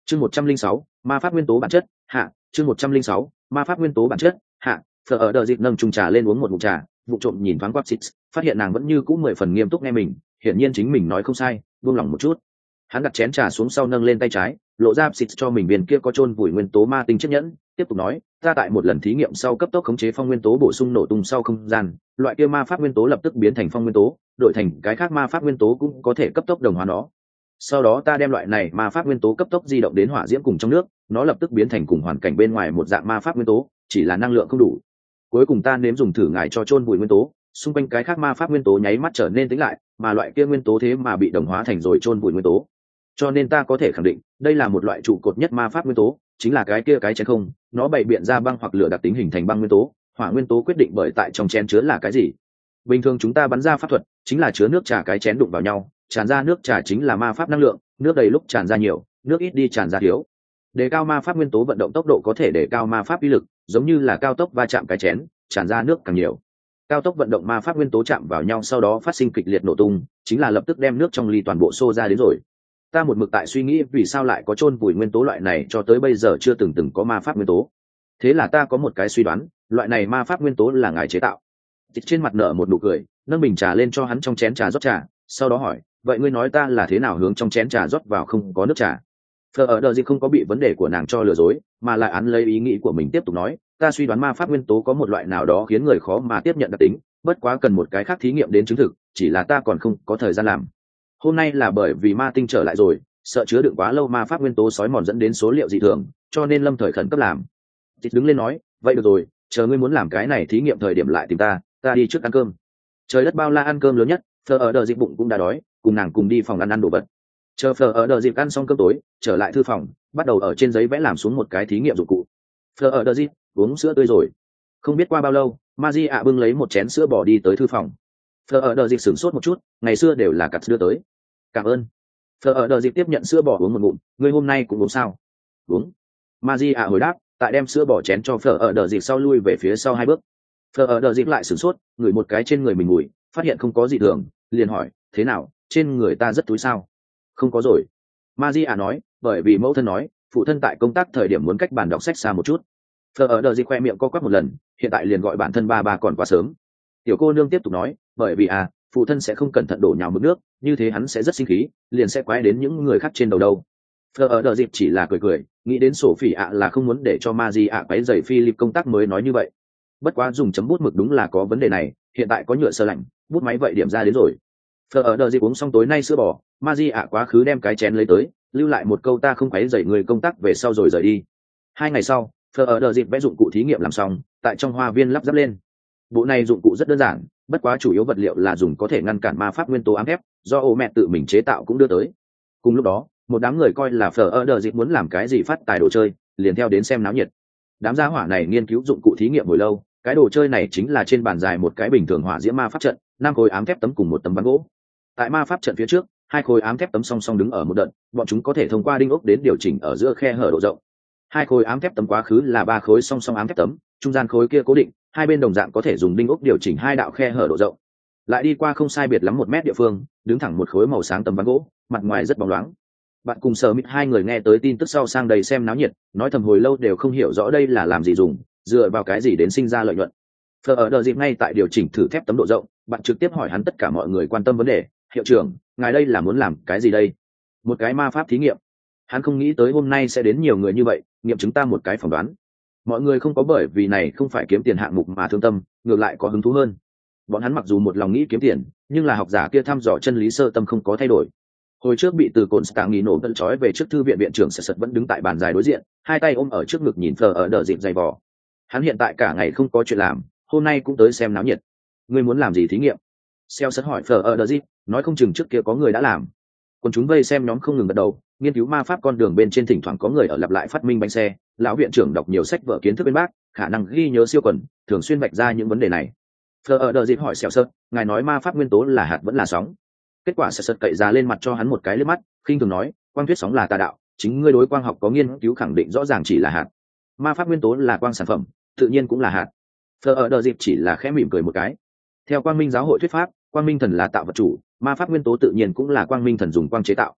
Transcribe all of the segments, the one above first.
Chương 106, ma pháp nguyên tố bản chất, hạ. Chương 106, ma pháp nguyên tố bản chất, hạ. Phở ở đờ dịp nâng chung trà lên uống một ngụm trà, vụ trộm nhìn thoáng qua Six, phát hiện nàng vẫn như cũ 10 phần nghiêm túc nghe mình, hiển nhiên chính mình nói không sai, buông lỏng một chút. Hắn đặt chén trà xuống sau nâng lên tay trái, lộ ra Six cho mình viên kia có chôn vùi nguyên tố ma tinh chiếc nhẫn, tiếp tục nói, ta tại một lần thí nghiệm sau cấp tốc khống chế phong nguyên tố bổ sung nổ tung sau không gian, loại kia ma pháp nguyên tố lập tức biến thành phong nguyên tố, đổi thành cái khác ma pháp nguyên tố cũng có thể cấp tốc đồng hóa nó. Sau đó ta đem loại này ma pháp nguyên tố cấp tốc di động đến hỏa diễm cùng trong nước, nó lập tức biến thành cùng hoàn cảnh bên ngoài một dạng ma pháp nguyên tố, chỉ là năng lượng không đủ. Cuối cùng ta nếm dùng thử ngải cho chôn vùi nguyên tố, xung quanh cái khác ma pháp nguyên tố nháy mắt trở nên tĩnh lại, mà loại kia nguyên tố thế mà bị đồng hóa thành rồi chôn vùi nguyên tố. Cho nên ta có thể khẳng định, đây là một loại trụ cột nhất ma pháp nguyên tố, chính là cái kia cái chén không, nó bày biện ra băng hoặc lửa đặc tính hình thành băng nguyên tố, hỏa nguyên tố quyết định bởi tại trong chén chứa là cái gì. Bình thường chúng ta bắn ra pháp thuật, chính là chứa nước trà cái chén đụng vào nhau, tràn ra nước trà chính là ma pháp năng lượng, nước đầy lúc tràn ra nhiều, nước ít đi tràn ra thiếu. Đề cao ma pháp nguyên tố vận động tốc độ có thể đề cao ma pháp uy lực, giống như là cao tốc va chạm cái chén, tràn ra nước càng nhiều. Cao tốc vận động ma pháp nguyên tố chạm vào nhau sau đó phát sinh kịch liệt nổ tung, chính là lập tức đem nước trong ly toàn bộ xô ra đến rồi. Ta một mực tại suy nghĩ vì sao lại có chôn vùi nguyên tố loại này cho tới bây giờ chưa từng có ma pháp nguyên tố. Thế là ta có một cái suy đoán, loại này ma pháp nguyên tố là ngài chế tạo. Trên mặt nở một nụ cười, nâng bình trà lên cho hắn trong chén trà rót trà, sau đó hỏi, vậy ngươi nói ta là thế nào hướng trong chén trà rót vào không có nước trà? Phở ở đờ gì không có bị vấn đề của nàng cho lừa dối, mà lại án lấy ý nghĩ của mình tiếp tục nói, ta suy đoán ma pháp nguyên tố có một loại nào đó khiến người khó mà tiếp nhận đặc tính, bất quá cần một cái khác thí nghiệm đến chứng thực, chỉ là ta còn không có thời gian làm. Hôm nay là bởi vì ma tinh trở lại rồi, sợ chứa đựng quá lâu ma pháp nguyên tố sói mòn dẫn đến số liệu dị thường, cho nên lâm thời khẩn cấp làm. Tít đứng lên nói, vậy được rồi, chờ ngươi muốn làm cái này thí nghiệm thời điểm lại tìm ta đi trước ăn cơm. Trời đất bao la ăn cơm lớn nhất, Phở ở đờ dịp bụng cũng đã đói, cùng nàng cùng đi phòng ăn đồ vật. Chờ Phở ở đờ dịp ăn xong cơm tối, trở lại thư phòng, bắt đầu ở trên giấy vẽ làm xuống một cái thí nghiệm dụng cụ. Phở ở đờ dịp uống sữa tươi rồi. Không biết qua bao lâu, Maji ạ bưng lấy một chén sữa bò đi tới thư phòng. Phở ở đờ dịp sửng sốt một chút, ngày xưa đều là cặt đưa tới. Cảm ơn. Phở ở đờ dịp tiếp nhận sữa bò uống một ngụm, ngươi hôm nay cũng uống sao? Uống. Maji ạ hồi đáp, tại đem sữa bò chén cho Phở ở đờ dịp sau lui về phía sau 2 bước. Phở ở đờ dịp lại sửng sốt, ngửi một cái trên người mình mùi, phát hiện không có gì thường, liền hỏi, thế nào, trên người ta rất túi sao? Không có rồi. Maria nói, bởi vì mẫu thân nói, phụ thân tại công tác thời điểm muốn cách bàn đọc sách xa một chút. Phở ở đờ gì khoe miệng co quắp một lần, hiện tại liền gọi bản thân ba còn quá sớm. Tiểu cô nương tiếp tục nói, bởi vì phụ thân sẽ không cẩn thận đổ nhào mực nước, như thế hắn sẽ rất sinh khí, liền sẽ quái đến những người khác trên đầu đâu. Phở ở đờ dịp chỉ là cười, nghĩ đến Sophie ạ là không muốn để cho Maria quấy rầy Philip công tác mới nói như vậy. Bất quá dùng chấm bút mực đúng là có vấn đề này, hiện tại có nhựa sơ lạnh, bút máy vậy điểm ra đến rồi. Phở ở đờ dịp uống xong tối nay sữa bò, Maji ạ quá khứ đem cái chén lấy tới, lưu lại một câu ta không quấy rầy người công tác về sau rồi rời đi. 2 ngày sau, Phở ở đờ dịp vẽ dụng cụ thí nghiệm làm xong, tại trong hoa viên lắp ráp lên. Bộ này dụng cụ rất đơn giản, bất quá chủ yếu vật liệu là dùng có thể ngăn cản ma pháp nguyên tố ám thép, do ô mẹ tự mình chế tạo cũng đưa tới. Cùng lúc đó, một đám người coi là Phở ở đờ dịp muốn làm cái gì phát tài đồ chơi, liền theo đến xem náo nhiệt. Đám gia hỏa này nghiên cứu dụng cụ thí nghiệm hồi lâu, cái đồ chơi này chính là trên bàn dài một cái bình thường hỏa diễm ma pháp trận, 5 khối ám thép tấm cùng một tấm ván gỗ. Tại ma pháp trận phía trước, 2 khối ám thép tấm song song đứng ở một đợt, bọn chúng có thể thông qua đinh ốc đến điều chỉnh ở giữa khe hở độ rộng. 2 khối ám thép tấm quá khứ là 3 khối song song ám thép tấm, trung gian khối kia cố định, hai bên đồng dạng có thể dùng đinh ốc điều chỉnh 2 đạo khe hở độ rộng. Lại đi qua không sai biệt lắm 1 mét địa phương, đứng thẳng một khối màu sáng tấm ván gỗ, mặt ngoài rất bóng loáng. Bạn cùng Sở Mít hai người nghe tới tin tức sau sang đầy xem náo nhiệt, nói thầm hồi lâu đều không hiểu rõ đây là làm gì dùng, dựa vào cái gì đến sinh ra lợi nhuận. Phở ở đờ dịp ngay tại điều chỉnh thử thép tấm độ rộng, bạn trực tiếp hỏi hắn tất cả mọi người quan tâm vấn đề, hiệu trưởng, ngài đây là muốn làm cái gì đây? Một cái ma pháp thí nghiệm. Hắn không nghĩ tới hôm nay sẽ đến nhiều người như vậy, nghiệm chứng ta một cái phỏng đoán. Mọi người không có bởi vì này không phải kiếm tiền hạng mục mà thương tâm, ngược lại có hứng thú hơn. Bọn hắn mặc dù một lòng nghĩ kiếm tiền, nhưng là học giả kia thăm dò chân lý sơ tâm không có thay đổi. Hồi trước bị từ cồn stạng nghỉ nổ vẫn trói về trước thư viện viện trưởng sật vẫn đứng tại bàn dài đối diện, 2 tay ôm ở trước ngực nhìn Phở ở đờ dịp dày vò. Hắn hiện tại cả ngày không có chuyện làm, hôm nay cũng tới xem náo nhiệt. Ngươi muốn làm gì thí nghiệm? Xeo sật hỏi Phở ở đờ dịp, nói không chừng trước kia có người đã làm. Còn chúng vây xem nhóm không ngừng gật đầu, nghiên cứu ma pháp con đường bên trên thỉnh thoảng có người ở lặp lại phát minh bánh xe. Lão viện trưởng đọc nhiều sách vở kiến thức bên bác, khả năng ghi nhớ siêu quần, thường xuyên vạch ra những vấn đề này. Phở ở đờ dịp hỏi Xeo sật, ngài nói ma pháp nguyên tố là hạt vẫn là sóng? Kết quả sật sật cậy ra lên mặt cho hắn một cái liếc mắt, khinh thường nói, quang thuyết sóng là tà đạo, chính ngươi đối quang học có nghiên cứu khẳng định rõ ràng chỉ là hạt. Ma pháp nguyên tố là quang sản phẩm, tự nhiên cũng là hạt. Phở ở đờ dịp chỉ là khẽ mỉm cười một cái. Theo quang minh giáo hội thuyết pháp, quang minh thần là tạo vật chủ, ma pháp nguyên tố tự nhiên cũng là quang minh thần dùng quang chế tạo.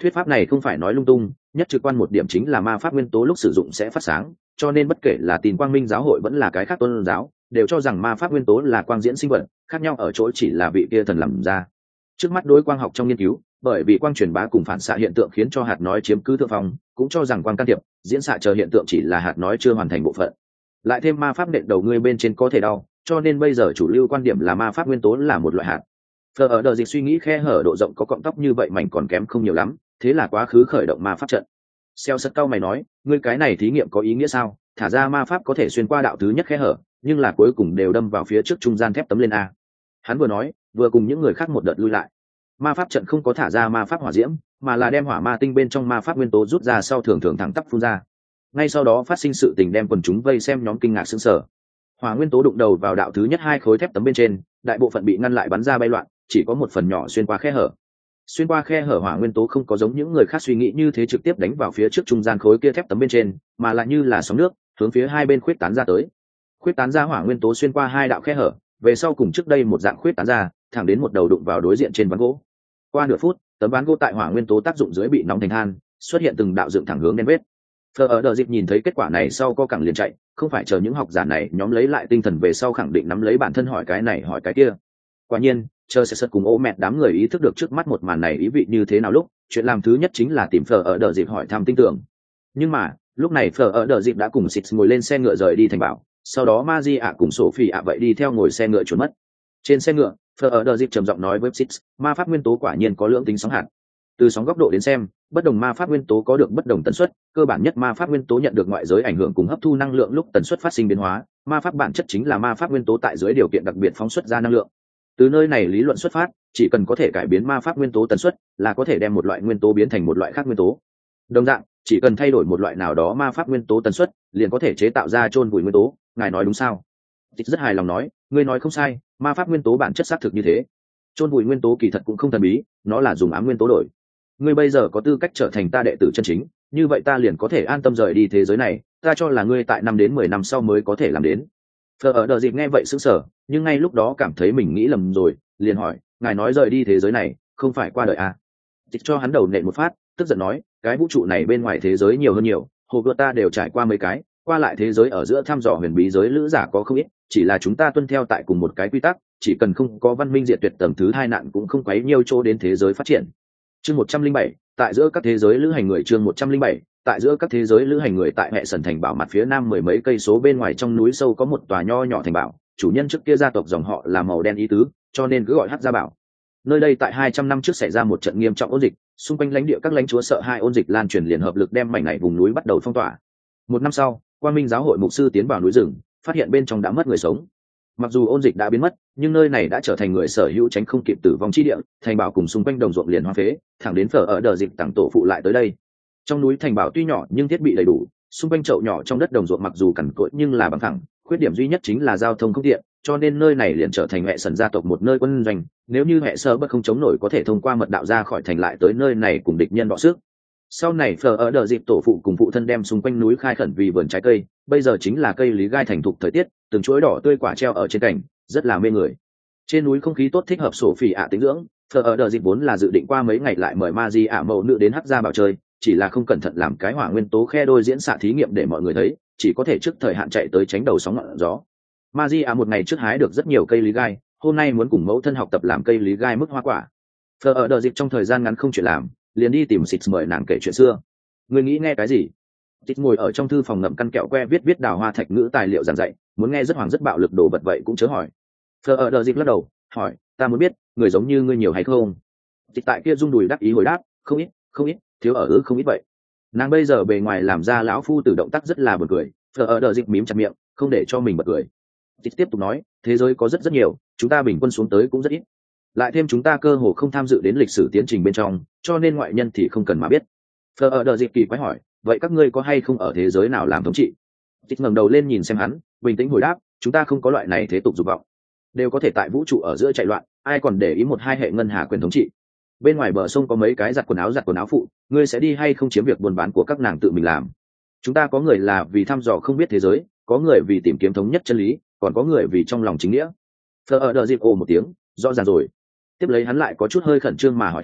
Thuyết pháp này không phải nói lung tung, nhất trực quan một điểm chính là ma pháp nguyên tố lúc sử dụng sẽ phát sáng, cho nên bất kể là Tin Quang Minh giáo hội vẫn là cái khác tôn giáo, đều cho rằng ma pháp nguyên tố là quang diễn sinh vật, khác nhau ở chỗ chỉ là vị kia thần làm ra. Trước mắt đối quang học trong nghiên cứu, bởi vì quang truyền bá cùng phản xạ hiện tượng khiến cho hạt nói chiếm cứ thượng phong, cũng cho rằng quang can thiệp, diễn xạ chờ hiện tượng chỉ là hạt nói chưa hoàn thành bộ phận. Lại thêm ma pháp nện đầu ngươi bên trên có thể đau, cho nên bây giờ chủ lưu quan điểm là ma pháp nguyên tố là một loại hạt. Phờ ở đợt dịch suy nghĩ khe hở độ rộng có cọng tóc như vậy mảnh còn kém không nhiều lắm, thế là quá khứ khởi động ma pháp trận. Xeo sật cao mày nói, ngươi cái này thí nghiệm có ý nghĩa sao? Thả ra ma pháp có thể xuyên qua đạo thứ nhất khe hở, nhưng là cuối cùng đều đâm vào phía trước trung gian thép tấm lên a. Hắn vừa nói, vừa cùng những người khác một đợt lui lại. Ma pháp trận không có thả ra ma pháp hỏa diễm, mà là đem hỏa ma tinh bên trong ma pháp nguyên tố rút ra sau thường thường thẳng tắp phun ra. Ngay sau đó phát sinh sự tình đem quần chúng vây xem nhóm kinh ngạc sững sờ. Hỏa nguyên tố đụng đầu vào đạo thứ nhất hai khối thép tấm bên trên, đại bộ phận bị ngăn lại bắn ra bay loạn, chỉ có một phần nhỏ xuyên qua khe hở. Xuyên qua khe hở hỏa nguyên tố không có giống những người khác suy nghĩ như thế trực tiếp đánh vào phía trước trung gian khối kia thép tấm bên trên, mà lại như là sóng nước hướng phía hai bên khuyết tán ra tới. Khuyết tán ra hỏa nguyên tố xuyên qua hai đạo khe hở, về sau cùng trước đây một dạng khuyết tán ra, thẳng đến một đầu đụng vào đối diện trên ván gỗ. Qua nửa phút, tấm ván gỗ tại hỏa nguyên tố tác dụng dưới bị nóng thành than, xuất hiện từng đạo dựng thẳng hướng đen vết. Phờ ở đợt dịp nhìn thấy kết quả này sau co cẳng liền chạy, không phải chờ những học giả này nhóm lấy lại tinh thần về sau khẳng định nắm lấy bản thân hỏi cái này hỏi cái kia. Quả nhiên, chờ sẽ sật cùng ô mẹt đám người ý thức được trước mắt một màn này ý vị như thế nào lúc, chuyện làm thứ nhất chính là tìm Phờ ở đợt dịp hỏi thăm tin tưởng. Nhưng mà, lúc này Phờ ở đợt dịp đã cùng Six ngồi lên xe ngựa rời đi thành bảo, sau đó Maji ạ cùng Sophie ạ vậy đi theo ngồi xe ngựa trốn mất. Trên xe ngựa, Phờ ở đợt dịp trầm giọng nói với Six, ma pháp nguyên tố quả nhiên có lưỡng tính sóng hạt. Từ sóng góc độ đến xem, bất đồng ma pháp nguyên tố có được bất đồng tần suất, cơ bản nhất ma pháp nguyên tố nhận được ngoại giới ảnh hưởng cùng hấp thu năng lượng lúc tần suất phát sinh biến hóa, ma pháp bản chất chính là ma pháp nguyên tố tại dưới điều kiện đặc biệt phóng xuất ra năng lượng. Từ nơi này lý luận xuất phát, chỉ cần có thể cải biến ma pháp nguyên tố tần suất, là có thể đem một loại nguyên tố biến thành một loại khác nguyên tố. Đồng dạng, chỉ cần thay đổi một loại nào đó ma pháp nguyên tố tần suất, liền có thể chế tạo ra chôn vùi nguyên tố, ngài nói đúng sao? Tích rất hài lòng nói, ngươi nói không sai, ma pháp nguyên tố bản chất xác thực như thế. Chôn vùi nguyên tố kỳ thật cũng không thần bí, nó là dùng ám nguyên tố đổi. Ngươi bây giờ có tư cách trở thành ta đệ tử chân chính, như vậy ta liền có thể an tâm rời đi thế giới này, ta cho là ngươi tại 5 đến 10 năm sau mới có thể làm đến. Phờ ở đợt dịp nghe vậy sững sờ, nhưng ngay lúc đó cảm thấy mình nghĩ lầm rồi, liền hỏi, ngài nói rời đi thế giới này, không phải qua đời à? Tích cho hắn đầu nện một phát, tức giận nói, cái vũ trụ này bên ngoài thế giới nhiều hơn nhiều, hồ gươm ta đều trải qua mấy cái, qua lại thế giới ở giữa thăm dò huyền bí giới lữ giả có không ít, chỉ là chúng ta tuân theo tại cùng một cái quy tắc, chỉ cần không có văn minh diệt tuyệt tầng thứ hai nạn cũng không quấy nhiều chỗ đến thế giới phát triển. Chương 107, tại giữa các thế giới lữ hành người. Chương 107, tại giữa các thế giới lữ hành người. Tại hệ sần thành bảo mặt phía nam mười mấy cây số bên ngoài trong núi sâu có một tòa nho nhỏ thành bảo, chủ nhân trước kia gia tộc dòng họ là màu đen ý tứ, cho nên cứ gọi Hắc Gia Bảo. Nơi đây tại 200 năm trước xảy ra một trận nghiêm trọng ôn dịch, xung quanh lãnh địa các lãnh chúa sợ hai ôn dịch lan truyền liền hợp lực đem mảnh này vùng núi bắt đầu phong tỏa. Một năm sau, Quang Minh giáo hội mục sư tiến vào núi rừng, phát hiện bên trong đã mất người sống. Mặc dù ôn dịch đã biến mất, nhưng nơi này đã trở thành người sở hữu tránh không kịp tử vong chi địa, thành bảo cùng xung quanh đồng ruộng liền hoang phế, thẳng đến Phở ở đợt dịch tặng tổ phụ lại tới đây. Trong núi thành bảo tuy nhỏ nhưng thiết bị đầy đủ, xung quanh chậu nhỏ trong đất đồng ruộng mặc dù cằn cỗi nhưng là bằng phẳng, khuyết điểm duy nhất chính là giao thông không tiện, cho nên nơi này liền trở thành hệ sần gia tộc một nơi quân doanh. Nếu như hệ sơ bất không chống nổi có thể thông qua mật đạo ra khỏi thành lại tới nơi này cùng địch nhân đọ sức. Sau này Phở ở đợt dịp tổ phụ cùng phụ thân đem xung quanh núi khai khẩn vì vườn trái cây, bây giờ chính là cây lý gai thành thục thời tiết, từng chuỗi đỏ tươi quả treo ở trên cành, rất là mê người. Trên núi không khí tốt thích hợp sổ phỉ ạ tĩnh dưỡng, Phở ở đợt dịp vốn là dự định qua mấy ngày lại mời Maji ạ mẫu nữ đến Hắc Gia Bảo chơi, chỉ là không cẩn thận làm cái hỏa nguyên tố khe đôi diễn xạ thí nghiệm để mọi người thấy, chỉ có thể trước thời hạn chạy tới tránh đầu sóng ngọn gió. Maji một ngày trước hái được rất nhiều cây lý gai, hôm nay muốn cùng mẫu thân học tập làm cây lý gai mức hoa quả. Phở ở đợt dịp trong thời gian ngắn không chuyện làm, liền đi tìm Six mời nàng kể chuyện xưa. Người nghĩ nghe cái gì? Six ngồi ở trong thư phòng ngậm căn kẹo que viết đào hoa thạch ngữ tài liệu giảng dạy, muốn nghe rất hoàng rất bạo lực đồ vật vậy cũng chớ hỏi. Phở ở đợt dịp lắc đầu, hỏi, ta muốn biết, người giống như ngươi nhiều hay không? Six tại kia rung đùi đắc ý hồi đáp, không ít, thiếu ở không ít vậy. Nàng bây giờ bề ngoài làm ra lão phu tử động tác rất là buồn cười. Phở ở đợt dịp mím chặt miệng, không để cho mình bật cười. Six tiếp tục nói, thế giới có rất nhiều, chúng ta bình quân xuống tới cũng rất ít. Lại thêm chúng ta cơ hồ không tham dự đến lịch sử tiến trình bên trong, cho nên ngoại nhân thì không cần mà biết. Phở ở đợt dịp kỳ quái hỏi, vậy các ngươi có hay không ở thế giới nào làm thống trị? Six ngẩng đầu lên nhìn xem hắn, bình tĩnh hồi đáp, chúng ta không có loại này thế tục dục vọng, đều có thể tại vũ trụ ở giữa chạy loạn, ai còn để ý một hai hệ ngân hà quyền thống trị. Bên ngoài bờ sông có mấy cái giặt quần áo phụ, ngươi sẽ đi hay không chiếm việc buôn bán của các nàng tự mình làm. Chúng ta có người là vì thăm dò không biết thế giới, có người vì tìm kiếm thống nhất chân lý, còn có người vì trong lòng chính nghĩa. Phở ở đợt dịp ồ một tiếng, rõ ràng rồi. Tiếp lấy hắn lại có chút hơi khẩn trương mà hỏi thăm,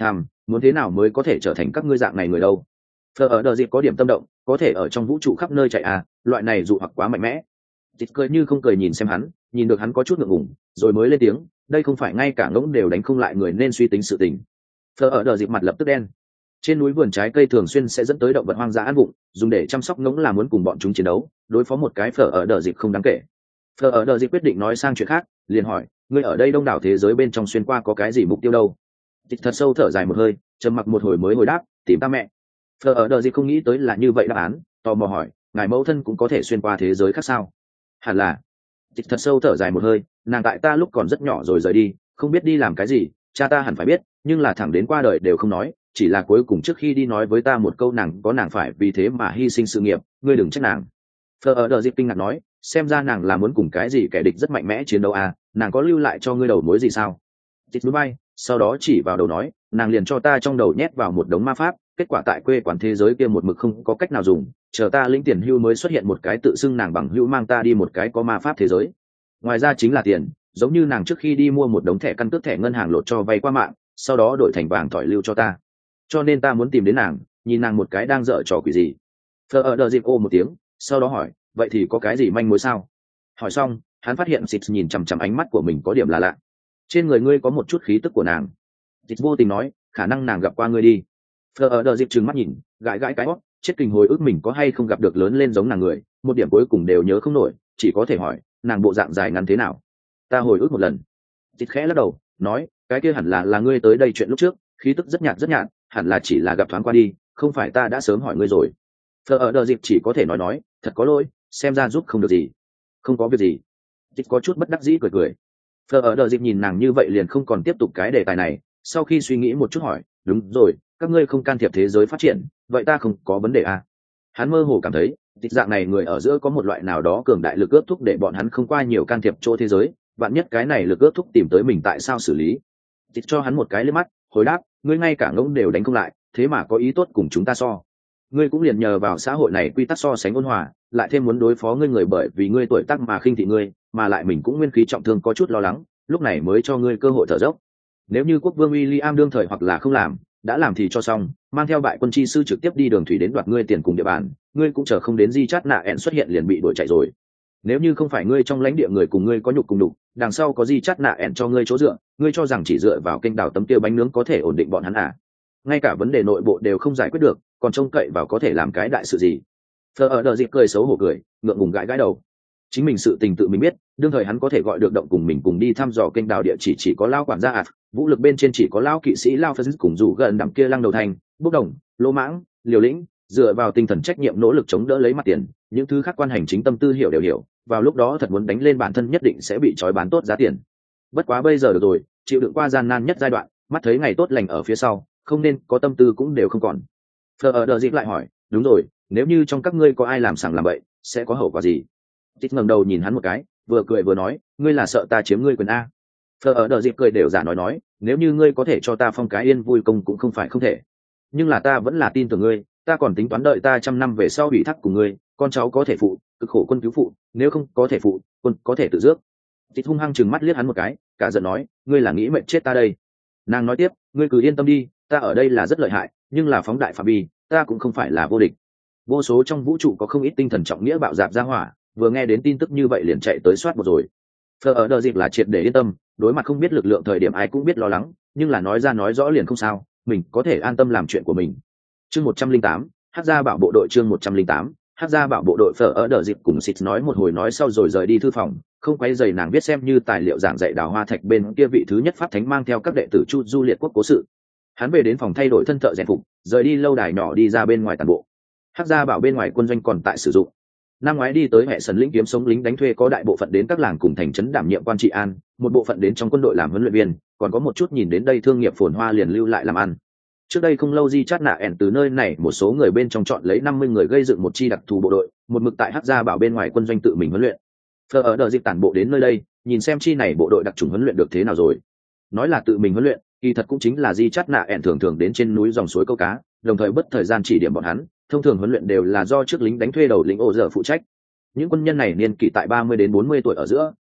muốn thế nào mới có thể trở thành các ngươi dạng này người đâu. Phở ở đờ dịp có điểm tâm động, có thể ở trong vũ trụ khắp nơi chạy à, loại này dụ hoặc quá mạnh mẽ. Dịch cười như không cười nhìn xem hắn, nhìn được hắn có chút ngượng ngùng, rồi mới lên tiếng, đây không phải ngay cả ngỗng đều đánh không lại người nên suy tính sự tình. Phở ở đờ dịp mặt lập tức đen. Trên núi vườn trái cây thường xuyên sẽ dẫn tới động vật hoang dã ăn vụng, dùng để chăm sóc ngỗng là muốn cùng bọn chúng chiến đấu, đối phó một cái phở ở đờ dịp không đáng kể. Phở ở đờ dịp quyết định nói sang chuyện khác, liền hỏi, ngươi ở đây đông đảo thế giới bên trong xuyên qua có cái gì mục tiêu đâu? Dịch thật sâu thở dài một hơi, trầm mặc một hồi mới hồi đáp, tìm ta mẹ. Phở ở đờ dịp không nghĩ tới là như vậy đáp án, tò mò hỏi, ngài mẫu thân cũng có thể xuyên qua thế giới khác sao? Hẳn là. Dịch thật sâu thở dài một hơi, nàng tại ta lúc còn rất nhỏ rồi rời đi, không biết đi làm cái gì, cha ta hẳn phải biết, nhưng là thẳng đến qua đời đều không nói, chỉ là cuối cùng trước khi đi nói với ta một câu nàng có nàng phải vì thế mà hy sinh sự nghiệp, ngươi đừng trách nàng. Phở ở đờ dịp kinh ngạc nói, xem ra nàng là muốn cùng cái gì kẻ địch rất mạnh mẽ chiến đấu à, nàng có lưu lại cho ngươi đầu mối gì sao? Dịch núi bay, sau đó chỉ vào đầu nói, nàng liền cho ta trong đầu nhét vào một đống ma pháp, kết quả tại quê quán thế giới kia một mực không có cách nào dùng, chờ ta lĩnh tiền hưu mới xuất hiện một cái tự xưng nàng bằng hữu mang ta đi một cái có ma pháp thế giới. Ngoài ra chính là tiền, giống như nàng trước khi đi mua một đống thẻ căn cước thẻ ngân hàng lột cho vay qua mạng, sau đó đổi thành vàng thỏi lưu cho ta. Cho nên ta muốn tìm đến nàng, nhìn nàng một cái đang dở trò quỷ gì. Phở ở đờ dịp ô một tiếng, sau đó hỏi, vậy thì có cái gì manh mối sao? Hỏi xong, hắn phát hiện Sít nhìn chằm chằm ánh mắt của mình có điểm là lạ. Trên người ngươi có một chút khí tức của nàng. Sít vô tình nói, khả năng nàng gặp qua ngươi đi. Phở ở đờ dịp trừng mắt nhìn, gãi gãi cái hót, chết kinh hồi ức mình có hay không gặp được lớn lên giống nàng người, một điểm cuối cùng đều nhớ không nổi, chỉ có thể hỏi, nàng bộ dạng dài ngắn thế nào? Ta hồi ức một lần. Sít khẽ lắc đầu, nói, cái kia hẳn là ngươi tới đây chuyện lúc trước, khí tức rất nhạt, hẳn là chỉ là gặp thoáng qua đi, không phải ta đã sớm hỏi ngươi rồi. Phở ở đờ dịp chỉ có thể nói, thật có lỗi, xem ra giúp không được gì. Không có việc gì. Dịch có chút bất đắc dĩ cười. Phở ở đờ dịp nhìn nàng như vậy liền không còn tiếp tục cái đề tài này, sau khi suy nghĩ một chút hỏi, đúng rồi, các ngươi không can thiệp thế giới phát triển, vậy ta không có vấn đề à? Hắn mơ hồ cảm thấy, dịch dạng này người ở giữa có một loại nào đó cường đại lực ước thúc để bọn hắn không qua nhiều can thiệp chỗ thế giới, vạn nhất cái này lực ước thúc tìm tới mình tại sao xử lý. Dịch cho hắn một cái liếc mắt, hồi đáp, ngươi ngay cả ngỗng đều đánh không lại, thế mà có ý tốt cùng chúng ta so. Ngươi cũng liền nhờ vào xã hội này quy tắc so sánh ôn hòa, lại thêm muốn đối phó ngươi người bởi vì ngươi tuổi tác mà khinh thị ngươi, mà lại mình cũng nguyên khí trọng thương có chút lo lắng, lúc này mới cho ngươi cơ hội thở dốc. Nếu như quốc vương William đương thời hoặc là không làm, đã làm thì cho xong, mang theo bại quân chi sư trực tiếp đi đường thủy đến đoạt ngươi tiền cùng địa bàn, ngươi cũng chờ không đến Di Chát Nạ ẹn xuất hiện liền bị đuổi chạy rồi. Nếu như không phải ngươi trong lãnh địa người cùng ngươi có nhục cùng đục, đằng sau có Di Chát Nạ ẹn cho ngươi chỗ dựa, ngươi cho rằng chỉ dựa vào kênh đào tấm kia bánh nướng có thể ổn định bọn hắn à? Ngay cả vấn đề nội bộ đều không giải quyết được, còn trông cậy vào có thể làm cái đại sự gì? Phở ở đờ dịp cười xấu hổ cười, ngượng ngùng gãi đầu. Chính mình sự tình tự mình biết, đương thời hắn có thể gọi được động cùng mình cùng đi thăm dò kênh đào địa chỉ có lao quản gia ạt, vũ lực bên trên chỉ có lao kỵ sĩ lao phân cùng rủ gần đằng kia lăng đầu thành, bốc đồng, lỗ mãng, liều lĩnh, dựa vào tinh thần trách nhiệm nỗ lực chống đỡ lấy mặt tiền, những thứ khác quan hành chính tâm tư hiểu đều hiểu, vào lúc đó thật muốn đánh lên bản thân nhất định sẽ bị trói bán tốt giá tiền. Bất quá bây giờ được rồi, chịu đựng qua gian nan nhất giai đoạn, mắt thấy ngày tốt lành ở phía sau, không nên có tâm tư cũng đều không còn. Phở ở đờ dịp lại hỏi, đúng rồi, nếu như trong các ngươi có ai làm sằng làm bậy, sẽ có hậu quả gì? Tít ngẩng đầu nhìn hắn một cái, vừa cười vừa nói, ngươi là sợ ta chiếm ngươi quyền a? Phở ở đờ dịp cười đều giả nói, nếu như ngươi có thể cho ta phong cái yên vui công cũng không phải không thể, nhưng là ta vẫn là tin tưởng ngươi, ta còn tính toán đợi ta 100 năm về sau ủy thác của ngươi, con cháu có thể phụ, cực khổ quân cứu phụ, nếu không có thể phụ, quân có thể tự dước. Tít hung hăng chừng mắt liếc hắn một cái, cả giận nói, ngươi là nghĩ mệnh chết ta đây? Nàng nói tiếp, ngươi cứ yên tâm đi, ta ở đây là rất lợi hại, nhưng là phóng đại phạm vi, ta cũng không phải là vô địch. Vô số trong vũ trụ có không ít tinh thần trọng nghĩa bạo dạp ra hỏa, vừa nghe đến tin tức như vậy liền chạy tới soát một rồi. Phở ở đờ dịp là triệt để yên tâm, đối mặt không biết lực lượng thời điểm ai cũng biết lo lắng, nhưng là nói ra nói rõ liền không sao, mình có thể an tâm làm chuyện của mình. Chương 108, Hắc gia bảo bộ đội chương 108, Hắc gia bảo bộ đội. Phở ở đờ dịp cùng Sít nói một hồi nói sau rồi rời đi thư phòng, không quấy rầy nàng biết xem như tài liệu giảng dạy Đào Hoa Thạch bên kia vị thứ nhất pháp thánh mang theo các đệ tử Chu Du Liệt quốc cố sự. Hắn về đến phòng thay đổi thân thợ rèn phục, rời đi lâu đài nhỏ đi ra bên ngoài toàn bộ. Hắc gia bảo bên ngoài quân doanh còn tại sử dụng. Năm ngoái đi tới hệ sần lĩnh kiếm sống lính đánh thuê có đại bộ phận đến các làng cùng thành trấn đảm nhiệm quan trị an, một bộ phận đến trong quân đội làm huấn luyện viên, còn có một chút nhìn đến đây thương nghiệp phồn hoa liền lưu lại làm ăn. Trước đây không lâu Di Chát Nạ ẻn từ nơi này một số người bên trong chọn lấy 50 người gây dựng một chi đặc thù bộ đội, một mực tại Hắc gia bảo bên ngoài quân doanh tự mình huấn luyện. Phở ở đợt dịp tản bộ đến nơi đây, nhìn xem chi này bộ đội đặc trùng huấn luyện được thế nào rồi. Nói là tự mình huấn luyện, kỳ thật cũng chính là Di Chát Nạ ẻn thường thường đến trên núi dòng suối câu cá, đồng thời bất thời gian chỉ điểm bọn hắn, thông thường huấn luyện đều là do trước lính đánh thuê đầu lĩnh ổ dở phụ trách. Những quân nhân này niên kỷ tại 30 đến 40 tuổi ở giữa,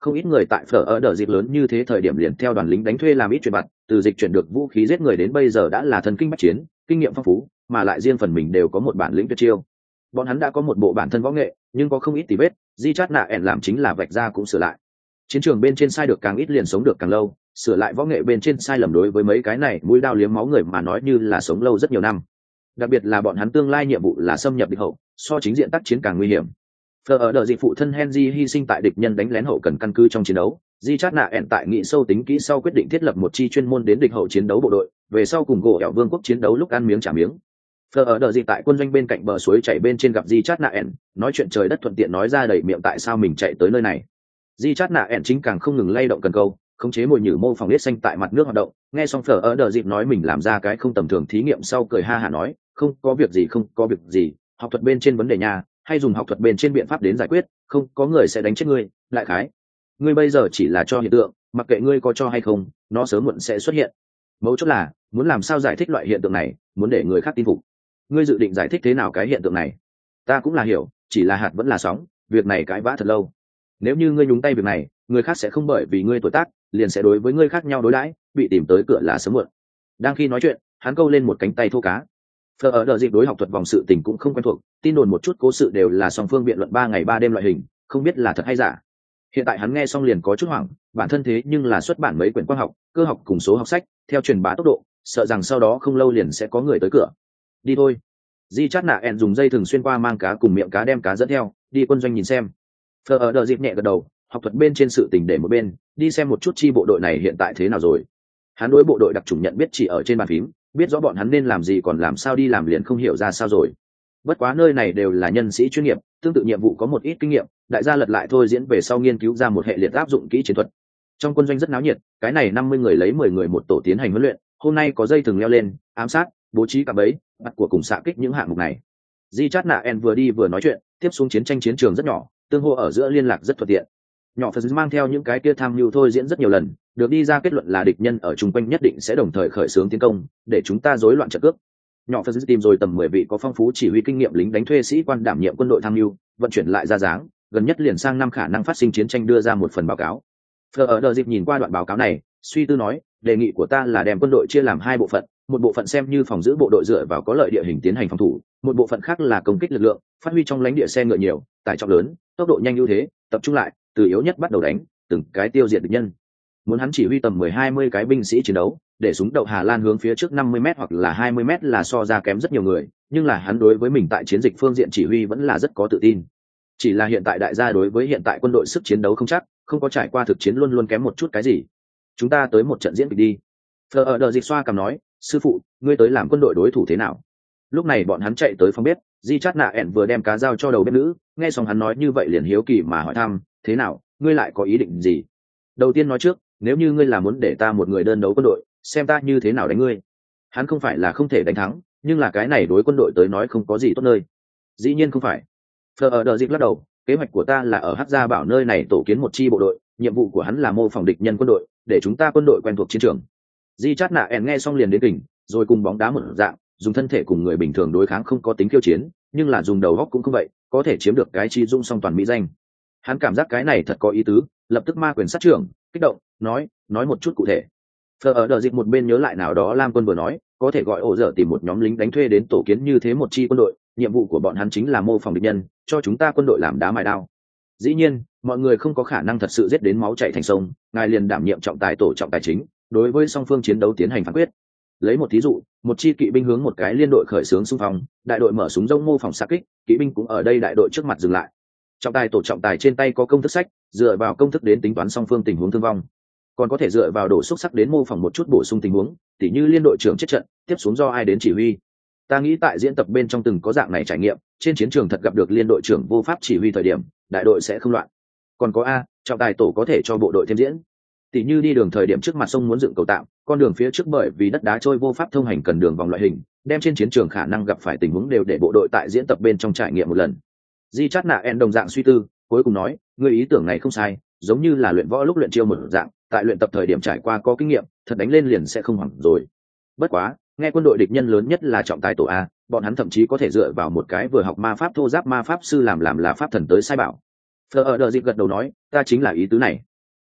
Không ít người tại phở ở đợt dịp lớn như thế thời điểm liền theo đoàn lính đánh thuê làm ít chuyện vặt, từ dịch chuyển được vũ khí giết người đến bây giờ đã là thần kinh bách chiến, kinh nghiệm phong phú, mà lại riêng phần mình đều có một bản lĩnh tuyệt chiêu. Bọn hắn đã có một bộ bản thân võ nghệ, nhưng có không ít tì vết, di chát nạ ẻn làm chính là vạch ra cũng sửa lại. Chiến trường bên trên sai được càng ít liền sống được càng lâu, sửa lại võ nghệ bên trên sai lầm đối với mấy cái này mũi đao liếm máu người mà nói như là sống lâu rất nhiều năm. Đặc biệt là bọn hắn tương lai nhiệm vụ là xâm nhập địch hậu, so chính diện tác chiến càng nguy hiểm. Phở ở đợt dịch phụ thân Henry hy sinh tại địch nhân đánh lén hậu cần căn cứ trong chiến đấu, di chát nạ ẻn tại nghị sâu tính kỹ sau quyết định thiết lập một chi chuyên môn đến địch hậu chiến đấu bộ đội, về sau cùng gỗ ẻo vương quốc chiến đấu lúc ăn miếng trả miếng. Phở ở đợt dịch tại quân doanh bên cạnh bờ suối chảy bên trên gặp di chát nạ ẻn, nói chuyện trời đất thuận tiện nói ra đầy miệng tại sao mình chạy tới nơi này. Di chát nạ ẻn chính càng không ngừng lay động cần câu, khống chế mồi nhử mô phỏng nết xanh tại mặt nước hoạt động. Nghe xong Phở ở đợt dịch nói mình làm ra cái không tầm thường thí nghiệm sau cười ha hả nói, không có việc gì, không có việc gì, học thuật bên trên vấn đề nhà, hay dùng học thuật bên trên biện pháp đến giải quyết, không có người sẽ đánh chết ngươi. Đại khái ngươi bây giờ chỉ là cho hiện tượng, mặc kệ ngươi có cho hay không, nó sớm muộn sẽ xuất hiện. Mấu chốt là muốn làm sao giải thích loại hiện tượng này, muốn để người khác tin phục. Ngươi dự định giải thích thế nào cái hiện tượng này? Ta cũng là hiểu, chỉ là hạt vẫn là sóng, việc này cãi vã thật lâu. Nếu như ngươi nhúng tay việc này, người khác sẽ không bởi vì ngươi tuổi tác liền sẽ đối với ngươi khác nhau đối đãi, bị tìm tới cửa là sớm muộn. Đang khi nói chuyện, hắn câu lên một cánh tay thô cá. Phở ở đợt dịp đối học thuật vòng sự tình cũng không quen thuộc, tin đồn một chút cố sự đều là song phương biện luận 3 ngày 3 đêm loại hình, không biết là thật hay giả. Hiện tại hắn nghe xong liền có chút hoảng, bản thân thế nhưng là xuất bản mấy quyển quang học, cơ học cùng số học sách, theo truyền bá tốc độ, sợ rằng sau đó không lâu liền sẽ có người tới cửa. Đi thôi. Di chát nạ ẻn dùng dây thừng xuyên qua mang cá cùng miệng cá đem cá dẫn theo, đi quân doanh nhìn xem. Phở ở đợt dịp nhẹ gật đầu, học thuật bên trên sự tình để một bên, đi xem một chút chi bộ đội này hiện tại thế nào rồi. Hắn đối bộ đội đặc chủng nhận biết chỉ ở trên bàn phím, biết rõ bọn hắn nên làm gì còn làm sao đi làm liền không hiểu ra sao rồi. Bất quá nơi này đều là nhân sĩ chuyên nghiệp, tương tự nhiệm vụ có một ít kinh nghiệm, đại gia lật lại thôi diễn về sau nghiên cứu ra một hệ liệt áp dụng kỹ chiến thuật. Trong quân doanh rất náo nhiệt, cái này 50 người lấy 10 người một tổ tiến hành huấn luyện, hôm nay có dây thừng leo lên, ám sát, bố trí cạm bẫy, bắt của cùng xạ kích những hạng mục này. Di Chát Nạ En vừa đi vừa nói chuyện, tiếp xuống chiến tranh chiến trường rất nhỏ, tương hô ở giữa liên lạc rất thuận tiện. Nhỏ Phật mang theo những cái kia tham mưu thôi diễn rất nhiều lần, được đi ra kết luận là địch nhân ở chung quanh nhất định sẽ đồng thời khởi xướng tiến công, để chúng ta rối loạn trận cước. Nhỏ Phật tìm rồi tầm 10 vị có phong phú chỉ huy kinh nghiệm lính đánh thuê sĩ quan đảm nhiệm quân đội tham mưu, vận chuyển lại ra dáng, gần nhất liền sang năm khả năng phát sinh chiến tranh đưa ra một phần báo cáo. Phờ ở đợt dịp nhìn qua đoạn báo cáo này, suy tư nói, đề nghị của ta là đem quân đội chia làm 2 bộ phận, một bộ phận xem như phòng giữ bộ đội dựa vào có lợi địa hình tiến hành phòng thủ, một bộ phận khác là công kích lực lượng, phát huy trong lãnh địa xe ngựa nhiều, tải trọng lớn, tốc độ nhanh ưu thế, tập trung lại, từ yếu nhất bắt đầu đánh, từng cái tiêu diệt địch nhân. Muốn hắn chỉ huy tầm 10-20 cái binh sĩ chiến đấu, để súng đậu Hà Lan hướng phía trước 50m hoặc là 20m là so ra kém rất nhiều người, nhưng là hắn đối với mình tại chiến dịch phương diện chỉ huy vẫn là rất có tự tin. Chỉ là hiện tại đại gia đối với hiện tại quân đội sức chiến đấu không chắc, không có trải qua thực chiến luôn luôn kém một chút cái gì. Chúng ta tới một trận diễn kịch đi. Phờ ở đờ dịch xoa cằm nói, sư phụ, ngươi tới làm quân đội đối thủ thế nào? Lúc này bọn hắn chạy tới phòng bếp, Di Chát Nạ ẹn vừa đem cá dao cho đầu bếp nữ, nghe xong hắn nói như vậy liền hiếu kỳ mà hỏi thăm, thế nào, ngươi lại có ý định gì? Đầu tiên nói trước, nếu như ngươi là muốn để ta một người đơn đấu quân đội, xem ta như thế nào đánh ngươi. Hắn không phải là không thể đánh thắng, nhưng là cái này đối quân đội tới nói không có gì tốt nơi. Dĩ nhiên không phải. Phờ ở đờ dịch lắc đầu, kế hoạch của ta là ở Hắc Gia Bảo nơi này tổ kiến một chi bộ đội, nhiệm vụ của hắn là mô phỏng địch nhân quân đội, để chúng ta quân đội quen thuộc chiến trường. Di Chát Nạ ẹn nghe xong liền đến đỉnh, rồi cùng bóng đá một dạng, dùng thân thể cùng người bình thường đối kháng không có tính khiêu chiến, nhưng là dùng đầu óc cũng không vậy, có thể chiếm được cái chi dung song toàn mỹ danh. Hắn cảm giác cái này thật có ý tứ, lập tức ma quyền sát trưởng, kích động, nói một chút cụ thể. Phờ ở đờ dịch một bên nhớ lại nào đó Lam Quân vừa nói, có thể gọi ổ dở tìm một nhóm lính đánh thuê đến tổ kiến như thế một chi quân đội, nhiệm vụ của bọn hắn chính là mô phỏng địch nhân, cho chúng ta quân đội làm đá mài đao. Dĩ nhiên, mọi người không có khả năng thật sự giết đến máu chảy thành sông, ngài liền đảm nhiệm trọng tài tổ trọng tài chính, đối với song phương chiến đấu tiến hành phán quyết. Lấy một thí dụ, một chi kỵ binh hướng một cái liên đội khởi xướng xung phong, đại đội mở súng rông mô phỏng xạ kích, kỵ binh cũng ở đây đại đội trước mặt dừng lại. Trọng tài tổ trọng tài trên tay có công thức sách, dựa vào công thức đến tính toán song phương tình huống thương vong, còn có thể dựa vào đổ xúc sắc đến mô phỏng một chút bổ sung tình huống, tỉ như liên đội trưởng chết trận, tiếp xuống do ai đến chỉ huy. Ta nghĩ tại diễn tập bên trong từng có dạng này trải nghiệm, trên chiến trường thật gặp được liên đội trưởng vô pháp chỉ huy thời điểm, đại đội sẽ không loạn. Còn có trọng tài tổ có thể cho bộ đội thêm diễn, tỉ như đi đường thời điểm trước mặt sông muốn dựng cầu tạm, con đường phía trước bởi vì đất đá trôi vô pháp thông hành cần đường vòng loại hình, đem trên chiến trường khả năng gặp phải tình huống đều để bộ đội tại diễn tập bên trong trải nghiệm một lần. Di Chát Nạ En đồng dạng suy tư, cuối cùng nói, người ý tưởng này không sai, giống như là luyện võ lúc luyện chiêu một dạng, tại luyện tập thời điểm trải qua có kinh nghiệm, thật đánh lên liền sẽ không hoảng rồi. Bất quá, nghe quân đội địch nhân lớn nhất là trọng tài tổ a, bọn hắn thậm chí có thể dựa vào một cái vừa học ma pháp thô giáp ma pháp sư làm là pháp thần tới sai bảo. Phờ ở đờ dịp gật đầu nói, ta chính là ý tứ này.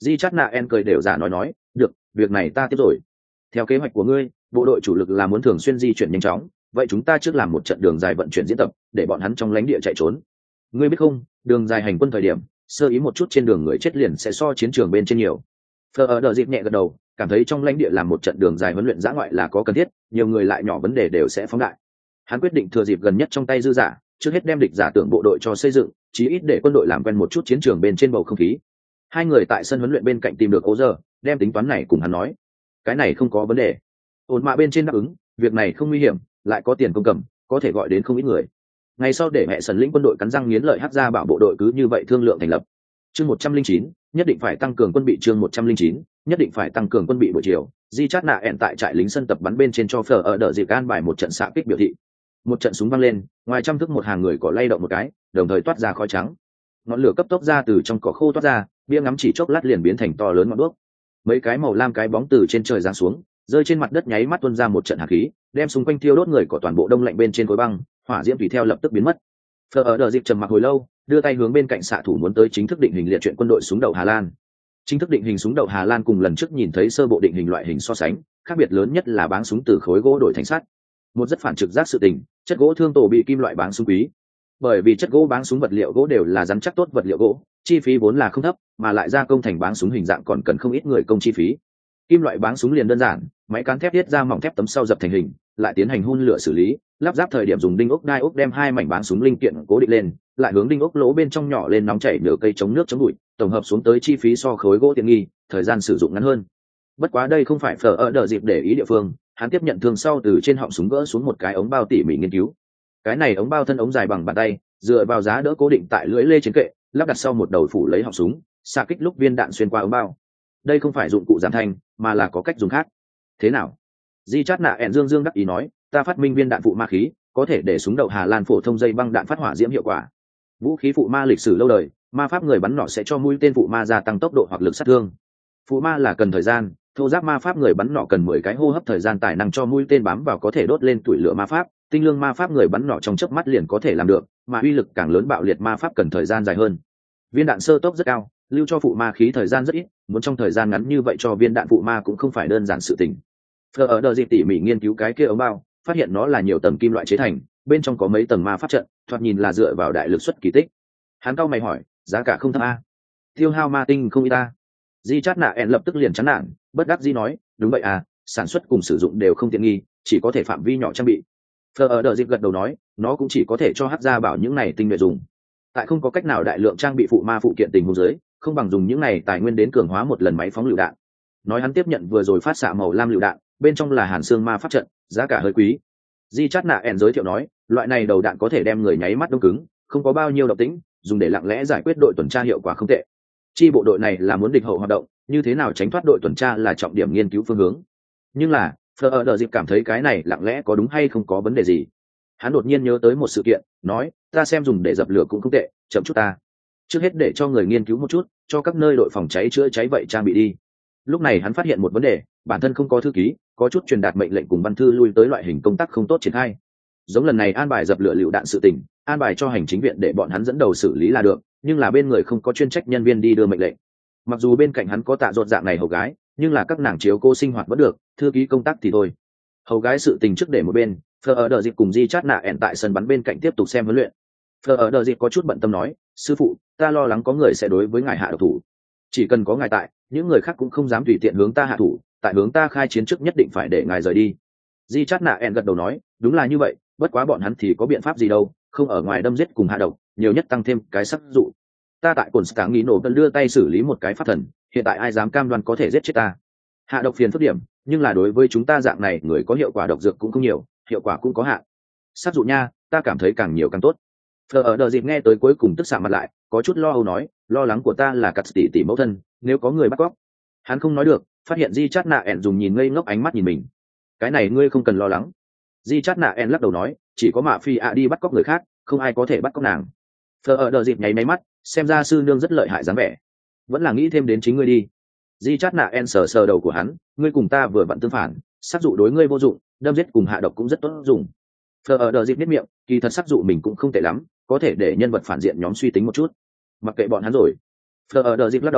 Di Chát Nạ En cười đều giả nói, được, việc này ta tiếp rồi. Theo kế hoạch của ngươi, bộ đội chủ lực là muốn thường xuyên di chuyển nhanh chóng, vậy chúng ta trước làm một trận đường dài vận chuyển diễn tập, để bọn hắn trong lãnh địa chạy trốn. Ngươi biết không, đường dài hành quân thời điểm, sơ ý một chút trên đường người chết liền sẽ so chiến trường bên trên nhiều. Phờ ở đờ dịp nhẹ gật đầu, cảm thấy trong lãnh địa làm một trận đường dài huấn luyện dã ngoại là có cần thiết, nhiều người lại nhỏ vấn đề đều sẽ phóng đại. Hắn quyết định thừa dịp gần nhất trong tay dư giả, trước hết đem địch giả tưởng bộ đội cho xây dựng, chí ít để quân đội làm quen một chút chiến trường bên trên bầu không khí. Hai người tại sân huấn luyện bên cạnh tìm được Ô Giờ, đem tính toán này cùng hắn nói. Cái này không có vấn đề. Ổn mạ bên trên đáp ứng, việc này không nguy hiểm, lại có tiền công cầm, có thể gọi đến không ít người. Ngày sau để mẹ sần lĩnh quân đội cắn răng nghiến lợi hắc ra bảo bộ đội cứ như vậy thương lượng thành lập. Chương 109, nhất định phải tăng cường quân bị. Chương 109, nhất định phải tăng cường quân bị. Buổi chiều, Di Chát Nạ ẹn tại trại lính sân tập bắn bên trên cho Phở ở đợi dịp an bài một trận xạ kích biểu thị. Một trận súng vang lên, ngoài trăm thước một hàng người cỏ lay động một cái, đồng thời toát ra khói trắng. Ngọn lửa cấp tốc ra từ trong cỏ khô toát ra, bia ngắm chỉ chốc lát liền biến thành to lớn ngọn đuốc. Mấy cái màu lam cái bóng từ trên trời giáng xuống, rơi trên mặt đất nháy mắt tuôn ra một trận hàn khí, đem xung quanh thiêu đốt người của toàn bộ đông lạnh bên trên khối băng, hỏa diễm tùy theo lập tức biến mất. Phở ở đợi dịp trầm mặc hồi lâu, đưa tay hướng bên cạnh xạ thủ muốn tới chính thức định hình liệt chuyện quân đội súng đậu Hà Lan. Chính thức định hình súng đậu Hà Lan cùng lần trước nhìn thấy sơ bộ định hình loại hình so sánh, khác biệt lớn nhất là báng súng từ khối gỗ đổi thành sắt. Một rất phản trực giác sự tình, chất gỗ thương tổ bị kim loại báng súng quý. Bởi vì chất gỗ báng súng vật liệu gỗ đều là rắn chắc tốt vật liệu gỗ, chi phí vốn là không thấp, mà lại gia công thành báng súng hình dạng còn cần không ít người công chi phí. Kim loại báng súng liền đơn giản, máy cán thép tiết ra mỏng thép tấm sau dập thành hình, lại tiến hành hun lửa xử lý, lắp ráp thời điểm dùng đinh ốc đai ốc đem hai mảnh báng súng linh kiện cố định lên, lại hướng đinh ốc lỗ bên trong nhỏ lên nóng chảy nửa cây chống nước chống bụi, tổng hợp xuống tới chi phí so khối gỗ tiện nghi, thời gian sử dụng ngắn hơn. Bất quá đây không phải Phở ở đợi dịp để ý địa phương, hắn tiếp nhận thương sau từ trên họng súng gỡ xuống một cái ống bao tỉ mỉ nghiên cứu. Cái này ống bao thân ống dài bằng bàn tay, dựa vào giá đỡ cố định tại lưỡi lê trên kệ, lắp đặt sau một đầu phủ lấy họng súng, xạ kích lúc viên đạn xuyên qua ống bao. Đây không phải dụng cụ giảm thanh, mà là có cách dùng khác. Thế nào? Di Chát Nạ ẹn dương đắc ý nói, ta phát minh viên đạn phụ ma khí, có thể để súng đậu Hà Lan phổ thông dây băng đạn phát hỏa diễm hiệu quả. Vũ khí phụ ma lịch sử lâu đời, ma pháp người bắn nỏ sẽ cho mũi tên phụ ma gia tăng tốc độ hoặc lực sát thương. Phụ ma là cần thời gian, thô giáp ma pháp người bắn nỏ cần 10 cái hô hấp thời gian tài năng cho mũi tên bám vào có thể đốt lên tuổi lửa ma pháp, tinh lương ma pháp người bắn nỏ trong chớp mắt liền có thể làm được, mà uy lực càng lớn bạo liệt ma pháp cần thời gian dài hơn. Viên đạn sơ tốc rất cao, lưu cho phụ ma khí thời gian rất ít, muốn trong thời gian ngắn như vậy cho viên đạn phụ ma cũng không phải đơn giản sự tình. Phở ở đợi dịp tỉ mỉ nghiên cứu cái kia ống bao, phát hiện nó là nhiều tầng kim loại chế thành, bên trong có mấy tầng ma pháp trận, thoạt nhìn là dựa vào đại lực xuất kỳ tích. Hắn cau mày hỏi, giá cả không thấp a? Tiêu hao ma tinh không ít ta. Di Chát Nạ ẹn lập tức liền chán nản, bất đắc dĩ nói, đúng vậy à, sản xuất cùng sử dụng đều không tiện nghi, chỉ có thể phạm vi nhỏ trang bị. Phở ở đợi dịp gật đầu nói, nó cũng chỉ có thể cho hắc gia bảo những này tinh nhuệ dùng. Tại không có cách nào đại lượng trang bị phụ ma phụ kiện tình huống dưới, không bằng dùng những này tài nguyên đến cường hóa một lần máy phóng lựu đạn. Nói hắn tiếp nhận vừa rồi phát xạ màu lam lựu đạn, bên trong là hàn xương ma pháp trận, giá cả hơi quý. Di Chát Nạ ẹn giới thiệu nói, loại này đầu đạn có thể đem người nháy mắt đông cứng, không có bao nhiêu độc tính, dùng để lặng lẽ giải quyết đội tuần tra hiệu quả không tệ. Chi bộ đội này là muốn địch hậu hoạt động, như thế nào tránh thoát đội tuần tra là trọng điểm nghiên cứu phương hướng. Nhưng là, Phở ở đợi dịp cảm thấy cái này lặng lẽ có đúng hay không có vấn đề gì. Hắn đột nhiên nhớ tới một sự kiện, nói, ta xem dùng để dập lửa cũng không tệ, chậm chút ta. Trước hết để cho người nghiên cứu một chút, cho các nơi đội phòng cháy chữa cháy vậy trang bị đi. Lúc này hắn phát hiện một vấn đề, bản thân không có thư ký, có chút truyền đạt mệnh lệnh cùng văn thư lui tới loại hình công tác không tốt triển khai. Giống lần này an bài dập lửa lựu đạn sự tình, an bài cho hành chính viện để bọn hắn dẫn đầu xử lý là được, nhưng là bên người không có chuyên trách nhân viên đi đưa mệnh lệnh. Mặc dù bên cạnh hắn có tạ ruột dạng này hầu gái, nhưng là các nàng chiếu cô sinh hoạt vẫn được, thư ký công tác thì thôi. Hầu gái sự tình trước để một bên, Phở ở đợi dịp cùng Di Chát Nạ ẹn tại sân bắn bên cạnh tiếp tục xem huấn luyện. Phở ở đợi dịp có chút bận tâm nói, sư phụ, ta lo lắng có người sẽ đối với ngài hạ độc thủ. Chỉ cần có ngài tại, những người khác cũng không dám tùy tiện hướng ta hạ thủ, tại hướng ta khai chiến trước nhất định phải để ngài rời đi. Di Chát Nạ ẹn gật đầu nói, đúng là như vậy, bất quá bọn hắn thì có biện pháp gì đâu, không ở ngoài đâm giết cùng hạ độc, nhiều nhất tăng thêm cái sắc dụ. Ta tại cồn sáng nghĩ nổ cần đưa tay xử lý một cái pháp thần, hiện tại ai dám cam đoan có thể giết chết ta. Hạ độc phiền phức điểm, nhưng là đối với chúng ta dạng này người có hiệu quả độc dược cũng không nhiều, hiệu quả cũng có hạn. Sắc dụ nha, ta cảm thấy càng nhiều càng tốt. Phở ở đợi dịp nghe tới cuối cùng tức xạ mặt lại, có chút lo âu nói, lo lắng của ta là cắt tỷ mẫu thân, nếu có người bắt cóc. Hắn không nói được, phát hiện Di Chát Nạ ẹn dùng nhìn ngây ngốc ánh mắt nhìn mình. Cái này ngươi không cần lo lắng. Di Chát Nạ ẹn lắc đầu nói, chỉ có mạ phi ạ đi bắt cóc người khác, không ai có thể bắt cóc nàng. Phở ở đợi dịp nháy máy mắt, xem ra sư nương rất lợi hại dáng vẻ, vẫn là nghĩ thêm đến chính ngươi đi. Di Chát Nạ en sờ sờ đầu của hắn, ngươi cùng ta vừa vặn tương phản, sắc dụ đối ngươi vô dụng, đâm giết cùng hạ độc cũng rất tốt dùng. Phở ở đợi dịp biết miệng, kỳ thật sắc dụ mình cũng không tệ lắm, có thể để nhân vật phản diện nhóm suy tính một chút. Mặc kệ bọn hắn rồi. Phở ở đợi dịp lắc đầu,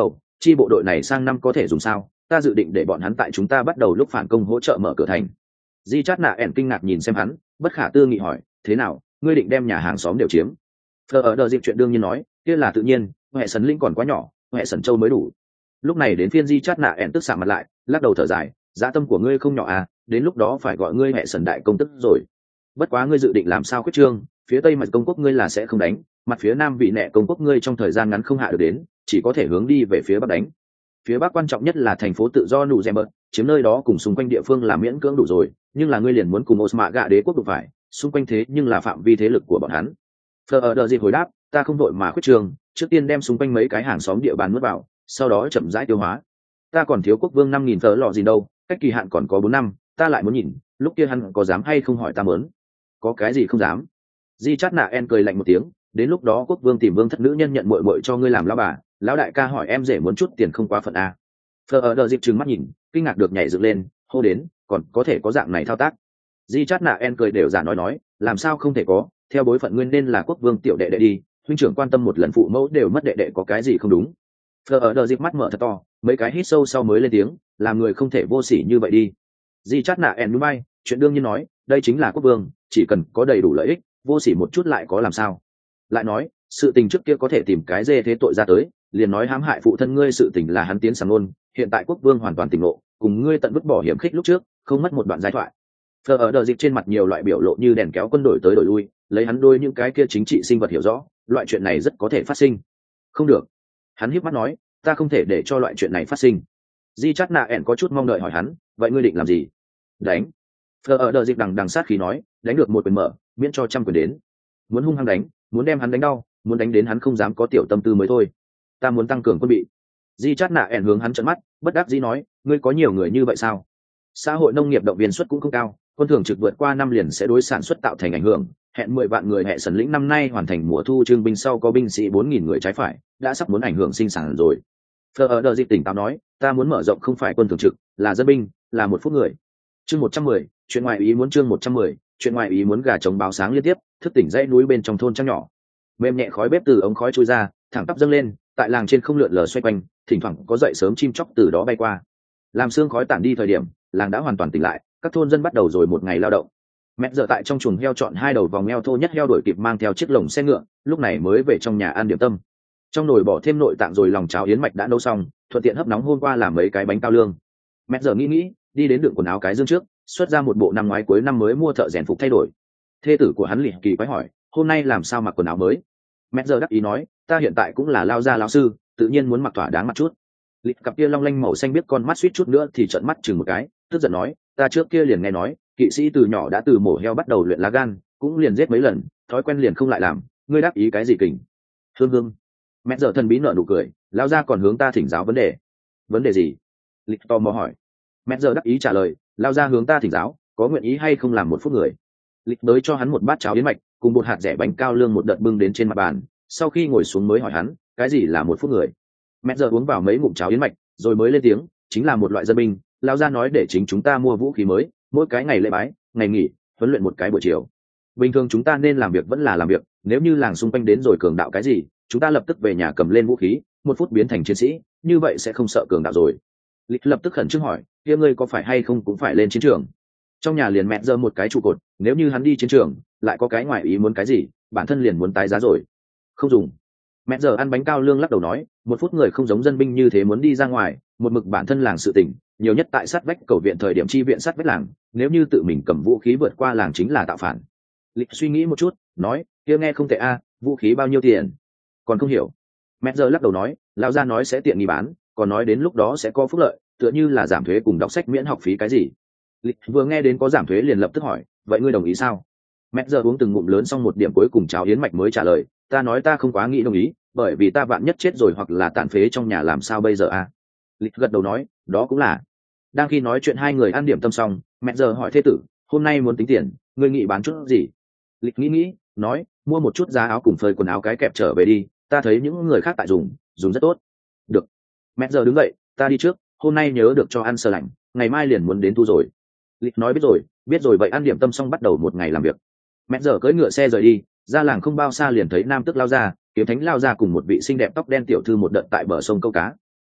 chi bộ đội này sang năm có thể dùng sao? Ta dự định để bọn hắn tại chúng ta bắt đầu lúc phản công hỗ trợ mở cửa thành. Di Chát Nạ ẻn kinh ngạc nhìn xem hắn, bất khả tư nghị hỏi, thế nào, ngươi định đem nhà hàng xóm đều chiếm? Phờ ở đờ dịp chuyện đương nhiên nói, kia là tự nhiên, hệ sần linh còn quá nhỏ, hệ sần châu mới đủ. Lúc này đến phiên Di Chát Nạ ẻn tức xạ mặt lại, lắc đầu thở dài, dạ tâm của ngươi không nhỏ à, đến lúc đó phải gọi ngươi hệ sần đại công tức rồi. Bất quá ngươi dự định làm sao khuyết trương, phía tây mặt công quốc ngươi là sẽ không đánh, mặt phía nam vị nệ công quốc ngươi trong thời gian ngắn không hạ được đến, chỉ có thể hướng đi về phía bắc đánh. Phía bắc quan trọng nhất là thành phố tự do nụ Zember, chiếm nơi đó cùng xung quanh địa phương là miễn cưỡng đủ rồi, nhưng là ngươi liền muốn cùng Osmaga đế quốc đụng phải, xung quanh thế nhưng là phạm vi thế lực của bọn hắn. Phờ ở đờ gì hồi đáp, ta không đội mà khuyết trường, trước tiên đem xung quanh mấy cái hàng xóm địa bàn nuốt vào, sau đó chậm rãi tiêu hóa. Ta còn thiếu quốc vương 5.000 tờ lọ gì đâu, cách kỳ hạn còn có 4 năm, ta lại muốn nhìn, lúc kia hắn có dám hay không hỏi ta mớn. Có cái gì không dám? Di Chát Nạ En cười lạnh một tiếng, đến lúc đó quốc vương tìm vương thất nữ nhân nhận muội muội cho ngươi làm lão bà, lão đại ca hỏi em rể muốn chút tiền không quá phận a. Phờ ở đờ dịp trừng mắt nhìn, kinh ngạc được nhảy dựng lên, hô đến, còn có thể có dạng này thao tác. Di Chát Nạ En cười đều giả nói, làm sao không thể có, theo bối phận nguyên nên là quốc vương tiểu đệ đệ đi, huynh trưởng quan tâm một lần phụ mẫu đều mất đệ đệ có cái gì không đúng. Phờ ở đờ dịp mắt mở thật to, mấy cái hít sâu sau mới lên tiếng, làm người không thể vô sỉ như vậy đi. Di Chát Nạ En núi bay, chuyện đương nhiên nói, đây chính là quốc vương, chỉ cần có đầy đủ lợi ích, vô sỉ một chút lại có làm sao. Lại nói, sự tình trước kia có thể tìm cái dê thế tội ra tới, liền nói hãm hại phụ thân ngươi sự tình là hắn tiến sàng luôn, hiện tại quốc vương hoàn toàn tỉnh ngộ, cùng ngươi tận vứt bỏ hiểm khích lúc trước, không mất một đoạn giai thoại. Phờ ở đờ dịp trên mặt nhiều loại biểu lộ như đèn kéo quân đội tới đổi lui, lấy hắn đôi những cái kia chính trị sinh vật hiểu rõ, loại chuyện này rất có thể phát sinh. Không được, hắn híp mắt nói, ta không thể để cho loại chuyện này phát sinh. Di Chát Nạ ẻn có chút mong đợi hỏi hắn, vậy ngươi định làm gì? Đánh. Phờ ở đờ dịp đằng sát khí nói, đánh được một quyền mở, miễn cho trăm quyền đến. Muốn hung hăng đánh, muốn đem hắn đánh đau, muốn đánh đến hắn không dám có tiểu tâm tư mới thôi. Ta muốn tăng cường quân bị. Di Chát Nạ ẻn hướng hắn trợn mắt, bất đắc dĩ nói, ngươi có nhiều người như vậy sao? Xã hội nông nghiệp động viên suất cũng không cao, quân thường trực vượt qua năm liền sẽ đối sản xuất tạo thành ảnh hưởng, hẹn 10 vạn người hệ sần lĩnh năm nay hoàn thành mùa thu trương binh sau có binh sĩ 4.000 người trái phải, đã sắp muốn ảnh hưởng sinh sản rồi. Phờ ở đờ dịp tỉnh táo nói, ta muốn mở rộng không phải quân thường trực, là dân binh, là một phút người. Chương 110, chuyện ngoài ý muốn chương 110, chuyện ngoài ý muốn gà trống báo sáng liên tiếp, thức tỉnh dãy núi bên trong thôn trăng nhỏ. Mềm nhẹ khói bếp từ ống khói trôi ra, thẳng tắp dâng lên, tại làng trên không lượn lờ xoay quanh, thỉnh thoảng có dậy sớm chim chóc từ đó bay qua. Làm sương khói tản đi thời điểm, làng đã hoàn toàn tỉnh lại, các thôn dân bắt đầu rồi một ngày lao động. Mẹ giờ tại trong chuồng heo chọn 2 đầu vòng heo thô nhất heo đuổi kịp mang theo chiếc lồng xe ngựa, lúc này mới về trong nhà ăn điểm tâm. Trong nồi bỏ thêm nội tạng rồi lòng cháo yến mạch đã nấu xong, thuận tiện hấp nóng hôm qua làm mấy cái bánh cao lương. Mẹ giờ nghĩ, đi đến đựng quần áo cái dương trước, xuất ra một bộ năm ngoái cuối năm mới mua thợ rèn phục thay đổi. Thê tử của hắn liền kỳ quái hỏi, hôm nay làm sao mặc quần áo mới? Mẹ giờ đắc ý nói, ta hiện tại cũng là lao gia lão sư, tự nhiên muốn mặc thỏa đáng mặt chút. Lịch cặp kia long lanh màu xanh biết con mắt suýt chút nữa thì trợn mắt chừng một cái, tức giận nói, ta trước kia liền nghe nói, kỵ sĩ từ nhỏ đã từ mổ heo bắt đầu luyện lá gan, cũng liền giết mấy lần, thói quen liền không lại làm, ngươi đáp ý cái gì kình? Hương. Mẹ giờ thần bí nở nụ cười, lao ra còn hướng ta thỉnh giáo vấn đề. Vấn đề gì? Lịch tò mò hỏi. Mẹ giờ đáp ý trả lời, lao ra hướng ta thỉnh giáo, có nguyện ý hay không làm một phút người? Lịch tới cho hắn một bát cháo yến mạch, cùng một hạt rẻ bánh cao lương một đợt bưng đến trên mặt bàn, sau khi ngồi xuống mới hỏi hắn, cái gì là một phút người? Mẹ giờ uống vào mấy ngụm cháo yến mạch, rồi mới lên tiếng, chính là một loại dân binh, lao ra nói để chính chúng ta mua vũ khí mới, mỗi cái ngày lễ bái, ngày nghỉ, huấn luyện một cái buổi chiều. Bình thường chúng ta nên làm việc vẫn là làm việc, nếu như làng xung quanh đến rồi cường đạo cái gì, chúng ta lập tức về nhà cầm lên vũ khí, 1 phút biến thành chiến sĩ, như vậy sẽ không sợ cường đạo rồi. Lịch lập tức khẩn trương hỏi, kia ngươi có phải hay không cũng phải lên chiến trường? Trong nhà liền mẹ giờ một cái trụ cột, nếu như hắn đi chiến trường, lại có cái ngoài ý muốn cái gì, bản thân liền muốn tái giá rồi. Không dùng. Mẹ giờ ăn bánh cao lương lắc đầu nói, 1 phút người không giống dân binh như thế muốn đi ra ngoài, một mực bản thân làng sự tỉnh, nhiều nhất tại sát vách cầu viện thời điểm chi viện sát vách làng, nếu như tự mình cầm vũ khí vượt qua làng chính là tạo phản. Lịch suy nghĩ một chút, nói, kia nghe không tệ a, vũ khí bao nhiêu tiền? Còn không hiểu. Mẹ giờ lắc đầu nói, lão gia nói sẽ tiện nghi bán, còn nói đến lúc đó sẽ có phúc lợi, tựa như là giảm thuế cùng đọc sách miễn học phí cái gì. Lịch vừa nghe đến có giảm thuế liền lập tức hỏi, vậy ngươi đồng ý sao? Mẹ giờ uống từng ngụm lớn xong một điểm cuối cùng cháo yến mạch mới trả lời, ta nói ta không quá nghĩ đồng ý, bởi vì ta vạn nhất chết rồi hoặc là tàn phế trong nhà làm sao bây giờ a? Lịch gật đầu nói, đó cũng là. Đang khi nói chuyện hai người ăn điểm tâm xong, mẹ giờ hỏi thê tử, hôm nay muốn tính tiền, ngươi nghĩ bán chút gì? Lịch nghĩ, nói, mua một chút giá áo cùng phơi quần áo cái kẹp trở về đi, ta thấy những người khác tại dùng rất tốt. Được. Mẹ giờ đứng dậy, ta đi trước, hôm nay nhớ được cho ăn sơ lạnh, ngày mai liền muốn đến thu rồi. Lịch nói biết rồi vậy ăn điểm tâm xong bắt đầu một ngày làm việc. Mẹ giờ cưỡi ngựa xe rời đi, ra làng không bao xa liền thấy nam tức lao ra, kiếm thánh lao ra cùng một vị xinh đẹp tóc đen tiểu thư một đợt tại bờ sông câu cá.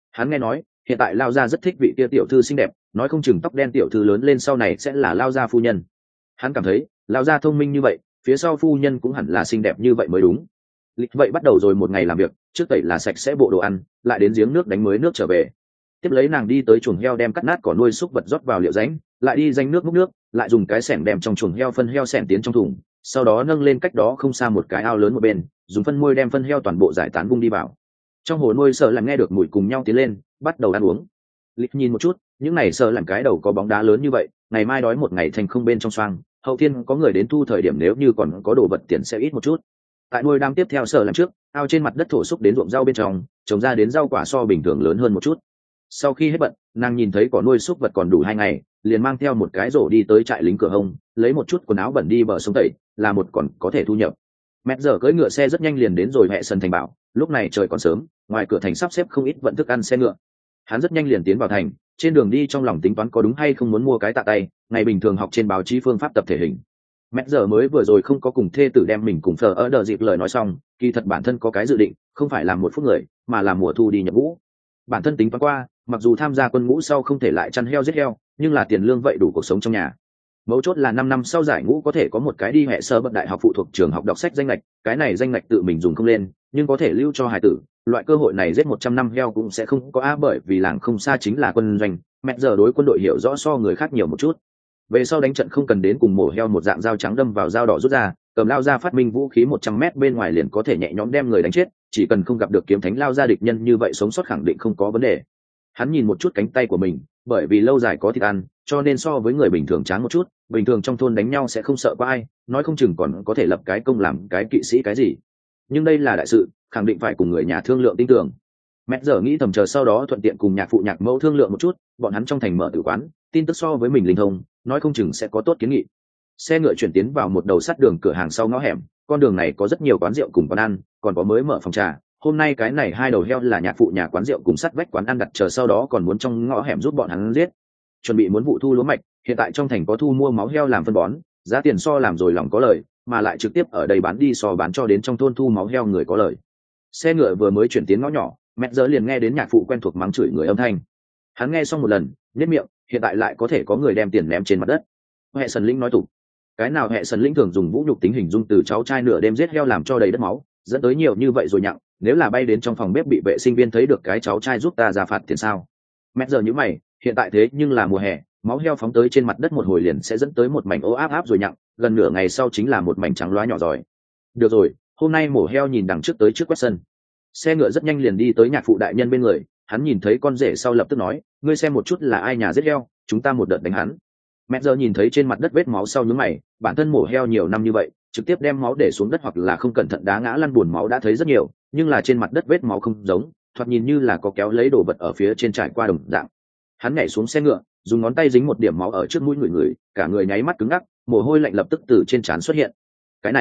Hắn nghe nói hiện tại lao gia rất thích vị kia tiểu thư xinh đẹp, nói không chừng tóc đen tiểu thư lớn lên sau này sẽ là lao gia phu nhân. Hắn cảm thấy lao gia thông minh như vậy, phía sau phu nhân cũng hẳn là xinh đẹp như vậy mới đúng. Lịch vậy bắt đầu rồi một ngày làm việc, trước tẩy là sạch sẽ bộ đồ ăn, lại đến giếng nước đánh mới nước trở về. Tiếp lấy nàng đi tới chuồng heo đem cắt nát cỏ nuôi súc vật rót vào liệu rãnh, lại đi danh nước múc nước, lại dùng cái xẻng đem trong chuồng heo phân heo xẻng tiến trong thùng, sau đó nâng lên cách đó không xa một cái ao lớn một bên, dùng phân môi đem phân heo toàn bộ giải tán vung đi vào. Trong hồ nuôi sợ làm nghe được mùi cùng nhau tiến lên, bắt đầu ăn uống. Lịch nhìn một chút, những này sợ làm cái đầu có bóng đá lớn như vậy, ngày mai đói một ngày thành không bên trong xoang, hậu thiên có người đến thu thời điểm nếu như còn có đồ vật tiền sẽ ít một chút. Tại nuôi đám tiếp theo sợ làm trước, ao trên mặt đất thổ xúc đến ruộng rau bên trong, trồng ra đến rau quả so bình thường lớn hơn một chút. Sau khi hết bận, nàng nhìn thấy cỏ nuôi súc vật còn đủ 2 ngày, liền mang theo một cái rổ đi tới trại lính cửa hông, lấy một chút quần áo bẩn đi bờ sông tẩy, là một còn có thể thu nhập. Mẹ giờ cưỡi ngựa xe rất nhanh liền đến rồi hệ sân thành bảo, lúc này trời còn sớm, ngoài cửa thành sắp xếp không ít vận thức ăn xe ngựa. Hắn rất nhanh liền tiến vào thành, trên đường đi trong lòng tính toán có đúng hay không muốn mua cái tạ tay, ngày bình thường học trên báo chí phương pháp tập thể hình. Mẹ giờ mới vừa rồi không có cùng thê tử đem mình cùng phở ở đờ dịp lời nói xong, kỳ thật bản thân có cái dự định, không phải làm một phút người, mà là mùa thu đi nhập ngũ. Bản thân tính toán qua, mặc dù tham gia quân ngũ sau không thể lại chăn heo giết heo, nhưng là tiền lương vậy đủ cuộc sống trong nhà. Mấu chốt là 5 năm sau giải ngũ có thể có một cái đi hệ sơ bậc đại học phụ thuộc trường học đọc sách danh lệch, cái này danh lệch tự mình dùng không lên, nhưng có thể lưu cho hải tử. Loại cơ hội này giết 100 năm heo cũng sẽ không có bởi vì làng không xa chính là quân doanh, mẹ giờ đối quân đội hiểu rõ so người khác nhiều một chút. Về sau đánh trận không cần đến cùng mổ heo một dạng dao trắng đâm vào dao đỏ rút ra, cầm lao ra phát minh vũ khí 100 mét bên ngoài liền có thể nhẹ nhõm đem người đánh chết, chỉ cần không gặp được kiếm thánh lao ra địch nhân như vậy sống sót khẳng định không có vấn đề. Hắn nhìn một chút cánh tay của mình, bởi vì lâu dài có thịt ăn, cho nên so với người bình thường tráng một chút, bình thường trong thôn đánh nhau sẽ không sợ có ai, nói không chừng còn có thể lập cái công làm cái kỵ sĩ cái gì. Nhưng đây là đại sự, khẳng định phải cùng người nhà thương lượng tin tưởng. Mẹ giờ nghĩ thầm chờ sau đó thuận tiện cùng nhạc phụ nhạc mẫu thương lượng một chút, bọn hắn trong thành mở tử quán, tin tức so với mình linh thông, nói không chừng sẽ có tốt kiến nghị. Xe ngựa chuyển tiến vào một đầu sắt đường cửa hàng sau ngõ hẻm, con đường này có rất nhiều quán rượu cùng quán ăn, còn có mới mở phòng trà. Hôm nay cái này 2 đầu heo là nhạc phụ nhà quán rượu cùng sắt vách quán ăn đặt chờ sau đó còn muốn trong ngõ hẻm giúp bọn hắn giết. Chuẩn bị muốn vụ thu lúa mạch, hiện tại trong thành có thu mua máu heo làm phân bón, giá tiền so làm rồi lòng có lời, mà lại trực tiếp ở đây bán đi so bán cho đến trong thôn thu máu heo người có lời. Xe ngựa vừa mới chuyển tiến ngõ nhỏ, mẹ giờ liền nghe đến nhạc phụ quen thuộc mắng chửi người âm thanh. Hắn nghe xong một lần, nhếch miệng, hiện tại lại có thể có người đem tiền ném trên mặt đất. Hệ Sần Linh nói tục, cái nào Hệ Sần Linh thường dùng vũ nhục tính hình dung từ cháu trai nửa đêm giết heo làm cho đầy đất máu, dẫn tới nhiều như vậy rồi nhặng, nếu là bay đến trong phòng bếp bị vệ sinh viên thấy được cái cháu trai giúp ta ra phạt tiền sao? Mẹ giờ như mày, hiện tại thế nhưng là mùa hè, máu heo phóng tới trên mặt đất một hồi liền sẽ dẫn tới một mảnh ố áp áp rồi nhặng, gần nửa ngày sau chính là một mảnh trắng loá nhỏ giỏi. Được rồi, hôm nay mổ heo nhìn đằng trước tới trước quét sân. Xe ngựa rất nhanh liền đi tới nhạc phụ đại nhân bên người, hắn nhìn thấy con rể sau lập tức nói, ngươi xem một chút là ai nhà giết heo, chúng ta một đợt đánh hắn. Mẹ giờ nhìn thấy trên mặt đất vết máu sau nhướng mày, bản thân mổ heo nhiều năm như vậy, trực tiếp đem máu để xuống đất hoặc là không cẩn thận đá ngã lăn buồn máu đã thấy rất nhiều, nhưng là trên mặt đất vết máu không giống, thoạt nhìn như là có kéo lấy đồ vật ở phía trên trải qua đồng dạng. Hắn nhảy xuống xe ngựa, dùng ngón tay dính một điểm máu ở trước mũi người, cả người nháy mắt cứng ngắc, mồ hôi lạnh lập tức từ trên trán xuất hiện. Cái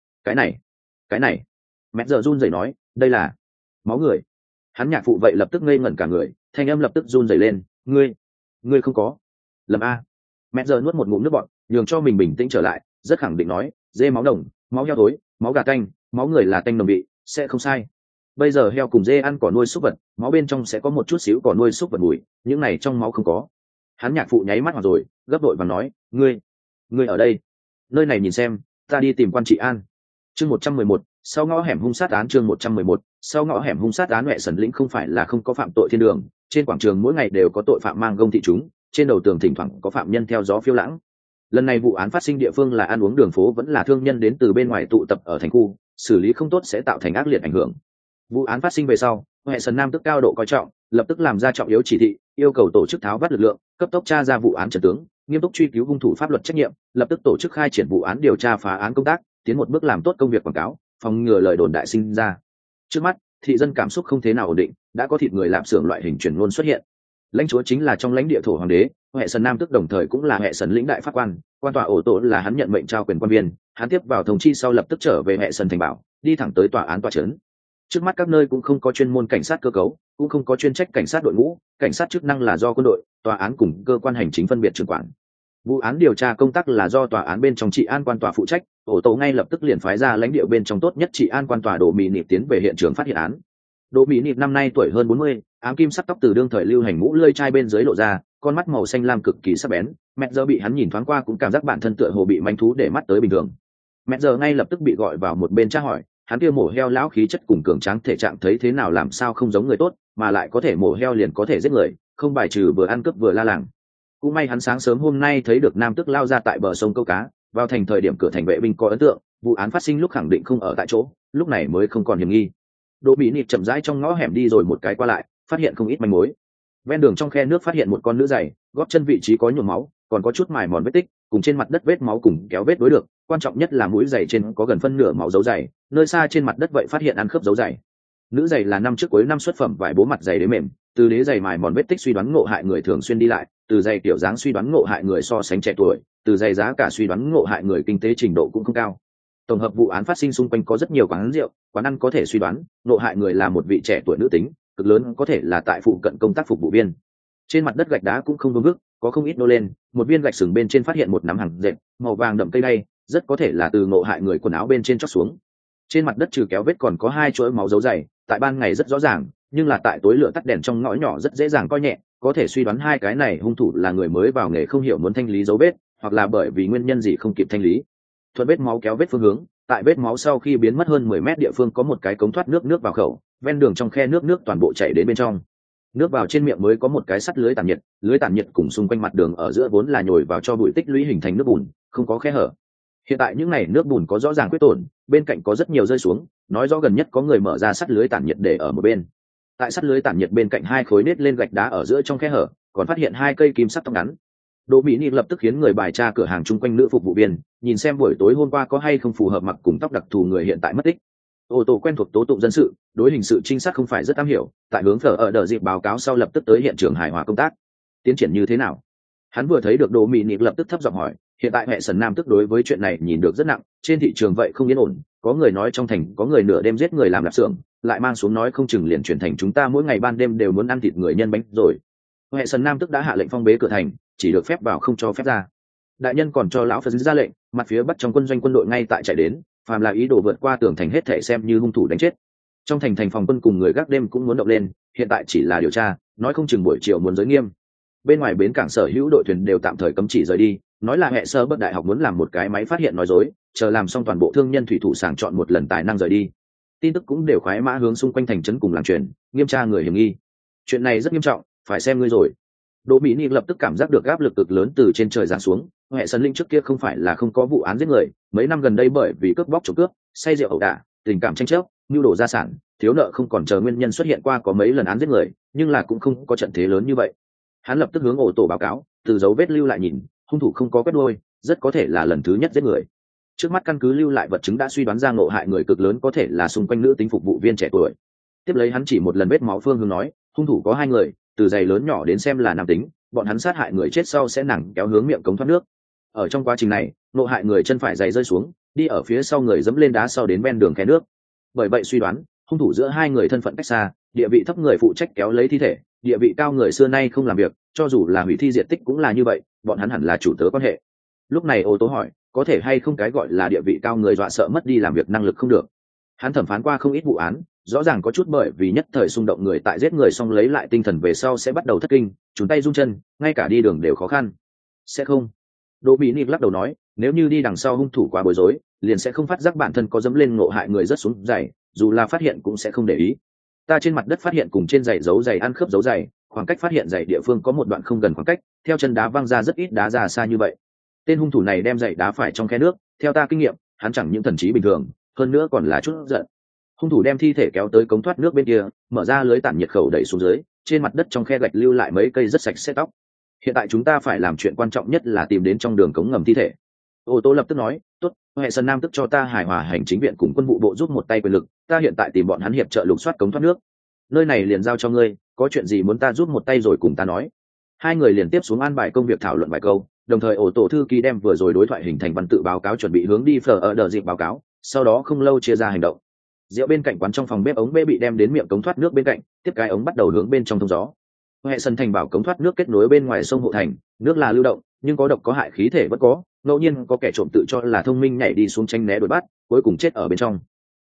này, mẹ giờ run rẩy nói, đây là máu người. Hắn nhạc phụ vậy lập tức ngây ngẩn cả người, thanh âm lập tức run rẩy lên, ngươi không có lầm a. Mẹ giờ nuốt một ngụm nước bọt, nhường cho mình bình tĩnh trở lại, rất khẳng định nói, dê máu đồng, máu heo thối, máu gà tanh, máu người là tanh nồng vị, sẽ không sai. Bây giờ heo cùng dê ăn cỏ nuôi súc vật, máu bên trong sẽ có một chút xíu cỏ nuôi súc vật mùi, những này trong máu không có. Hắn nhạc phụ nháy mắt hoặc rồi, gấp đội và nói, ngươi ở đây, nơi này nhìn xem, ta đi tìm quan trị an. Chương 111, sau ngõ hẻm hung sát án. Chương 111, sau ngõ hẻm hung sát án. Huệ Sần Lĩnh không phải là không có phạm tội thiên đường, trên quảng trường mỗi ngày đều có tội phạm mang gông thị chúng, trên đầu tường thỉnh thoảng có phạm nhân theo gió phiêu lãng. Lần này vụ án phát sinh địa phương là ăn uống đường phố, vẫn là thương nhân đến từ bên ngoài tụ tập ở thành khu, xử lý không tốt sẽ tạo thành ác liệt ảnh hưởng. Vụ án phát sinh về sau, Huệ Sần Nam tức cao độ coi trọng, lập tức làm ra trọng yếu chỉ thị, yêu cầu tổ chức tháo vát lực lượng, cấp tốc tra ra vụ án trận tướng, nghiêm túc truy cứu hung thủ pháp luật trách nhiệm, lập tức tổ chức khai triển vụ án điều tra phá án công tác, tiến một bước làm tốt công việc quảng cáo, phòng ngừa lời đồn đại sinh ra. Trước mắt, thị dân cảm xúc không thế nào ổn định, đã có thịt người lạp xưởng loại hình truyền ngôn xuất hiện. Lãnh chúa chính là trong lãnh địa thổ hoàng đế, Huệ Sần Nam tức đồng thời cũng là Huệ Sần lĩnh đại pháp quan, quan tòa ổ tổ là hắn nhận mệnh trao quyền quan viên, hắn tiếp vào thông chi sau lập tức trở về Huệ Sần thành bảo, đi thẳng tới tòa án tòa trấn. Trước mắt các nơi cũng không có chuyên môn cảnh sát cơ cấu, cũng không có chuyên trách cảnh sát đội ngũ, cảnh sát chức năng là do quân đội, tòa án cùng cơ quan hành chính phân biệt trưởng quản. Vụ án điều tra công tác là do tòa án bên trong trị an quan tòa phụ trách, ổ tổ ngay lập tức liền phái ra lãnh địa bên trong tốt nhất trị an quan tòa đồ mì nịp tiến về hiện trường phát hiện án. Đỗ Mỹ Nịp năm nay tuổi hơn 40, ám kim sắc tóc từ đương thời lưu hành mũ lưỡi chai bên dưới lộ ra, con mắt màu xanh lam cực kỳ sắc bén. Mẹ giờ bị hắn nhìn thoáng qua cũng cảm giác bản thân tựa hồ bị manh thú để mắt tới bình thường. Mẹ giờ ngay lập tức bị gọi vào một bên tra hỏi, hắn kia mổ heo lão khí chất cùng cường tráng thể trạng thấy thế nào làm sao không giống người tốt, mà lại có thể mổ heo liền có thể giết người, không bài trừ vừa ăn cướp vừa la làng. Cũng may hắn sáng sớm hôm nay thấy được nam tước lao ra tại bờ sông câu cá, vào thành thời điểm cửa thành vệ binh có ấn tượng, vụ án phát sinh lúc khẳng định không ở tại chỗ, lúc này mới không còn hiểm nghi. Đỗ Mỹ Nịp chậm rãi trong ngõ hẻm đi rồi một cái qua lại, phát hiện không ít manh mối. Ven đường trong khe nước phát hiện một con nữ giày, gót chân vị trí có nhuộm máu, còn có chút mài mòn vết tích, cùng trên mặt đất vết máu cùng kéo vết đối được, quan trọng nhất là mũi giày trên có gần phân nửa máu dấu giày, nơi xa trên mặt đất vậy phát hiện ăn khớp dấu giày. Nữ giày là năm trước cuối năm xuất phẩm vải bố mặt giày đế mềm, từ đế giày mài mòn vết tích suy đoán ngộ hại người thường xuyên đi lại, từ giày kiểu dáng suy đoán ngộ hại người so sánh trẻ tuổi, từ giày giá cả suy đoán ngộ hại người kinh tế trình độ cũng không cao. Tổng hợp vụ án phát sinh xung quanh có rất nhiều quán rượu, quán ăn có thể suy đoán ngộ hại người là một vị trẻ tuổi nữ tính, cực lớn có thể là tại phụ cận công tác phục vụ viên. Trên mặt đất gạch đá cũng không vương vức, có không ít nô lên, một viên gạch sừng bên trên phát hiện một nắm hàng dệt màu vàng đậm cây đay, rất có thể là từ ngộ hại người quần áo bên trên chóc xuống. Trên mặt đất trừ kéo vết còn có hai chuỗi máu dấu dày, tại ban ngày rất rõ ràng, nhưng là tại tối lửa tắt đèn trong ngõ nhỏ rất dễ dàng coi nhẹ, có thể suy đoán hai cái này hung thủ là người mới vào nghề không hiểu muốn thanh lý dấu vết, hoặc là bởi vì nguyên nhân gì không kịp thanh lý. Thuận vết máu kéo vết phương hướng, tại vết máu sau khi biến mất hơn 10 mét địa phương có một cái cống thoát nước vào khẩu, ven đường trong khe nước toàn bộ chảy đến bên trong. Nước vào trên miệng mới có một cái sắt lưới tản nhiệt cùng xung quanh mặt đường ở giữa vốn là nhồi vào cho bụi tích lũy hình thành nước bùn, không có khe hở. Hiện tại những này nước bùn có rõ ràng khuyết tổn, bên cạnh có rất nhiều rơi xuống, nói rõ gần nhất có người mở ra sắt lưới tản nhiệt để ở một bên. Tại sắt lưới tản nhiệt bên cạnh hai khối nết lên gạch đá ở giữa trong khe hở, còn phát hiện hai cây kim sắt tóc ngắn. Đỗ Mỹ Nị lập tức khiến người bài tra cửa hàng chung quanh nữ phục vụ viên, nhìn xem buổi tối hôm qua có hay không phù hợp mặc cùng tóc đặc thù người hiện tại mất tích. Ô tô quen thuộc tố tụng dân sự, đối hình sự trinh sát không phải rất am hiểu, tại hướng phở ở đợt dịp báo cáo sau lập tức tới hiện trường hài hòa công tác. Tiến triển như thế nào? Hắn vừa thấy được Đỗ Mỹ Nị lập tức thấp giọng hỏi, hiện tại hệ sần nam tức đối với chuyện này nhìn được rất nặng, trên thị trường vậy không yên ổn, có người nói trong thành có người nửa đêm giết người làm lạp xưởng, lại mang xuống nói không chừng liền chuyển thành chúng ta mỗi ngày ban đêm đều muốn ăn thịt người nhân bánh rồi. Hệ sần nam tức đã hạ lệnh phong bế cửa thành, chỉ được phép vào không cho phép ra. Đại nhân còn cho lão phật ra lệnh, mặt phía bắc trong quân doanh quân đội ngay tại chạy đến, phàm là ý đồ vượt qua tường thành hết thể xem như hung thủ đánh chết. Trong thành phòng quân cùng người gác đêm cũng muốn động lên, hiện tại chỉ là điều tra, nói không chừng buổi chiều muốn giới nghiêm. Bên ngoài bến cảng sở hữu đội thuyền đều tạm thời cấm chỉ rời đi, nói là hệ sơ bất đại học muốn làm một cái máy phát hiện nói dối, chờ làm xong toàn bộ thương nhân thủy thủ sàng chọn một lần tài năng rời đi. Tin tức cũng đều khoái mã hướng xung quanh thành trấn cùng làng truyền, nghiêm tra người hiểm nghi. Chuyện này rất nghiêm trọng, phải xem ngươi rồi. Đỗ Mỹ Nị lập tức cảm giác được áp lực cực lớn từ trên trời giáng xuống. Hệ sân linh trước kia không phải là không có vụ án giết người, mấy năm gần đây bởi vì cướp bóc trộm cướp, say rượu ẩu đả, tình cảm tranh chấp, nhu đồ gia sản, thiếu nợ không còn chờ nguyên nhân xuất hiện qua có mấy lần án giết người, nhưng là cũng không có trận thế lớn như vậy. Hắn lập tức hướng ổ tổ báo cáo, từ dấu vết lưu lại nhìn, hung thủ không có quét đuôi, rất có thể là lần thứ nhất giết người. Trước mắt căn cứ lưu lại vật chứng đã suy đoán ra ngộ hại người cực lớn có thể là xung quanh nữ tính phục vụ viên trẻ tuổi. Tiếp lấy hắn chỉ một lần vết máu phương hướng nói, hung thủ có hai người, từ giày lớn nhỏ đến xem là nam tính, bọn hắn sát hại người chết sau sẽ nặng kéo hướng miệng cống thoát nước. Ở trong quá trình này, ngộ hại người chân phải giày rơi xuống, đi ở phía sau người dẫm lên đá sau đến ven đường khe nước. Bởi vậy suy đoán, hung thủ giữa hai người thân phận cách xa, địa vị thấp người phụ trách kéo lấy thi thể, địa vị cao người xưa nay không làm việc, cho dù là hủy thi diệt tích cũng là như vậy, bọn hắn hẳn là chủ tớ quan hệ. Lúc này ô tố hỏi, có thể hay không cái gọi là địa vị cao người dọa sợ mất đi làm việc năng lực không được. Hắn thẩm phán qua không ít vụ án, rõ ràng có chút bởi vì nhất thời xung động người tại giết người xong lấy lại tinh thần về sau sẽ bắt đầu thất kinh, chúng tay run chân, ngay cả đi đường đều khó khăn. Sẽ không. Đỗ Mỹ Nị lắc đầu nói, nếu như đi đằng sau hung thủ quá bối rối, liền sẽ không phát giác bản thân có dẫm lên ngộ hại người rất xuống giày, dù là phát hiện cũng sẽ không để ý. Ta trên mặt đất phát hiện cùng trên giày dấu giày ăn khớp dấu giày, khoảng cách phát hiện giày địa phương có một đoạn không gần khoảng cách, theo chân đá văng ra rất ít đá ra xa như vậy. Tên hung thủ này đem giày đá phải trong khe nước, theo ta kinh nghiệm, hắn chẳng những thần trí bình thường, hơn nữa còn là chút giận. Hung thủ đem thi thể kéo tới cống thoát nước bên kia, mở ra lưới tản nhiệt khẩu đẩy xuống dưới, trên mặt đất trong khe gạch lưu lại mấy cây rất sạch sẽ tóc. Hiện tại chúng ta phải làm chuyện quan trọng nhất là tìm đến trong đường cống ngầm thi thể. Ô tô lập tức nói, tốt, hệ sân nam tức cho ta hài hòa hành chính viện cùng quân vụ bộ giúp một tay quyền lực, ta hiện tại tìm bọn hắn hiệp trợ lục soát cống thoát nước. Nơi này liền giao cho ngươi, có chuyện gì muốn ta giúp một tay rồi cùng ta nói. Hai người liền tiếp xuống an bài công việc thảo luận vài câu, đồng thời ổ tổ thư ký đem vừa rồi đối thoại hình thành văn tự báo cáo chuẩn bị hướng đi phở ở đợt dịp báo cáo, sau đó không lâu chia ra hành động. Rượu bên cạnh quán trong phòng bếp ống bê bị đem đến miệng cống thoát nước bên cạnh, tiếp cái ống bắt đầu hướng bên trong thông gió. Hệ sân thành bảo cống thoát nước kết nối bên ngoài sông hộ thành, nước là lưu động, nhưng có độc có hại khí thể vẫn có, ngẫu nhiên có kẻ trộm tự cho là thông minh nhảy đi xuống tranh né đuổi bắt, cuối cùng chết ở bên trong.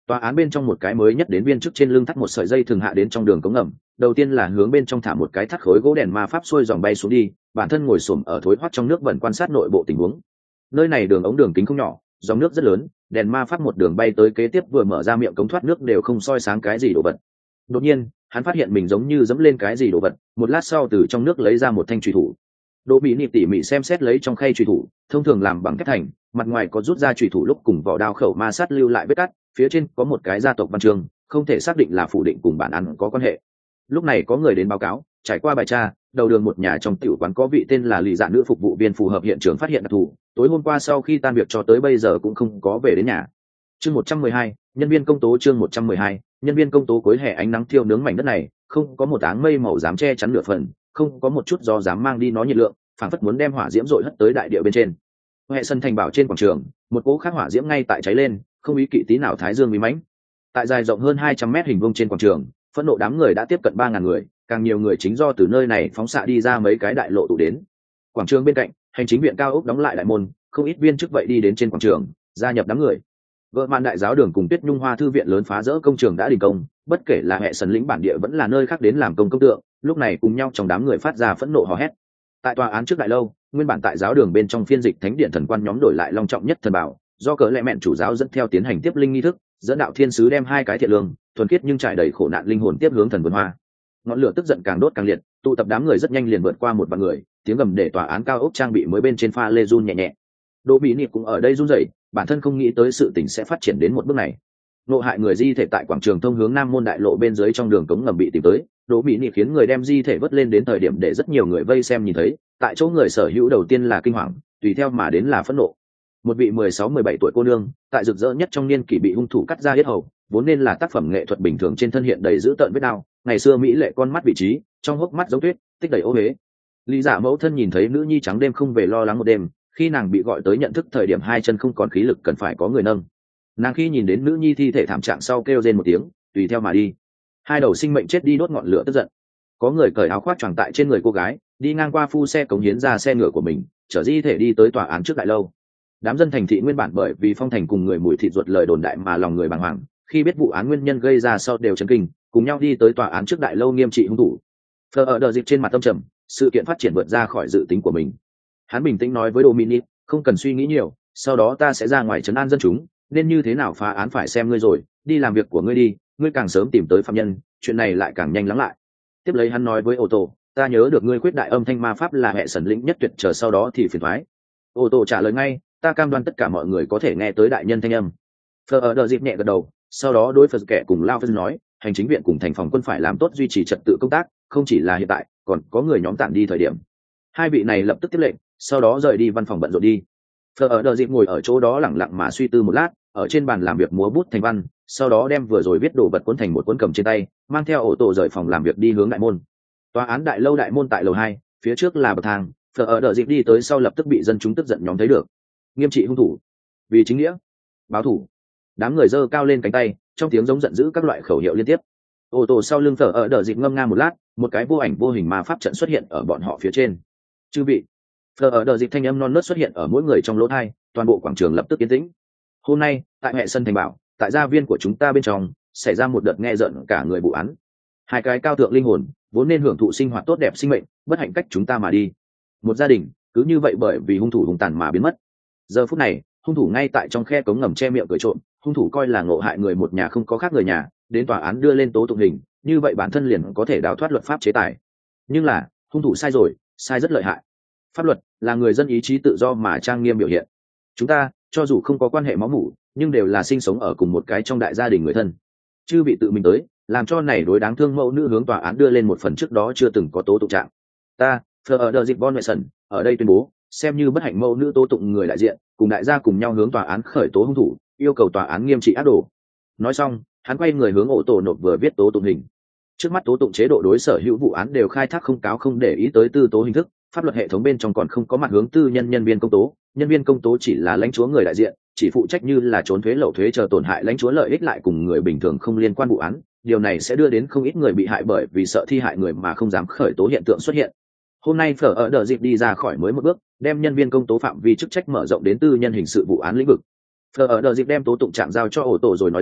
Tòa án bên trong một cái mới nhất đến viên chức trên lưng thắt một sợi dây thường hạ đến trong đường cống ngầm, đầu tiên là hướng bên trong thả một cái thắt khối gỗ đèn ma pháp xuôi dòng bay xuống đi, bản thân ngồi xổm ở thối thoát trong nước bẩn quan sát nội bộ tình huống. Nơi này đường ống đường kính không nhỏ, dòng nước rất lớn, đèn ma pháp một đường bay tới kế tiếp vừa mở ra miệng cống thoát nước đều không soi sáng cái gì đồ vật. Đột nhiên, hắn phát hiện mình giống như dẫm lên cái gì đồ vật, một lát sau từ trong nước lấy ra một thanh chùy thủ. Đỗ Mỹ Nịp tỉ mỉ xem xét lấy trong khay chùy thủ, thông thường làm bằng thép thành, mặt ngoài có rút ra chùy thủ lúc cùng vỏ đao khẩu ma sát lưu lại vết cắt, phía trên có một cái gia tộc văn chương, không thể xác định là phủ định cùng bản ăn có quan hệ. Lúc này có người đến báo cáo, trải qua bài tra, đầu đường một nhà trong tiểu quán có vị tên là Lý Dạ nữ phục vụ viên phù hợp hiện trường phát hiện đặc thù, tối hôm qua sau khi tan việc cho tới bây giờ cũng không có về đến nhà. Chương 112, nhân viên công tố chương 112, nhân viên công tố cuối hè ánh nắng thiêu nướng mảnh đất này, không có một áng mây màu dám che chắn nửa phần, không có một chút gió dám mang đi nó nhiệt lượng, phảng phất muốn đem hỏa diễm dội hất tới đại địa bên trên. Hệ sân thành bảo trên quảng trường, một cỗ khác hỏa diễm ngay tại cháy lên, không ý kỵ tí nào thái dương uy mãnh. Tại dài rộng hơn 200 mét hình vuông trên quảng trường, phẫn nộ đám người đã tiếp cận 3.000 người, càng nhiều người chính do từ nơi này phóng xạ đi ra mấy cái đại lộ tụ đến. Quảng trường bên cạnh, hành chính viện cao ốc đóng lại đại môn, không ít viên chức vậy đi đến trên quảng trường, gia nhập đám người. Vợ màn đại giáo đường cùng Tuyết Nhung Hoa thư viện lớn phá rỡ công trường đã đình công, bất kể là hệ sân lĩnh bản địa vẫn là nơi khác đến làm công tượng, lúc này cùng nhau trong đám người phát ra phẫn nộ hò hét. Tại tòa án trước đại lâu, nguyên bản tại giáo đường bên trong phiên dịch thánh điện thần quan nhóm đổi lại long trọng nhất thần bảo, do cỡ lệ mẹn chủ giáo dẫn theo tiến hành tiếp linh nghi thức, dẫn đạo thiên sứ đem hai cái thiện lương thuần khiết nhưng trải đầy khổ nạn linh hồn tiếp hướng thần vườn hoa. Ngọn lửa tức giận càng đốt càng liệt, tụ tập đám người rất nhanh liền vượt qua một vạn người, tiếng gầm để tòa án cao ốc trang bị mới bên trên pha lê run nhẹ nhẹ. Đỗ Mỹ Nịp cũng ở đây run rẩy, bản thân không nghĩ tới sự tình sẽ phát triển đến một bước này. Nộ hại người di thể tại quảng trường thông hướng nam môn đại lộ bên dưới trong đường cống ngầm bị tìm tới, Đỗ Mỹ Nịp khiến người đem di thể vớt lên đến thời điểm để rất nhiều người vây xem nhìn thấy, tại chỗ người sở hữu đầu tiên là kinh hoàng, tùy theo mà đến là phẫn nộ. Một vị 16-17 tuổi cô nương, tại rực rỡ nhất trong niên kỷ bị hung thủ cắt ra yết hầu, vốn nên là tác phẩm nghệ thuật bình thường trên thân hiện đầy dữ tợn vết đau, ngày xưa mỹ lệ con mắt vị trí, trong hốc mắt giống tuyết, tích đầy ô uế. Lý Dạ mẫu thân nhìn thấy nữ nhi trắng đêm không về lo lắng một đêm, khi nàng bị gọi tới nhận thức thời điểm hai chân không còn khí lực cần phải có người nâng. Nàng khi nhìn đến nữ nhi thi thể thảm trạng sau kêu rên một tiếng, tùy theo mà đi. Hai đầu sinh mệnh chết đi đốt ngọn lửa tức giận. Có người cởi áo khoác choàng tại trên người cô gái, đi ngang qua phu xe cống hiến ra xe ngựa của mình, chở di thể đi tới tòa án trước đại lâu. Đám dân thành thị nguyên bản bởi vì phong thành cùng người mùi thịt ruột lời đồn đại mà lòng người bàng hoàng, khi biết vụ án nguyên nhân gây ra sau đều chấn kinh, cùng nhau đi tới tòa án trước đại lâu nghiêm trị hung thủ. Phờ ở đợt dịp trên mặt tâm trầm, sự kiện phát triển vượt ra khỏi dự tính của mình. Hắn bình tĩnh nói với Dominic, không cần suy nghĩ nhiều, sau đó ta sẽ ra ngoài trấn an dân chúng, nên như thế nào phá án phải xem ngươi rồi, đi làm việc của ngươi đi, ngươi càng sớm tìm tới phạm nhân, chuyện này lại càng nhanh lắng lại. Tiếp lấy hắn nói với ô tô, ta nhớ được ngươi quyết đại âm thanh ma pháp là hệ sần lĩnh nhất tuyệt, chờ sau đó thì phiền thoái. Ô tô trả lời ngay, ta cam đoan tất cả mọi người có thể nghe tới đại nhân thanh âm. Phờ ở đợt dịp nhẹ gật đầu, sau đó đối phật kẻ cùng lao phân nói, hành chính viện cùng thành phòng quân phải làm tốt duy trì trật tự công tác, không chỉ là hiện tại, còn có người nhóm tản đi thời điểm. Hai vị này lập tức tiếp lệnh, sau đó rời đi văn phòng bận rộn đi. Phờ ở đợt dịp ngồi ở chỗ đó lẳng lặng mà suy tư một lát, ở trên bàn làm việc múa bút thành văn, sau đó đem vừa rồi viết đồ vật cuốn thành một cuốn cầm trên tay, mang theo ô tô rời phòng làm việc đi hướng đại môn. Tòa án đại lâu đại môn tại lầu 2, phía trước là bậc thang, Phờ ở đợt dịp đi tới sau lập tức bị dân chúng tức giận nhóm thấy được. Nghiêm trị hung thủ, vì chính nghĩa, báo thủ. Đám người giơ cao lên cánh tay, trong tiếng giống giận dữ các loại khẩu hiệu liên tiếp. Ô tô sau lưng Phờ ở đợt dịp ngâm nga một lát, một cái vô ảnh vô hình ma pháp trận xuất hiện ở bọn họ phía trên. Chư vị. Phờ ở đợt dịp thanh âm non nớt xuất hiện ở mỗi người trong lỗ tai, toàn bộ quảng trường lập tức yên tĩnh. Hôm nay tại hệ sân thành bảo, tại gia viên của chúng ta bên trong xảy ra một đợt nghe rợn cả người vụ án. Hai cái cao thượng linh hồn vốn nên hưởng thụ sinh hoạt tốt đẹp sinh mệnh, bất hạnh cách chúng ta mà đi. Một gia đình cứ như vậy bởi vì hung thủ hung tàn mà biến mất. Giờ phút này hung thủ ngay tại trong khe cống ngầm che miệng cười trộm, hung thủ coi là ngộ hại người một nhà không có khác người nhà, đến tòa án đưa lên tố tụng hình, như vậy bản thân liền có thể đào thoát luật pháp chế tài. Nhưng là hung thủ sai rồi, sai rất lợi hại. Pháp luật là người dân ý chí tự do mà trang nghiêm biểu hiện. Chúng ta cho dù không có quan hệ máu mủ, nhưng đều là sinh sống ở cùng một cái trong đại gia đình người thân. Chư bị tự mình tới làm cho này đối đáng thương mẫu nữ hướng tòa án đưa lên một phần trước đó chưa từng có tố tụng trạng. Ta Fleur de Von Wesson ở đây tuyên bố, xem như bất hạnh mẫu nữ tố tụng người đại diện, cùng đại gia cùng nhau hướng tòa án khởi tố hung thủ, yêu cầu tòa án nghiêm trị ác đồ. Nói xong, hắn quay người hướng ổ tổ nộp vừa viết tố tụng hình. Trước mắt tố tụng chế độ đối sở hữu vụ án đều khai thác không cáo không để ý tới tư tố hình thức, pháp luật hệ thống bên trong còn không có mặt hướng tư nhân viên công tố, nhân viên công tố chỉ là lãnh chúa người đại diện, chỉ phụ trách như là trốn thuế lậu thuế chờ tổn hại lãnh chúa lợi ích lại cùng người bình thường không liên quan vụ án. Điều này sẽ đưa đến không ít người bị hại bởi vì sợ thi hại người mà không dám khởi tố hiện tượng xuất hiện. Hôm nay Phở ở đợt dịp đi ra khỏi mới một bước, đem nhân viên công tố phạm vi chức trách mở rộng đến tư nhân hình sự vụ án lĩnh vực. Phở ở đợt dịp đem tố tụng trạng giao cho ổ tổ rồi nói ra,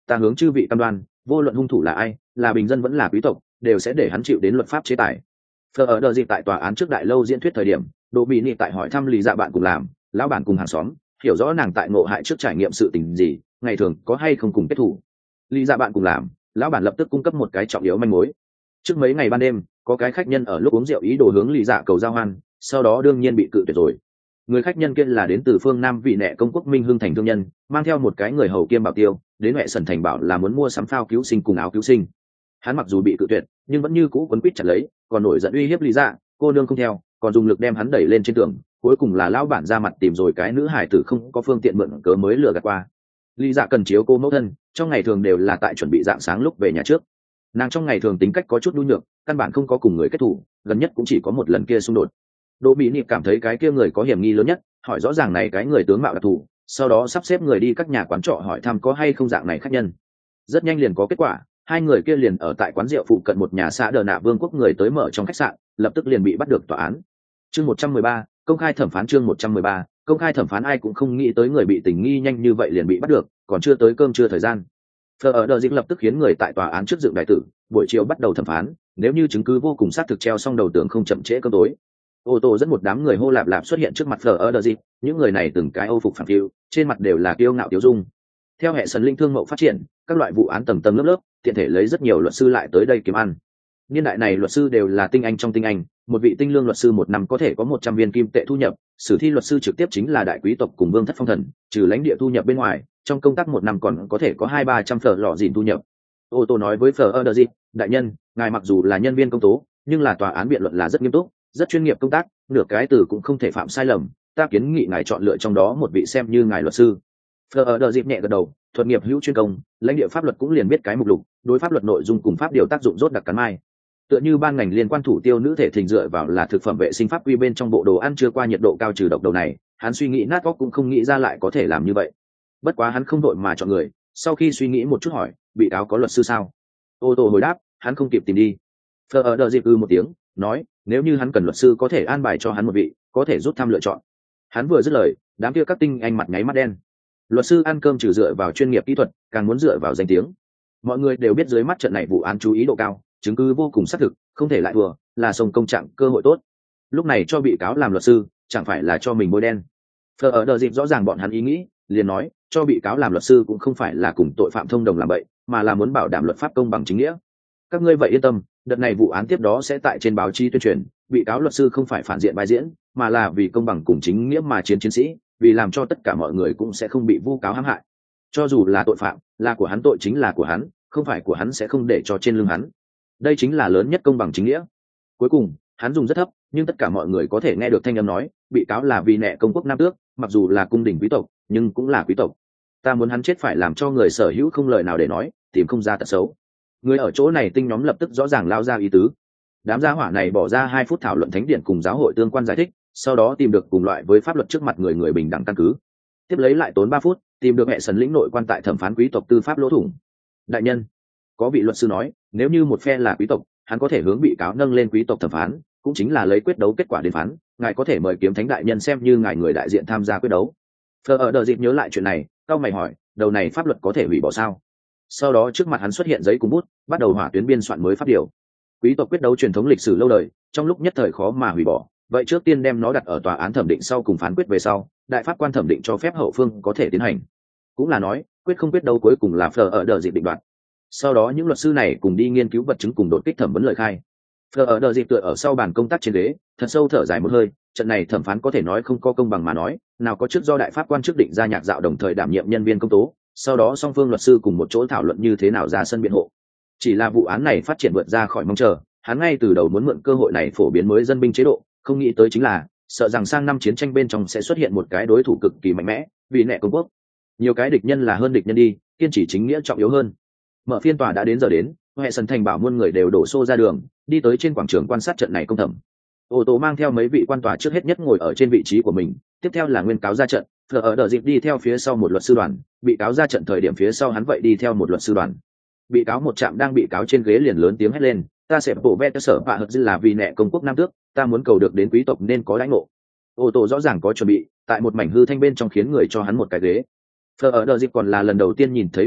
ta hướng chư vị cam đoan, vô luận hung thủ là ai, là bình dân vẫn là quý tộc, đều sẽ để hắn chịu đến luật pháp chế tài. Phờ ở đợt dịp tại tòa án trước đại lâu diễn thuyết thời điểm, Đỗ Bị Nị tại hỏi thăm Lý Dạ bạn cùng làm, lão bản cùng hàng xóm, hiểu rõ nàng tại ngộ hại trước trải nghiệm sự tình gì, ngày thường có hay không cùng kết thủ. Lý Dạ bạn cùng làm, lão bản lập tức cung cấp một cái trọng yếu manh mối. Trước mấy ngày ban đêm, có cái khách nhân ở lúc uống rượu ý đồ hướng Lý Dạ cầu giao hoan, sau đó đương nhiên bị cự tuyệt rồi. Người khách nhân kia là đến từ phương Nam vị nệ công quốc Minh Hưng thành thương nhân, mang theo một cái người hầu kiêm bảo tiêu, đến Huệ Sần thành bảo là muốn mua sắm phao cứu sinh cùng áo cứu sinh. Hắn mặc dù bị cự tuyệt, nhưng vẫn như cũ quấn quýt chặt lấy, còn nổi giận uy hiếp Lý Dạ, cô nương không theo, còn dùng lực đem hắn đẩy lên trên tường, cuối cùng là lão bản ra mặt tìm rồi cái nữ hải tử không có phương tiện mượn cớ mới lừa gạt qua. Lý Dạ cần chiếu cô mẫu thân, trong ngày thường đều là tại chuẩn bị dạng sáng lúc về nhà trước. Nàng trong ngày thường tính cách có chút nhu nhược, căn bản không có cùng người kết thủ, gần nhất cũng chỉ có một lần kia xung đột. Đỗ Bị Nị cảm thấy cái kia người có hiểm nghi lớn nhất, hỏi rõ ràng này cái người tướng mạo đặc thù, sau đó sắp xếp người đi các nhà quán trọ hỏi thăm có hay không dạng này khách nhân. Rất nhanh liền có kết quả, hai người kia liền ở tại quán rượu phụ cận một nhà xã Đờ Nạ Vương quốc người tới mở trong khách sạn, lập tức liền bị bắt được tòa án. Chương 113, công khai thẩm phán. Chương 113, công khai thẩm phán. Ai cũng không nghĩ tới người bị tình nghi nhanh như vậy liền bị bắt được, còn chưa tới cơm trưa thời gian. Phờ ở đợt dịch lập tức khiến người tại tòa án trước dựng đại tử, buổi chiều bắt đầu thẩm phán, nếu như chứng cứ vô cùng xác thực treo xong đầu tường không chậm trễ cơm tối. Ô tô dẫn một đám người hô lạp lạp xuất hiện trước mặt Phờ ở đợt dịch, những người này từng cái âu phục phản phiu, trên mặt đều là kiêu ngạo tiêu dung. Theo hệ sần linh thương mậu phát triển, các loại vụ án tầng tầng lớp lớp, tiện thể lấy rất nhiều luật sư lại tới đây kiếm ăn. Niên đại này luật sư đều là tinh anh trong tinh anh, một vị tinh lương luật sư một năm có thể có 100 viên kim tệ thu nhập, sử thi luật sư trực tiếp chính là đại quý tộc cùng vương thất phong thần, trừ lãnh địa thu nhập bên ngoài, trong công tác một năm còn có thể có 200-300 phở lọ dìn thu nhập. Ô tô nói với Phờ ở đợt dịch, đại nhân, ngài mặc dù là nhân viên công tố, nhưng là tòa án biện luận là rất nghiêm túc, rất chuyên nghiệp công tác, nửa cái từ cũng không thể phạm sai lầm, ta kiến nghị ngài chọn lựa trong đó một vị xem như ngài luật sư. Phờ ở đợt dịch nhẹ gật đầu, thuật nghiệp hữu chuyên công, lãnh địa pháp luật cũng liền biết cái mục lục, đối pháp luật nội dung cùng pháp điều tác dụng rốt đặc cắn mai. Tựa như ban ngành liên quan thủ tiêu nữ thể thình dựa vào là thực phẩm vệ sinh pháp quy bên trong bộ đồ ăn chưa qua nhiệt độ cao trừ độc đầu này, hắn suy nghĩ nát óc cũng không nghĩ ra lại có thể làm như vậy. Bất quá hắn không đội mà chọn người, sau khi suy nghĩ một chút hỏi, bị cáo có luật sư sao? Ô tô hồi đáp, hắn không kịp tìm đi. Phờ ở đợt dịp một tiếng, nói, nếu như hắn cần luật sư có thể an bài cho hắn một vị, có thể rút thăm lựa chọn. Hắn vừa dứt lời, đám kia các tinh anh mặt nháy mắt đen. Luật sư ăn cơm trừ dựa vào chuyên nghiệp kỹ thuật, càng muốn dựa vào danh tiếng. Mọi người đều biết dưới mắt trận này vụ án chú ý độ cao, chứng cứ vô cùng xác thực, không thể lại thua, là sông công trạng cơ hội tốt. Lúc này cho bị cáo làm luật sư, chẳng phải là cho mình bôi đen. Phờ ở đợt dịp rõ ràng bọn hắn ý nghĩ, liền nói, cho bị cáo làm luật sư cũng không phải là cùng tội phạm thông đồng làm bậy, mà là muốn bảo đảm luật pháp công bằng chính nghĩa. Các ngươi vậy yên tâm, đợt này vụ án tiếp đó sẽ tại trên báo chí tuyên truyền, bị cáo luật sư không phải phản diện vai diễn, mà là vì công bằng cùng chính nghĩa mà chiến sĩ, vì làm cho tất cả mọi người cũng sẽ không bị vu cáo hãm hại. Cho dù là tội phạm, là của hắn tội chính là của hắn, không phải của hắn sẽ không để cho trên lưng hắn. Đây chính là lớn nhất công bằng chính nghĩa. Cuối cùng, hắn dùng rất thấp, nhưng tất cả mọi người có thể nghe được thanh âm nói, bị cáo là vì nệ công quốc nam tước, mặc dù là cung đình quý tộc, nhưng cũng là quý tộc. Ta muốn hắn chết phải làm cho người sở hữu không lời nào để nói, tìm không ra tật xấu. Người ở chỗ này tinh nhóm lập tức rõ ràng lao ra ý tứ. Đám gia hỏa này bỏ ra 2 phút thảo luận thánh điện cùng giáo hội tương quan giải thích, sau đó tìm được cùng loại với pháp luật trước mặt người bình đẳng căn cứ. Tiếp lấy lại tốn 3 phút, tìm được hệ sần lĩnh nội quan tại thẩm phán quý tộc tư pháp lỗ thủng. Đại nhân, có vị luật sư nói, nếu như một phe là quý tộc, hắn có thể hướng bị cáo nâng lên quý tộc thẩm phán, cũng chính là lấy quyết đấu kết quả đến phán, ngài có thể mời kiếm thánh đại nhân xem như ngài người đại diện tham gia quyết đấu. Phờ ở đợt dịp nhớ lại chuyện này, cao mày hỏi, đầu này pháp luật có thể hủy bỏ sao? Sau đó trước mặt hắn xuất hiện giấy cùng bút, bắt đầu hỏa tuyến biên soạn mới pháp điều. Quý tộc quyết đấu truyền thống lịch sử lâu đời, trong lúc nhất thời khó mà hủy bỏ, vậy trước tiên đem nó đặt ở tòa án thẩm định sau cùng phán quyết về sau, đại pháp quan thẩm định cho phép hậu phương có thể tiến hành. Cũng là nói, quyết không quyết đấu cuối cùng là Phờ ở đợt dịp định đoạt. Sau đó những luật sư này cùng đi nghiên cứu vật chứng cùng đột kích thẩm vấn lời khai. Phờ ở đợt dịp tựa ở sau bàn công tác trên ghế, thật sâu thở dài một hơi, trận này thẩm phán có thể nói không có công bằng mà nói, nào có trước do đại pháp quan trước định ra nhạc dạo đồng thời đảm nhiệm nhân viên công tố, sau đó song phương luật sư cùng một chỗ thảo luận như thế nào ra sân biện hộ. Chỉ là vụ án này phát triển vượt ra khỏi mong chờ, hắn ngay từ đầu muốn mượn cơ hội này phổ biến mới dân binh chế độ, không nghĩ tới chính là sợ rằng sang năm chiến tranh bên trong sẽ xuất hiện một cái đối thủ cực kỳ mạnh mẽ, vì nệ công quốc. Nhiều cái địch nhân là hơn địch nhân đi, kiên trì chính nghĩa trọng yếu hơn. Mở phiên tòa đã đến giờ đến, hệ sần thành bảo muôn người đều đổ xô ra đường, đi tới trên quảng trường quan sát trận này công thẩm. Ô tô mang theo mấy vị quan tòa trước hết nhất ngồi ở trên vị trí của mình, tiếp theo là nguyên cáo ra trận, Phờ ở đợt dịp đi theo phía sau một luật sư đoàn, bị cáo ra trận thời điểm phía sau hắn vậy đi theo một luật sư đoàn. Bị cáo một chạm đang bị cáo trên ghế liền lớn tiếng hét lên, ta sẽ bổ ve cơ sở bạ hợp dư là vì nệ công quốc nam tước, ta muốn cầu được đến quý tộc nên có lãnh ngộ. Ô tô rõ ràng có chuẩn bị, tại một mảnh hư thanh bên trong khiến người cho hắn một cái ghế. Phờ ở đợt dịp còn là lần đầu tiên nhìn thấy bị cáo,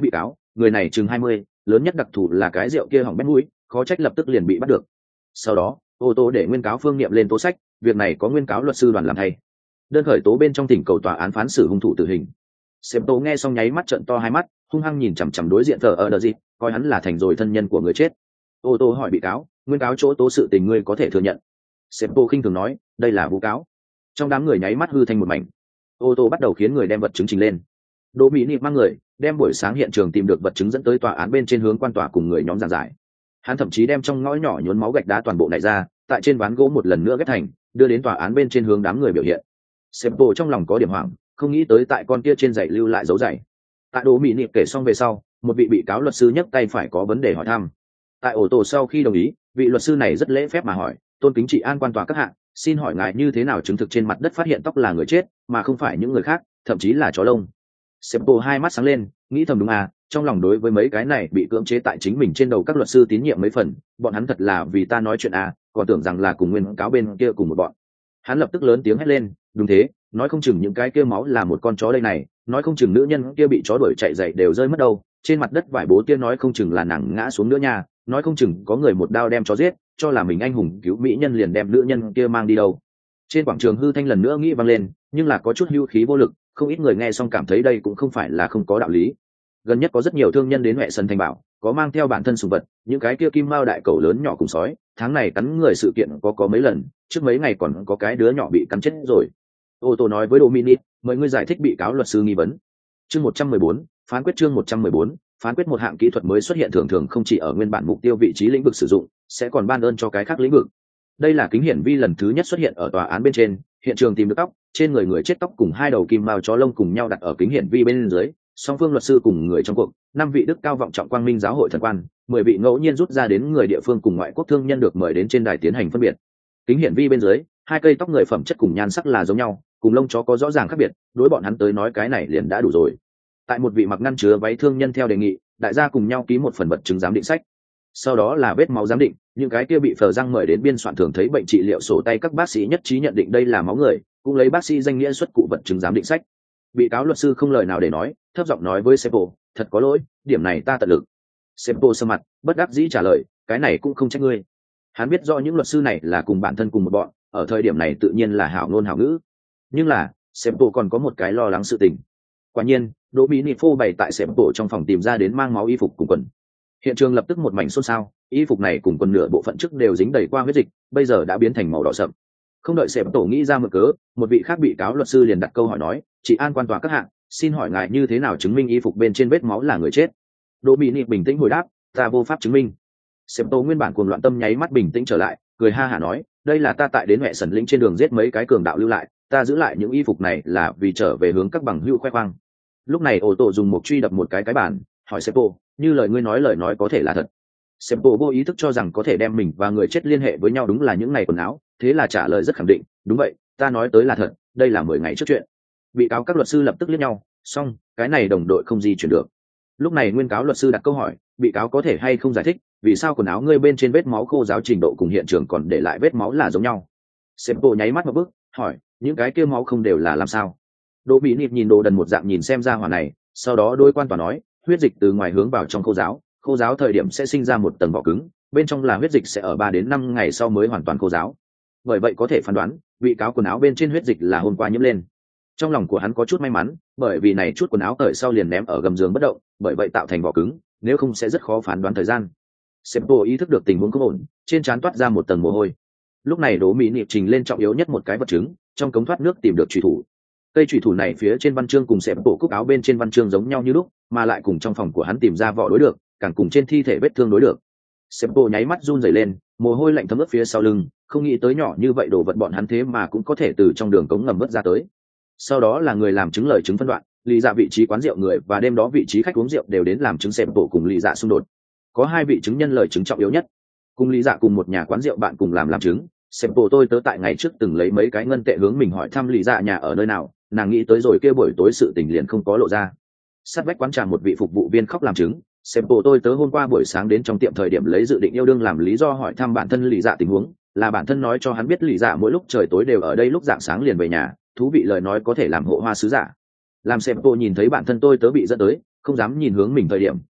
người này chừng 20, lớn nhất đặc thù là cái rượu kia hỏng bét mũi, khó trách lập tức liền bị bắt được. Sau đó ô tô để nguyên cáo phương nghiệm lên tố sách, việc này có nguyên cáo luật sư đoàn làm thay. Đơn khởi tố bên trong tỉnh cầu tòa án phán xử hung thủ tử hình. Xem tố nghe xong nháy mắt trợn to hai mắt, hung hăng nhìn chằm chằm đối diện thờ ở đờ gì, coi hắn là thành rồi thân nhân của người chết. Ô tô hỏi bị cáo, nguyên cáo chỗ tố sự tình ngươi có thể thừa nhận? Xem tố khinh thường nói, đây là vu cáo. Trong đám người nháy mắt hư thành một mảnh. Ô tô bắt đầu khiến người đem vật chứng trình lên. Đỗ Mỹ Nịp mang người đem buổi sáng hiện trường tìm được vật chứng dẫn tới tòa án bên trên hướng quan tòa cùng người nhóm giảng giải. Hắn thậm chí đem trong ngõ nhỏ nhuốm máu gạch đá toàn bộ này ra, tại trên ván gỗ một lần nữa ghép thành, đưa đến tòa án bên trên hướng đám người biểu hiện. Seppo trong lòng có điểm hoảng, không nghĩ tới tại con kia trên giày lưu lại dấu giày. Tại Đỗ Mỹ Nịp kể xong về sau, một vị bị cáo luật sư nhấc tay phải có vấn đề hỏi thăm. Tại ổ tổ sau khi đồng ý, vị luật sư này rất lễ phép mà hỏi, tôn kính trị an quan tòa các hạng, xin hỏi ngài như thế nào chứng thực trên mặt đất phát hiện tóc là người chết mà không phải những người khác, thậm chí là chó lông? Seppo hai mắt sáng lên, nghĩ thầm đúng à, trong lòng đối với mấy cái này bị cưỡng chế tại chính mình trên đầu các luật sư tín nhiệm mấy phần, bọn hắn thật là vì ta nói chuyện à, còn tưởng rằng là cùng nguyên cáo bên kia cùng một bọn. Hắn lập tức lớn tiếng hét lên, đúng thế, nói không chừng những cái kia máu là một con chó đây này, nói không chừng nữ nhân kia bị chó đuổi chạy dậy đều rơi mất đâu, trên mặt đất vải bố kia nói không chừng là nàng ngã xuống nữa nha, nói không chừng có người một đao đem chó giết, cho là mình anh hùng cứu mỹ nhân liền đem nữ nhân kia mang đi đâu. Trên quảng trường hư thanh lần nữa nghĩ vang lên, nhưng là có chút hưu khí vô lực, không ít người nghe xong cảm thấy đây cũng không phải là không có đạo lý. Gần nhất có rất nhiều thương nhân đến huệ sân thành bảo, có mang theo bản thân sùng vật, những cái kia kim mao đại cẩu lớn nhỏ cùng sói, tháng này cắn người sự kiện có mấy lần, trước mấy ngày còn có cái đứa nhỏ bị cắn chết rồi. Ô tô nói với Dominic, mời ngươi giải thích bị cáo luật sư nghi vấn. Chương 114, phán quyết. Chương 114, phán quyết. Một hạng kỹ thuật mới xuất hiện thường thường không chỉ ở nguyên bản mục tiêu vị trí lĩnh vực sử dụng, sẽ còn ban ơn cho cái khác lĩnh vực. Đây là kính hiển vi lần thứ nhất xuất hiện ở tòa án bên trên, hiện trường tìm được tóc, trên người chết tóc cùng hai đầu kim mao chó lông cùng nhau đặt ở kính hiển vi bên dưới, song phương luật sư cùng người trong cuộc, 5 vị đức cao vọng trọng quang minh giáo hội thần quan, 10 vị ngẫu nhiên rút ra đến người địa phương cùng ngoại quốc thương nhân được mời đến trên đài tiến hành phân biệt. Kính hiển vi bên dưới, hai cây tóc người phẩm chất cùng nhan sắc là giống nhau, cùng lông chó có rõ ràng khác biệt, đối bọn hắn tới nói cái này liền đã đủ rồi. Tại một vị mặc ngăn chứa váy thương nhân theo đề nghị, đại gia cùng nhau ký một phần vật chứng giám định sách. Sau đó là vết máu giám định, những cái kia bị phờ răng mời đến biên soạn thường thấy bệnh trị liệu sổ tay các bác sĩ nhất trí nhận định đây là máu người, cũng lấy bác sĩ danh nghĩa xuất cụ vật chứng giám định sách. Bị cáo luật sư không lời nào để nói, thấp giọng nói với Seppo, thật có lỗi, điểm này ta tận lực. Seppo sầm mặt, bất đắc dĩ trả lời, cái này cũng không trách ngươi. Hắn biết rõ những luật sư này là cùng bản thân cùng một bọn, ở thời điểm này tự nhiên là hảo ngôn hảo ngữ. Nhưng là, Seppo còn có một cái lo lắng sự tình. Quả nhiên, Đỗ Mỹ Nị phô bày tại Seppo trong phòng tìm ra đến mang máu y phục cùng quần. Hiện trường lập tức một mảnh xôn xao, y phục này cùng quần nửa bộ phận trước đều dính đầy qua huyết dịch, bây giờ đã biến thành màu đỏ sậm. Không đợi Seppo nghĩ ra mực cớ, một vị khác bị cáo luật sư liền đặt câu hỏi nói, chị an quan tòa các hạng, xin hỏi ngài như thế nào chứng minh y phục bên trên vết máu là người chết? Đỗ Mỹ Nị bình tĩnh hồi đáp, ta vô pháp chứng minh. Seppo nguyên bản cuồng loạn tâm nháy mắt bình tĩnh trở lại, cười ha hả nói, đây là ta tại đến mẹ sần lĩnh trên đường giết mấy cái cường đạo lưu lại, ta giữ lại những y phục này là vì trở về hướng các bằng hữu khoe khoang. Lúc này ô tô dùng một truy đập một cái bàn, hỏi Seppo, như lời ngươi nói lời nói có thể là thật? Seppo vô ý thức cho rằng có thể đem mình và người chết liên hệ với nhau đúng là những ngày quần áo, thế là trả lời rất khẳng định, đúng vậy, ta nói tới là thật, đây là 10 ngày trước chuyện. Bị cáo các luật sư lập tức liếc nhau, xong, cái này đồng đội không di chuyển được. Lúc này nguyên cáo luật sư đặt câu hỏi, bị cáo có thể hay không giải thích vì sao quần áo ngươi bên trên vết máu khô ráo trình độ cùng hiện trường còn để lại vết máu là giống nhau? Seppo nháy mắt một bước, hỏi, những cái kia máu không đều là làm sao? Đỗ Mỹ Nịp nhìn đồ đần một dạng nhìn xem ra hỏa này, sau đó đôi quan tòa nói, huyết dịch từ ngoài hướng vào trong khô ráo thời điểm sẽ sinh ra một tầng vỏ cứng, bên trong là huyết dịch sẽ ở 3 đến 5 ngày sau mới hoàn toàn khô ráo. Bởi vậy có thể phán đoán, bị cáo quần áo bên trên huyết dịch là hôm qua nhiễm lên. Trong lòng của hắn có chút may mắn, bởi vì này chút quần áo cởi sau liền ném ở gầm giường bất động, bởi vậy tạo thành vỏ cứng, nếu không sẽ rất khó phán đoán thời gian. Seppo ý thức được tình huống không ổn, trên trán toát ra một tầng mồ hôi. Lúc này Đỗ Mỹ Nịp trình lên trọng yếu nhất một cái vật chứng, trong cống thoát nước tìm được chủy thủ. Cây chủy thủ này phía trên văn chương cùng Seppo cúc áo bên trên văn chương giống nhau như lúc, mà lại cùng trong phòng của hắn tìm ra vỏ đối được, càng cùng trên thi thể vết thương đối được. Seppo nháy mắt run rẩy lên, mồ hôi lạnh thấm ướt phía sau lưng, không nghĩ tới nhỏ như vậy đồ vật bọn hắn thế mà cũng có thể từ trong đường cống ngầm vớt ra tới. Sau đó là người làm chứng lời chứng phân đoạn, lý dạ vị trí quán rượu người và đêm đó vị trí khách uống rượu đều đến làm chứng Seppo cùng lý dạ xung đột. Có 2 vị chứng nhân lời chứng trọng yếu nhất. Cùng lý dạ cùng một nhà quán rượu bạn cùng làm chứng, Seppo tôi tớ tại ngày trước từng lấy mấy cái ngân tệ hướng mình hỏi thăm lý dạ nhà ở nơi nào, nàng nghĩ tới rồi kia buổi tối sự tình liền không có lộ ra. Sát vách quán trà một vị phục vụ viên khóc làm chứng, Seppo tôi tớ hôm qua buổi sáng đến trong tiệm thời điểm lấy dự định yêu đương làm lý do hỏi thăm bản thân lý dạ tình huống, là bản thân nói cho hắn biết lý dạ mỗi lúc trời tối đều ở đây lúc rạng sáng liền về nhà, thú vị lời nói có thể làm hộ hoa sứ giả. Làm Seppo nhìn thấy bản thân tôi tớ bị dẫn tới, không dám nhìn hướng mình thời điểm,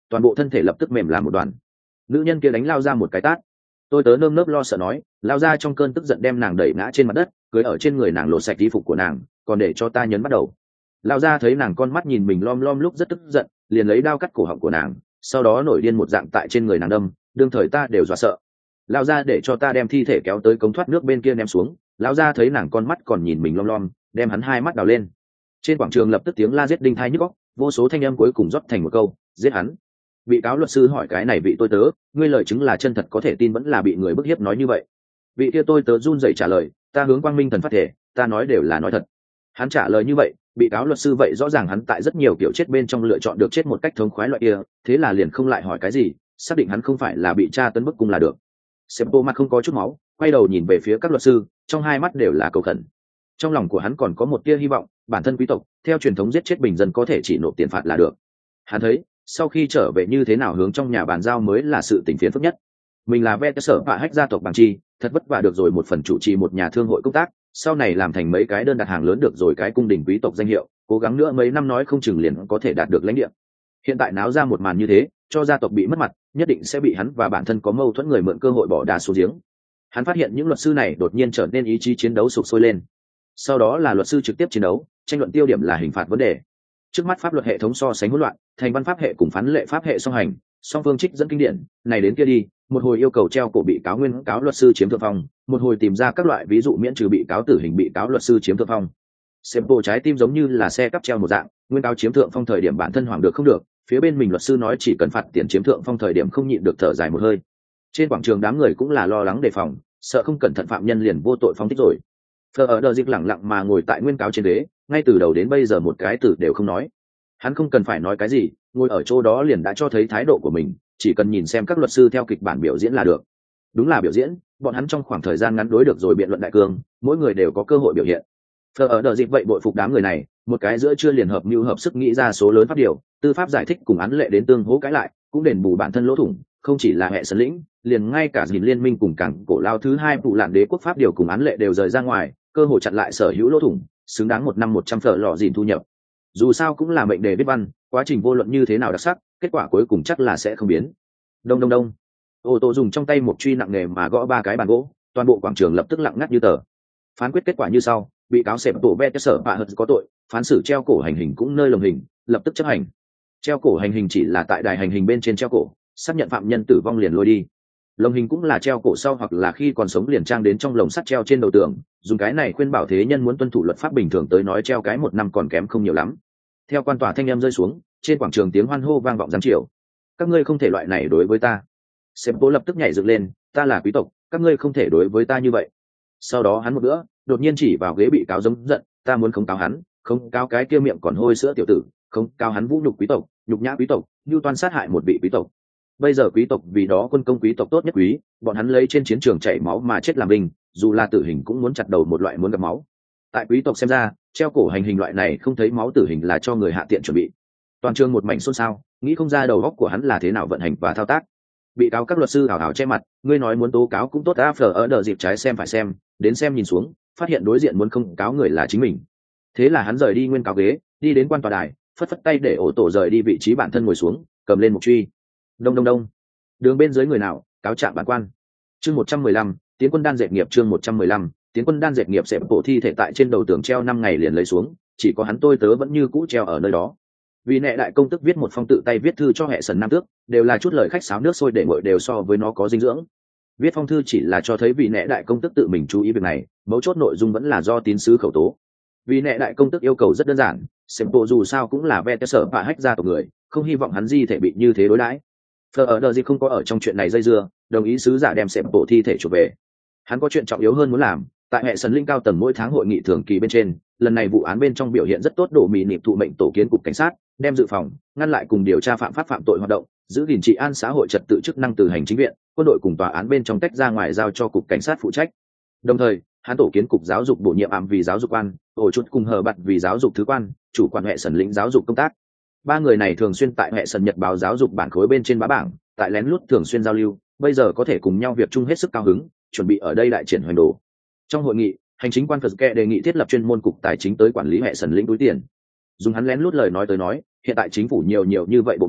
toàn bộ thân thể lập tức mềm làm một đoàn. Nữ nhân kia đánh lao ra một cái tát. Tôi tớ nơm nớp lo sợ nói, lao ra trong cơn tức giận đem nàng đẩy ngã trên mặt đất, cưới ở trên người nàng lột sạch y phục của nàng, còn để cho ta nhấn bắt đầu. Lao ra thấy nàng con mắt nhìn mình lom lom lúc rất tức giận, liền lấy đao cắt cổ họng của nàng, sau đó nổi điên một dạng tại trên người nàng đâm, đương thời ta đều dọa sợ. Lao ra để cho ta đem thi thể kéo tới cống thoát nước bên kia ném xuống. Lao ra thấy nàng con mắt còn nhìn mình lom lom, đem hắn hai mắt đào lên. Trên quảng trường lập tức tiếng la giết đinh thai nhức óc, vô số thanh âm cuối cùng rót thành một câu, giết hắn. Bị cáo luật sư hỏi cái này vị tôi tớ, ngươi lời chứng là chân thật có thể tin vẫn là bị người bức hiếp nói như vậy? Vị kia tôi tớ run rẩy trả lời, ta hướng quang minh thần phát thể, ta nói đều là nói thật. Hắn trả lời như vậy, bị cáo luật sư vậy rõ ràng hắn tại rất nhiều kiểu chết bên trong lựa chọn được chết một cách thống khoái loại kia, thế là liền không lại hỏi cái gì, xác định hắn không phải là bị tra tấn bức cung là được. Seppo mặt không có chút máu, quay đầu nhìn về phía các luật sư, trong hai mắt đều là cầu khẩn. Trong lòng của hắn còn có một tia hy vọng, bản thân quý tộc theo truyền thống giết chết bình dân có thể chỉ nộp tiền phạt là được. Hắn thấy sau khi trở về như thế nào hướng trong nhà bàn giao mới là sự tình phiền phức nhất. Mình là ve sở và hách gia tộc bằng chi, thật vất vả được rồi một phần chủ trì một nhà thương hội công tác, sau này làm thành mấy cái đơn đặt hàng lớn được rồi cái cung đình quý tộc danh hiệu, cố gắng nữa mấy năm nói không chừng liền có thể đạt được lãnh địa. Hiện tại náo ra một màn như thế, cho gia tộc bị mất mặt, nhất định sẽ bị hắn và bản thân có mâu thuẫn người mượn cơ hội bỏ đá xuống giếng. Hắn phát hiện những luật sư này đột nhiên trở nên ý chí chiến đấu sục sôi lên. Sau đó là luật sư trực tiếp chiến đấu, tranh luận tiêu điểm là hình phạt vấn đề. Trước mắt pháp luật hệ thống so sánh hỗn loạn, thành văn pháp hệ cùng phán lệ pháp hệ song hành, song phương trích dẫn kinh điển, này đến kia đi, một hồi yêu cầu treo cổ bị cáo nguyên cáo luật sư chiếm thượng phong, một hồi tìm ra các loại ví dụ miễn trừ bị cáo tử hình bị cáo luật sư chiếm thượng phong. Sempo trái tim giống như là xe cắp treo một dạng, nguyên cáo chiếm thượng phong thời điểm bản thân hoảng được không được, phía bên mình luật sư nói chỉ cần phạt tiền chiếm thượng phong thời điểm không nhịn được thở dài một hơi. Trên quảng trường đám người cũng là lo lắng đề phòng, sợ không cẩn thận phạm nhân liền vô tội phóng thích rồi. Phờ ở đờ dịp lẳng lặng mà ngồi tại nguyên cáo trên ghế, ngay từ đầu đến bây giờ một cái từ đều không nói. Hắn không cần phải nói cái gì, ngồi ở chỗ đó liền đã cho thấy thái độ của mình, chỉ cần nhìn xem các luật sư theo kịch bản biểu diễn là được. Đúng là biểu diễn, bọn hắn trong khoảng thời gian ngắn đối được rồi biện luận đại cương, mỗi người đều có cơ hội biểu hiện. Phờ ở đờ dịp vậy bội phục đám người này, một cái giữa chưa liền hợp mưu hợp sức nghĩ ra số lớn pháp điều, tư pháp giải thích cùng án lệ đến tương hỗ cãi lại, cũng đền bù bản thân lỗ thủng, không chỉ là hệ sân lĩnh, liền ngay cả gìn liên minh cùng cảng cổ lao thứ hai phụ lạn đế quốc pháp điều cùng án lệ đều rời ra ngoài, cơ hội chặn lại sở hữu lỗ thủng, xứng đáng một năm 100 phở lọ gìn thu nhập. Dù sao cũng là mệnh đề viết văn, quá trình vô luận như thế nào đặc sắc, kết quả cuối cùng chắc là sẽ không biến. Đông đông đông, ô tô dùng trong tay một truy nặng nề mà gõ 3 cái bàn gỗ, toàn bộ quảng trường lập tức lặng ngắt như tờ. Phán quyết kết quả như sau: bị cáo sẹp tổ ve sở bạ hật có tội, phán xử treo cổ hành hình cũng nơi lồng hình, lập tức chấp hành. Treo cổ hành hình chỉ là tại đài hành hình bên trên treo cổ, xác nhận phạm nhân tử vong liền lôi đi. Lồng hình cũng là treo cổ sau hoặc là khi còn sống liền trang đến trong lồng sắt treo trên đầu tường, dùng cái này khuyên bảo thế nhân muốn tuân thủ luật pháp, bình thường tới nói treo cái 1 năm còn kém không nhiều lắm. Theo quan tòa thanh âm rơi xuống, trên quảng trường tiếng hoan hô vang vọng giáng chiều. Các ngươi không thể loại này đối với ta. Sempo lập tức nhảy dựng lên, ta là quý tộc, các ngươi không thể đối với ta như vậy. Sau đó hắn một bữa đột nhiên chỉ vào ghế bị cáo giống giận, ta muốn khống cáo hắn, khống cáo cái kia miệng còn hôi sữa tiểu tử, khống cáo hắn vũ nhục quý tộc, nhục nhã quý tộc, mưu toan sát hại một vị quý tộc. Bây giờ quý tộc vì đó quân công quý tộc tốt nhất quý, bọn hắn lấy trên chiến trường chảy máu mà chết làm binh, dù là tử hình cũng muốn chặt đầu một loại muốn gặp máu. Tại quý tộc xem ra, treo cổ hành hình loại này không thấy máu tử hình là cho người hạ tiện chuẩn bị. Toàn trường một mảnh xôn xao, nghĩ không ra đầu óc của hắn là thế nào vận hành và thao tác. Bị cáo các luật sư hào hào che mặt, ngươi nói muốn tố cáo cũng tốt, Phờ ở đờ dịp trái xem phải xem, đến xem nhìn xuống, phát hiện đối diện muốn không cáo người là chính mình. Thế là hắn rời đi nguyên cáo ghế, đi đến quan tòa đài, phất phất tay để ổ tổ rời đi vị trí bản thân ngồi xuống, cầm lên một truy. Đông đông đông, đường bên dưới người nào cáo trạng bản quan. Chương 115, tiến quân đan dệt nghiệp. Chương 115, tiến quân đan dệt nghiệp. Xẹp bộ thi thể tại trên đầu tường treo 5 ngày liền lấy xuống, chỉ có hắn tôi tớ vẫn như cũ treo ở nơi đó. Vì nệ đại công tức viết một phong tự tay viết thư cho hệ sần nam tước, đều là chút lời khách sáo nước sôi để nguội, đều so với nó có dinh dưỡng. Viết phong thư chỉ là cho thấy vị nệ đại công tức tự mình chú ý việc này, mấu chốt nội dung vẫn là do tín sứ khẩu tố. Vì nệ đại công tức yêu cầu rất đơn giản, xem bộ dù sao cũng là ve sở và hách gia tộc người, không hy vọng hắn di thể bị như thế đối đãi. Phờ ở đờ gì không có ở trong chuyện này dây dưa, đồng ý sứ giả đem xem bộ thi thể chuộc về. Hắn có chuyện trọng yếu hơn muốn làm. Tại hệ sần linh cao tầng mỗi tháng hội nghị thường kỳ bên trên, lần này vụ án bên trong biểu hiện rất tốt, đổ mì nịp thụ mệnh tổ kiến cục cảnh sát đem dự phòng ngăn lại cùng điều tra phạm pháp phạm tội hoạt động, giữ gìn trị an xã hội trật tự chức năng từ hành chính viện, quân đội cùng tòa án bên trong tách ra ngoài giao cho cục cảnh sát phụ trách. Đồng thời hắn tổ kiến cục giáo dục bổ nhiệm ảm vì giáo dục quan, ổ chút cùng hờ bặt vì giáo dục thứ quan, chủ quản hệ sần lĩnh giáo dục công tác. 3 người này thường xuyên tại hệ sần nhật báo giáo dục bản khối bên trên bá bảng, tại lén lút thường xuyên giao lưu, bây giờ có thể cùng nhau việc chung hết sức cao hứng, chuẩn bị ở đây đại triển hoành đồ. Trong hội nghị, hành chính quan Phật Kệ đề nghị thiết lập chuyên môn cục tài chính tới quản lý hệ sần lĩnh túi tiền. Dùng hắn lén lút lời nói tới nói, hiện tại chính phủ nhiều như vậy bộ môn,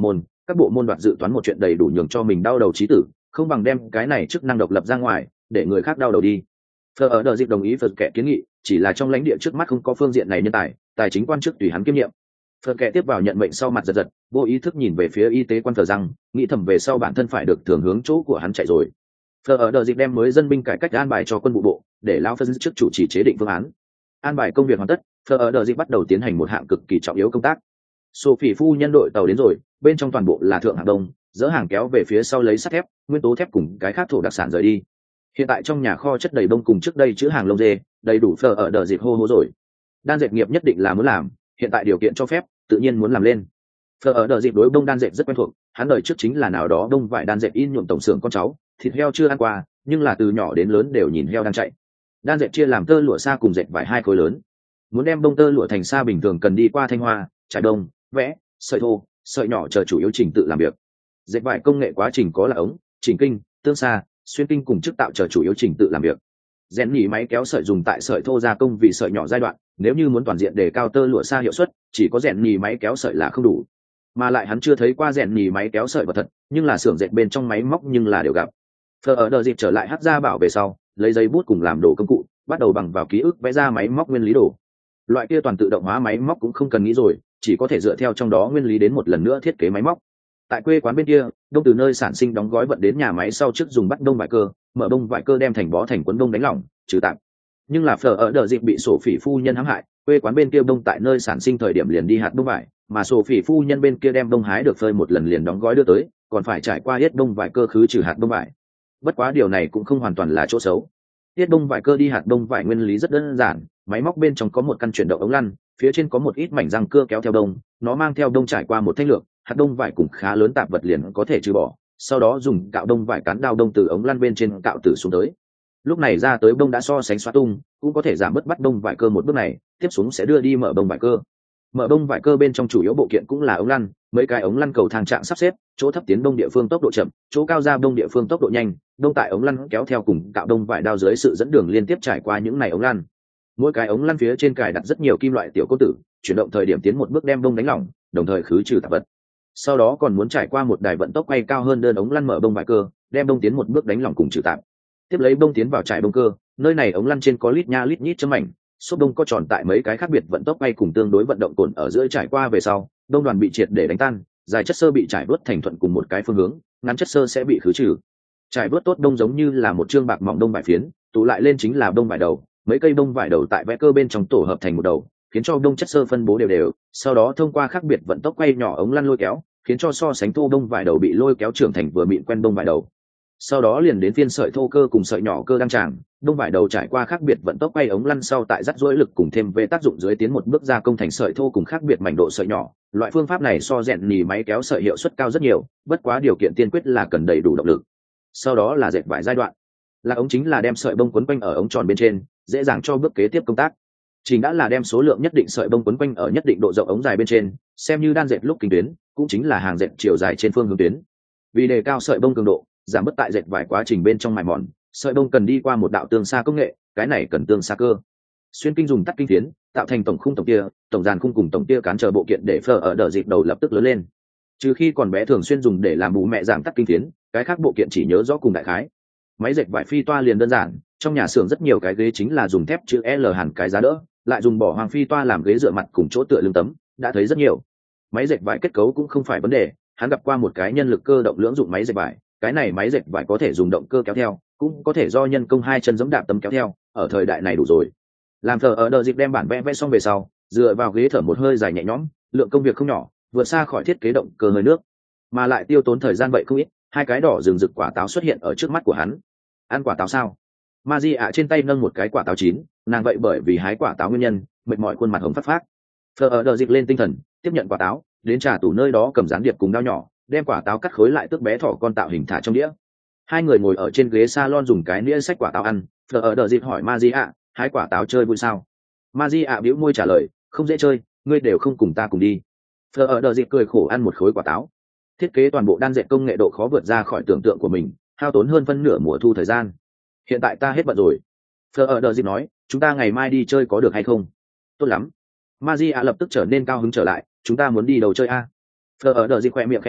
các bộ môn đoạt dự toán một chuyện đầy đủ nhường cho mình đau đầu chí tử, không bằng đem cái này chức năng độc lập ra ngoài để người khác đau đầu đi. Phở ở đợt dịp đồng ý Phật kệ kiến nghị, chỉ là trong lãnh địa trước mắt không có phương diện này nhân tài, tài chính quan chức tùy hắn kiêm nhiệm. Phật kệ tiếp vào nhận mệnh sau mặt giật giật, vô ý thức nhìn về phía y tế quan Phở rằng, nghĩ thầm về sau bản thân phải được thường hướng chỗ của hắn chạy rồi. Phở ở đợt dịp đem mới dân binh cải cách an bài cho quân vụ bộ, để lão phân trước chủ trì chế định phương án. An bài công việc hoàn tất, Phở ở đợt dịp bắt đầu tiến hành một hạng cực kỳ trọng yếu công tác. Sophie phu nhân đội tàu đến rồi, bên trong toàn bộ là thượng hạng đông, dỡ hàng kéo về phía sau lấy sắt thép, nguyên tố thép cùng cái khác thổ đặc sản rời đi. Hiện tại trong nhà kho chất đầy bông cùng trước đây chứa hàng lông dê, đầy đủ Phở ở đợt dịp hô hô rồi. Đan dệt nghiệp nhất định là muốn làm, hiện tại điều kiện cho phép, tự nhiên muốn làm lên. Phở ở đợt dịp đối bông đan dệt rất quen thuộc, hắn đời trước chính là nào đó bông vải đan dệt in nhuộm tổng xưởng con cháu, thịt heo chưa ăn qua, nhưng là từ nhỏ đến lớn đều nhìn heo đang chạy. Đan dệt chia làm tơ lụa xa cùng dệt vải hai khối lớn. Muốn đem bông tơ lụa thành xa bình thường cần đi qua thanh hoa, trải đông, vẽ, sợi thô, sợi nhỏ chờ chủ yếu trình tự làm việc. Dệt vải công nghệ quá trình có là ống, chỉnh kinh, tương xa, xuyên kinh cùng chức tạo chờ chủ yếu trình tự làm việc. Rèn nhì máy kéo sợi dùng tại sợi thô gia công vì sợi nhỏ giai đoạn, nếu như muốn toàn diện đề cao tơ lụa xa hiệu suất, chỉ có rèn nhì máy kéo sợi là không đủ. Mà lại hắn chưa thấy qua rèn nhì máy kéo sợi vật thật, nhưng là xưởng dệt bên trong máy móc nhưng là đều gặp. Phở ở đợt dịp trở lại hát ra bảo về sau, lấy giấy bút cùng làm đồ công cụ, bắt đầu bằng vào ký ức vẽ ra máy móc nguyên lý đồ. Loại kia toàn tự động hóa máy móc cũng không cần nghĩ rồi, chỉ có thể dựa theo trong đó nguyên lý đến một lần nữa thiết kế máy móc. Tại quê quán bên kia, đông từ nơi sản sinh đóng gói vận đến nhà máy sau trước dùng bắt đông vải cơ, mở đông vải cơ đem thành bó thành cuốn đông đánh lỏng, trừ tạm. Nhưng là Phở ở đợt dịp bị sổ phỉ phu nhân hãm hại, quê quán bên kia đông tại nơi sản sinh thời điểm liền đi hạt đông vải, mà sổ phỉ phu nhân bên kia đem đông hái được phơi một lần liền đóng gói đưa tới, còn phải trải qua hết đông vải cơ khứ trừ hạt đông vải. Bất quá điều này cũng không hoàn toàn là chỗ xấu. Tiết đông vải cơ đi hạt đông vải nguyên lý rất đơn giản, máy móc bên trong có một căn chuyển động ống lăn, phía trên có một ít mảnh răng cưa kéo theo đông, nó mang theo đông trải qua một thanh lược, hạt đông vải cùng khá lớn tạp vật liền có thể trừ bỏ, sau đó dùng cạo đông vải cán đao đông từ ống lăn bên trên cạo tử xuống tới. Lúc này ra tới đông đã so sánh xóa tung, cũng có thể giảm bớt bắt đông vải cơ một bước này, tiếp xuống sẽ đưa đi mở đông vải cơ. Mở đông vải cơ bên trong chủ yếu bộ kiện cũng là ống lăn, mấy cái ống lăn cầu thang trạng sắp xếp, chỗ thấp tiến đông địa phương tốc độ chậm, chỗ cao ra đông địa phương tốc độ nhanh, đông tại ống lăn kéo theo cùng cạo đông vải đao dưới sự dẫn đường liên tiếp trải qua những này ống lăn. Mỗi cái ống lăn phía trên cài đặt rất nhiều kim loại tiểu côn tử, chuyển động thời điểm tiến một bước đem đông đánh lỏng, đồng thời khứ trừ tạp vật. Sau đó còn muốn trải qua một đài vận tốc quay cao hơn đơn ống lăn mở đông vải cơ, đem đông tiến một bước đánh lỏng cùng trừ tạp. Tiếp lấy đông tiến vào trải đông cơ, nơi này ống lăn trên có lít nha lít nhít chấm mảnh, xốp đông có tròn tại mấy cái khác biệt vận tốc quay cùng tương đối vận động cồn ở giữa trải qua về sau, đông đoàn bị triệt để đánh tan, dài chất xơ bị trải vớt thành thuận cùng một cái phương hướng, ngắn chất xơ sẽ bị khứ trừ. Trải vớt tốt đông giống như là một trương bạc mỏng đông vải phiến, tụ lại lên chính là đông vải đầu, mấy cây đông vải đầu tại vẽ cơ bên trong tổ hợp thành một đầu, khiến cho đông chất xơ phân bố đều đều, sau đó thông qua khác biệt vận tốc quay nhỏ ống lăn lôi kéo, khiến cho so sánh thô đông vải đầu bị lôi kéo trưởng thành vừa mịn quen đông vải đầu. Sau đó liền đến phiên sợi thô cơ cùng sợi nhỏ cơ đang tràng, đông vải đầu trải qua khác biệt vận tốc quay ống lăn sau tại dắt dỗi lực cùng thêm về tác dụng dưới tiến một bước gia công thành sợi thô cùng khác biệt mảnh độ sợi nhỏ. Loại phương pháp này so rèn nhì máy kéo sợi hiệu suất cao rất nhiều, bất quá điều kiện tiên quyết là cần đầy đủ động lực. Sau đó là dệt vải giai đoạn, là ống chính là đem sợi bông quấn quanh ở ống tròn bên trên, dễ dàng cho bước kế tiếp công tác. Chính đã là đem số lượng nhất định sợi bông quấn quanh ở nhất định độ rộng ống dài bên trên, xem như đan dệt lúc kinh tuyến, cũng chính là hàng dệt chiều dài trên phương hướng tuyến. Vì đề cao sợi bông cường độ, giảm bớt tại dệt vải quá trình bên trong mài mòn, sợi bông cần đi qua một đạo tương xa công nghệ, cái này cần tương xa cơ. Xuyên kinh dùng tắt kinh phiến, tạo thành tổng khung tổng tia, tổng dàn khung cùng tổng tia cán chờ bộ kiện để Phở ở đợt dịp đầu lập tức lớn lên. Trừ khi còn bé thường xuyên dùng để làm bù mẹ giảm tắt kinh phiến, cái khác bộ kiện chỉ nhớ rõ cùng đại khái. Máy dệt vải phi toa liền đơn giản, trong nhà xưởng rất nhiều cái ghế chính là dùng thép chữ L hàn cái giá đỡ, lại dùng bỏ hoàng phi toa làm ghế dựa mặt cùng chỗ tựa lưng tấm, đã thấy rất nhiều. Máy dệt vải kết cấu cũng không phải vấn đề, hắn gặp qua một cái nhân lực cơ động lưỡng dụng máy dệt vải, cái này máy dệt vải có thể dùng động cơ kéo theo, cũng có thể do nhân công hai chân giẫm đạp tấm kéo theo, ở thời đại này đủ rồi. Làm Phở ở đợt dịp đem bản vẽ xong về sau, dựa vào ghế thở một hơi dài nhẹ nhõm, lượng công việc không nhỏ, vượt xa khỏi thiết kế động cơ hơi nước, mà lại tiêu tốn thời gian vậy không ít. Hai cái đỏ rừng rực quả táo xuất hiện ở trước mắt của hắn. Ăn quả táo sao? Maji ạ trên tay nâng một cái quả táo chín, nàng vậy bởi vì hái quả táo nguyên nhân, mệt mỏi khuôn mặt hồng phát phát. Phở ở đợt dịp lên tinh thần, tiếp nhận quả táo, đến trà tủ nơi đó cầm gián điệp cùng dao nhỏ, đem quả táo cắt khối lại tước bé thỏ con tạo hình thả trong đĩa. Hai người ngồi ở trên ghế salon dùng cái nĩa xách quả táo ăn. Phở ở đợt dịp hỏi Maji ạ, hái quả táo chơi vui sao? Maji ạ bĩu môi trả lời, không dễ chơi, ngươi đều không cùng ta cùng đi. Phở ở đợt dịp cười khổ ăn một khối quả táo. Thiết kế toàn bộ đan dệt công nghệ độ khó vượt ra khỏi tưởng tượng của mình, hao tốn hơn phân nửa mùa thu thời gian. Hiện tại ta hết bận rồi. Phở ở đợt dịp nói, chúng ta ngày mai đi chơi có được hay không? Tốt lắm. Maji ạ lập tức trở nên cao hứng trở lại, chúng ta muốn đi đâu chơi a? Phở ở đợt dịp khỏe miệng khẽ nết,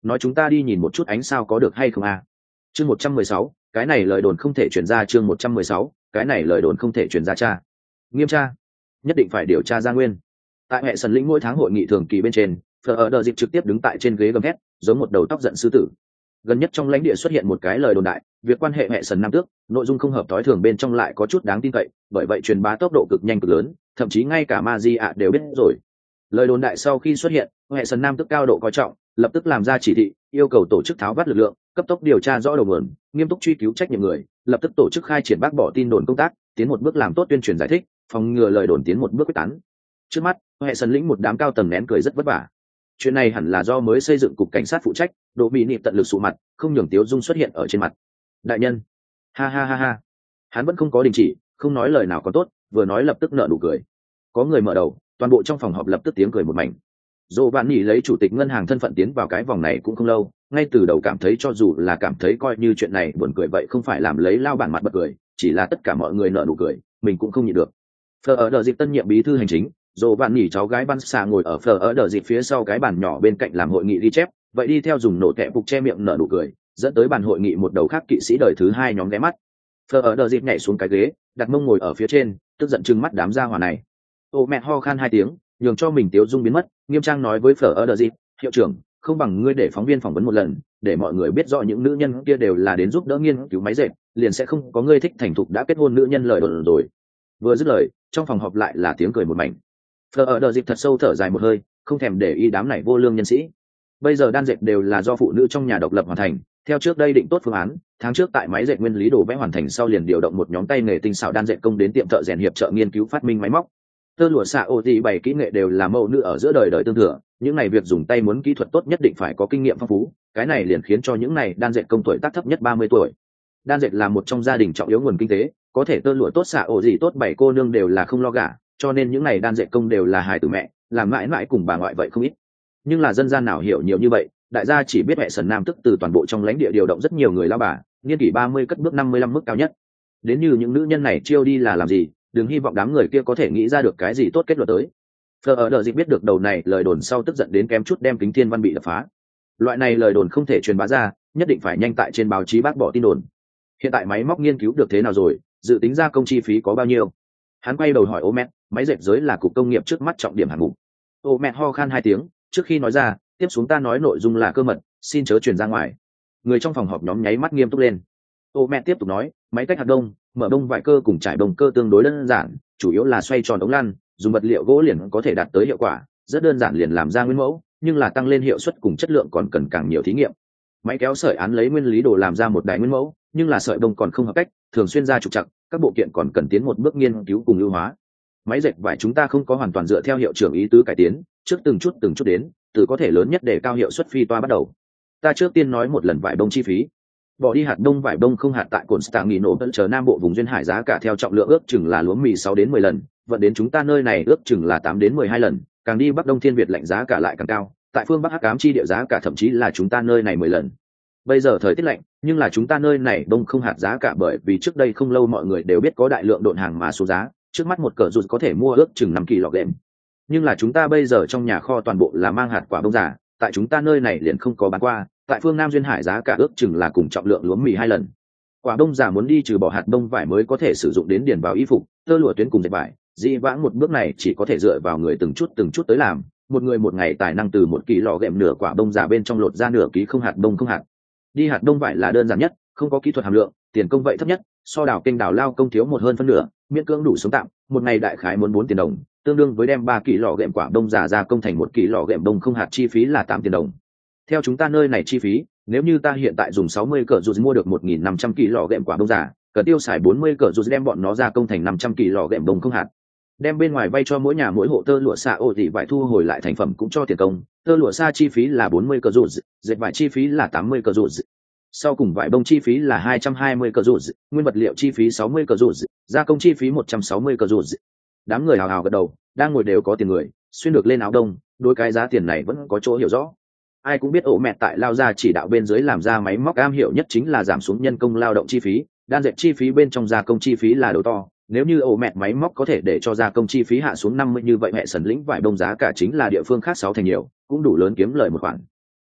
nói chúng ta đi nhìn một chút ánh sao có được hay không à? Chương 116, cái này lời đồn không thể truyền ra. Chương 116, cái này lời đồn không thể truyền ra. Cha nghiêm tra, nhất định phải điều tra ra nguyên. Tại hệ sân lĩnh mỗi tháng hội nghị thường kỳ bên trên, phở ở đờ dịp trực tiếp đứng tại trên ghế gầm hét, giống một đầu tóc giận sư tử. Gần nhất trong lãnh địa xuất hiện một cái lời đồn đại, việc quan hệ sân nam tước, nội dung không hợp tối thường bên trong lại có chút đáng tin cậy, bởi vậy truyền bá tốc độ cực nhanh cực lớn, thậm chí ngay cả Magia đều biết rồi. Lời đồn đại sau khi xuất hiện, sân nam tước cao độ coi trọng, lập tức làm ra chỉ thị, yêu cầu tổ chức tháo vát lực lượng, cấp tốc điều tra rõ đầu nguồn, nghiêm túc truy cứu trách nhiệm người, lập tức tổ chức khai triển bác bỏ tin đồn công tác, tiến một bước làm tốt tuyên truyền giải thích, phòng ngừa lời đồn tiến một bước quyết tán. Trước mắt, sân lĩnh một đám cao tầng nén cười rất vất vả. Chuyện này hẳn là do mới xây dựng cục cảnh sát phụ trách, Đỗ Bị Nị tận lực sụ mặt, không nhường Tiếu Dung xuất hiện ở trên mặt. Đại nhân, ha ha ha ha. Hắn vẫn không có đình chỉ, không nói lời nào còn tốt, vừa nói lập tức nở nụ cười. Có người mở đầu, toàn bộ trong phòng họp lập tức tiếng cười một mảnh. Dỗ Vạn Nị lấy chủ tịch ngân hàng thân phận tiến vào cái vòng này cũng không lâu, ngay từ đầu cảm thấy cho dù là cảm thấy coi như chuyện này buồn cười vậy không phải làm lấy lao bản mặt bật cười, chỉ là tất cả mọi người nở nụ cười, mình cũng không nhịn được. Phở ở đợt dịp tân nhiệm bí thư hành chính, Dỗ Vạn Nị cháu gái Ban Xà ngồi ở phở ở đợt dịp phía sau cái bàn nhỏ bên cạnh làm hội nghị ghi chép, vậy đi theo dùng nổ kẹp phục che miệng nở nụ cười, dẫn tới bàn hội nghị một đầu khác kỵ sĩ đời thứ hai nhóm ghé mắt. Phở ở đợt dịp nhảy xuống cái ghế, đặt mông ngồi ở phía trên, tức giận trừng mắt đám gia hỏa này. Ô mẹ ho khan hai tiếng, nhường cho mình Tiếu Dung biến mất, nghiêm trang nói với phở ở đợt dịp, hiệu trưởng, không bằng ngươi để phóng viên phỏng vấn một lần, để mọi người biết rõ những nữ nhân kia đều là đến giúp đỡ nghiên cứu máy dệt, liền sẽ không có ngươi thích thành thục đã kết hôn nữ nhân lời đồn rồi. Vừa dứt lời, trong phòng họp lại là tiếng cười một mảnh. Phở ở đợt dịp thật sâu thở dài một hơi, không thèm để ý đám này vô lương nhân sĩ. Bây giờ đan dệt đều là do phụ nữ trong nhà độc lập hoàn thành, theo trước đây định tốt phương án, tháng trước tại máy dệt nguyên lý đồ vẽ hoàn thành sau liền điều động một nhóm tay nghề tinh xảo đan dệt công đến tiệm thợ rèn hiệp trợ nghiên cứu phát minh máy móc. Tơ lụa xạ ô thì bảy kỹ nghệ đều là mẫu nữ ở giữa đời đời tương thừa, những này việc dùng tay muốn kỹ thuật tốt nhất định phải có kinh nghiệm phong phú, cái này liền khiến cho những này đan dệt công tuổi tác thấp nhất 30 tuổi. Đan dệt là một trong gia đình trọng yếu nguồn kinh tế, có thể tơ lụa tốt xạ ổ gì tốt bảy cô nương đều là không lo gả, cho nên những này đan dệt công đều là hài tử mẹ, làm mãi mãi cùng bà ngoại vậy không ít. Nhưng là dân gian nào hiểu nhiều như vậy, đại gia chỉ biết sân nam tức từ toàn bộ trong lãnh địa điều động rất nhiều người lao bà, niên kỷ 30 cất bước 55 mức cao nhất. Đến như những nữ nhân này chiêu đi là làm gì, đừng hy vọng đám người kia có thể nghĩ ra được cái gì tốt kết luận tới. Phở ở đợt dịp biết được đầu này lời đồn sau tức giận đến kém chút đem kính thiên văn bị đập phá. Loại này lời đồn không thể truyền bá ra, nhất định phải nhanh tại trên báo chí bác bỏ tin đồn. Hiện tại máy móc nghiên cứu được thế nào rồi, dự tính ra công chi phí có bao nhiêu? Hắn quay đầu hỏi Omet, máy dệt giới là cục công nghiệp trước mắt trọng điểm hạng mục. Omet ho khan hai tiếng, trước khi nói ra, tiếp xuống ta nói nội dung là cơ mật, xin chớ truyền ra ngoài. Người trong phòng họp nhóm nháy mắt nghiêm túc lên. Omet tiếp tục nói, máy tách hạt đông, mở đông vải cơ cùng trải bông cơ tương đối đơn giản, chủ yếu là xoay tròn ống lăn, dùng vật liệu gỗ liền có thể đạt tới hiệu quả, rất đơn giản liền làm ra nguyên mẫu, nhưng là tăng lên hiệu suất cùng chất lượng còn cần càng nhiều thí nghiệm. Máy kéo sợi án lấy nguyên lý đồ làm ra một đài nguyên mẫu, nhưng là sợi bông còn không hợp cách, thường xuyên ra trục trặc, các bộ kiện còn cần tiến một bước nghiên cứu cùng ưu hóa. Máy dệt vải chúng ta không có hoàn toàn dựa theo hiệu trưởng ý tứ cải tiến, trước từng chút đến, từ có thể lớn nhất để cao hiệu suất phi toa bắt đầu. Ta trước tiên nói một lần vải bông chi phí. Bỏ đi hạt đông vải bông không hạt tại Constantinople vẫn chờ Nam Bộ vùng duyên hải giá cả theo trọng lượng ước chừng là lúa mì 6 đến 10 lần, vận đến chúng ta nơi này ước chừng là 8 đến 12 lần, càng đi Bắc Đông Thiên Việt lạnh giá cả lại càng cao, tại phương Bắc Hắc Ám chi địa giá cả thậm chí là chúng ta nơi này 10 lần. Bây giờ thời tiết lạnh, nhưng là chúng ta nơi này đông không hạt giá cả bởi vì trước đây không lâu mọi người đều biết có đại lượng độn hàng mà xuống giá, trước mắt một cỡ rụt có thể mua ước chừng 5 kg. Nhưng là chúng ta bây giờ trong nhà kho toàn bộ là mang hạt quả bông giả, tại chúng ta nơi này liền không có bán qua, tại phương Nam duyên hải giá cả ước chừng là cùng trọng lượng lúa mì 2 lần. Quả bông giả muốn đi trừ bỏ hạt bông vải mới có thể sử dụng đến điền vào y phục, tơ lụa tuyến cùng dệt vải, dĩ vãng một bước này chỉ có thể dựa vào người từng chút tới làm, một người một ngày tài năng từ 1 kg gệm nửa quả bông giả bên trong lột ra nửa ký không hạt bông không hạt. Đi hạt bông vải là đơn giản nhất, không có kỹ thuật hàm lượng, tiền công vậy thấp nhất, so đào kênh đào lao công thiếu một hơn phân nửa, miễn cưỡng đủ sống tạm, một ngày đại khái muốn 4 tiền đồng, tương đương với đem 3 kg gệm quả bông giả ra công thành 1 kg gệm bông không hạt chi phí là 8 tiền đồng. Theo chúng ta nơi này chi phí, nếu như ta hiện tại dùng 60 cỡ rụt mua được 1.500 kg gệm quả bông giả, cần tiêu xài 40 cỡ rụt đem bọn nó ra công thành 500 kg gệm bông không hạt. Đem bên ngoài vay cho mỗi nhà mỗi hộ tơ lụa xạ ô thì vải thu hồi lại thành phẩm cũng cho tiền công, tơ lụa xa chi phí là 40 cỡ rụt, dệt vải chi phí là 80 cỡ rụt. Sau cùng vải bông chi phí là 220 cỡ rụt, nguyên vật liệu chi phí 60 cỡ rụt, gia công chi phí 160 cỡ rụt. Đám người hào hào gật đầu, đang ngồi đều có tiền người, xuyên được lên áo đông, đối cái giá tiền này vẫn có chỗ hiểu rõ. Ai cũng biết ổ mẹ tại lao ra chỉ đạo bên dưới làm ra máy móc am hiểu nhất chính là giảm xuống nhân công lao động chi phí, đan dệt chi phí bên trong gia công chi phí là đầu to. Nếu như ổ mẹ máy móc có thể để cho gia công chi phí hạ xuống 50 như vậy hệ sần lĩnh vải bông giá cả chính là địa phương khác 6 thành nhiều, cũng đủ lớn kiếm lời một khoản.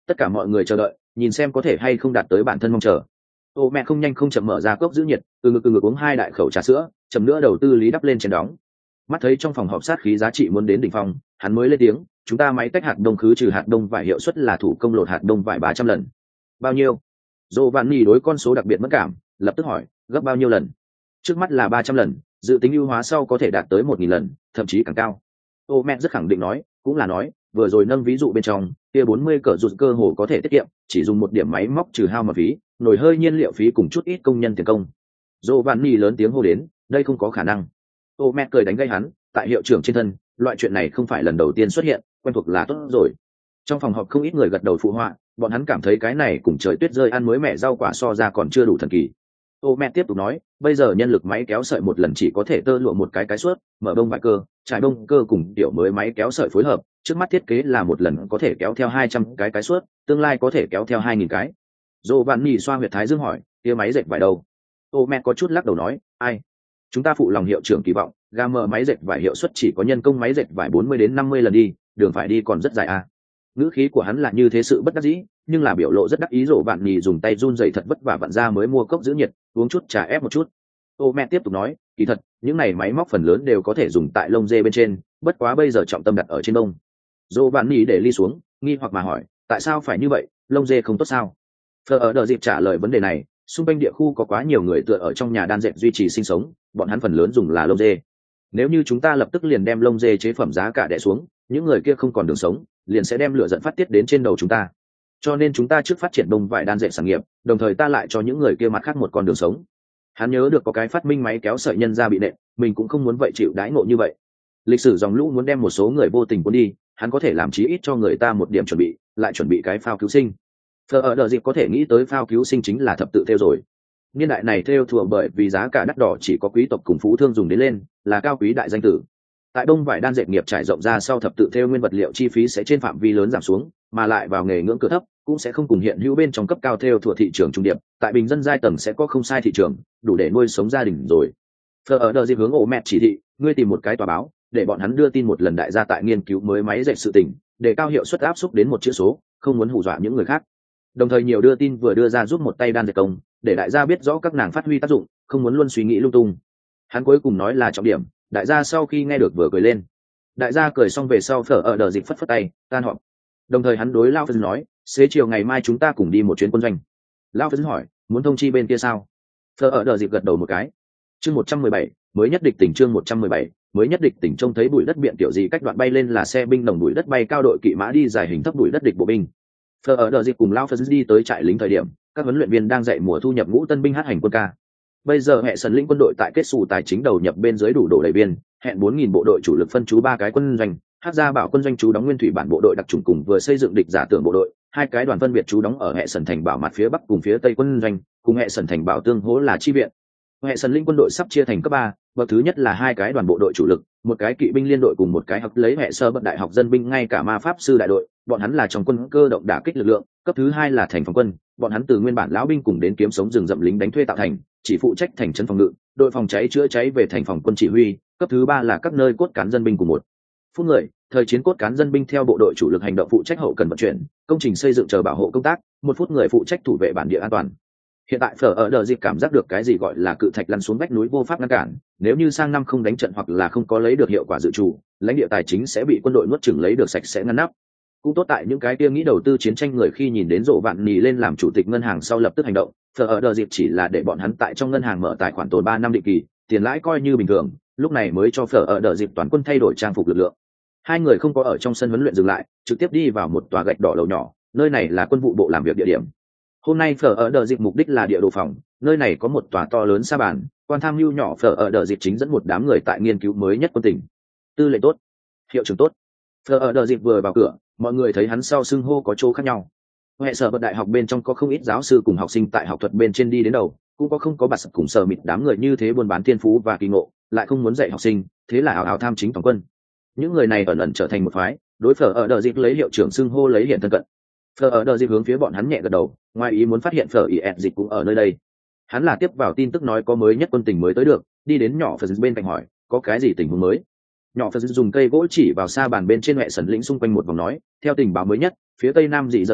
Tất cả mọi người chờ đợi nhìn xem có thể hay không đạt tới bản thân mong chờ. Ô mẹ không nhanh không chậm mở ra cốc giữ nhiệt, từ ngực uống 2 đại khẩu trà sữa, chậm nữa đầu tư lý đắp lên chén đóng. Mắt thấy trong phòng họp sát khí giá trị muốn đến đỉnh phong, hắn mới lên tiếng, chúng ta máy tách hạt đông khứ trừ hạt đông vải hiệu suất là thủ công lột hạt đông vải 300 lần. Bao nhiêu? Giovanni đối con số đặc biệt mất cảm, lập tức hỏi, gấp bao nhiêu lần? Trước mắt là 300 lần, dự tính ưu hóa sau có thể đạt tới 1000 lần, thậm chí càng cao. Ô mẹ rất khẳng định nói, cũng là nói, vừa rồi nâng ví dụ bên trong, kia 40 cỡ rụt cơ hồ có thể tiết kiệm, chỉ dùng một điểm máy móc trừ hao mà phí, nồi hơi nhiên liệu phí cùng chút ít công nhân tiền công. Giovanni lớn tiếng hô đến, đây không có khả năng. Ô mẹ cười đánh gây hắn, tại hiệu trưởng trên thân, loại chuyện này không phải lần đầu tiên xuất hiện, quen thuộc là tốt rồi. Trong phòng họp không ít người gật đầu phụ họa, bọn hắn cảm thấy cái này cùng trời tuyết rơi ăn mới mẹ rau quả so ra còn chưa đủ thần kỳ. Ô mẹ tiếp tục nói, bây giờ nhân lực máy kéo sợi một lần chỉ có thể tơ lụa một cái suốt, mở bông vải cơ, trải bông cơ cùng tiểu mới máy kéo sợi phối hợp, trước mắt thiết kế là một lần có thể kéo theo 200 cái suốt, tương lai có thể kéo theo 2000 cái. Giovanni xoa huyệt thái dương hỏi, kia máy dệt vải đâu? Ô mẹ có chút lắc đầu nói, ai? Chúng ta phụ lòng hiệu trưởng kỳ vọng, gam mở máy dệt vải hiệu suất chỉ có nhân công máy dệt vải 40 đến 50 lần đi, đường phải đi còn rất dài à. Ngữ khí của hắn là như thế sự bất đắc dĩ, nhưng là biểu lộ rất đắc ý. Rổ bạn nhì dùng tay run rẩy thật vất vả vặn ra mới mua cốc giữ nhiệt, uống chút trà ép một chút. Ô mẹ tiếp tục nói, kỳ thật những này máy móc phần lớn đều có thể dùng tại lông dê bên trên, bất quá bây giờ trọng tâm đặt ở trên đông. Rổ bạn nhì để ly xuống, nghi hoặc mà hỏi, tại sao phải như vậy, lông dê không tốt sao? Phờ ở đợi dịp trả lời vấn đề này, xung quanh địa khu có quá nhiều người tựa ở trong nhà đan dệt duy trì sinh sống, bọn hắn phần lớn dùng là lông dê. Nếu như chúng ta lập tức liền đem lông dê chế phẩm giá cả đè xuống, những người kia không còn đường sống, liền sẽ đem lửa giận phát tiết đến trên đầu chúng ta. Cho nên chúng ta trước phát triển đông vải đan dệt sản nghiệp, đồng thời ta lại cho những người kia mặt khác một con đường sống. Hắn nhớ được có cái phát minh máy kéo sợi nhân ra bị nện, mình cũng không muốn vậy chịu đãi ngộ như vậy. Lịch sử dòng lũ muốn đem một số người vô tình cuốn đi, hắn có thể làm chí ít cho người ta một điểm chuẩn bị, lại chuẩn bị cái phao cứu sinh. Thờ ở đợt dịp có thể nghĩ tới phao cứu sinh chính là thập tự theo rồi. Niên đại này theo thừa bởi vì giá cả đắt đỏ chỉ có quý tộc cùng phú thương dùng đến lên, là cao quý đại danh tử. Tại đông vải đan dệt nghiệp trải rộng ra sau, thập tự theo nguyên vật liệu chi phí sẽ trên phạm vi lớn giảm xuống, mà lại vào nghề ngưỡng cửa thấp cũng sẽ không cùng hiện hữu bên trong cấp cao theo thừa thị trường trung điệp, tại bình dân giai tầng sẽ có không sai thị trường, đủ để nuôi sống gia đình rồi. Thờ ở đợt dịp hướng ổ mẹ chỉ thị, ngươi tìm một cái tòa báo, để bọn hắn đưa tin một lần đại gia tại nghiên cứu mới máy dệt sự tình, để cao hiệu suất áp xúc đến một chữ số, không muốn hù dọa những người khác. Đồng thời nhiều đưa tin vừa đưa ra giúp một tay đan dệt công, để đại gia biết rõ các nàng phát huy tác dụng, không muốn luôn suy nghĩ lung tung. Hắn cuối cùng nói là trọng điểm, đại gia sau khi nghe được vừa cười lên. Đại gia cười xong về sau, Phở ở đờ dịp phất phất tay, tan họp. Đồng thời hắn đối Lao Phân nói, xế chiều ngày mai chúng ta cùng đi một chuyến quân doanh. Lao Phân hỏi, muốn thông chi bên kia sao? Phở ở đờ dịp gật đầu một cái. Chương 117, mới nhất địch tỉnh. Chương 117, mới nhất địch tỉnh. Trông thấy bụi đất biện tiểu gì cách đoạn bay lên là xe binh nồng bụi đất bay cao đội kỵ mã đi dài hình thấp bụi đất địch bộ binh. Phở ở đờ dịp cùng Lao Phân đi tới trại lính thời điểm, các huấn luyện viên đang dạy mùa thu nhập ngũ tân binh hát hành quân ca. Bây giờ hệ sần lĩnh quân đội tại kết xù tài chính đầu nhập bên dưới đủ độ đầy biên, hẹn 4000 bộ đội chủ lực phân trú 3 cái quân doanh, hát ra bảo quân doanh trú đóng nguyên thủy bản bộ đội đặc chủng cùng vừa xây dựng địch giả tưởng bộ đội, 2 cái đoàn phân biệt trú đóng ở hệ sần thành bảo mặt phía bắc cùng phía tây quân doanh, cùng hệ sần thành bảo tương hỗ là chi viện. Hệ sần lĩnh quân đội sắp chia thành cấp 3, bậc thứ nhất là 2 cái đoàn bộ đội chủ lực, một cái kỵ binh liên đội cùng một cái học lấy hệ sơ bậc đại học dân binh, ngay cả ma pháp sư đại đội, bọn hắn là trong quân cơ động đả kích lực lượng. Cấp thứ 2 là thành phòng quân, bọn hắn từ nguyên bản lão binh cùng đến kiếm sống rừng rậm lính đánh thuê tạo thành, chỉ phụ trách thành trấn phòng ngự, đội phòng cháy chữa cháy về thành phòng quân chỉ huy. Cấp thứ 3 là các nơi cốt cán dân binh cùng một phút người, thời chiến cốt cán dân binh theo bộ đội chủ lực hành động phụ trách hậu cần vận chuyển, công trình xây dựng chờ bảo hộ công tác, một phút người phụ trách thủ vệ bản địa an toàn. Hiện tại Phở ở đờ dịp cảm giác được cái gì gọi là cự thạch lăn xuống vách núi vô pháp ngăn cản, nếu như sang năm không đánh trận hoặc là không có lấy được hiệu quả dự trù, lãnh địa tài chính sẽ bị quân đội nuốt chửng lấy được sạch sẽ ngăn nắp. Cũng tốt tại những cái kia nghĩ đầu tư chiến tranh người khi nhìn đến rộ vạn nì lên làm chủ tịch ngân hàng sau lập tức hành động. Phở ở đờ dịp chỉ là để bọn hắn tại trong ngân hàng mở tài khoản tồn 3 năm định kỳ, tiền lãi coi như bình thường, lúc này mới cho Phở ở đờ dịp toàn quân thay đổi trang phục lực lượng. Hai người không có ở trong sân huấn luyện dừng lại, trực tiếp đi vào một tòa gạch đỏ lầu nhỏ, nơi này là quân vụ bộ làm việc địa điểm. Hôm nay Phở ở đờ dịp mục đích là địa đồ phòng, nơi này có một tòa to lớn sa bàn, quan tham mưu nhỏ Phở ở đờ dịp chính dẫn một đám người tại nghiên cứu mới nhất quân tình. Tư lệnh tốt, hiệu trưởng tốt. Phở ở đờ dịp vừa vào cửa, mọi người thấy hắn sau xưng hô có chỗ khác nhau. Hệ sở bậc đại học bên trong có không ít giáo sư cùng học sinh tại học thuật bên trên đi đến đầu, cũng có không có bạt sập cùng sở mịt đám người như thế buôn bán thiên phú và kỳ ngộ, lại không muốn dạy học sinh, thế là ảo ảo tham chính toàn quân. Những người này ẩn ẩn trở thành một phái, đối Phở ở đờ dịp lấy hiệu trưởng xưng hô lấy hiện thân cận. Phở ở đờ dịp hướng phía bọn hắn nhẹ gật đầu, ngoài ý muốn phát hiện Phở ý ẹt dịch cũng ở nơi đây. Hắn là tiếp vào tin tức nói có mới nhất quân tình mới tới được, đi đến nhỏ Phở bên cạnh hỏi, có cái gì tình huống mới? Nhỏ Phật dùng cây gỗ chỉ vào sa bàn bên trên hệ sần lĩnh xung quanh một vòng nói, theo tình báo mới nhất, phía tây nam dị giờ lĩnh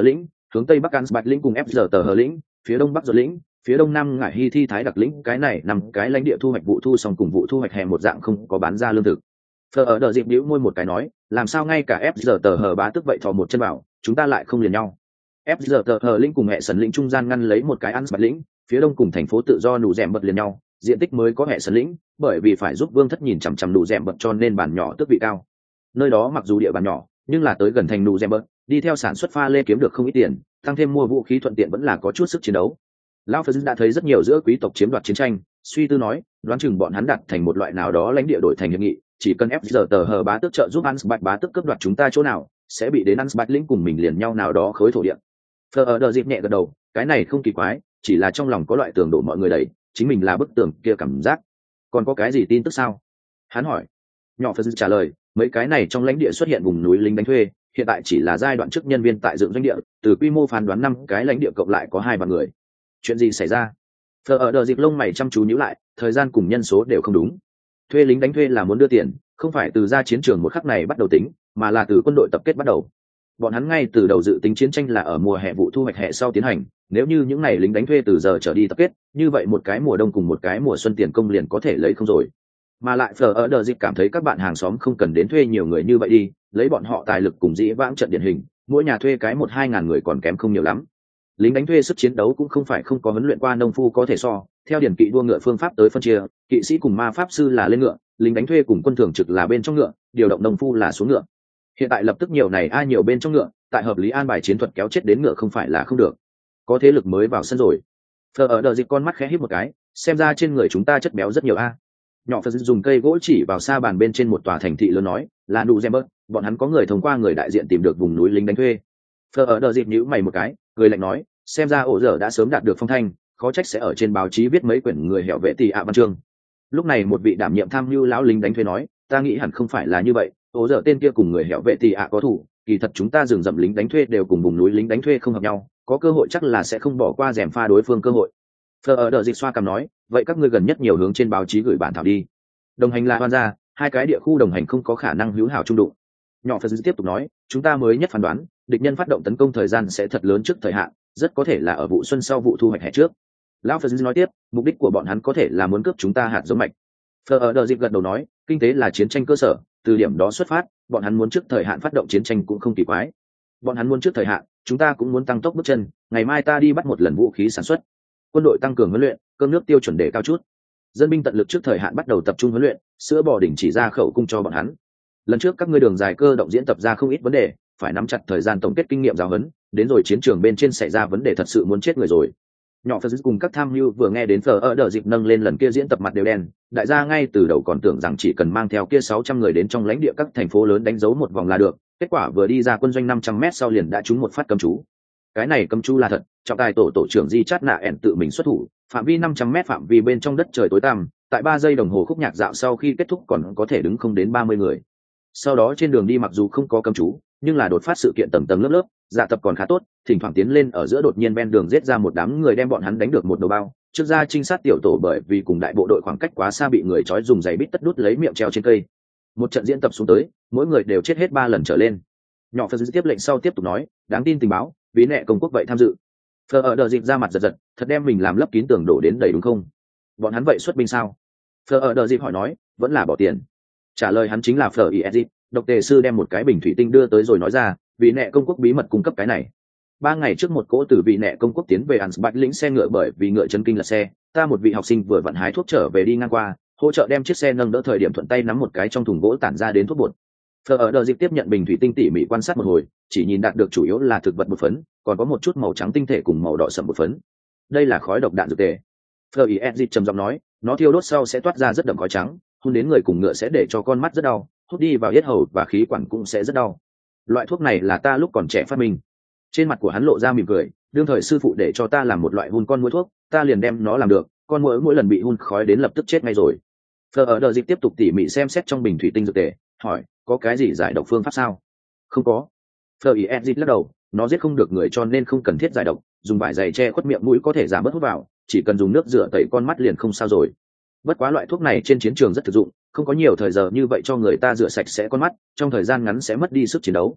hướng tây bắc Ansbach lĩnh cùng FG tờ hờ lĩnh, phía đông bắc Giọt lĩnh, phía đông nam Ngải Hy Thi Thái Đặc lĩnh, cái này nằm cái lãnh địa thu hoạch vụ thu xong cùng vụ thu hoạch hè một dạng không có bán ra lương thực. Phở ở đờ dịp bĩu môi một cái nói, làm sao ngay cả FG tờ hờ bá tức vậy thò một chân vào, chúng ta lại không liền nhau. FG tờ hờ lĩnh cùng hệ sần lĩnh trung gian ngăn lấy một cái Ansbach lĩnh, phía đông cùng thành phố tự do nụ rèm bật liền nhau, diện tích mới có hệ sần lĩnh, bởi vì phải giúp Vương Thất nhìn chằm chằm nụ rèm bật cho nên bản nhỏ tước vị cao. Nơi đó mặc dù địa bàn nhỏ, nhưng là tới gần thành nụ rèm bật, đi theo sản xuất pha lê kiếm được không ít tiền, tăng thêm mua vũ khí thuận tiện vẫn là có chút sức chiến đấu. Lão Phật đã thấy rất nhiều giữa quý tộc chiếm đoạt chiến tranh, suy tư nói, đoán chừng bọn hắn đặt thành một loại nào đó lãnh địa đổi thành hiệp nghị, chỉ cần FG tờ hờ bá tước trợ giúp Ansbach bá tước cướp đoạt chúng ta chỗ nào, sẽ bị đến Ansbach lĩnh cùng mình liền nhau nào đó khối thổ địa. Phở ở đờ dịp nhẹ gật đầu, cái này không kỳ quái, chỉ là trong lòng có loại tường đổ mọi người đấy, chính mình là bức tường kia cảm giác. Còn có cái gì tin tức sao? Hắn hỏi. Nhỏ Phật trả lời, mấy cái này trong lãnh địa xuất hiện vùng núi lính đánh thuê, hiện tại chỉ là giai đoạn trước nhân viên tại dựng doanh địa, từ quy mô phán đoán 5 cái lãnh địa cộng lại có 2 vạn người. Chuyện gì xảy ra? Phở ở đờ dịp lông mày chăm chú nhíu lại, thời gian cùng nhân số đều không đúng. Thuê lính đánh thuê là muốn đưa tiền, không phải từ ra chiến trường một khắc này bắt đầu tính, mà là từ quân đội tập kết bắt đầu. Bọn hắn ngay từ đầu dự tính chiến tranh là ở mùa hè vụ thu hoạch hè sau tiến hành, nếu như những ngày lính đánh thuê từ giờ trở đi tập kết, như vậy một cái mùa đông cùng một cái mùa xuân tiền công liền có thể lấy không rồi. Mà lại Phở ở đờ dịp cảm thấy các bạn hàng xóm không cần đến thuê nhiều người như vậy đi, lấy bọn họ tài lực cùng dĩ vãng trận điển hình, mỗi nhà thuê cái 1-2 ngàn người còn kém không nhiều lắm. Lính đánh thuê sức chiến đấu cũng không phải không có huấn luyện qua nông phu có thể so, theo điển kỵ đua ngựa phương pháp tới phân chia, kỵ sĩ cùng ma pháp sư là lên ngựa, lính đánh thuê cùng quân thường trực là bên trong ngựa, điều động nông phu là xuống ngựa. Hiện tại lập tức nhiều này ai nhiều bên trong ngựa, tại hợp lý an bài chiến thuật kéo chết đến ngựa không phải là không được. Có thế lực mới vào sân rồi. Phở ở đờ dịp con mắt khẽ híp một cái, xem ra trên người chúng ta chất béo rất nhiều a. Nhỏ Phật dùng cây gỗ chỉ vào xa bàn bên trên một tòa thành thị lớn nói, là nụ Gember, bọn hắn có người thông qua người đại diện tìm được vùng núi lính đánh thuê. Phở ở đờ dịp nhíu mày một cái, cười lạnh nói, xem ra ổ dở đã sớm đạt được phong thanh, khó trách sẽ ở trên báo chí viết mấy quyển người hẻo vệ tỷ ạ văn chương. Lúc này một vị đảm nhiệm tham mưu lão lính đánh thuê nói, ta nghĩ hẳn không phải là như vậy, ổ dở tên kia cùng người hẻo vệ tỷ ạ có thủ, kỳ thật chúng ta dừng dậm lính đánh thuê đều cùng vùng núi lính đánh thuê không hợp nhau, có cơ hội chắc là sẽ không bỏ qua rèm pha đối phương cơ hội. Phở ở đờ dịp xoa cằm nói, vậy các ngươi gần nhất nhiều hướng trên báo chí gửi bản thảo đi. Đồng hành là hoan gia, hai cái địa khu đồng hành không có khả năng hữu hảo trung đụng. Nhỏ Phật tiếp tục nói, chúng ta mới nhất phán đoán, địch nhân phát động tấn công thời gian sẽ thật lớn trước thời hạn, rất có thể là ở vụ xuân sau vụ thu hoạch hè trước. Lão Phật nói tiếp, mục đích của bọn hắn có thể là muốn cướp chúng ta hạt giống mạch. Phở ở đờ dịp gật đầu nói, kinh tế là chiến tranh cơ sở, từ điểm đó xuất phát, bọn hắn muốn trước thời hạn phát động chiến tranh cũng không kỳ quái. Bọn hắn muốn trước thời hạn, chúng ta cũng muốn tăng tốc bước chân, ngày mai ta đi bắt một lần vũ khí sản xuất. Quân đội tăng cường huấn luyện, cơm nước tiêu chuẩn đề cao chút. Dân binh tận lực trước thời hạn bắt đầu tập trung huấn luyện, sữa bò đỉnh chỉ ra khẩu cung cho bọn hắn. Lần trước các ngươi đường dài cơ động diễn tập ra không ít vấn đề, phải nắm chặt thời gian tổng kết kinh nghiệm giáo huấn, đến rồi chiến trường bên trên xảy ra vấn đề thật sự muốn chết người rồi. Nhỏ Phật cùng các tham mưu vừa nghe đến Phở ở đờ dịp nâng lên lần kia diễn tập mặt đều đen, đại gia ngay từ đầu còn tưởng rằng chỉ cần mang theo kia 600 người đến trong lãnh địa các thành phố lớn đánh dấu một vòng là được, kết quả vừa đi ra quân doanh 500m sau liền đã trúng một phát cấm chú. Cái này cấm chú là thật, trọng tài tổ trưởng Di Chát Nạ ẻn tự mình xuất thủ, phạm vi 500m phạm vi bên trong đất trời tối tăm, tại 3 giây đồng hồ khúc nhạc dạo sau khi kết thúc còn có thể đứng không đến 30 người. Sau đó trên đường đi mặc dù không có cấm chú, nhưng là đột phát sự kiện tầng tầng lớp lớp, dạ tập còn khá tốt, thỉnh thoảng tiến lên ở giữa đột nhiên ven đường giết ra một đám người đem bọn hắn đánh được một đầu bao. Trước ra trinh sát tiểu tổ bởi vì cùng đại bộ đội khoảng cách quá xa bị người trói dùng giày bít tất đút lấy miệng treo trên cây. Một trận diễn tập xuống tới, mỗi người đều chết hết 3 lần trở lên. Nhỏ Phật tiếp lệnh sau tiếp tục nói, đáng tin tình báo, ví nệ công quốc vậy tham dự. Phở ở đờ dịp ra mặt giật giật, thật đem mình làm lấp kín tường đổ đến đầy đúng không? Bọn hắn vậy xuất binh sao? Phở ở đờ dịp hỏi nói, vẫn là bỏ tiền. Trả lời hắn chính là Phở Izip, độc tề sư đem một cái bình thủy tinh đưa tới rồi nói ra, vị nệ công quốc bí mật cung cấp cái này. 3 ngày trước một cỗ từ vị nệ công quốc tiến về Ansbach lĩnh xe ngựa bởi vì ngựa chấn kinh lật xe, ta một vị học sinh vừa vận hái thuốc trở về đi ngang qua, hỗ trợ đem chiếc xe nâng đỡ thời điểm thuận tay nắm một cái trong thùng gỗ tản ra đến thuốc bột. Phở ở đờ dịp tiếp nhận bình thủy tinh tỉ mỉ quan sát một hồi, chỉ nhìn đạt được chủ yếu là thực vật bột phấn, còn có một chút màu trắng tinh thể cùng màu đỏ sẫm bột phấn. Đây là khói độc đạn dược tề. Phở Izip trầm giọng nói, nó thiêu đốt sau sẽ toát ra rất đậm khói trắng, hôn đến người cùng ngựa sẽ để cho con mắt rất đau, hút đi vào yết hầu và khí quản cũng sẽ rất đau. Loại thuốc này là ta lúc còn trẻ phát minh. Trên mặt của hắn lộ ra mỉm cười, đương thời sư phụ để cho ta làm một loại hun con muỗi thuốc, ta liền đem nó làm được, con muỗi mỗi lần bị hun khói đến lập tức chết ngay rồi. Phở ở đờ dịp tiếp tục tỉ mỉ xem xét trong bình thủy tinh dược tề, hỏi, có cái gì giải độc phương pháp sao? Không có. Phở Izip lắc đầu, nó giết không được người cho nên không cần thiết giải độc, dùng vải dày che khuất miệng mũi có thể giảm bớt hút vào, chỉ cần dùng nước rửa tẩy con mắt liền không sao rồi. Bất quá loại thuốc này trên chiến trường rất thực dụng, không có nhiều thời giờ như vậy cho người ta rửa sạch sẽ con mắt, trong thời gian ngắn sẽ mất đi sức chiến đấu.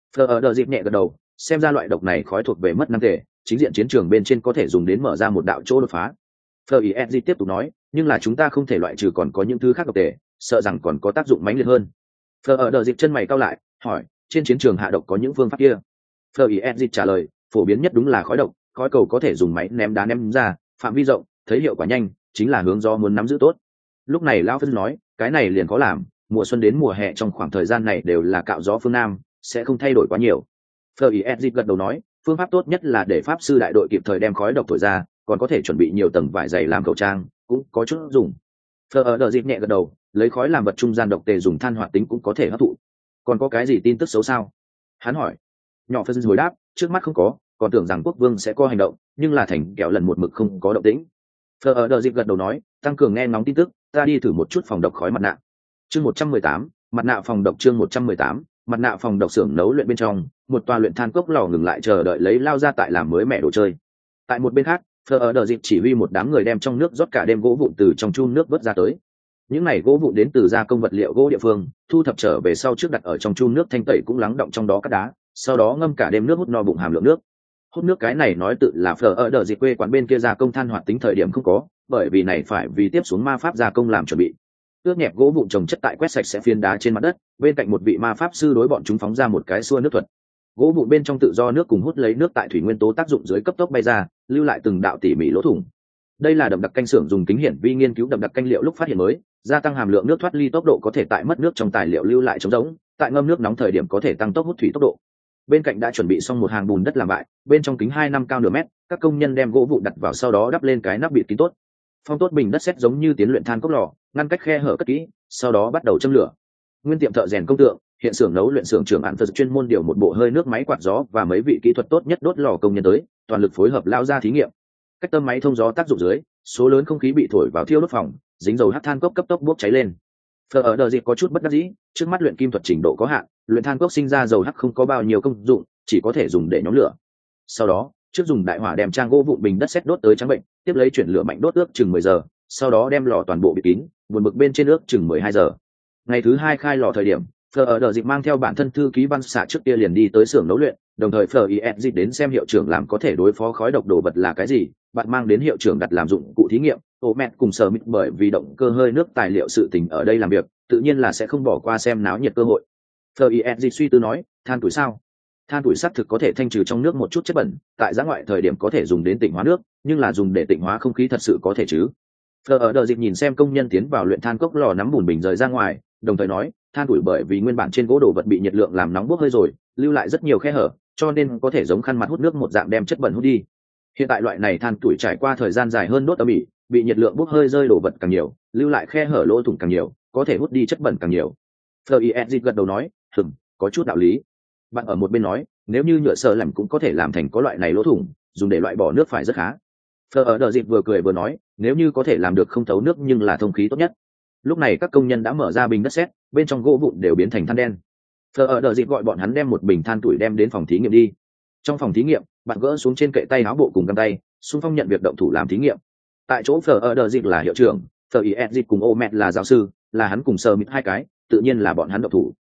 Phờ ở đờ dịp nhẹ gật đầu, xem ra loại độc này khói thuộc về mất năng thể, chính diện chiến trường bên trên có thể dùng đến mở ra một đạo chỗ đột phá. Phờ ý edgy tiếp tục nói, nhưng là chúng ta không thể loại trừ còn có những thứ khác độc tệ, sợ rằng còn có tác dụng mãnh liệt hơn. Phờ ở đờ dịp chân mày cau lại, hỏi, trên chiến trường hạ độc có những phương pháp kia? Phờ ý edgy trả lời, phổ biến nhất đúng là khói độc, khói cầu có thể dùng máy ném đá ném ra, phạm vi rộng, thấy hiệu quả nhanh, chính là hướng do muốn nắm giữ tốt. Lúc này lão phân nói, cái này liền có làm, mùa xuân đến mùa hè trong khoảng thời gian này đều là cạo gió phương nam, sẽ không thay đổi quá nhiều. Phờ ý edgy gật đầu nói, phương pháp tốt nhất là để pháp sư đại đội kịp thời đem khói độc thổi ra, còn có thể chuẩn bị nhiều tầng vải dày làm khẩu trang, cũng có chút dùng. Phờ ở đờ dịp nhẹ gật đầu, lấy khói làm vật trung gian độc tề dùng than hoạt tính cũng có thể hấp thụ. Còn có cái gì tin tức xấu sao? Hắn hỏi. Nhỏ phân hồi đáp, trước mắt không có, còn tưởng rằng quốc vương sẽ có hành động, nhưng là thành kẹo lần một mực không có động tĩnh. Phờ ở đờ dịp gật đầu nói, tăng cường nghe ngóng tin tức, ta đi thử một chút phòng độc khói mặt nạ. Chương 118, mặt nạ phòng độc. Chương 118, mặt nạ phòng độc. Xưởng nấu luyện bên trong, một tòa luyện than cốc lò ngừng lại chờ đợi lấy lao ra tại làm mới mẹ đồ chơi. Tại một bên khác, Phờ ở đờ dịp chỉ huy một đám người đem trong nước rót cả đêm gỗ vụn từ trong chum nước vớt ra tới. Những này gỗ vụn đến từ gia công vật liệu gỗ địa phương, thu thập trở về sau trước đặt ở trong chum nước thanh tẩy cũng lắng động trong đó các đá, sau đó ngâm cả đêm nước hút no bụng hàm lượng nước. Hút nước cái này nói tự là Phờ ở đờ dịp quê quán bên kia gia công than hoạt tính thời điểm không có, bởi vì này phải vì tiếp xuống ma pháp gia công làm chuẩn bị. Ướt nhẹp gỗ vụn trồng chất tại quét sạch sẽ phiến đá trên mặt đất, bên cạnh một vị ma pháp sư đối bọn chúng phóng ra một cái xua nước thuật. Gỗ vụn bên trong tự do nước cùng hút lấy nước tại thủy nguyên tố tác dụng dưới cấp tốc bay ra, lưu lại từng đạo tỉ mỉ lỗ thủng. Đây là đậm đặc canh xưởng dùng kính hiển vi nghiên cứu đậm đặc canh liệu lúc phát hiện mới, gia tăng hàm lượng nước thoát ly tốc độ có thể tại mất nước trong tài liệu lưu lại trống rỗng, tại ngâm nước nóng thời điểm có thể tăng tốc hút thủy tốc độ. Bên cạnh đã chuẩn bị xong một hàng bùn đất làm bại, bên trong kính 2 năm cao nửa mét, các công nhân đem gỗ vụn đặt vào sau đó đắp lên cái nắp bịt kín tốt. Phong tốt bình đất sét giống như tiến luyện than cốc lò, ngăn cách khe hở cất kỹ, sau đó bắt đầu châm lửa. Nguyên tiệm thợ rèn công tượng, hiện xưởng nấu luyện xưởng trưởng án phật chuyên môn điều một bộ hơi nước máy quạt gió và mấy vị kỹ thuật tốt nhất đốt lò công nhân tới, toàn lực phối hợp lao ra thí nghiệm. Cách tâm máy thông gió tác dụng dưới, số lớn không khí bị thổi vào thiêu đốt phòng, dính dầu hắc than cốc cấp tốc bốc cháy lên. Phờ ở đờ dịp có chút bất đắc dĩ, trước mắt luyện kim thuật trình độ có hạn, luyện than cốc sinh ra dầu hắc không có bao nhiêu công dụng, chỉ có thể dùng để nhóm lửa. Sau đó, trước dùng đại hỏa đem trang gỗ vụn bình đất sét đốt tới trắng bệnh, tiếp lấy chuyển lửa mạnh đốt ước chừng 10 giờ, sau đó đem lò toàn bộ bịt kín, buồn bực bên trên ước chừng 12 giờ. Ngày thứ 2 khai lò thời điểm, Phờ ở đờ dịp mang theo bản thân thư ký văn xạ trước kia liền đi tới xưởng nấu luyện, đồng thời Phờ dịp đến xem hiệu trưởng làm có thể đối phó khói độc đồ vật là cái gì, bạn mang đến hiệu trưởng đặt làm dụng cụ thí nghiệm. Ô mẹ cùng Sở Mít bởi vì động cơ hơi nước tài liệu sự tình ở đây làm việc, tự nhiên là sẽ không bỏ qua xem náo nhiệt cơ hội. Phờ dịp suy tư nói, than tuổi sao? Than tuổi xác thực có thể thanh trừ trong nước một chút chất bẩn, tại giã ngoại thời điểm có thể dùng đến tịnh hóa nước, nhưng là dùng để tịnh hóa không khí thật sự có thể chứ? Phờ ở đờ dịp nhìn xem công nhân tiến vào luyện than cốc lò nắm bùn bình rời ra ngoài, đồng thời nói, than tuổi bởi vì nguyên bản trên gỗ đồ vật bị nhiệt lượng làm nóng bốc hơi rồi, lưu lại rất nhiều khe hở, cho nên có thể giống khăn mặt hút nước một dạng đem chất bẩn hút đi. Hiện tại loại này than tuổi trải qua thời gian dài hơn đốt âm ỉ, bị nhiệt lượng bốc hơi rơi đồ vật càng nhiều, lưu lại khe hở lỗ thủng càng nhiều, có thể hút đi chất bẩn càng nhiều. Fleur gật đầu nói, có chút đạo lý. Bạn ở một bên nói, nếu như nhựa sơ làm cũng có thể làm thành có loại này lỗ thủng, dùng để loại bỏ nước phải rất khá. Fleur vừa cười vừa nói, nếu như có thể làm được không thấu nước nhưng là thông khí tốt nhất. Lúc này các công nhân đã mở ra bình đất sét, bên trong gỗ vụn đều biến thành than đen. Fleur gọi bọn hắn đem một bình than tuổi đem đến phòng thí nghiệm đi. Trong phòng thí nghiệm, bạn gỡ xuống trên kệ tay áo bộ cùng găng tay, xung phong nhận việc động thủ làm thí nghiệm. Tại chỗ Fleur là hiệu trưởng, Fleur cùng Omet là giáo sư, là hắn cùng Smith hai cái, tự nhiên là bọn hắn động thủ.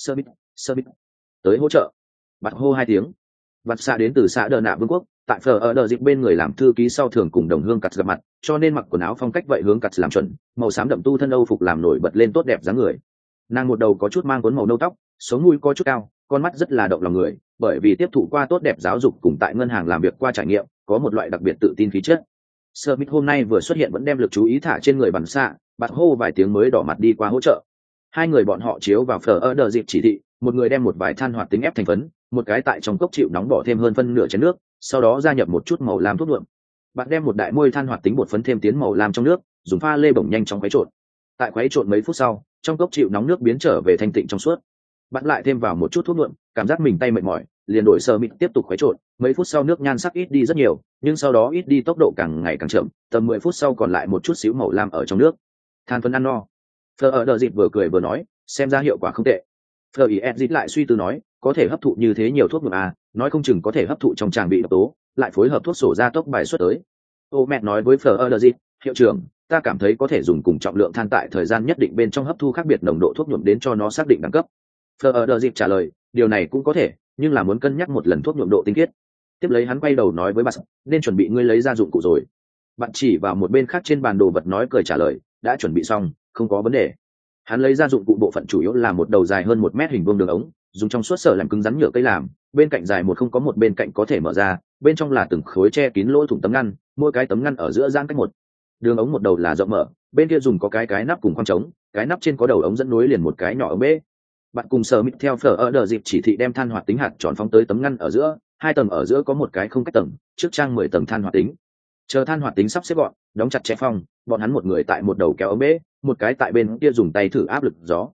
Smith tới hỗ trợ. Bạn hô 2 tiếng. Vặt xạ đến từ xã Đờ Nạ Vương quốc, tại Fleur bên người làm thư ký sau thường cùng đồng hương cắt gặp mặt, cho nên mặc quần áo phong cách vậy hướng cắt làm chuẩn, màu xám đậm tu thân Âu phục làm nổi bật lên tốt đẹp dáng người. Nàng một đầu có chút mang cuốn màu nâu tóc, sống mũi có chút cao, con mắt rất là động lòng người, bởi vì tiếp thụ qua tốt đẹp giáo dục cùng tại ngân hàng làm việc qua trải nghiệm, có một loại đặc biệt tự tin khí chất. Smith hôm nay vừa xuất hiện vẫn đem lực chú ý thả trên người bản xạ, bạt hô vài tiếng mới đỏ mặt đi qua hỗ trợ. Hai người bọn họ chiếu vào Fleur chỉ thị, một người đem một vài than hoạt tính ép thành phấn, một cái tại trong cốc chịu nóng bỏ thêm hơn phân nửa chén nước, sau đó gia nhập một chút màu lam thuốc nhuộm. Bạn đem một đại môi than hoạt tính bột phấn thêm tiến màu lam trong nước, dùng pha lê bổng nhanh chóng khuấy trộn. Tại khuấy trộn mấy phút sau, trong cốc chịu nóng nước biến trở về thanh tịnh trong suốt. Bạn lại thêm vào một chút thuốc nhuộm, cảm giác mình tay mệt mỏi, liền đổi sờ mịt tiếp tục khuấy trộn. Mấy phút sau nước nhan sắc ít đi rất nhiều, nhưng sau đó ít đi tốc độ càng ngày càng chậm, tầm 10 phút sau còn lại một chút xíu màu lam ở trong nước. Than phấn ăn no. Fleur vừa cười vừa nói, xem ra hiệu quả không tệ. Fleur lại suy tư nói, có thể hấp thụ như thế nhiều thuốc nhuộm à, nói không chừng có thể hấp thụ trong tràng bị độc tố, lại phối hợp thuốc sổ ra tốc bài xuất tới. Ô mẹ nói với Fleur, hiệu trưởng, ta cảm thấy có thể dùng cùng trọng lượng than tại thời gian nhất định bên trong hấp thu khác biệt nồng độ thuốc nhuộm đến cho nó xác định đẳng cấp. Fleur trả lời, điều này cũng có thể, nhưng là muốn cân nhắc một lần thuốc nhuộm độ tinh khiết. Tiếp lấy hắn quay đầu nói với bạn, nên chuẩn bị ngươi lấy ra dụng cụ rồi. Bạn chỉ vào một bên khác trên bàn đồ vật nói cười trả lời, đã chuẩn bị xong, không có vấn đề. Hắn lấy ra dụng cụ bộ phận chủ yếu là một đầu dài hơn 1 mét hình vuông đường ống, dùng trong suốt sở làm cứng rắn nhựa cây làm, bên cạnh dài một không có một bên cạnh có thể mở ra, bên trong là từng khối che kín lỗ thủng tấm ngăn, mỗi cái tấm ngăn ở giữa giãn cách một. Đường ống một đầu là rộng mở, bên kia dùng có cái nắp cùng khoang trống, cái nắp trên có đầu ống dẫn nối liền một cái nhỏ ống bê. Bạn cùng sở mít theo phở ở đờ dịp chỉ thị đem than hoạt tính hạt tròn phóng tới tấm ngăn ở giữa, 2 tầng ở giữa có một cái không cách tầng, trước trang 10 tầng than hoạt tính. Chờ than hoạt tính sắp xếp gọn, đóng chặt che phong, bọn hắn một người tại một đầu kéo ống bê, một cái tại bên kia dùng tay thử áp lực gió.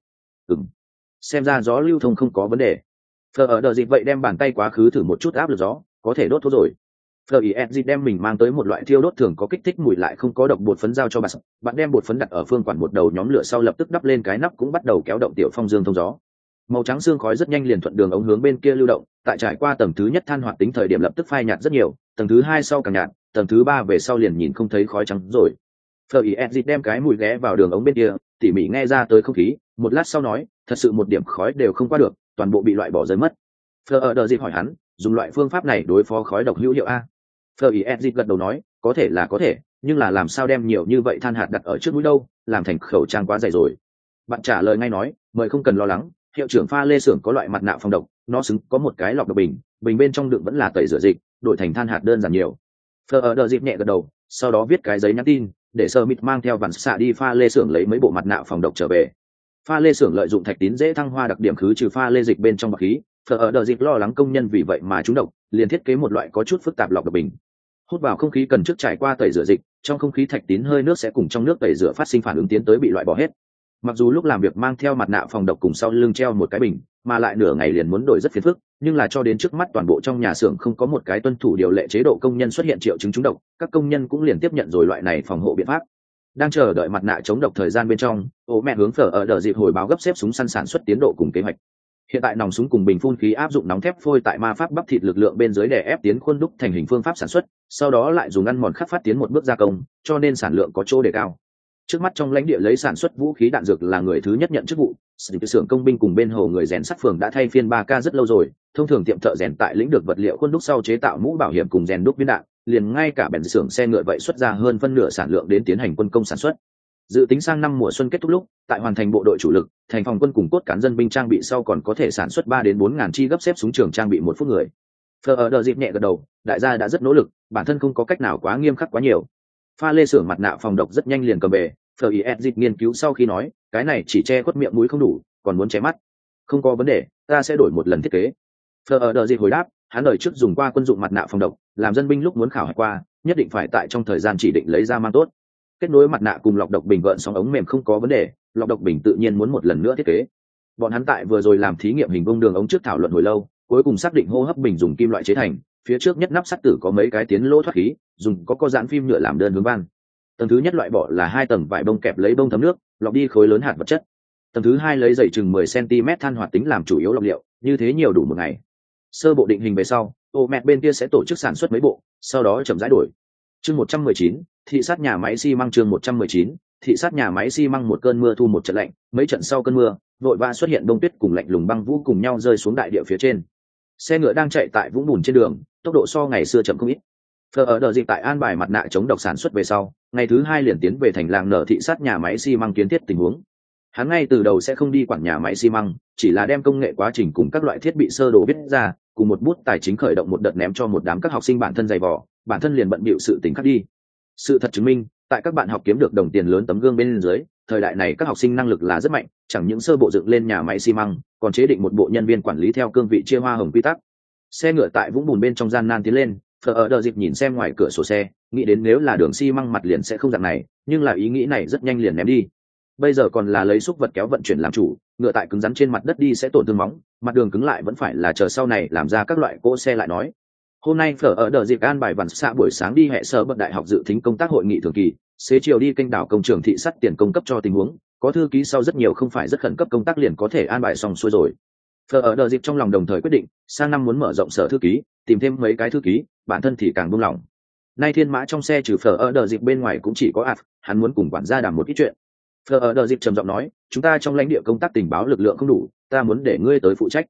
Xem ra gió lưu thông không có vấn đề. Phở ở đờ dịp vậy đem bàn tay quá khứ thử một chút áp lực gió, có thể đốt thuốc rồi. Phở đem mình mang tới một loại thiêu đốt thường có kích thích mùi lại không có độc bột phấn giao cho bạn đem bột phấn đặt ở phương quản một đầu nhóm lửa sau lập tức đắp lên cái nắp cũng bắt đầu kéo động tiểu phong dương thông gió. Màu trắng xương khói rất nhanh liền thuận đường ống hướng bên kia lưu động, tại trải qua tầng thứ nhất than hoạt tính thời điểm lập tức phai nhạt rất nhiều, tầng thứ 2 sau càng nhạt, tầng thứ 3 về sau liền nhìn không thấy khói trắng rồi. Phở đem cái mùi ghé vào đường ống bên kia, tỉ mỉ nghe ra tới không khí, một lát sau nói, thật sự một điểm khói đều không qua được, toàn bộ bị loại bỏ rơi mất. Phở ở đờ dịp hỏi hắn, dùng loại phương pháp này đối phó khói độc hữu hiệu a? Phở gật đầu nói, có thể là có thể, nhưng là làm sao đem nhiều như vậy than hạt đặt ở trước mũi đâu, làm thành khẩu trang quá dày rồi. Bạn trả lời ngay nói, mời không cần lo lắng, hiệu trưởng pha lê xưởng có loại mặt nạ phòng độc, nó xứng có một cái lọc độc bình, bình bên trong đựng vẫn là tẩy rửa dịch, đổi thành than hạt đơn giản nhiều. Phở ở đờ dịp nhẹ gật đầu, sau đó viết cái giấy nhắn tin, để sơ mít mang theo vằn xạ đi pha lê xưởng lấy mấy bộ mặt nạ phòng độc trở về. Pha lê xưởng lợi dụng thạch tín dễ thăng hoa đặc điểm khứ trừ pha lê dịch bên trong bọt khí. Phở ở đờ dịp lo lắng công nhân vì vậy mà trúng độc, liền thiết kế một loại có chút phức tạp lọc độc bình. Hút vào không khí cần trước trải qua tẩy rửa dịch, trong không khí thạch tín hơi nước sẽ cùng trong nước tẩy rửa phát sinh phản ứng tiến tới bị loại bỏ hết. Mặc dù lúc làm việc mang theo mặt nạ phòng độc cùng sau lưng treo một cái bình, mà lại nửa ngày liền muốn đổi rất phiền phức, nhưng là cho đến trước mắt toàn bộ trong nhà xưởng không có một cái tuân thủ điều lệ chế độ công nhân xuất hiện triệu chứng trúng độc, các công nhân cũng liền tiếp nhận rồi loại này phòng hộ biện pháp. Đang chờ đợi mặt nạ chống độc thời gian bên trong, mẹ hướng Phở ở đờ dịp hồi báo gấp xếp súng săn sản xuất tiến độ cùng kế hoạch. Hiện tại nòng súng cùng bình phun khí áp dụng nóng thép phôi tại ma pháp bắp thịt lực lượng bên dưới đè ép tiến khuôn đúc thành hình phương pháp sản xuất, sau đó lại dùng ăn mòn khắc phát tiến một bước gia công, cho nên sản lượng có chỗ đề cao. Trước mắt trong lãnh địa lấy sản xuất vũ khí đạn dược là người thứ nhất nhận chức vụ, xưởng công binh cùng bên hồ người rèn sắt phường đã thay phiên 3K rất lâu rồi, thông thường tiệm thợ rèn tại lĩnh được vật liệu khuôn đúc sau chế tạo mũ bảo hiểm cùng rèn đúc viên đạn, liền ngay cả bèn xưởng xe ngựa vậy xuất ra hơn phân nửa sản lượng đến tiến hành quân công sản xuất. Dự tính sang năm mùa xuân kết thúc lúc, tại hoàn thành bộ đội chủ lực, thành phòng quân cùng cốt cán dân binh trang bị sau còn có thể sản xuất 3 đến 4 ngàn chi gấp xếp súng trường trang bị một phút người. Phở ở đờ dịp nhẹ gật đầu, đại gia đã rất nỗ lực, bản thân không có cách nào quá nghiêm khắc quá nhiều. Pha lê xưởng mặt nạ phòng độc rất nhanh liền cầm về, Phở nghiên cứu sau khi nói, cái này chỉ che khuất miệng mũi không đủ, còn muốn che mắt. Không có vấn đề, ta sẽ đổi một lần thiết kế. Phở ở đờ dịp hồi đáp, hắn đời trước dùng qua quân dụng mặt nạ phòng độc, làm dân binh lúc muốn khảo hạch qua, nhất định phải tại trong thời gian chỉ định lấy ra mang tốt. Kết nối mặt nạ cùng lọc độc bình gợn sóng ống mềm không có vấn đề, lọc độc bình tự nhiên muốn một lần nữa thiết kế. Bọn hắn tại vừa rồi làm thí nghiệm hình vuông đường ống trước thảo luận hồi lâu, cuối cùng xác định hô hấp bình dùng kim loại chế thành, phía trước nhất nắp sắt tử có mấy cái tiến lỗ thoát khí, dùng có dán phim nhựa làm đơn hướng van. Tầng thứ nhất loại bỏ là 2 tầng vải bông kẹp lấy bông thấm nước, lọc đi khối lớn hạt vật chất. Tầng thứ 2 lấy dày chừng 10 cm than hoạt tính làm chủ yếu lọc liệu, như thế nhiều đủ một ngày. Sơ bộ định hình về sau, mẹ bên kia sẽ tổ chức sản xuất mấy bộ, sau đó chậm rãi đổi. Chương 119, thị sát nhà máy xi măng. Chương 119, thị sát nhà máy xi măng. Một cơn mưa thu một trận lạnh, mấy trận sau cơn mưa, vội vã xuất hiện đông tuyết cùng lạnh lùng băng vũ cùng nhau rơi xuống đại địa phía trên. Xe ngựa đang chạy tại vũng bùn trên đường, tốc độ so ngày xưa chậm không ít. Phở ở đờ dịp tại an bài mặt nạ chống độc sản xuất về sau, ngày thứ 2 liền tiến về thành làng nở thị sát nhà máy xi măng kiến thiết tình huống. Hắn ngay từ đầu sẽ không đi quản nhà máy xi măng, chỉ là đem công nghệ quá trình cùng các loại thiết bị sơ đồ viết ra, cùng một bút tài chính khởi động một đợt ném cho một đám các học sinh bản thân dày vò, bản thân liền bận bịu sự tình khác đi. Sự thật chứng minh, tại các bạn học kiếm được đồng tiền lớn tấm gương bên dưới, thời đại này các học sinh năng lực là rất mạnh, chẳng những sơ bộ dựng lên nhà máy xi măng, còn chế định một bộ nhân viên quản lý theo cương vị chia hoa hồng quy tắc. Xe ngựa tại vũng bùn bên trong gian nan tiến lên, Phở ở đờ dịp nhìn xem ngoài cửa sổ xe, nghĩ đến nếu là đường xi măng mặt liền sẽ không dạng này, nhưng là ý nghĩ này rất nhanh liền ném đi. Bây giờ còn là lấy xúc vật kéo vận chuyển làm chủ, ngựa tại cứng rắn trên mặt đất đi sẽ tổn thương móng, mặt đường cứng lại vẫn phải là chờ sau này làm ra các loại cỗ xe lại nói. Hôm nay Phở ở đờ dịp an bài vằn xạ buổi sáng đi hệ sở bậc đại học dự thính công tác hội nghị thường kỳ, xế chiều đi kênh đảo công trường thị sát tiền công cấp cho tình huống, có thư ký sau rất nhiều không phải rất khẩn cấp công tác liền có thể an bài xong xuôi rồi. Phở ở đờ dịp trong lòng đồng thời quyết định, sang năm muốn mở rộng sở thư ký, tìm thêm mấy cái thư ký, bản thân thì càng buông lỏng. Nay thiên mã trong xe trừ Phở ở đờ dịp bên ngoài cũng chỉ có ạt, hắn muốn cùng quản gia đàm một ít chuyện. Phở ở đờ dịp trầm giọng nói, chúng ta trong lãnh địa công tác tình báo lực lượng không đủ, ta muốn để ngươi tới phụ trách.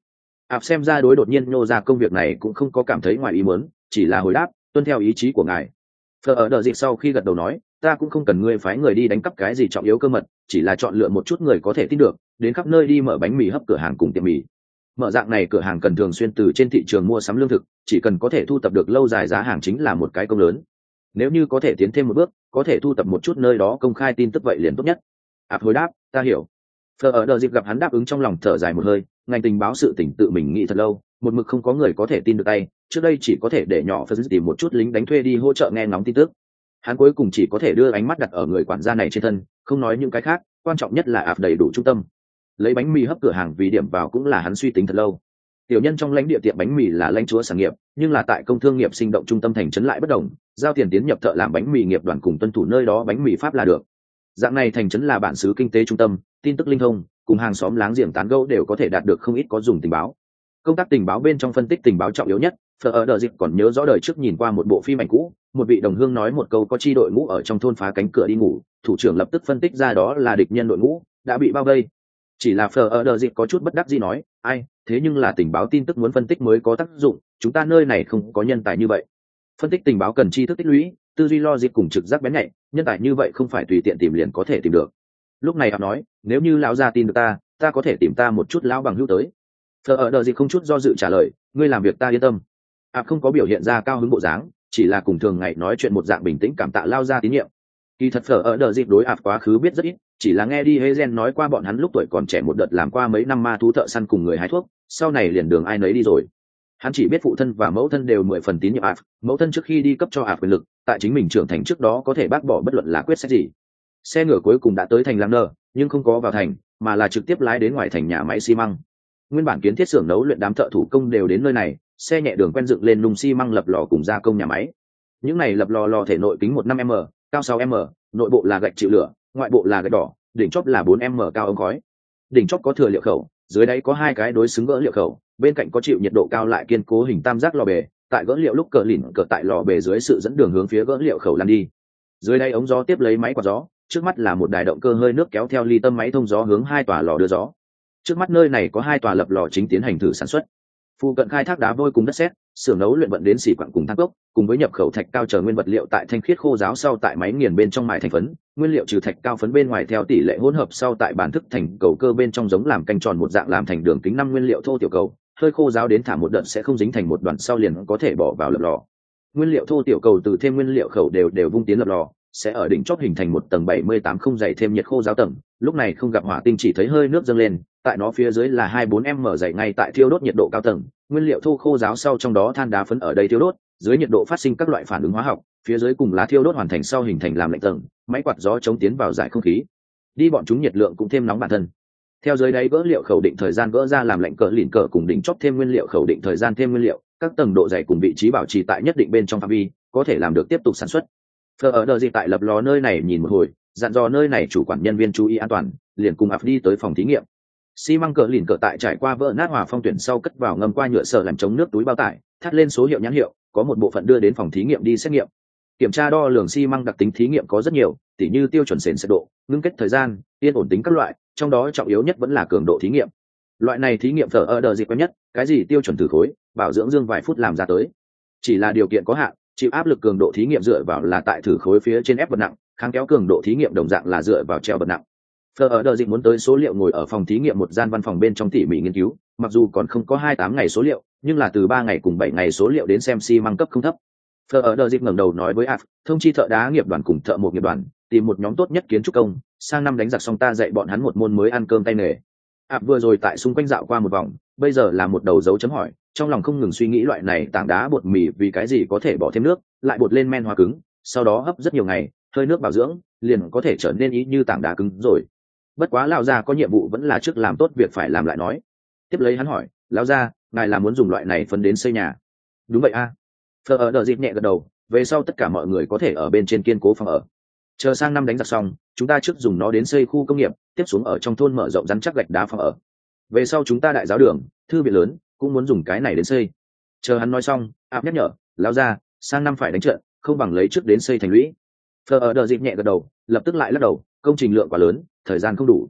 ạp xem ra đối đột nhiên nhô ra công việc này cũng không có cảm thấy ngoài ý muốn, chỉ là hồi đáp tuân theo ý chí của ngài. Phờ ở đợi dịp sau khi gật đầu nói, ta cũng không cần ngươi phái người đi đánh cắp cái gì trọng yếu cơ mật, chỉ là chọn lựa một chút người có thể tin được, đến khắp nơi đi mở bánh mì hấp cửa hàng cùng tiệm mì. Mở dạng này cửa hàng cần thường xuyên từ trên thị trường mua sắm lương thực, chỉ cần có thể thu tập được lâu dài giá hàng chính là một cái công lớn. Nếu như có thể tiến thêm một bước, có thể thu tập một chút nơi đó công khai tin tức vậy liền tốt nhất. ạp hồi đáp, ta hiểu. Phờ ở đợi dịp gặp hắn đáp ứng trong lòng thở dài một hơi, ngành tình báo sự tỉnh tự mình nghĩ thật lâu, một mực không có người có thể tin được tay, trước đây chỉ có thể để nhỏ phân tìm một chút lính đánh thuê đi hỗ trợ nghe ngóng tin tức. Hắn cuối cùng chỉ có thể đưa ánh mắt đặt ở người quản gia này trên thân, không nói những cái khác, quan trọng nhất là ạp đầy đủ trung tâm. Lấy bánh mì hấp cửa hàng vì điểm vào cũng là hắn suy tính thật lâu. Tiểu nhân trong lãnh địa tiệm bánh mì là lãnh chúa sản nghiệp, nhưng là tại công thương nghiệp sinh động trung tâm thành trấn lại bất đồng, giao tiền tiến nhập thợ làm bánh mì nghiệp đoàn cùng tuân thủ nơi đó bánh mì pháp là được. Dạng này thành trấn là bản xứ kinh tế trung tâm, tin tức linh thông, cùng hàng xóm láng giềng tán gẫu đều có thể đạt được không ít có dùng tình báo. Công tác tình báo bên trong phân tích tình báo trọng yếu nhất, Phở ở đợt dịp còn nhớ rõ đời trước nhìn qua một bộ phim ảnh cũ, một vị đồng hương nói một câu có chi đội ngũ ở trong thôn phá cánh cửa đi ngủ, thủ trưởng lập tức phân tích ra đó là địch nhân đội ngũ đã bị bao vây. Chỉ là Phở ở đợt dịp có chút bất đắc dĩ nói, ai, thế nhưng là tình báo tin tức muốn phân tích mới có tác dụng, chúng ta nơi này không có nhân tài như vậy. Phân tích tình báo cần tri thức tích lũy, tư duy logic cùng trực giác bén nhạy, nhân tài như vậy không phải tùy tiện tìm liền có thể tìm được. Lúc này họ nói, nếu như lão gia tin được ta có thể tìm ta một chút lão bằng hữu tới. Phở ở đợt dịp không chút do dự trả lời, ngươi làm việc ta yên tâm. Không có biểu hiện ra cao hứng bộ dáng, chỉ là cùng thường ngày nói chuyện một dạng bình tĩnh cảm tạ lao ra tín nhiệm. Kỳ thật Phở ở đợt dịp đối quá khứ biết rất ít, chỉ là nghe đi Hezen nói qua bọn hắn lúc tuổi còn trẻ một đợt làm qua mấy năm ma thú thợ săn cùng người hái thuốc, sau này liền đường ai nấy đi rồi. Hắn chỉ biết phụ thân và mẫu thân đều 10 phần tín nhiệm mẫu thân trước khi đi cấp cho quyền lực, tại chính mình trưởng thành trước đó có thể bác bỏ bất luận là quyết sách gì. Xe ngựa cuối cùng đã tới thành Lam Nơ, nhưng không có vào thành, mà là trực tiếp lái đến ngoài thành nhà máy xi măng. Nguyên bản kiến thiết xưởng nấu luyện đám thợ thủ công đều đến nơi này, xe nhẹ đường quen dựng lên nung xi măng lập lò cùng gia công nhà máy. Những này lập lò thể nội kính 15 m, cao 6 m, nội bộ là gạch chịu lửa, ngoại bộ là gạch đỏ, đỉnh chóp là 4 m cao ống khói. Đỉnh chóp có thừa liệu khẩu, dưới đáy có hai cái đối xứng gỡ liệu khẩu, bên cạnh có chịu nhiệt độ cao lại kiên cố hình tam giác lò bề, tại gỡ liệu lúc cờ lỉnh cờ tại lò bề dưới sự dẫn đường hướng phía gỡ liệu khẩu lăn đi. Dưới đây ống gió tiếp lấy máy quạt gió, trước mắt là một đài động cơ hơi nước kéo theo ly tâm máy thông gió hướng hai tòa lò đưa gió. Trước mắt nơi này có hai tòa lập lò chính tiến hành thử sản xuất. Phụ cận khai thác đá vôi cùng đất sét, xưởng nấu luyện vận đến xỉ quặng cùng than cốc, cùng với nhập khẩu thạch cao chờ nguyên vật liệu tại thanh khiết khô ráo sau tại máy nghiền bên trong mài thành phấn, nguyên liệu trừ thạch cao phấn bên ngoài theo tỷ lệ hỗn hợp sau tại bản thức thành cầu cơ bên trong giống làm canh tròn một dạng làm thành đường kính 5 nguyên liệu thô tiểu cầu, hơi khô ráo đến thả một đợt sẽ không dính thành một đoàn sau liền có thể bỏ vào lập lò. Nguyên liệu thô tiểu cầu từ thêm nguyên liệu khẩu đều vung tiến lập lò, sẽ ở đỉnh chóp hình thành một tầng 78 không dày thêm nhiệt khô ráo tầng, lúc này không gặp hỏa tinh chỉ thấy hơi nước dâng lên, tại nó phía dưới là 24m dày ngay tại thiêu đốt nhiệt độ cao tầng, nguyên liệu thô khô ráo sau trong đó than đá phấn ở đây thiêu đốt, dưới nhiệt độ phát sinh các loại phản ứng hóa học, phía dưới cùng lá thiêu đốt hoàn thành sau hình thành làm lạnh tầng, máy quạt gió chống tiến vào giải không khí. Đi bọn chúng nhiệt lượng cũng thêm nóng bản thân. Theo dưới đáy gỡ liệu khẩu định thời gian gỡ ra làm lạnh cỡ lìn cỡ cùng đỉnh chóp thêm nguyên liệu khẩu định thời gian thêm nguyên liệu, các tầng độ dày cùng vị trí bảo trì tại nhất định bên trong phạm vi, có thể làm được tiếp tục sản xuất. Phở ở đợt gì tại lập lò nơi này nhìn một hồi, dặn dò nơi này chủ quản nhân viên chú ý an toàn, liền cùng đi tới phòng thí nghiệm. Xi măng cỡ lìn cỡ tại trải qua vỡ nát hòa phong tuyển sau cất vào ngâm qua nhựa sở làm chống nước túi bao tải, thắt lên số hiệu nhãn hiệu, có một bộ phận đưa đến phòng thí nghiệm đi xét nghiệm. Kiểm tra đo lường xi măng đặc tính thí nghiệm có rất nhiều, tỉ như tiêu chuẩn sền sệt độ, ngưng kết thời gian, yên ổn tính các loại, trong đó trọng yếu nhất vẫn là cường độ thí nghiệm. Loại này thí nghiệm Phở ở đợt gì quen nhất, cái gì tiêu chuẩn thử khối, bảo dưỡng dương vài phút làm ra tới. Chỉ là điều kiện có hạn, chịu áp lực cường độ thí nghiệm dựa vào là tại thử khối phía trên ép vật nặng, kháng kéo cường độ thí nghiệm đồng dạng là dựa vào treo vật nặng. Phở ở đợt dịch muốn tới số liệu ngồi ở phòng thí nghiệm một gian văn phòng bên trong tỉ mỉ nghiên cứu, mặc dù còn không có 28 ngày số liệu, nhưng là từ 3 ngày cùng 7 ngày số liệu đến xem xi măng cấp không thấp. Phở ở đợt dịch ngẩng đầu nói với thông chi thợ đá nghiệp đoàn cùng thợ mộc nghiệp đoàn, tìm một nhóm tốt nhất kiến trúc công, sang năm đánh giặc xong ta dạy bọn hắn một môn mới ăn cơm tay nghề. Vừa rồi tại xung quanh dạo qua một vòng, bây giờ là một đầu dấu chấm hỏi, trong lòng không ngừng suy nghĩ loại này tảng đá bột mì vì cái gì có thể bỏ thêm nước, lại bột lên men hóa cứng, sau đó hấp rất nhiều ngày, hơi nước bảo dưỡng, liền có thể trở nên ý như tảng đá cứng rồi. Bất quá lão gia có nhiệm vụ vẫn là trước làm tốt việc phải làm lại nói. Tiếp lấy hắn hỏi, lão gia, ngài là muốn dùng loại này phân đến xây nhà? Đúng vậy a. Phở ở đợt dịp nhẹ gật đầu, về sau tất cả mọi người có thể ở bên trên kiên cố phòng ở. Chờ sang năm đánh giặc xong, chúng ta trước dùng nó đến xây khu công nghiệp, tiếp xuống ở trong thôn mở rộng rắn chắc gạch đá phòng ở. Về sau chúng ta đại giáo đường, thư viện lớn, cũng muốn dùng cái này đến xây. Chờ hắn nói xong, nhắc nhở, lão gia, sang năm phải đánh trận, không bằng lấy trước đến xây thành lũy. Phở ở đợt dịp nhẹ gật đầu, lập tức lại lắc đầu, công trình lượng quá lớn, thời gian không đủ.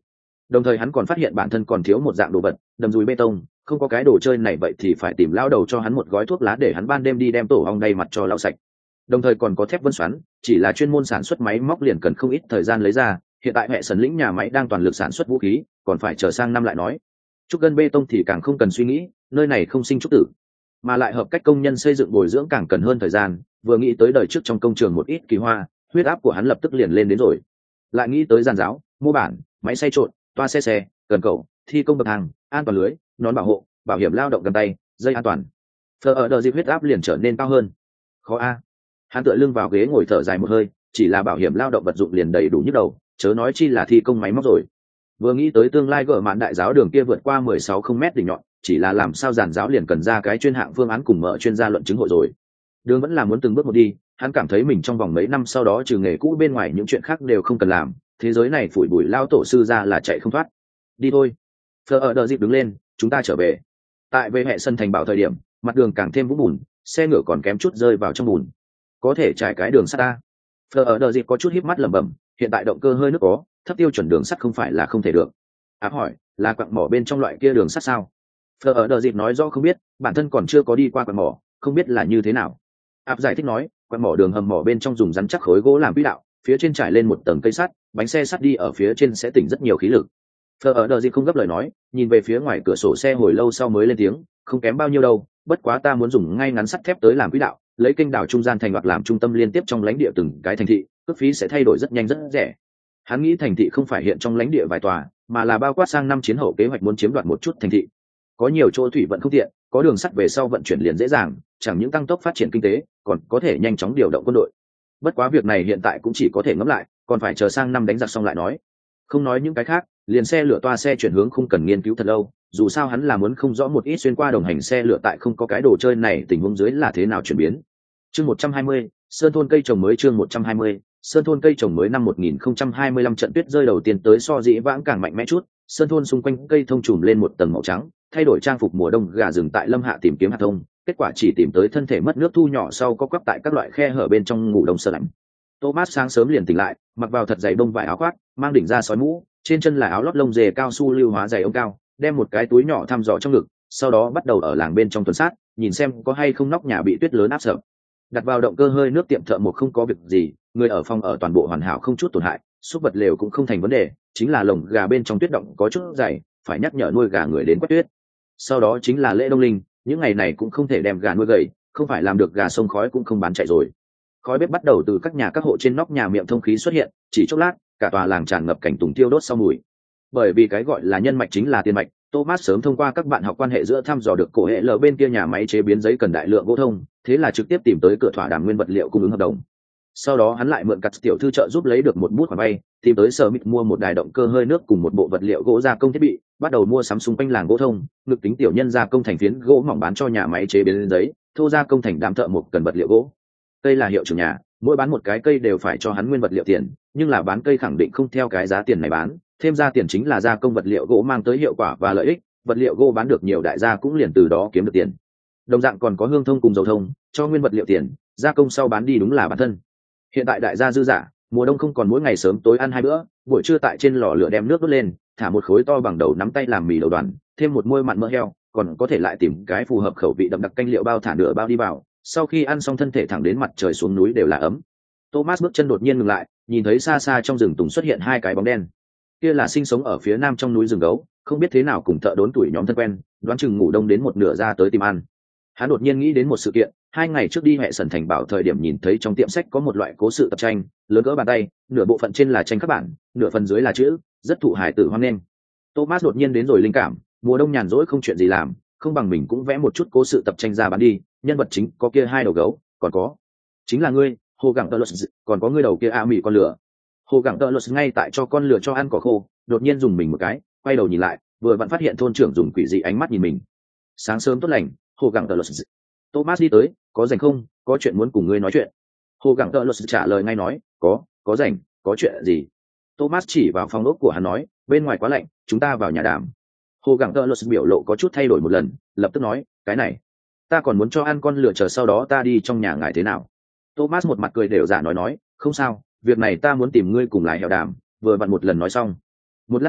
Đồng thời hắn còn phát hiện bản thân còn thiếu một dạng đồ vật, đầm dùi bê tông, không có cái đồ chơi này vậy thì phải tìm lao đầu cho hắn một gói thuốc lá để hắn ban đêm đi đem tổ ong đầy mặt cho lau sạch. Đồng thời còn có thép vân xoắn, chỉ là chuyên môn sản xuất máy móc liền cần không ít thời gian lấy ra, hiện tại hệ sần lĩnh nhà máy đang toàn lực sản xuất vũ khí, còn phải chờ sang năm lại nói. Trúc gân bê tông thì càng không cần suy nghĩ, nơi này không sinh trúc tử, mà lại hợp cách công nhân xây dựng bồi dưỡng càng cần hơn thời gian, vừa nghĩ tới đời trước trong công trường một ít kỳ hoa, huyết áp của hắn lập tức liền lên đến rồi. Lại nghĩ tới giàn giáo, mô bản, máy xay trộn, toa xe, cần cầu, thi công bậc thang, an toàn lưới, nón bảo hộ, bảo hiểm lao động găng tay, dây an toàn. Thờ ở đợt dịp huyết áp liền trở nên cao hơn. Khó a. Hắn tựa lưng vào ghế ngồi thở dài một hơi, chỉ là bảo hiểm lao động vật dụng liền đầy đủ nhức đầu, chớ nói chi là thi công máy móc rồi. Vừa nghĩ tới tương lai gỡ mạn đại giáo đường kia vượt qua 16 không mét đỉnh nhọn, chỉ là làm sao giàn giáo liền cần ra cái chuyên hạng phương án cùng mở chuyên gia luận chứng hội rồi. Đường vẫn là muốn từng bước một đi, hắn cảm thấy mình trong vòng mấy năm sau đó trừ nghề cũ bên ngoài những chuyện khác đều không cần làm, thế giới này phủi bụi lao tổ sư ra là chạy không thoát. Đi thôi. Thờ ở đợt dịp đứng lên, chúng ta trở về. Tại về hệ sân thành bảo thời điểm, mặt đường càng thêm vũng bùn, xe ngựa còn kém chút rơi vào trong bùn. Có thể trải cái đường sắt ta. Thờ ở đợt dịp có chút híp mắt lẩm bẩm, hiện tại động cơ hơi nước có, thấp tiêu chuẩn đường sắt không phải là không thể được. Áp hỏi, là quặng mỏ bên trong loại kia đường sắt sao? Thờ ở đợt dịp nói rõ không biết, bản thân còn chưa có đi qua quặng mỏ, không biết là như thế nào. Áp giải thích nói, quặng mỏ đường hầm mỏ bên trong dùng rắn chắc khối gỗ làm quỹ đạo, phía trên trải lên một tầng cây sắt, bánh xe sắt đi ở phía trên sẽ tỉnh rất nhiều khí lực. Thờ ở đợt dịp không gấp lời nói, nhìn về phía ngoài cửa sổ xe hồi lâu sau mới lên tiếng, không kém bao nhiêu đâu, bất quá ta muốn dùng ngay ngắn sắt thép tới làm quỹ đạo, lấy kênh đảo trung gian thành hoặc làm trung tâm liên tiếp trong lãnh địa từng cái thành thị, cước phí sẽ thay đổi rất nhanh rất rẻ. Hắn nghĩ thành thị không phải hiện trong lãnh địa vài tòa, mà là bao quát sang năm chiến hậu kế hoạch muốn chiếm đoạt một chút thành thị. Có nhiều chỗ thủy vận không tiện, có đường sắt về sau vận chuyển liền dễ dàng, chẳng những tăng tốc phát triển kinh tế, còn có thể nhanh chóng điều động quân đội. Bất quá việc này hiện tại cũng chỉ có thể ngẫm lại, còn phải chờ sang năm đánh giặc xong lại nói. Không nói những cái khác, liền xe lửa toa xe chuyển hướng không cần nghiên cứu thật lâu, dù sao hắn là muốn không rõ một ít xuyên qua đồng hành xe lửa tại không có cái đồ chơi này tình huống dưới là thế nào chuyển biến. Chương 120, Sơn thôn cây trồng mới chương 120, Sơn thôn cây trồng mới năm 1025 trận tuyết rơi đầu tiên tới so dĩ vãng càng mạnh mẽ chút, sơn thôn xung quanh cây thông trùm lên một tầng màu trắng, thay đổi trang phục mùa đông gà rừng tại lâm hạ tìm kiếm hạt thông, kết quả chỉ tìm tới thân thể mất nước thu nhỏ sau có quắp tại các loại khe hở bên trong ngủ đông sơ lạnh. Thomas sáng sớm liền tỉnh lại, mặc vào thật dày bông vải áo khoác, mang đỉnh ra sói mũ, trên chân là áo lót lông dề cao su lưu hóa dày ống cao, đem một cái túi nhỏ thăm dò trong ngực, sau đó bắt đầu ở làng bên trong tuần sát, nhìn xem có hay không nóc nhà bị tuyết lớn áp sập. Đặt vào động cơ hơi nước tiệm thợ một không có việc gì, người ở phòng ở toàn bộ hoàn hảo không chút tổn hại, xúc vật lều cũng không thành vấn đề, chính là lồng gà bên trong tuyết động có chút dày, phải nhắc nhở nuôi gà người đến quét tuyết. Sau đó chính là lễ đông linh, những ngày này cũng không thể đem gà nuôi gầy, không phải làm được gà sông khói cũng không bán chạy rồi. Khói bếp bắt đầu từ các nhà các hộ trên nóc nhà miệng thông khí xuất hiện, chỉ chốc lát cả tòa làng tràn ngập cảnh tùng tiêu đốt sau mùi. Bởi vì cái gọi là nhân mạch chính là tiền mạch, Thomas sớm thông qua các bạn học quan hệ giữa thăm dò được cổ hệ lờ bên kia nhà máy chế biến giấy cần đại lượng gỗ thông, thế là trực tiếp tìm tới cửa thỏa đàm nguyên vật liệu cung ứng hợp đồng. Sau đó hắn lại mượn cặt tiểu thư trợ giúp lấy được một bút khoản vay, tìm tới sở mít mua một đài động cơ hơi nước cùng một bộ vật liệu gỗ gia công thiết bị, bắt đầu mua sắm xung quanh làng gỗ thông, ngực tính tiểu nhân gia công thành phiến gỗ mỏng bán cho nhà máy chế biến giấy, thô gia công thành đám thợ một cần vật liệu gỗ. Cây là hiệu trưởng nhà, mỗi bán một cái cây đều phải cho hắn nguyên vật liệu tiền, nhưng là bán cây khẳng định không theo cái giá tiền này bán, thêm ra tiền chính là gia công vật liệu gỗ mang tới hiệu quả và lợi ích, vật liệu gỗ bán được nhiều đại gia cũng liền từ đó kiếm được tiền. Đồng dạng còn có hương thông cùng dầu thông, cho nguyên vật liệu tiền, gia công sau bán đi đúng là bản thân. Hiện tại đại gia dư giả, mùa đông không còn mỗi ngày sớm tối ăn 2 bữa, buổi trưa tại trên lò lửa đem nước đốt lên, thả một khối to bằng đầu nắm tay làm mì đầu đoàn, thêm một muôi mặn mỡ heo, còn có thể lại tìm cái phù hợp khẩu vị đậm đặc canh liệu bao thả nửa bao đi vào. Sau khi ăn xong thân thể thẳng đến mặt trời xuống núi đều là ấm. Thomas bước chân đột nhiên ngừng lại, nhìn thấy xa xa trong rừng tùng xuất hiện 2 cái bóng đen. Kia là sinh sống ở phía nam trong núi rừng gấu, không biết thế nào cùng thợ đốn tuổi nhóm thân quen, đoán chừng ngủ đông đến một nửa ra tới tìm ăn. Hắn đột nhiên nghĩ đến một sự kiện, 2 ngày trước đi hệ sần thành bảo thời điểm nhìn thấy trong tiệm sách có một loại cố sự tập tranh, lớn cỡ bàn tay, nửa bộ phận trên là tranh các bản, nửa phần dưới là chữ, rất thụ hài tử hoang nghênh. Thomas đột nhiên đến rồi linh cảm, mùa đông nhàn rỗi không chuyện gì làm, không bằng mình cũng vẽ một chút cố sự tập tranh ra bán đi, nhân vật chính có kia 2 đầu gấu, còn có chính là ngươi, hồ gẳng tơ lột, còn có ngươi đầu kia a mì con lửa. Hồ gẳng tơ lột ngay tại cho con lửa cho ăn cỏ khô, đột nhiên dùng mình một cái, quay đầu nhìn lại, vừa vặn phát hiện thôn trưởng dùng quỷ dị ánh mắt nhìn mình. Sáng sớm tốt lành, hồ gẳng tơ lột. Thomas đi tới, có rảnh không, có chuyện muốn cùng ngươi nói chuyện. Hồ gẳng tơ lột trả lời ngay nói, có rảnh, có chuyện gì. Thomas chỉ vào phòng ốc của hắn nói, bên ngoài quá lạnh, chúng ta vào nhà đàm. Hồ gẳng tơ lột biểu lộ có chút thay đổi một lần, lập tức nói, cái này ta còn muốn cho ăn con lửa, chờ sau đó ta đi trong nhà ngài thế nào. Thomas một mặt cười đều giả nói, không sao, việc này ta muốn tìm ngươi cùng lại hẹo đàm, vừa vặn một lần nói xong. Một lát sau,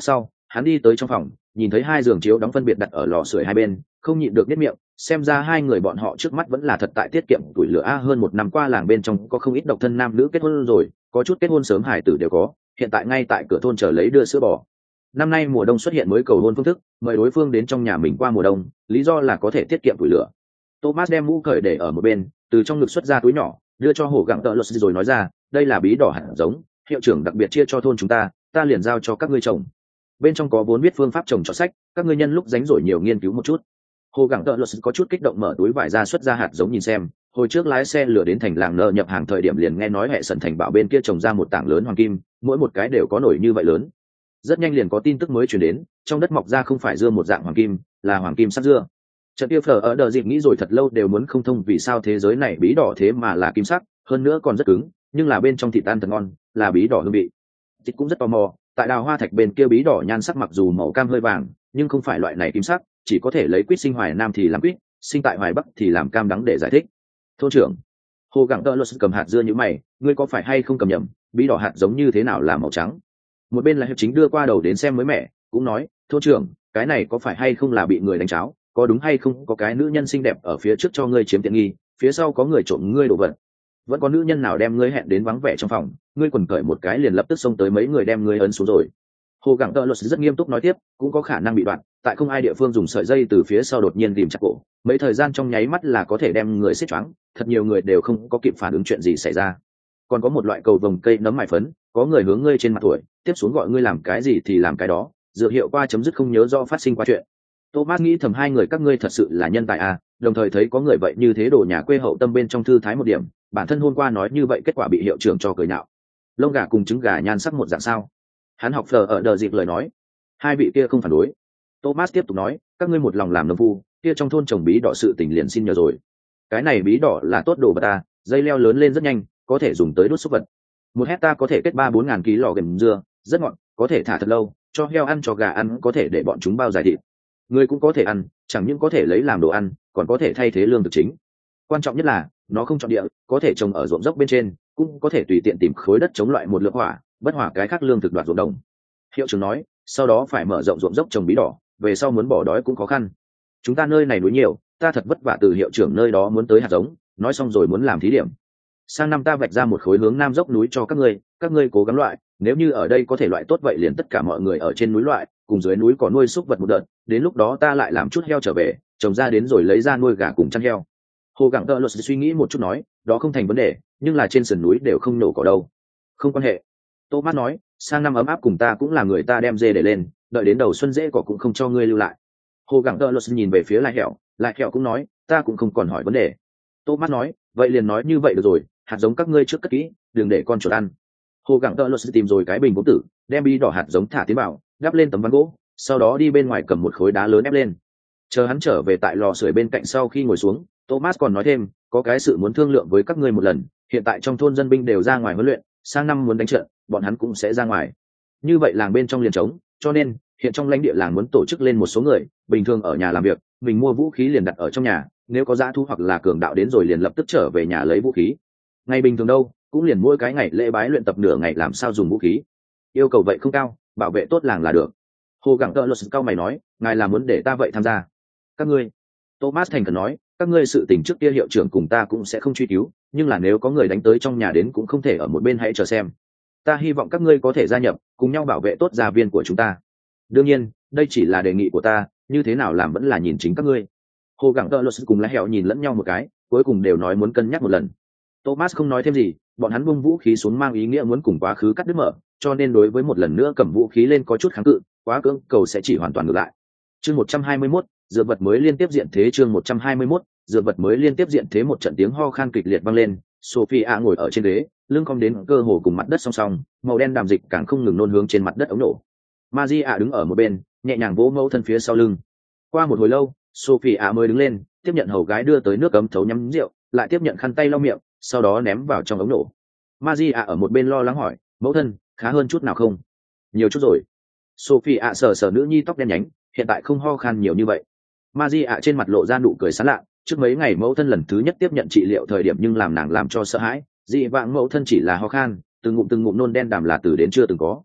hắn đi tới trong phòng, nhìn thấy hai giường chiếu đóng phân biệt đặt ở lò sưởi hai bên, không nhịn được nếp miệng, xem ra hai người bọn họ trước mắt vẫn là thật tại tiết kiệm tuổi lửa a. Hơn một năm qua làng bên trong có không ít độc thân nam nữ kết hôn rồi, có chút kết hôn sớm hải tử đều có, hiện tại ngay tại cửa thôn chờ lấy đưa sữa bò. Năm nay mùa đông xuất hiện mới cầu hôn phương thức, mời đối phương đến trong nhà mình qua mùa đông, lý do là có thể tiết kiệm tuổi lửa. Thomas đem mũ cởi để ở một bên, từ trong ngực xuất ra túi nhỏ, đưa cho Hồ Gặng Tợ Luật rồi nói ra, đây là bí đỏ hạt giống, hiệu trưởng đặc biệt chia cho thôn chúng ta liền giao cho các ngươi trồng. Bên trong có vốn viết phương pháp trồng trọt sách, các ngươi nhân lúc rảnh rỗi nhiều nghiên cứu một chút. Hồ Gặng Tợ Luật có chút kích động mở túi vải ra xuất ra hạt giống nhìn xem, hồi trước lái xe lửa đến thành làng nợ nhập hàng thời điểm liền nghe nói hệ sẩn thành bảo bên kia trồng ra một tảng lớn hoàng kim, mỗi một cái đều có nổi như vậy lớn. Rất nhanh liền có tin tức mới truyền đến, trong đất mọc ra không phải dưa một dạng hoàng kim, là hoàng kim sắc dưa. Trận tiêu phở ở đờ dịp nghĩ rồi thật lâu đều muốn không thông vì sao thế giới này bí đỏ thế mà là kim sắc, hơn nữa còn rất cứng, nhưng là bên trong thịt tan thật ngon, là bí đỏ hương vị. Thịt cũng rất tò mò, tại đào hoa thạch bên kia bí đỏ nhan sắc mặc dù màu cam hơi vàng, nhưng không phải loại này kim sắc, chỉ có thể lấy quýt sinh hoài nam thì làm quýt, sinh tại hoài bắc thì làm cam đắng để giải thích. Thôn trưởng, Hồ Gặng Tợ Luật cầm hạt dưa như mày, ngươi có phải hay không cầm nhầm, bí đỏ hạt giống như thế nào là màu trắng? Một bên là hiệp chính đưa qua đầu đến xem mới mẻ, cũng nói, thôn trưởng, cái này có phải hay không là bị người đánh cháo, có đúng hay không có cái nữ nhân xinh đẹp ở phía trước cho ngươi chiếm tiện nghi, phía sau có người trộm ngươi đồ vật, vẫn có nữ nhân nào đem ngươi hẹn đến vắng vẻ trong phòng, ngươi quần cởi một cái liền lập tức xông tới mấy người đem ngươi ấn xuống rồi. Hồ Gặng Tợ Luật rất nghiêm túc nói tiếp, cũng có khả năng bị đoạn, tại không ai địa phương dùng sợi dây từ phía sau đột nhiên tìm chặt cổ, mấy thời gian trong nháy mắt là có thể đem người siết choáng, thật nhiều người đều không có kịp phản ứng chuyện gì xảy ra. Còn có một loại cầu vồng cây nấm mài phấn, có người hướng ngươi trên mặt tuổi, tiếp xuống gọi ngươi làm cái gì thì làm cái đó, dược hiệu qua chấm dứt không nhớ do phát sinh qua chuyện. Thomas nghĩ thầm hai người các ngươi thật sự là nhân tài à, đồng thời thấy có người vậy như thế đồ nhà quê hậu tâm bên trong thư thái một điểm, bản thân hôm qua nói như vậy kết quả bị hiệu trưởng cho cười nhạo. Lông gà cùng trứng gà nhan sắc một dạng sao? Hắn học phờ ở đờ dịp lời nói. Hai vị kia không phản đối. Thomas tiếp tục nói, các ngươi một lòng làm nông phu, kia trong thôn trồng bí đỏ sự tình liền xin nhờ rồi. Cái này bí đỏ là tốt đồ vật ta, dây leo lớn lên rất nhanh, có thể dùng tới đốt xúc vật. 1 hecta có thể kết 3-4 ngàn ký lò gềm dưa, rất ngọt, có thể thả thật lâu, cho heo ăn cho gà ăn, có thể để bọn chúng bao dài thịt. Người cũng có thể ăn, chẳng những có thể lấy làm đồ ăn, còn có thể thay thế lương thực chính. Quan trọng nhất là nó không chọn địa, có thể trồng ở ruộng dốc bên trên, cũng có thể tùy tiện tìm khối đất chống loại một lượng hỏa, bất hỏa cái khác lương thực đoạt ruộng đồng. Hiệu trưởng nói, sau đó phải mở rộng ruộng dốc trồng bí đỏ, về sau muốn bỏ đói cũng khó khăn. Chúng ta nơi này núi nhiều, ta thật vất vả từ hiệu trưởng nơi đó muốn tới hạt giống, nói xong rồi muốn làm thí điểm. Sang năm ta vạch ra một khối hướng nam dốc núi cho các ngươi cố gắng loại, nếu như ở đây có thể loại tốt vậy liền tất cả mọi người ở trên núi loại, cùng dưới núi có nuôi súc vật một đợt, đến lúc đó ta lại làm chút heo trở về, trồng ra đến rồi lấy ra nuôi gà cùng chăn heo. Hồ Gặng Tợ Luật suy nghĩ một chút nói, đó không thành vấn đề, nhưng là trên sườn núi đều không nổ cỏ đâu. Không quan hệ. Thomas nói, sang năm ấm áp cùng ta cũng là người ta đem dê để lên, đợi đến đầu xuân dễ cỏ cũng không cho ngươi lưu lại. Hồ Gặng Tợ Luật nhìn về phía Lại Hẹo cũng nói, ta cũng không còn hỏi vấn đề. Thomas nói, vậy liền nói như vậy được rồi, hạt giống các ngươi trước cất kỹ, đừng để con chuột ăn. Hồ Gặng Tợ Luật tìm rồi cái bình gỗ tử, đem bí đỏ hạt giống thả tiến vào, đắp lên tấm ván gỗ, sau đó đi bên ngoài cầm một khối đá lớn ép lên. Chờ hắn trở về tại lò sưởi bên cạnh sau khi ngồi xuống, Thomas còn nói thêm, có cái sự muốn thương lượng với các ngươi một lần, hiện tại trong thôn dân binh đều ra ngoài huấn luyện, sang năm muốn đánh trận, bọn hắn cũng sẽ ra ngoài. Như vậy làng bên trong liền trống, cho nên hiện trong lãnh địa làng muốn tổ chức lên một số người, bình thường ở nhà làm việc, mình mua vũ khí liền đặt ở trong nhà, nếu có dã thú hoặc là cường đạo đến rồi liền lập tức trở về nhà lấy vũ khí. Ngày bình thường đâu, cũng liền mỗi cái ngày lễ bái luyện tập nửa ngày làm sao dùng vũ khí. Yêu cầu vậy không cao, bảo vệ tốt làng là được. Hồ Gặng Tợ Luật cao mày nói, ngài là muốn để ta vậy tham gia? Các ngươi, Thomas thành khẩn nói, các ngươi sự tình trước kia hiệu trưởng cùng ta cũng sẽ không truy cứu, nhưng là nếu có người đánh tới trong nhà đến cũng không thể ở một bên hãy chờ xem. Ta hy vọng các ngươi có thể gia nhập, cùng nhau bảo vệ tốt gia viên của chúng ta. Đương nhiên, đây chỉ là đề nghị của ta, như thế nào làm vẫn là nhìn chính các ngươi. Hồ Gặng Tợ Luật cùng Lại Hẹo nhìn lẫn nhau một cái, cuối cùng đều nói muốn cân nhắc một lần. Thomas không nói thêm gì, bọn hắn buông vũ khí xuống mang ý nghĩa muốn cùng quá khứ cắt đứt mở, cho nên đối với một lần nữa cầm vũ khí lên có chút kháng cự, quá cưỡng cầu sẽ chỉ hoàn toàn ngược lại. Chương 121, dược vật mới liên tiếp diện thế. Chương 121, dược vật mới liên tiếp diện thế. Một trận tiếng ho khan kịch liệt vang lên, Sophia ngồi ở trên ghế, lưng cong đến cơ hồ cùng mặt đất song song, màu đen đàm dịch càng không ngừng nôn hướng trên mặt đất ống nổ. Maria đứng ở một bên, nhẹ nhàng vỗ mẫu thân phía sau lưng. Qua một hồi lâu, Sophia mới đứng lên, tiếp nhận hầu gái đưa tới nước cấm thấu nhắm rượu, lại tiếp nhận khăn tay lau miệng, sau đó ném vào trong ống nổ. Maria ở một bên lo lắng hỏi, mẫu thân, khá hơn chút nào không? Nhiều chút rồi. Sophia sờ sờ nữ nhi tóc đen nhánh, hiện tại không ho khan nhiều như vậy. Maria trên mặt lộ ra nụ cười sán lạ, trước mấy ngày mẫu thân lần thứ nhất tiếp nhận trị liệu thời điểm nhưng làm nàng làm cho sợ hãi, dị vãng mẫu thân chỉ là ho khan, từng ngụm nôn đen đàm là từ đến chưa từng có.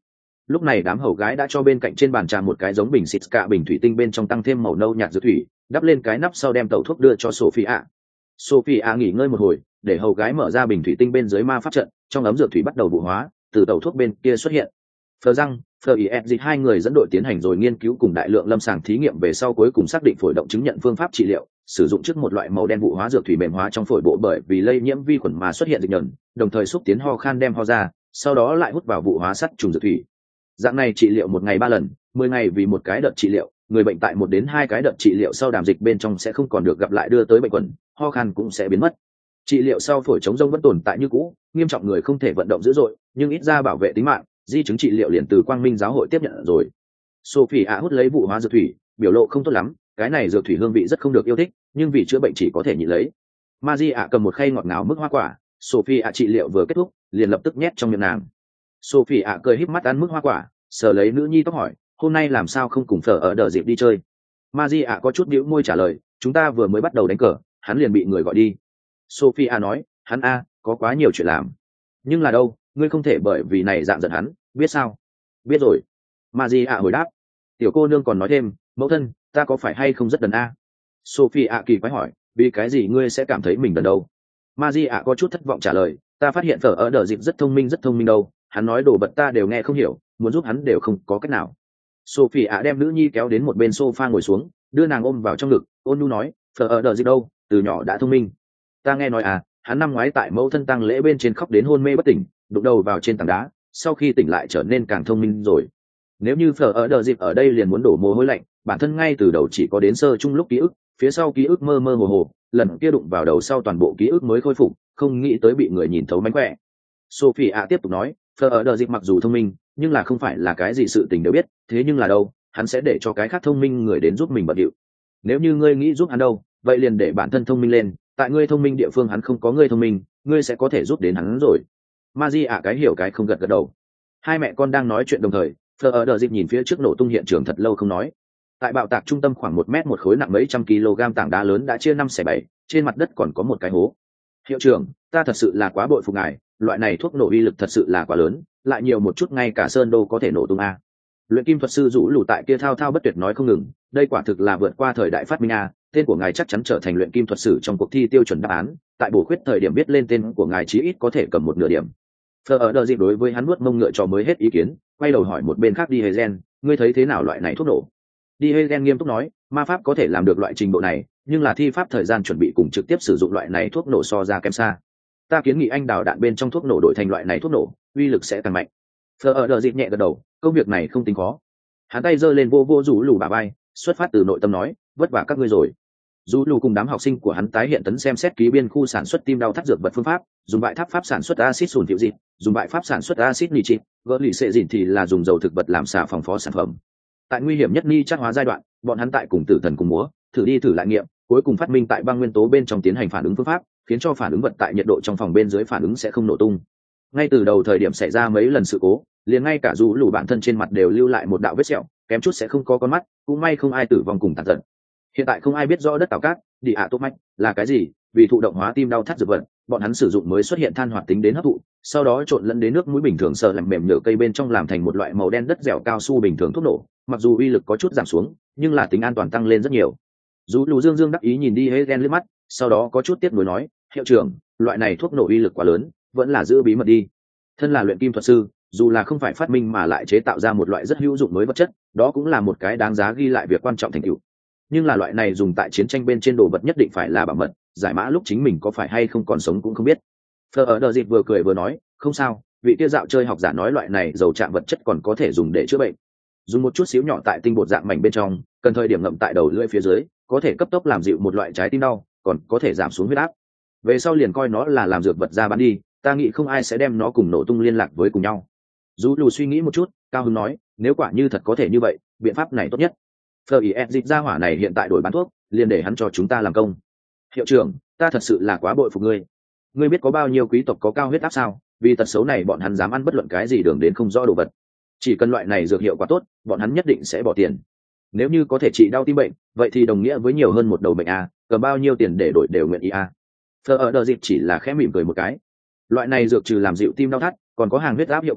Lúc này đám hầu gái đã cho bên cạnh trên bàn trà một cái giống bình xịt cả bình thủy tinh bên trong tăng thêm màu nâu nhạt dược thủy, đắp lên cái nắp sau đem tẩu thuốc đưa cho Sophia. Sophia nghỉ ngơi một hồi, để hầu gái mở ra bình thủy tinh bên dưới ma pháp trận, trong ấm dược thủy bắt đầu vụ hóa, từ tẩu thuốc bên kia xuất hiện. Phờ răng, Phờ ý dịch hai người dẫn đội tiến hành rồi nghiên cứu cùng đại lượng lâm sàng thí nghiệm về sau cuối cùng xác định phổi động chứng nhận phương pháp trị liệu, sử dụng trước một loại màu đen vụ hóa dược thủy mềm hóa trong phổi bộ bởi vì lây nhiễm vi khuẩn mà xuất hiện dịch nhờn, đồng thời xúc tiến ho khan đem ho ra, sau đó lại hút vào vụ hóa sắt trùng dược thủy. Dạng này trị liệu một ngày 3 lần, 10 ngày vì một cái đợt trị liệu, người bệnh tại 1 đến 2 cái đợt trị liệu sau đàm dịch bên trong sẽ không còn được gặp lại đưa tới bệnh khuẩn, ho khan cũng sẽ biến mất. Trị liệu sau phổi chống rông vẫn tồn tại như cũ, nghiêm trọng người không thể vận động dữ dội, nhưng ít ra bảo vệ tính mạng, di chứng trị liệu liền từ Quang Minh giáo hội tiếp nhận rồi. Sophie hút lấy vụ hóa dược thủy, biểu lộ không tốt lắm, cái này dược thủy hương vị rất không được yêu thích, nhưng vì chữa bệnh chỉ có thể nhịn lấy. Maria cầm một khay ngọt ngào mức hoa quả, Sophie trị liệu vừa kết thúc, liền lập tức nhét trong miệng nàng. Sophie cười híp mắt ăn mức hoa quả, sờ lấy nữ nhi tóc hỏi, hôm nay làm sao không cùng Phở ở đợi dịp đi chơi? Maria có chút bĩu môi trả lời, chúng ta vừa mới bắt đầu đánh cờ, hắn liền bị người gọi đi. Sophia nói, hắn có quá nhiều chuyện làm. Nhưng là đâu, ngươi không thể bởi vì này dạng giận hắn, biết sao? Biết rồi. Maria hồi đáp. Tiểu cô nương còn nói thêm, mẫu thân, ta có phải hay không rất đần a? Sophia kỳ quái hỏi, vì cái gì ngươi sẽ cảm thấy mình đần đâu? Maria có chút thất vọng trả lời, ta phát hiện Phở ở đợi dịp rất thông minh đâu, hắn nói đồ vật ta đều nghe không hiểu, muốn giúp hắn đều không có cách nào. Sophie đem nữ nhi kéo đến một bên sofa ngồi xuống, đưa nàng ôm vào trong ngực, ôn nhu nói, Phở ở đợi dịp đâu, từ nhỏ đã thông minh. Ta nghe nói hắn năm ngoái tại mẫu thân tang lễ bên trên khóc đến hôn mê bất tỉnh, đụng đầu vào trên tảng đá, sau khi tỉnh lại trở nên càng thông minh rồi. Nếu như Phở ở đợi dịp ở đây liền muốn đổ mồ hôi lạnh, bản thân ngay từ đầu chỉ có đến sơ chung lúc ký ức, phía sau ký ức mơ mơ hồ hồ, lần kia đụng vào đầu sau toàn bộ ký ức mới khôi phục, không nghĩ tới bị người nhìn thấu mánh khỏe. Sophie tiếp tục nói, Phở ở đợi dịp mặc dù thông minh, nhưng là không phải là cái gì sự tình đều biết, thế nhưng là đâu, hắn sẽ để cho cái khác thông minh người đến giúp mình bận điệu. Nếu như ngươi nghĩ giúp hắn đâu, vậy liền để bản thân thông minh lên, tại ngươi thông minh địa phương hắn không có ngươi thông minh, ngươi sẽ có thể giúp đến hắn rồi. Magia cái hiểu cái không gật gật đầu. Hai mẹ con đang nói chuyện đồng thời, Fleur ở đờ dịp nhìn phía trước nổ tung hiện trường thật lâu không nói. Tại bạo tạc trung tâm khoảng 1 mét một khối nặng mấy trăm kg tảng đá lớn đã chia 5/7, trên mặt đất còn có một cái hố. Hiệu trưởng, ta thật sự là quá bội phục ngài, loại này thuốc nổ uy lực thật sự là quá lớn, lại nhiều một chút ngay cả sơn đô có thể nổ tung a. Luyện kim thuật sư rũ lù tại kia thao thao bất tuyệt nói không ngừng, đây quả thực là vượt qua thời đại phát minh a, tên của ngài chắc chắn trở thành luyện kim thuật sử trong cuộc thi tiêu chuẩn đáp án, tại bổ khuyết thời điểm biết lên tên của ngài chí ít có thể cầm 1/2 điểm. Fleur ở đờ dịp đối với hắn nuốt mông ngựa cho mới hết ý kiến, quay đầu hỏi một bên khác đi Hezen, ngươi thấy thế nào loại này thuốc nổ? Đi Hezen nghiêm túc nói, ma pháp có thể làm được loại trình độ này, nhưng là thi pháp thời gian chuẩn bị cùng trực tiếp sử dụng loại này thuốc nổ so ra kém xa. Ta kiến nghị anh đào đạn bên trong thuốc nổ đổi thành loại này thuốc nổ, uy lực sẽ tăng mạnh. Fleur ở đờ dịp nhẹ gật đầu, công việc này không tính khó. Hắn tay giơ lên vô rủ lù bà bay, xuất phát từ nội tâm nói, vất vả các ngươi rồi. Rủ lù cùng đám học sinh của hắn tái hiện tấn xem xét ký biên khu sản xuất tim đau thắt dược vật phương pháp, dùng bại tháp pháp sản xuất axit sùn tiểu dịt, dùng bại pháp sản xuất axit nitric, gỡ lì xệ dịn thì là dùng dầu thực vật làm xà phòng phó sản phẩm. Tại nguy hiểm nhất ni chất hóa giai đoạn, bọn hắn tại cùng tử thần cùng múa, thử đi thử lại nghiệm, cuối cùng phát minh tại băng nguyên tố bên trong tiến hành phản ứng phương pháp, khiến cho phản ứng vật tại nhiệt độ trong phòng bên dưới phản ứng sẽ không nổ tung. Ngay từ đầu thời điểm xảy ra mấy lần sự cố, liền ngay cả rủ lù bản thân trên mặt đều lưu lại một đạo vết sẹo, kém chút sẽ không có con mắt, cũng may không ai tử vong cùng tàn tật. Hiện tại không ai biết rõ đất tạo cát đi ạ tốt mạch là cái gì, vì thụ động hóa tim đau thắt dược vật, bọn hắn sử dụng mới xuất hiện than hoạt tính đến hấp thụ, sau đó trộn lẫn đến nước muối bình thường sờ làm mềm nhựa cây bên trong làm thành một loại màu đen đất dẻo cao su bình thường thuốc nổ, mặc dù uy lực có chút giảm xuống, nhưng là tính an toàn tăng lên rất nhiều. Dù lù dương đắc ý nhìn đi Hegen liếc mắt, sau đó có chút tiếc nuối nói, hiệu trưởng, loại này thuốc nổ uy lực quá lớn, vẫn là giữ bí mật đi. Thân là luyện kim thuật sư, dù là không phải phát minh mà lại chế tạo ra một loại rất hữu dụng mới vật chất, đó cũng là một cái đáng giá ghi lại việc quan trọng thành tựu. Nhưng là loại này dùng tại chiến tranh bên trên đồ vật nhất định phải là bảo mật, giải mã lúc chính mình có phải hay không còn sống cũng không biết. Fleur ở đờ dịp vừa cười vừa nói, không sao, vị kia dạo chơi học giả nói loại này dầu chạm vật chất còn có thể dùng để chữa bệnh. Dùng một chút xíu nhỏ tại tinh bột dạng mảnh bên trong, cần thời điểm ngậm tại đầu lưỡi phía dưới, có thể cấp tốc làm dịu một loại trái tim đau, còn có thể giảm xuống huyết áp. Về sau liền coi nó là làm dược vật ra bán đi, ta nghĩ không ai sẽ đem nó cùng nổ tung liên lạc với cùng nhau. Dù lù suy nghĩ một chút, cao hứng nói, nếu quả như thật có thể như vậy, biện pháp này tốt nhất. Fleur dịch ra hỏa này hiện tại đổi bán thuốc, liền để hắn cho chúng ta làm công. Hiệu trưởng, ta thật sự là quá bội phục ngươi. Ngươi biết có bao nhiêu quý tộc có cao huyết áp sao? Vì tật xấu này bọn hắn dám ăn bất luận cái gì đường đến không rõ đồ vật. Chỉ cần loại này dược hiệu quả tốt, bọn hắn nhất định sẽ bỏ tiền. Nếu như có thể trị đau tim bệnh, vậy thì đồng nghĩa với nhiều hơn một đầu bệnh a, cầm bao nhiêu tiền để đổi đều nguyện ý a. Fleur ở đờ dịp chỉ là khẽ mỉm cười một cái. Loại này dược trừ làm dịu tim đau thắt, còn có hàng huyết áp hiệu quả,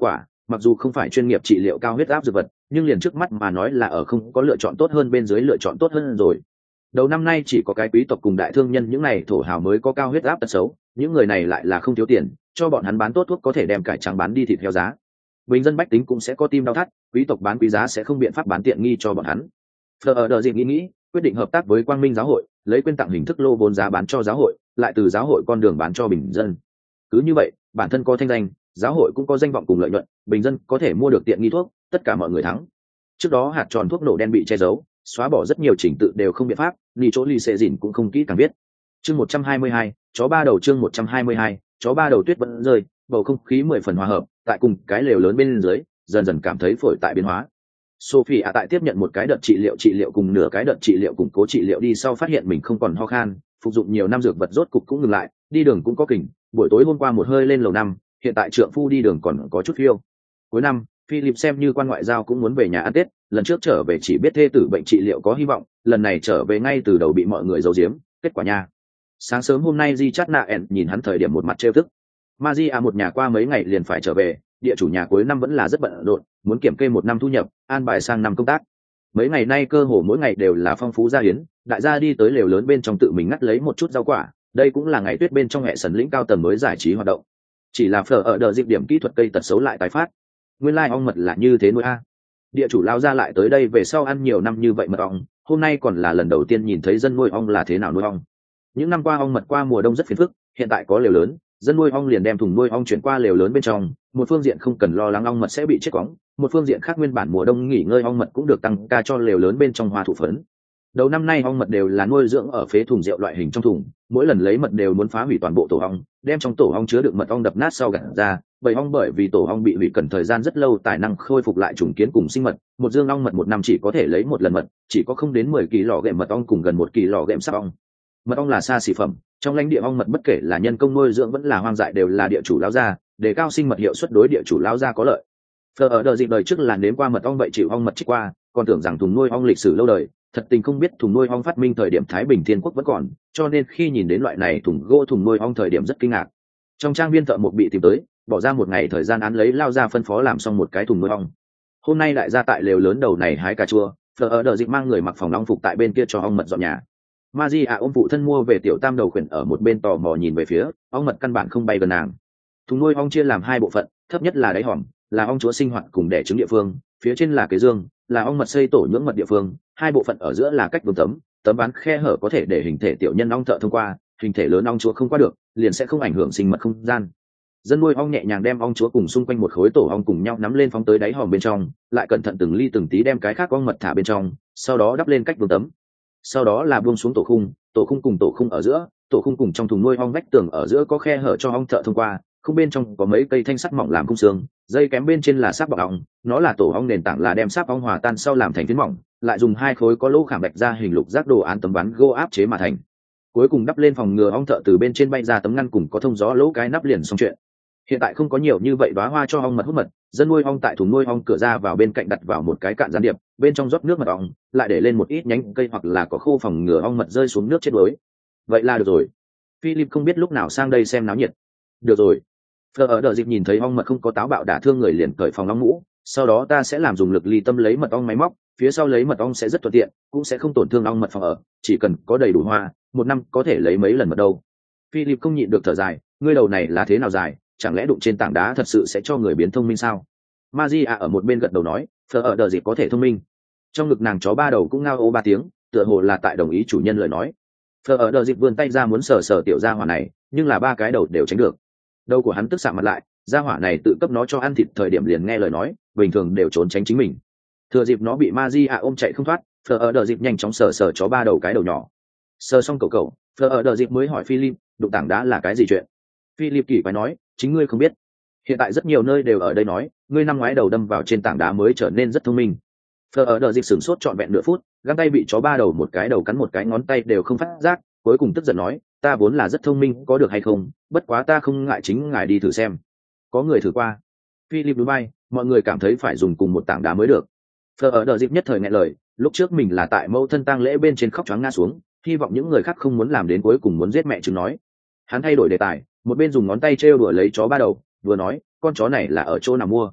mặc dù không phải chuyên nghiệp trị liệu cao huyết áp dược vật, nhưng liền trước mắt mà nói là ở không có lựa chọn tốt hơn bên dưới lựa chọn tốt hơn rồi. Đầu năm nay chỉ có cái quý tộc cùng đại thương nhân những này thổ hào mới có cao huyết áp tật xấu, những người này lại là không thiếu tiền, cho bọn hắn bán tốt thuốc có thể đem cải trắng bán đi thịt theo giá. Bình dân bách tính cũng sẽ có tim đau thắt, quý tộc bán quý giá sẽ không biện pháp bán tiện nghi cho bọn hắn. Fleur đợi dịp nghĩ, quyết định hợp tác với Quang Minh giáo hội, lấy quyên tặng hình thức lô vốn giá bán cho giáo hội, lại từ giáo hội con đường bán cho bình dân. Cứ như vậy, bản thân có thanh danh, giáo hội cũng có danh vọng cùng lợi nhuận, bình dân có thể mua được tiện nghi thuốc, tất cả mọi người thắng. Trước đó hạt tròn thuốc nổ đen bị che giấu, xóa bỏ rất nhiều chỉnh tự đều không biện pháp, lì chỗ lì xệ dỉn cũng không kỹ càng biết. Chương 122, chó ba đầu chương 122, chó ba đầu tuyết vẫn rơi, bầu không khí 10 phần hòa hợp, tại cùng cái lều lớn bên dưới, dần dần cảm thấy phổi tại biến hóa. Sophie tại tiếp nhận một cái đợt trị liệu cùng nửa cái đợt trị liệu củng cố trị liệu đi sau phát hiện mình không còn ho khan, phục dụng nhiều năm dược vật rốt cục cũng ngừng lại, đi đường cũng có kình, buổi tối hôm qua một hơi lên lầu 5, hiện tại trượng phu đi đường còn có chút phiêu. Cuối năm, Philip xem như quan ngoại giao cũng muốn về nhà ăn Tết, lần trước trở về chỉ biết thê tử bệnh trị liệu có hy vọng, lần này trở về ngay từ đầu bị mọi người giấu giếm, kết quả nha. Sáng sớm hôm nay Di Chát Nạ ẻn nhìn hắn thời điểm một mặt trêu tức. Maria một nhà qua mấy ngày liền phải trở về, địa chủ nhà cuối năm vẫn là rất bận rộn, muốn kiểm kê một năm thu nhập, an bài sang năm công tác. Mấy ngày nay cơ hồ mỗi ngày đều là phong phú gia hiến, đại gia đi tới lều lớn bên trong tự mình ngắt lấy một chút rau quả, đây cũng là ngày tuyết bên trong hệ sần lĩnh cao tầng mới giải trí hoạt động. Chỉ là phở ở đợt dịp điểm kỹ thuật cây tật xấu lại tái phát. Nguyên lai ong mật là như thế nuôi a. Địa chủ lao ra lại tới đây về sau ăn nhiều năm như vậy mật ong, hôm nay còn là lần đầu tiên nhìn thấy dân nuôi ong là thế nào nuôi ong. Những năm qua ong mật qua mùa đông rất phiền phức, hiện tại có lều lớn, dân nuôi ong liền đem thùng nuôi ong chuyển qua lều lớn bên trong, một phương diện không cần lo lắng ong mật sẽ bị chết cóng, một phương diện khác nguyên bản mùa đông nghỉ ngơi ong mật cũng được tăng ca cho lều lớn bên trong hoa thụ phấn. Đầu năm nay ong mật đều là nuôi dưỡng ở phế thùng rượu loại hình trong thùng, mỗi lần lấy mật đều muốn phá hủy toàn bộ tổ ong, đem trong tổ ong chứa đựng mật ong đập nát sau gạt ra, bầy ong bởi vì tổ ong bị hủy cần thời gian rất lâu tài năng khôi phục lại trùng kiến cùng sinh mật, một dương ong mật một năm chỉ có thể lấy một lần mật, chỉ có không đến 10 kỳ lọ gệm mật ong cùng gần 1 kỳ lọ gệm sáp ong. Mật ong là xa xỉ phẩm, trong lãnh địa ong mật bất kể là nhân công nuôi dưỡng vẫn là hoang dại đều là địa chủ lao ra, để cao sinh mật hiệu suất đối địa chủ lao ra có lợi. Phở ở đợt dịp đời trước là nếm qua mật ong vậy chịu ong mật trích qua, còn tưởng rằng thùng nuôi ong lịch sử lâu đời, thật tình không biết thùng nuôi ong phát minh thời điểm Thái Bình Thiên Quốc vẫn còn, cho nên khi nhìn đến loại này thùng gỗ thùng nuôi ong thời điểm rất kinh ngạc. Trong trang viên thợ mộc bị tìm tới, bỏ ra một ngày thời gian án lấy lao ra phân phó làm xong một cái thùng nuôi ong. Hôm nay lại ra tại lều lớn đầu này hái cà chua, Phở ở đợt dịp mang người mặc phòng ong phục tại bên kia cho ong mật dọn nhà. Maria ôm phụ thân mua về tiểu tam đầu khuyển ở một bên tò mò nhìn về phía, ong mật căn bản không bay gần nàng. Thùng nuôi ong chia làm hai bộ phận, thấp nhất là đáy hòm, là ong chúa sinh hoạt cùng đẻ trứng địa phương, phía trên là cái dương, là ong mật xây tổ nhưỡng mật địa phương, hai bộ phận ở giữa là cách vương tấm ván khe hở có thể để hình thể tiểu nhân ong thợ thông qua, hình thể lớn ong chúa không qua được, liền sẽ không ảnh hưởng sinh mật không gian. Dân nuôi ong nhẹ nhàng đem ong chúa cùng xung quanh một khối tổ ong cùng nhau nắm lên phóng tới đáy hòm bên trong, lại cẩn thận từng ly từng tí đem cái khác ong mật thả bên trong, sau đó đắp lên cách vương tấm. Sau đó là buông xuống tổ khung cùng tổ khung ở giữa, tổ khung cùng trong thùng nuôi ong vách tường ở giữa có khe hở cho ong thợ thông qua, không bên trong có mấy cây thanh sắt mỏng làm khung xương, dây kém bên trên là sáp bọc ong, nó là tổ ong nền tảng là đem sáp ong hòa tan sau làm thành phiến mỏng, lại dùng hai khối có lỗ khảm bạch ra hình lục giác đồ án tấm ván gỗ áp chế mà thành. Cuối cùng đắp lên phòng ngừa ong thợ từ bên trên bay ra tấm ngăn cùng có thông gió lỗ cái nắp liền xong chuyện. Hiện tại không có nhiều như vậy đóa hoa cho ong mật hút mật, dân nuôi ong tại thùng nuôi ong cửa ra vào bên cạnh đặt vào một cái cạn gián điệp, bên trong rót nước mật ong, lại để lên một ít nhánh cây hoặc là có khô phòng ngừa ong mật rơi xuống nước chết đuối. Vậy là được rồi. Philip không biết lúc nào sang đây xem náo nhiệt. Được rồi. Fleur ở đợt dịp nhìn thấy ong mật không có táo bạo đả thương người liền cởi phòng ong mũ, sau đó ta sẽ làm dùng lực ly tâm lấy mật ong máy móc, phía sau lấy mật ong sẽ rất thuận tiện, cũng sẽ không tổn thương ong mật phòng ở, chỉ cần có đầy đủ hoa, một năm có thể lấy mấy lần mật đâu. Philip không nhịn được thở dài, ngươi đầu này là thế nào dài, chẳng lẽ đụng trên tảng đá thật sự sẽ cho người biến thông minh sao? Maria ở một bên gật đầu nói, Fleur ở đợt dịp có thể thông minh. Trong ngực nàng chó ba đầu cũng ngao ô 3 tiếng, tựa hồ là tại đồng ý chủ nhân lời nói. Fleur ở đợt dịp vươn tay ra muốn sờ sờ tiểu gia hỏa này, nhưng là 3 cái đầu đều tránh được. Đầu của hắn tức xạ mặt lại, gia hỏa này tự cấp nó cho ăn thịt thời điểm liền nghe lời nói, bình thường đều trốn tránh chính mình. Thừa dịp nó bị Maria ôm chạy không thoát, Fleur ở đợt dịp nhanh chóng sờ sờ chó ba đầu cái đầu nhỏ. Sờ xong cậu, Fleur ở đợt dịp mới hỏi Philip, đụng tảng đá là cái gì chuyện? Philip kỳ quái nói, chính ngươi không biết. Hiện tại rất nhiều nơi đều ở đây nói, ngươi năm ngoái đầu đâm vào trên tảng đá mới trở nên rất thông minh. Fleur ở đợt dịp sửng sốt trọn vẹn nửa phút, găng tay bị chó ba đầu một cái đầu cắn một cái ngón tay đều không phát giác, cuối cùng tức giận nói, ta vốn là rất thông minh có được hay không, bất quá ta không ngại chính ngài đi thử xem. Có người thử qua. Philip núi bay, mọi người cảm thấy phải dùng cùng một tảng đá mới được. Fleur ở đợt dịp nhất thời nghẹn lời, lúc trước mình là tại mẫu thân tang lễ bên trên khóc choáng ngã xuống, hy vọng những người khác không muốn làm đến cuối cùng muốn giết mẹ chứng nói. Hắn thay đổi đề tài, một bên dùng ngón tay trêu đùa lấy chó ba đầu, vừa nói, con chó này là ở chỗ nào mua?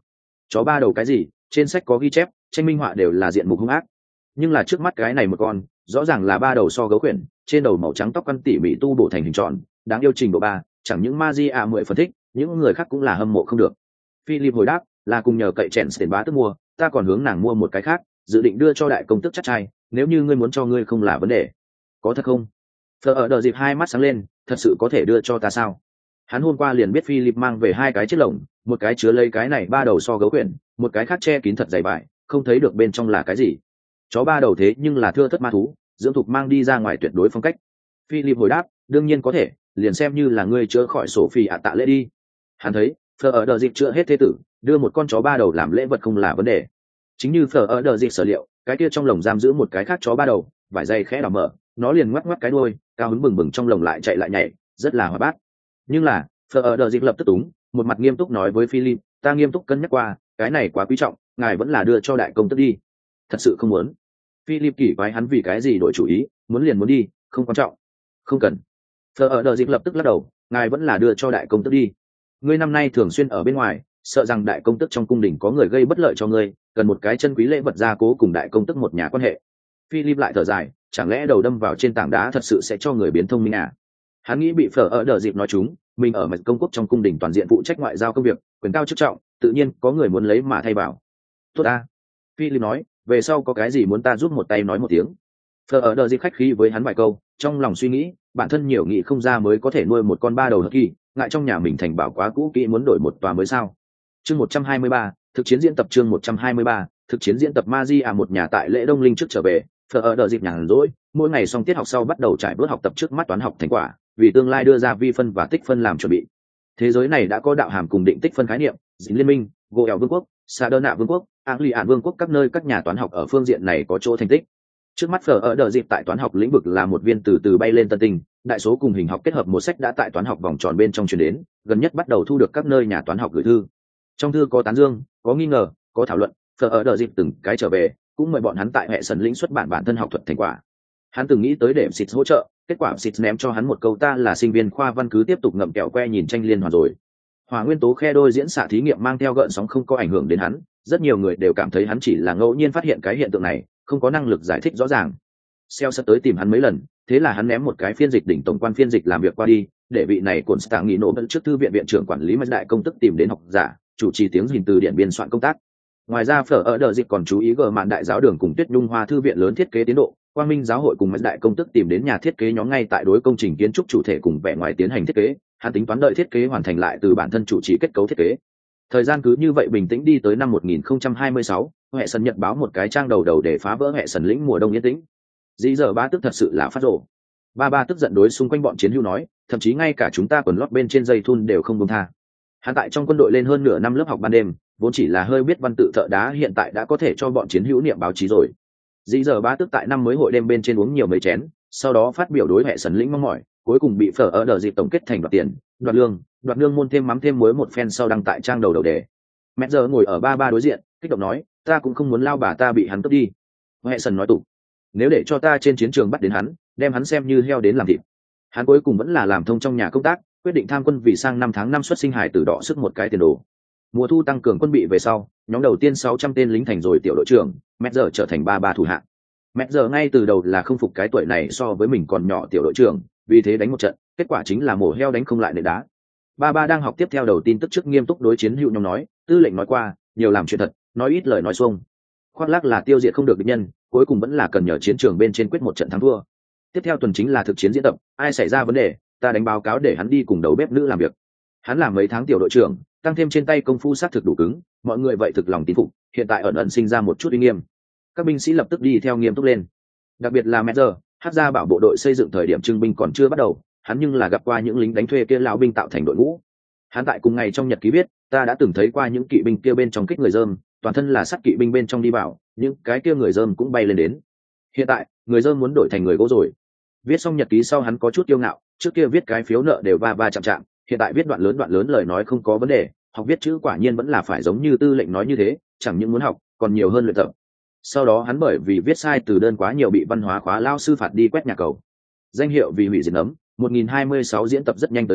Chó ba đầu cái gì, trên sách có ghi chép tranh minh họa đều là diện mục hung ác, nhưng là trước mắt cái này một con rõ ràng là ba đầu so gấu quyển, trên đầu màu trắng, tóc căn tỉ mỉ tu bổ thành hình tròn, đáng yêu trình độ ba, chẳng những Magia 10 phân thích, những người khác cũng là hâm mộ không được. Philip hồi đáp, là cùng nhờ cậy chèn tiền bá tức mua, ta còn hướng nàng mua một cái khác, dự định đưa cho đại công tức chắc trai, nếu như ngươi muốn cho ngươi không là vấn đề. Có thật không? Thờ ở đợi dịp hai mắt sáng lên, thật sự có thể đưa cho ta sao? Hắn hôm qua liền biết Philip mang về hai cái chiếc lồng, một cái chứa lấy cái này ba đầu so gấu quyển, một cái khác che kín thật dày vải, không thấy được bên trong là cái gì. Chó ba đầu thế nhưng là thưa thất ma thú, dưỡng thục mang đi ra ngoài tuyệt đối phong cách. Philip hồi đáp, đương nhiên có thể, liền xem như là ngươi chữa khỏi Sophie ạ tạ lễ đi. Hắn thấy Phở ở đờ dịp chữa hết thế tử, đưa một con chó ba đầu làm lễ vật không là vấn đề. Chính như Phở ở đờ dịp sở liệu, cái kia trong lồng giam giữ một cái khác chó ba đầu, vải dây khẽ đảo mở, nó liền ngoắc ngoắc cái đuôi, cao hứng bừng bừng trong lồng lại chạy lại nhảy, rất là hoạt bát. Nhưng là Phở ở đờ dịp lập tức túng, một mặt nghiêm túc nói với Philip, ta nghiêm túc cân nhắc qua, cái này quá quý trọng, ngài vẫn là đưa cho đại công tức đi. Thật sự không muốn. Philip kỳ quái hắn vì cái gì đổi chủ ý, muốn liền muốn đi, không quan trọng. Không cần. Phở ở đờ dịp lập tức lắc đầu, ngài vẫn là đưa cho đại công tức đi. Ngươi năm nay thường xuyên ở bên ngoài, sợ rằng đại công tức trong cung đình có người gây bất lợi cho ngươi, cần một cái chân quý lễ vật gia cố cùng đại công tức một nhà quan hệ. Philip lại thở dài, chẳng lẽ đầu đâm vào trên tảng đá thật sự sẽ cho người biến thông minh à? Hắn nghĩ bị Phở ở đờ dịp nói chúng, mình ở mạch công quốc trong cung đình toàn diện phụ trách ngoại giao công việc, quyền cao chức trọng, tự nhiên có người muốn lấy mà thay bảo. Tốt a. Philip nói, về sau có cái gì muốn ta giúp một tay nói một tiếng. Phở ở đờ dịp khách khí với hắn vài câu, trong lòng suy nghĩ, bản thân nhiều nghĩ không ra mới có thể nuôi một con ba đầu hất kỳ, ngại trong nhà mình thành bảo quá cũ kỹ muốn đổi một tòa mới sao. Chương 123, thực chiến diễn tập chương 123, thực chiến diễn tập Magia một nhà tại lễ Đông Linh trước trở về, Phở ở đờ dịp nhàn rỗi, mỗi ngày xong tiết học sau bắt đầu trải bước học tập trước mắt toán học thành quả, vì tương lai đưa ra vi phân và tích phân làm chuẩn bị. Thế giới này đã có đạo hàm cùng định tích phân khái niệm, dính liên minh, Goel vương quốc, Sa đơn nạ vương quốc, Anglia vương quốc các nơi các nhà toán học ở phương diện này có chỗ thành tích. Trước mắt Phở ở đờ dịp tại toán học lĩnh vực là một viên từ từ bay lên tân tinh, đại số cùng hình học kết hợp một sách đã tại toán học vòng tròn bên trong truyền đến, gần nhất bắt đầu thu được các nơi nhà toán học gửi thư. Trong thư có tán dương, có nghi ngờ, có thảo luận, Phở ở đờ dịp từng cái trở về, cũng mời bọn hắn tại hệ sân lĩnh xuất bản bản thân học thuật thành quả. Hắn từng nghĩ tới để Sít hỗ trợ, kết quả Sít ném cho hắn một câu ta là sinh viên khoa văn cứ tiếp tục ngậm kẹo que nhìn tranh liên hoàn rồi. Hỏa nguyên tố khe đôi diễn xạ thí nghiệm mang theo gợn sóng không có ảnh hưởng đến hắn, rất nhiều người đều cảm thấy hắn chỉ là ngẫu nhiên phát hiện cái hiện tượng này, không có năng lực giải thích rõ ràng. Xeo sẽ tới tìm hắn mấy lần, thế là hắn ném một cái phiên dịch đỉnh tổng quan phiên dịch làm việc qua đi, để vị này cuốn stạng nghị nổ trước thư viện viện trưởng quản lý mạch đại công tức tìm đến học giả, chủ trì tiếng gìn từ điện biên soạn công tác. Ngoài ra Phở ở đờ dịp còn chú ý gờ mạn đại giáo đường cùng Tuyết Nhung Hoa thư viện lớn thiết kế tiến độ, Quang Minh giáo hội cùng mạch đại công tức tìm đến nhà thiết kế nhóm ngay tại đối công trình kiến trúc chủ thể cùng vẻ ngoài tiến hành thiết kế, hắn tính toán đợi thiết kế hoàn thành lại từ bản thân chủ trì kết cấu thiết kế. Thời gian cứ như vậy bình tĩnh đi tới năm 1026, hệ sân nhật báo một cái trang đầu để phá vỡ hệ sân lĩnh mùa đông yên tĩnh. Dĩ giờ ba tức thật sự là phát rồ. Ba tức giận đối xung quanh bọn chiến hữu nói, thậm chí ngay cả chúng ta quần lót bên trên dây thun đều không buông tha. Hắn tại trong quân đội lên hơn nửa năm lớp học ban đêm, vốn chỉ là hơi biết văn tự thợ đá hiện tại đã có thể cho bọn chiến hữu niệm báo chí rồi. Dĩ giờ ba tức tại năm mới hội đêm bên trên uống nhiều mấy chén, sau đó phát biểu đối hệ sân lĩnh mong mỏi, cuối cùng bị Phở ở đờ dịp tổng kết thành đoạt tiền, đoạt lương môn thêm mắm thêm muối một phen sau đăng tại trang đầu đề. Mẹ giờ ngồi ở ba đối diện, kích động nói, ta cũng không muốn lao bà ta bị hắn cướp đi. Hệ sân nói tục, nếu để cho ta trên chiến trường bắt đến hắn, đem hắn xem như heo đến làm thịt. Hắn cuối cùng vẫn là làm thông trong nhà công tác, quyết định tham quân vì sang năm tháng 5 xuất sinh hải tử đỏ sức một cái tiền đồ. Mùa thu tăng cường quân bị về sau, nhóm đầu tiên 600 tên lính thành rồi tiểu đội trưởng, mẹ giờ trở thành ba thủ hạng. Mẹ giờ ngay từ đầu là không phục cái tuổi này so với mình còn nhỏ tiểu đội trưởng, vì thế đánh một trận, kết quả chính là mổ heo đánh không lại nệ đá. Ba đang học tiếp theo đầu tin tức trước nghiêm túc đối chiến hữu nhóm nói, tư lệnh nói qua, nhiều làm chuyện thật, nói ít lời nói xuông. Khoác lác là tiêu diệt không được địch nhân, cuối cùng vẫn là cần nhờ chiến trường bên trên quyết một trận thắng thua. Tiếp theo tuần chính là thực chiến diễn tập, ai xảy ra vấn đề, ta đánh báo cáo để hắn đi cùng đầu bếp nữ làm việc. Hắn làm mấy tháng tiểu đội trưởng, tăng thêm trên tay công phu sát thực đủ cứng, mọi người vậy thực lòng tín phục, hiện tại ẩn sinh ra một chút uy nghiêm. Các binh sĩ lập tức đi theo nghiêm túc lên. Đặc biệt là Mezzer, hát ra bảo bộ đội xây dựng thời điểm trưng binh còn chưa bắt đầu, hắn nhưng là gặp qua những lính đánh thuê kia lão binh tạo thành đội ngũ. Hắn tại cùng ngày trong nhật ký viết, ta đã từng thấy qua những kỵ binh kia bên trong kích người dơm, toàn thân là sắt kỵ binh bên trong đi vào, những cái kia người dơm cũng bay lên đến. Hiện tại, người dơm muốn đổi thành người gỗ rồi. Viết xong nhật ký sau hắn có chút kiêu ngạo, trước kia viết cái phiếu nợ đều va chạm, hiện tại viết đoạn lớn lời nói không có vấn đề, học viết chữ quả nhiên vẫn là phải giống như tư lệnh nói như thế, chẳng những muốn học, còn nhiều hơn luyện tập. Sau đó hắn bởi vì viết sai từ đơn quá nhiều bị văn hóa khóa lao sư phạt đi quét nhà cầu. Danh hiệu vì hủy diệt nấm, 1026 diễn tập rất nhanh tới đến,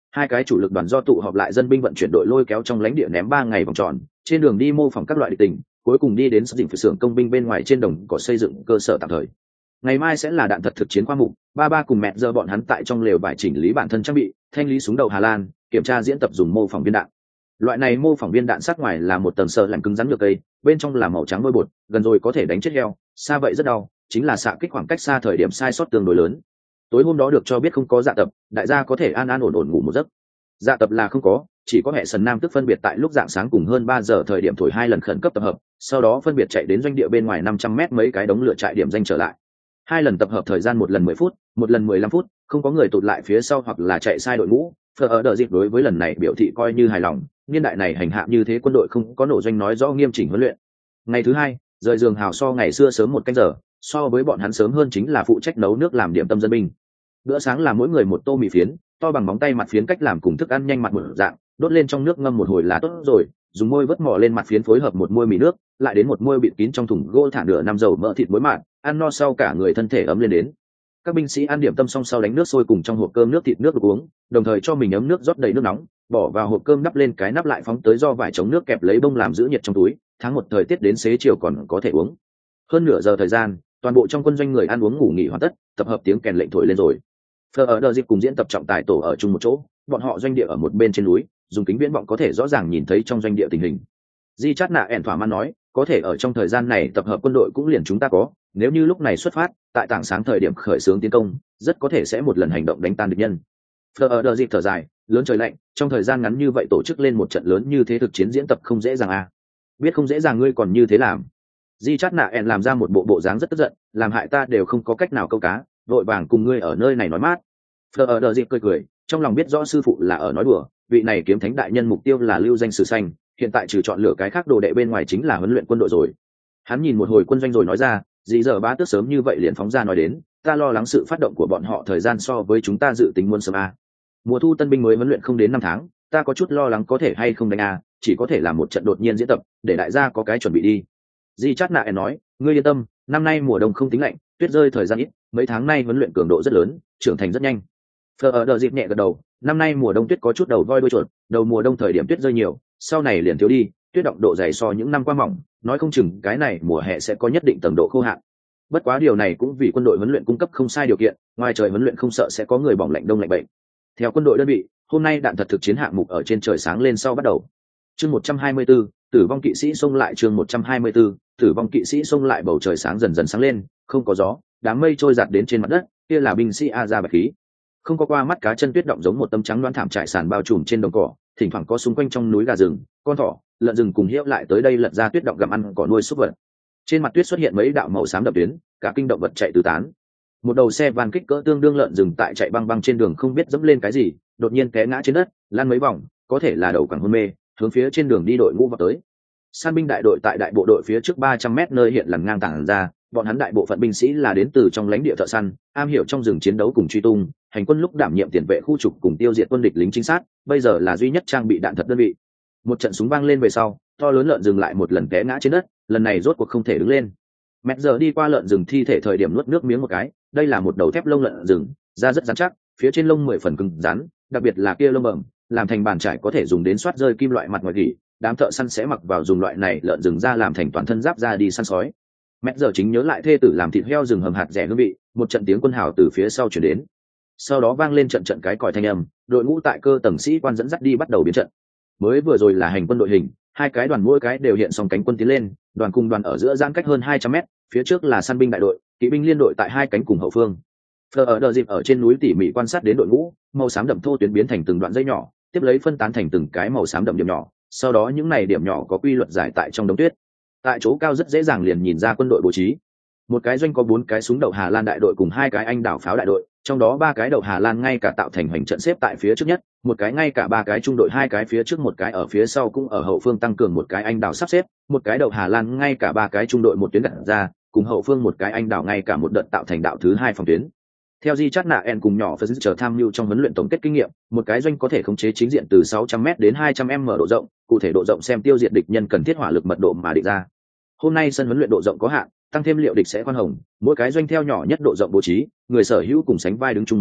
Hai cái chủ lực đoàn do tụ họp lại dân binh vận chuyển đội lôi kéo trong lãnh địa ném 3 ngày vòng tròn, trên đường đi mô phỏng các loại địch tình, cuối cùng đi đến dinh xưởng công binh bên ngoài trên đồng cỏ xây dựng cơ sở tạm thời. Ngày mai sẽ là đạn thật thực chiến khoa mục, ba cùng mẹ giờ bọn hắn tại trong lều vải chỉnh lý bản thân trang bị, thanh lý súng đầu Hà Lan, kiểm tra diễn tập dùng mô phỏng viên đạn. Loại này mô phỏng viên đạn sát ngoài là một tầng sợi làm cứng rắn nhựa cây, bên trong là màu trắng vôi bột, gần rồi có thể đánh chết heo, xa vậy rất đau, chính là xạ kích khoảng cách xa thời điểm sai sót tương đối lớn. Tối hôm đó được cho biết không có dạ tập, đại gia có thể an an ổn ổn ngủ một giấc. Dạ tập là không có, chỉ có hệ sần nam tức phân biệt tại lúc dạng sáng cùng hơn 3 giờ thời điểm thổi 2 lần khẩn cấp tập hợp, sau đó phân biệt chạy đến doanh địa bên ngoài 500 m mấy cái đống lửa trại điểm danh trở lại. 2 lần tập hợp thời gian một lần 10 phút, một lần 15 phút, không có người tụt lại phía sau hoặc là chạy sai đội ngũ. Phở ở đợt dịp đối với lần này biểu thị coi như hài lòng, niên đại này hành hạ như thế quân đội không có nổ doanh nói rõ nghiêm chỉnh huấn luyện. Ngày thứ hai, rời giường hào so ngày xưa sớm 1 canh giờ, so với bọn hắn sớm hơn chính là phụ trách nấu nước làm điểm tâm dân binh. Bữa sáng là mỗi người một tô mì phiến, to bằng móng tay mặt phiến cách làm cùng thức ăn nhanh mặt một dạng, đốt lên trong nước ngâm một hồi là tốt rồi, dùng môi vớt mò lên mặt phiến phối hợp một muôi mì nước, lại đến một muôi bịt kín trong thùng gỗ thả nửa năm dầu mỡ thịt muối mặn, ăn no sau cả người thân thể ấm lên đến. Các binh sĩ ăn điểm tâm xong sau đánh nước sôi cùng trong hộp cơm nước thịt nước được uống, đồng thời cho mình ấm nước rót đầy nước nóng, bỏ vào hộp cơm đắp lên cái nắp lại phóng tới do vải chống nước kẹp lấy bông làm giữ nhiệt trong túi, tháng 1 thời tiết đến xế chiều còn có thể uống. Hơn nửa giờ thời gian, toàn bộ trong quân doanh người ăn uống ngủ nghỉ hoàn tất, tập hợp tiếng kèn lệnh thổi lên rồi. Phở ở đợt dịp cùng diễn tập trọng tài tổ ở chung một chỗ, bọn họ doanh địa ở một bên trên núi, dùng kính viễn vọng có thể rõ ràng nhìn thấy trong doanh địa tình hình. Di Chát Nạ ẻn thỏa mãn nói, có thể ở trong thời gian này tập hợp quân đội cũng liền chúng ta có, nếu như lúc này xuất phát, tại tảng sáng thời điểm khởi xướng tiến công, rất có thể sẽ một lần hành động đánh tan địch nhân. Phở ở đợt dịp thở dài, lớn trời lạnh, trong thời gian ngắn như vậy tổ chức lên một trận lớn như thế thực chiến diễn tập không dễ dàng à? Biết không dễ dàng ngươi còn như thế làm. Di Chát Nạ ẻn làm ra một bộ dáng rất tức giận, làm hại ta đều không có cách nào câu cá, vội vàng cùng ngươi ở nơi này nói mát. Phở ở đợt dịp cười, trong lòng biết rõ sư phụ là ở nói đùa, vị này kiếm thánh đại nhân mục tiêu là lưu danh sử xanh, hiện tại trừ chọn lựa cái khác đồ đệ bên ngoài chính là huấn luyện quân đội rồi. Hắn nhìn một hồi quân doanh rồi nói ra, dì giờ bá tước sớm như vậy liền phóng ra nói đến, ta lo lắng sự phát động của bọn họ thời gian so với chúng ta dự tính muôn sớm a. Mùa thu tân binh mới huấn luyện không đến 5 tháng, ta có chút lo lắng có thể hay không đánh a, chỉ có thể làm một trận đột nhiên diễn tập, để đại gia có cái chuẩn bị đi. Di Chát Nạ nói, ngươi yên tâm, năm nay mùa đông không tính lạnh, tuyết rơi thời gian ít, mấy tháng nay huấn luyện cường độ rất lớn, trưởng thành rất nhanh. Phở ở đợt dịp nhẹ gật đầu, năm nay mùa đông tuyết có chút đầu voi đuôi chuột, đầu mùa đông thời điểm tuyết rơi nhiều, sau này liền thiếu đi, tuyết động độ dày so những năm qua mỏng, nói không chừng cái này mùa hè sẽ có nhất định tầng độ khô hạn. Bất quá điều này cũng vì quân đội huấn luyện cung cấp không sai điều kiện, ngoài trời huấn luyện không sợ sẽ có người bỏng lạnh đông lạnh bệnh. Theo quân đội đơn vị, hôm nay đạn thật thực chiến hạng mục ở trên trời sáng lên sau bắt đầu. Chương 124, tử vong kỵ sĩ xông lại. Chương 124, tử vong kỵ sĩ xông lại. Bầu trời sáng dần dần sáng lên, không có gió, đám mây trôi giạt đến trên mặt đất, kia là binh sĩ a ra bạch khí. Không có qua mắt cá chân tuyết động giống một tấm trắng loãng thảm trải sàn bao trùm trên đồng cỏ, thỉnh thoảng có xung quanh trong núi gà rừng, con thỏ, lợn rừng cùng hiễu lại tới đây lật ra tuyết động gặm ăn cỏ nuôi súc vật. Trên mặt tuyết xuất hiện mấy đạo màu xám đậm tuyến, cả kinh động vật chạy tứ tán. Một đầu xe van kích cỡ tương đương lợn rừng tại chạy băng băng trên đường không biết dẫm lên cái gì, đột nhiên té ngã trên đất, lăn mấy vòng, có thể là đầu quẳng hôn mê, hướng phía trên đường đi đội ngũ vào tới. San binh đại đội tại đại bộ đội phía trước 300 m nơi hiện lằn ngang tảng ra, bọn hắn đại bộ phận binh sĩ là đến từ trong lãnh địa thợ săn, am hiểu trong rừng chiến đấu cùng truy tung, hành quân lúc đảm nhiệm tiền vệ khu trục cùng tiêu diệt quân địch lính trinh sát, bây giờ là duy nhất trang bị đạn thật đơn vị. Một trận súng vang lên về sau, to lớn lợn rừng lại một lần té ngã trên đất, lần này rốt cuộc không thể đứng lên. Mẹ giờ đi qua lợn rừng thi thể thời điểm nuốt nước miếng một cái, đây là một đầu thép lông lợn rừng, da rất rắn chắc, phía trên lông 10 phần cứng rắn, đặc biệt là kia lông bẩm, làm thành bàn trải có thể dùng đến soát rơi kim loại mặt ngoài gỉ, đám thợ săn sẽ mặc vào dùng loại này lợn rừng ra làm thành toàn thân giáp ra đi săn sói. Mẹ giờ chính nhớ lại thê tử làm thịt heo rừng hầm hạt rẻ hương vị, một trận tiếng quân hào từ phía sau chuyển đến, sau đó vang lên trận trận cái còi thanh âm, đội ngũ tại cơ tầng sĩ quan dẫn dắt đi bắt đầu biến trận. Mới vừa rồi là hành quân đội hình, hai cái đoàn mỗi cái đều hiện xong cánh quân tiến lên, đoàn cùng đoàn ở giữa giãn cách hơn 200 mét, phía trước là săn binh đại đội, kỵ binh liên đội tại hai cánh cùng hậu phương. Phở ở đợt dịp ở trên núi tỉ mỉ quan sát đến đội ngũ, màu xám đậm thô tuyến biến thành từng đoạn dây nhỏ, tiếp lấy phân tán thành từng cái màu xám đậm điểm nhỏ, sau đó những này điểm nhỏ có quy luật giải tại trong đống tuyết. Tại chỗ cao rất dễ dàng liền nhìn ra quân đội bố trí. Một cái doanh có 4 cái súng đậu Hà Lan đại đội cùng 2 cái Anh đảo pháo đại đội, trong đó 3 cái đậu Hà Lan ngay cả tạo thành hành trận xếp tại phía trước nhất, một cái ngay cả 3 cái trung đội, 2 cái phía trước, một cái ở phía sau cũng ở hậu phương tăng cường, một cái Anh đảo sắp xếp, một cái đậu Hà Lan ngay cả 3 cái trung đội một tuyến đặt ra, cùng hậu phương một cái Anh đảo ngay cả một đợt tạo thành đạo thứ 2 phòng tuyến. Theo Di Chát Nạ En cùng nhỏ Phật chờ tham mưu trong huấn luyện tổng kết kinh nghiệm, một cái doanh có thể khống chế chính diện từ 600m đến 200m độ rộng, cụ thể độ rộng xem tiêu diệt địch nhân cần thiết hỏa lực mật độ mà định ra. Hôm nay sân huấn luyện độ rộng có hạn, tăng thêm liệu địch sẽ khoan hồng, mỗi cái doanh theo nhỏ nhất độ rộng bố trí, người sở hữu cùng sánh vai đứng chung một chỗ,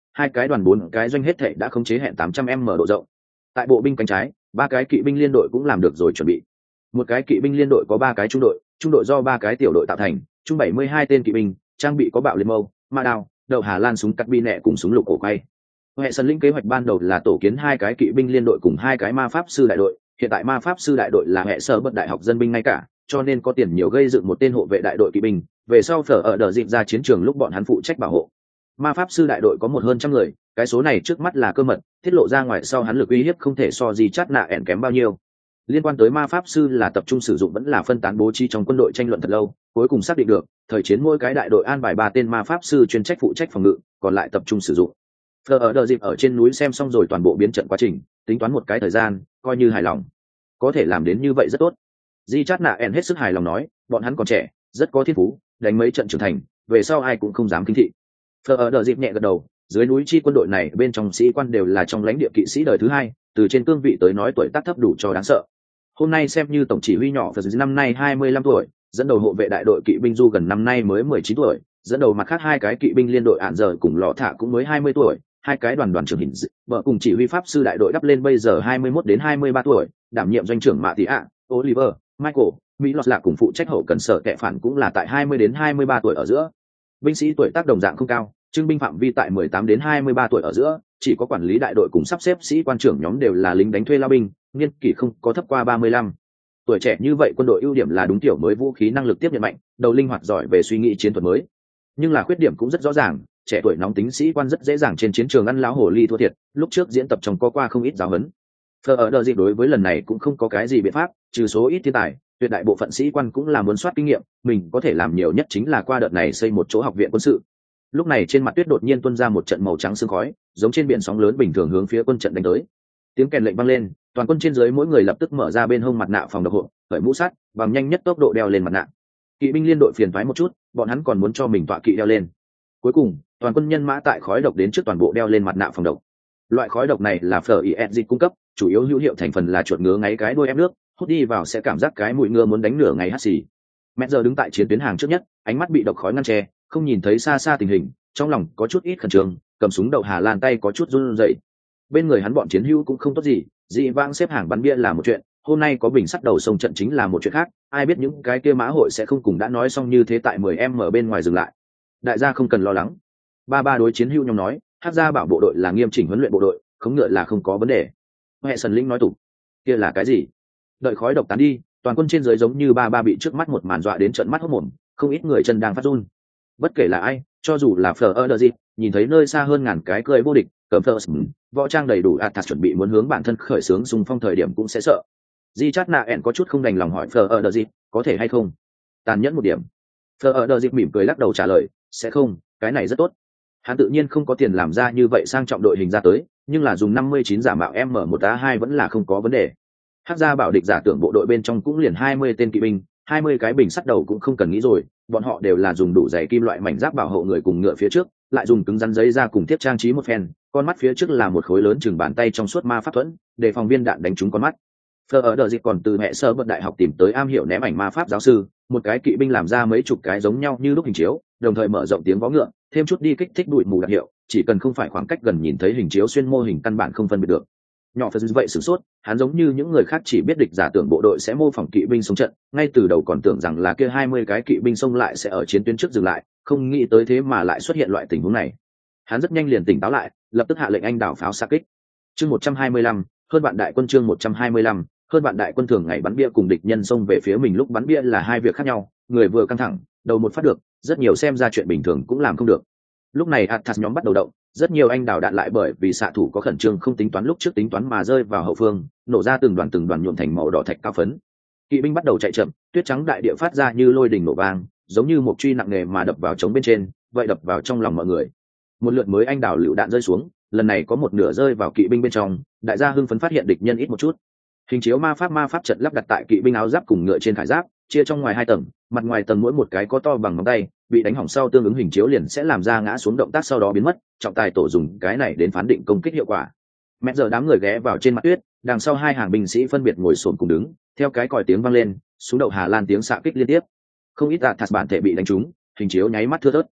hai cái đoàn 4 cái doanh hết thệ đã khống chế hẹn 800m độ rộng. Tại bộ binh cánh trái, 3 cái kỵ binh liên đội cũng làm được rồi chuẩn bị. Một cái kỵ binh liên đội có 3 cái trung đội do 3 cái tiểu đội tạo thành, chung 72 tên kỵ binh, trang bị có bạo liệt mâu, ma đao, đậu Hà Lan súng cắt bi nẹ cùng súng lục cổ quay. Hệ sân lĩnh kế hoạch ban đầu là tổ kiến 2 cái kỵ binh liên đội cùng 2 cái ma pháp sư đại đội, hiện tại ma pháp sư đại đội là hệ sở bất đại học dân binh ngay cả, cho nên có tiền nhiều gây dựng một tên hộ vệ đại đội kỵ binh, về sau phở ở đợt dịp ra chiến trường lúc bọn hắn phụ trách bảo hộ. Ma pháp sư đại đội có một hơn trăm người, cái số này trước mắt là cơ mật, tiết lộ ra ngoài sau hắn lực uy hiếp không thể so gì chát nạ ẻn kém bao nhiêu. Liên quan tới ma pháp sư là tập trung sử dụng vẫn là phân tán bố trí trong quân đội tranh luận thật lâu, cuối cùng xác định được thời chiến mỗi cái đại đội an bài 3 tên ma pháp sư chuyên trách phụ trách phòng ngự, còn lại tập trung sử dụng. Phở ở đợt dịp ở trên núi xem xong rồi toàn bộ biến trận quá trình, tính toán một cái thời gian, coi như hài lòng. Có thể làm đến như vậy rất tốt. Di Chát Nạ En hết sức hài lòng nói, bọn hắn còn trẻ, rất có thiên phú, đánh mấy trận trưởng thành, về sau ai cũng không dám khinh thị. Phở ở đợt dịp nhẹ gật đầu, dưới núi chi quân đội này bên trong sĩ quan đều là trong lãnh địa kỵ sĩ đời thứ 2, từ trên cương vị tới nói tuổi tác thấp đủ cho đáng sợ. Hôm nay xem như tổng chỉ huy nhỏ Phở năm nay 25 tuổi, dẫn đầu hộ vệ đại đội kỵ binh Du gần năm nay mới 19 tuổi, dẫn đầu mặt khác 2 cái kỵ binh liên đội ạn giờ cùng lọ thả cũng mới 20 tuổi, 2 cái đoàn trưởng hình vợ cùng chỉ huy pháp sư đại đội đắp lên bây giờ 21 đến 23 tuổi, đảm nhiệm doanh trưởng Mạ Tỷ ạ, Oliver, Michael, Mỹ Lọt là cùng phụ trách hậu cần sở kẻ phản cũng là tại 20 đến 23 tuổi ở giữa. Binh sĩ tuổi tác đồng dạng không cao, trưng binh phạm vi tại 18 đến 23 tuổi ở giữa, chỉ có quản lý đại đội cùng sắp xếp sĩ quan trưởng nhóm đều là lính đánh thuê lao binh, niên kỷ không có thấp qua 35. Tuổi trẻ như vậy quân đội ưu điểm là đúng tiểu mới vũ khí năng lực tiếp nhận mạnh, đầu linh hoạt giỏi về suy nghĩ chiến thuật mới. Nhưng là khuyết điểm cũng rất rõ ràng, trẻ tuổi nóng tính sĩ quan rất dễ dàng trên chiến trường ăn láo hổ ly thua thiệt, lúc trước diễn tập trong có qua không ít giáo huấn. Phở ở đợt dịp đối với lần này cũng không có cái gì biện pháp, trừ số ít thiên tài, tuyệt đại bộ phận sĩ quan cũng là muốn soát kinh nghiệm, mình có thể làm nhiều nhất chính là qua đợt này xây một chỗ học viện quân sự. Lúc này trên mặt tuyết đột nhiên tuôn ra một trận màu trắng sương khói, giống trên biển sóng lớn bình thường hướng phía quân trận đánh tới. Tiếng kèn lệnh vang lên, toàn quân trên dưới mỗi người lập tức mở ra bên hông mặt nạ phòng độc hộ, cởi mũ sắt, bằng nhanh nhất tốc độ đeo lên mặt nạ. Kỵ binh liên đội phiền toái một chút, bọn hắn còn muốn cho mình tọa kỵ đeo lên. Cuối cùng, toàn quân nhân mã tại khói độc đến trước toàn bộ đeo lên mặt nạ phòng độc. Loại khói độc này là FIEZ cung cấp, chủ yếu hữu hiệu thành phần là chuột ngứa ngáy cái đuôi ép nước, hút đi vào sẽ cảm giác cái mũi ngứa muốn đánh nửa ngày hắt xì. Mẹ giờ đứng tại chiến tuyến hàng trước nhất, ánh mắt bị độc khói ngăn che, không nhìn thấy xa xa tình hình, trong lòng có chút ít khẩn trương, cầm súng đậu Hà Lan tay có chút run rẩy. Bên người hắn bọn chiến hữu cũng không tốt gì, dị vãng xếp hàng bắn bia là một chuyện, hôm nay có bình sắt đầu sông trận chính là một chuyện khác, ai biết những cái kia mã hội sẽ không cùng đã nói xong như thế tại 10m ở bên ngoài dừng lại. Đại gia không cần lo lắng. Ba đối chiến hữu nhóm nói, Hắc gia bảo bộ đội là nghiêm chỉnh huấn luyện bộ đội, không ngựa là không có vấn đề. Hệ Sần Linh nói tục, kia là cái gì? Đợi khói độc tán đi, toàn quân trên dưới giống như ba bị trước mắt một màn dọa đến trợn mắt hốt mồm, không ít người chân đang phát run. Bất kể là ai, cho dù là Fleur ở gì, nhìn thấy nơi xa hơn ngàn cái cười vô địch, cầm Fleur, võ trang đầy đủ Athas chuẩn bị muốn hướng bản thân khởi xướng xung phong thời điểm cũng sẽ sợ. Di Chát Nạ ẻn có chút không đành lòng hỏi Fleur ở gì, có thể hay không? Tàn nhẫn một điểm. Fleur ở gì mỉm cười lắc đầu trả lời, sẽ không, cái này rất tốt. Hắn tự nhiên không có tiền làm ra như vậy sang trọng đội hình ra tới, nhưng là dùng 59 giả mạo M1A2 vẫn là không có vấn đề. Hắc gia bảo địch giả tưởng bộ đội bên trong cũng liền 20 tên kỵ binh, 20 cái bình sắt đầu cũng không cần nghĩ rồi, bọn họ đều là dùng đủ dày kim loại mảnh giáp bảo hộ người cùng ngựa phía trước, lại dùng cứng rắn giấy ra cùng tiếp trang trí một phen, con mắt phía trước là một khối lớn chừng bàn tay trong suốt ma pháp thuẫn, để phòng viên đạn đánh trúng con mắt. Fleur ở đợt dịch còn từ hệ sơ bật đại học tìm tới am hiểu ném ảnh ma pháp giáo sư, một cái kỵ binh làm ra mấy chục cái giống nhau như lúc hình chiếu, đồng thời mở rộng tiếng vó ngựa, thêm chút đi kích thích bụi mù đặc hiệu, chỉ cần không phải khoảng cách gần nhìn thấy hình chiếu xuyên mô hình căn bản không phân biệt được. Nhỏ Phật vậy sửng sốt, hắn giống như những người khác chỉ biết địch giả tưởng bộ đội sẽ mô phỏng kỵ binh sống trận, ngay từ đầu còn tưởng rằng là kia 20 cái kỵ binh xông lại sẽ ở chiến tuyến trước dừng lại, không nghĩ tới thế mà lại xuất hiện loại tình huống này. Hắn rất nhanh liền tỉnh táo lại, lập tức hạ lệnh anh đảo pháo xạ kích. Chương 125, hơn bạn đại quân chương 125, hơn bạn đại quân thường ngày bắn bia cùng địch nhân xông về phía mình lúc bắn bia là hai việc khác nhau, người vừa căng thẳng, đầu một phát được, rất nhiều xem ra chuyện bình thường cũng làm không được. Lúc này Athas nhóm bắt đầu động, rất nhiều anh đào đạn lại bởi vì xạ thủ có khẩn trương không tính toán lúc trước tính toán mà rơi vào hậu phương, nổ ra từng đoàn nhuộm thành màu đỏ thạch cao phấn. Kỵ binh bắt đầu chạy chậm, tuyết trắng đại địa phát ra như lôi đình nổ vang, giống như một truy nặng nề mà đập vào trống bên trên, vậy đập vào trong lòng mọi người. Một lượt mới anh đào lựu đạn rơi xuống, lần này có một nửa rơi vào kỵ binh bên trong, đại gia hưng phấn phát hiện địch nhân ít một chút. Hình chiếu ma pháp trận lắp đặt tại kỵ binh áo giáp cùng ngựa trên khải giáp, chia trong ngoài hai tầng, mặt ngoài tầng mỗi một cái có to bằng ngón tay, bị đánh hỏng sau tương ứng hình chiếu liền sẽ làm ra ngã xuống động tác sau đó biến mất, trọng tài tổ dùng cái này đến phán định công kích hiệu quả. Mẹ giờ đám người ghé vào trên mặt tuyết, đằng sau hai hàng binh sĩ phân biệt ngồi xổm cùng đứng, theo cái còi tiếng vang lên, súng đậu Hà Lan tiếng xạ kích liên tiếp. Không ít Athas bản thể bị đánh trúng, hình chiếu nháy mắt thưa thớt.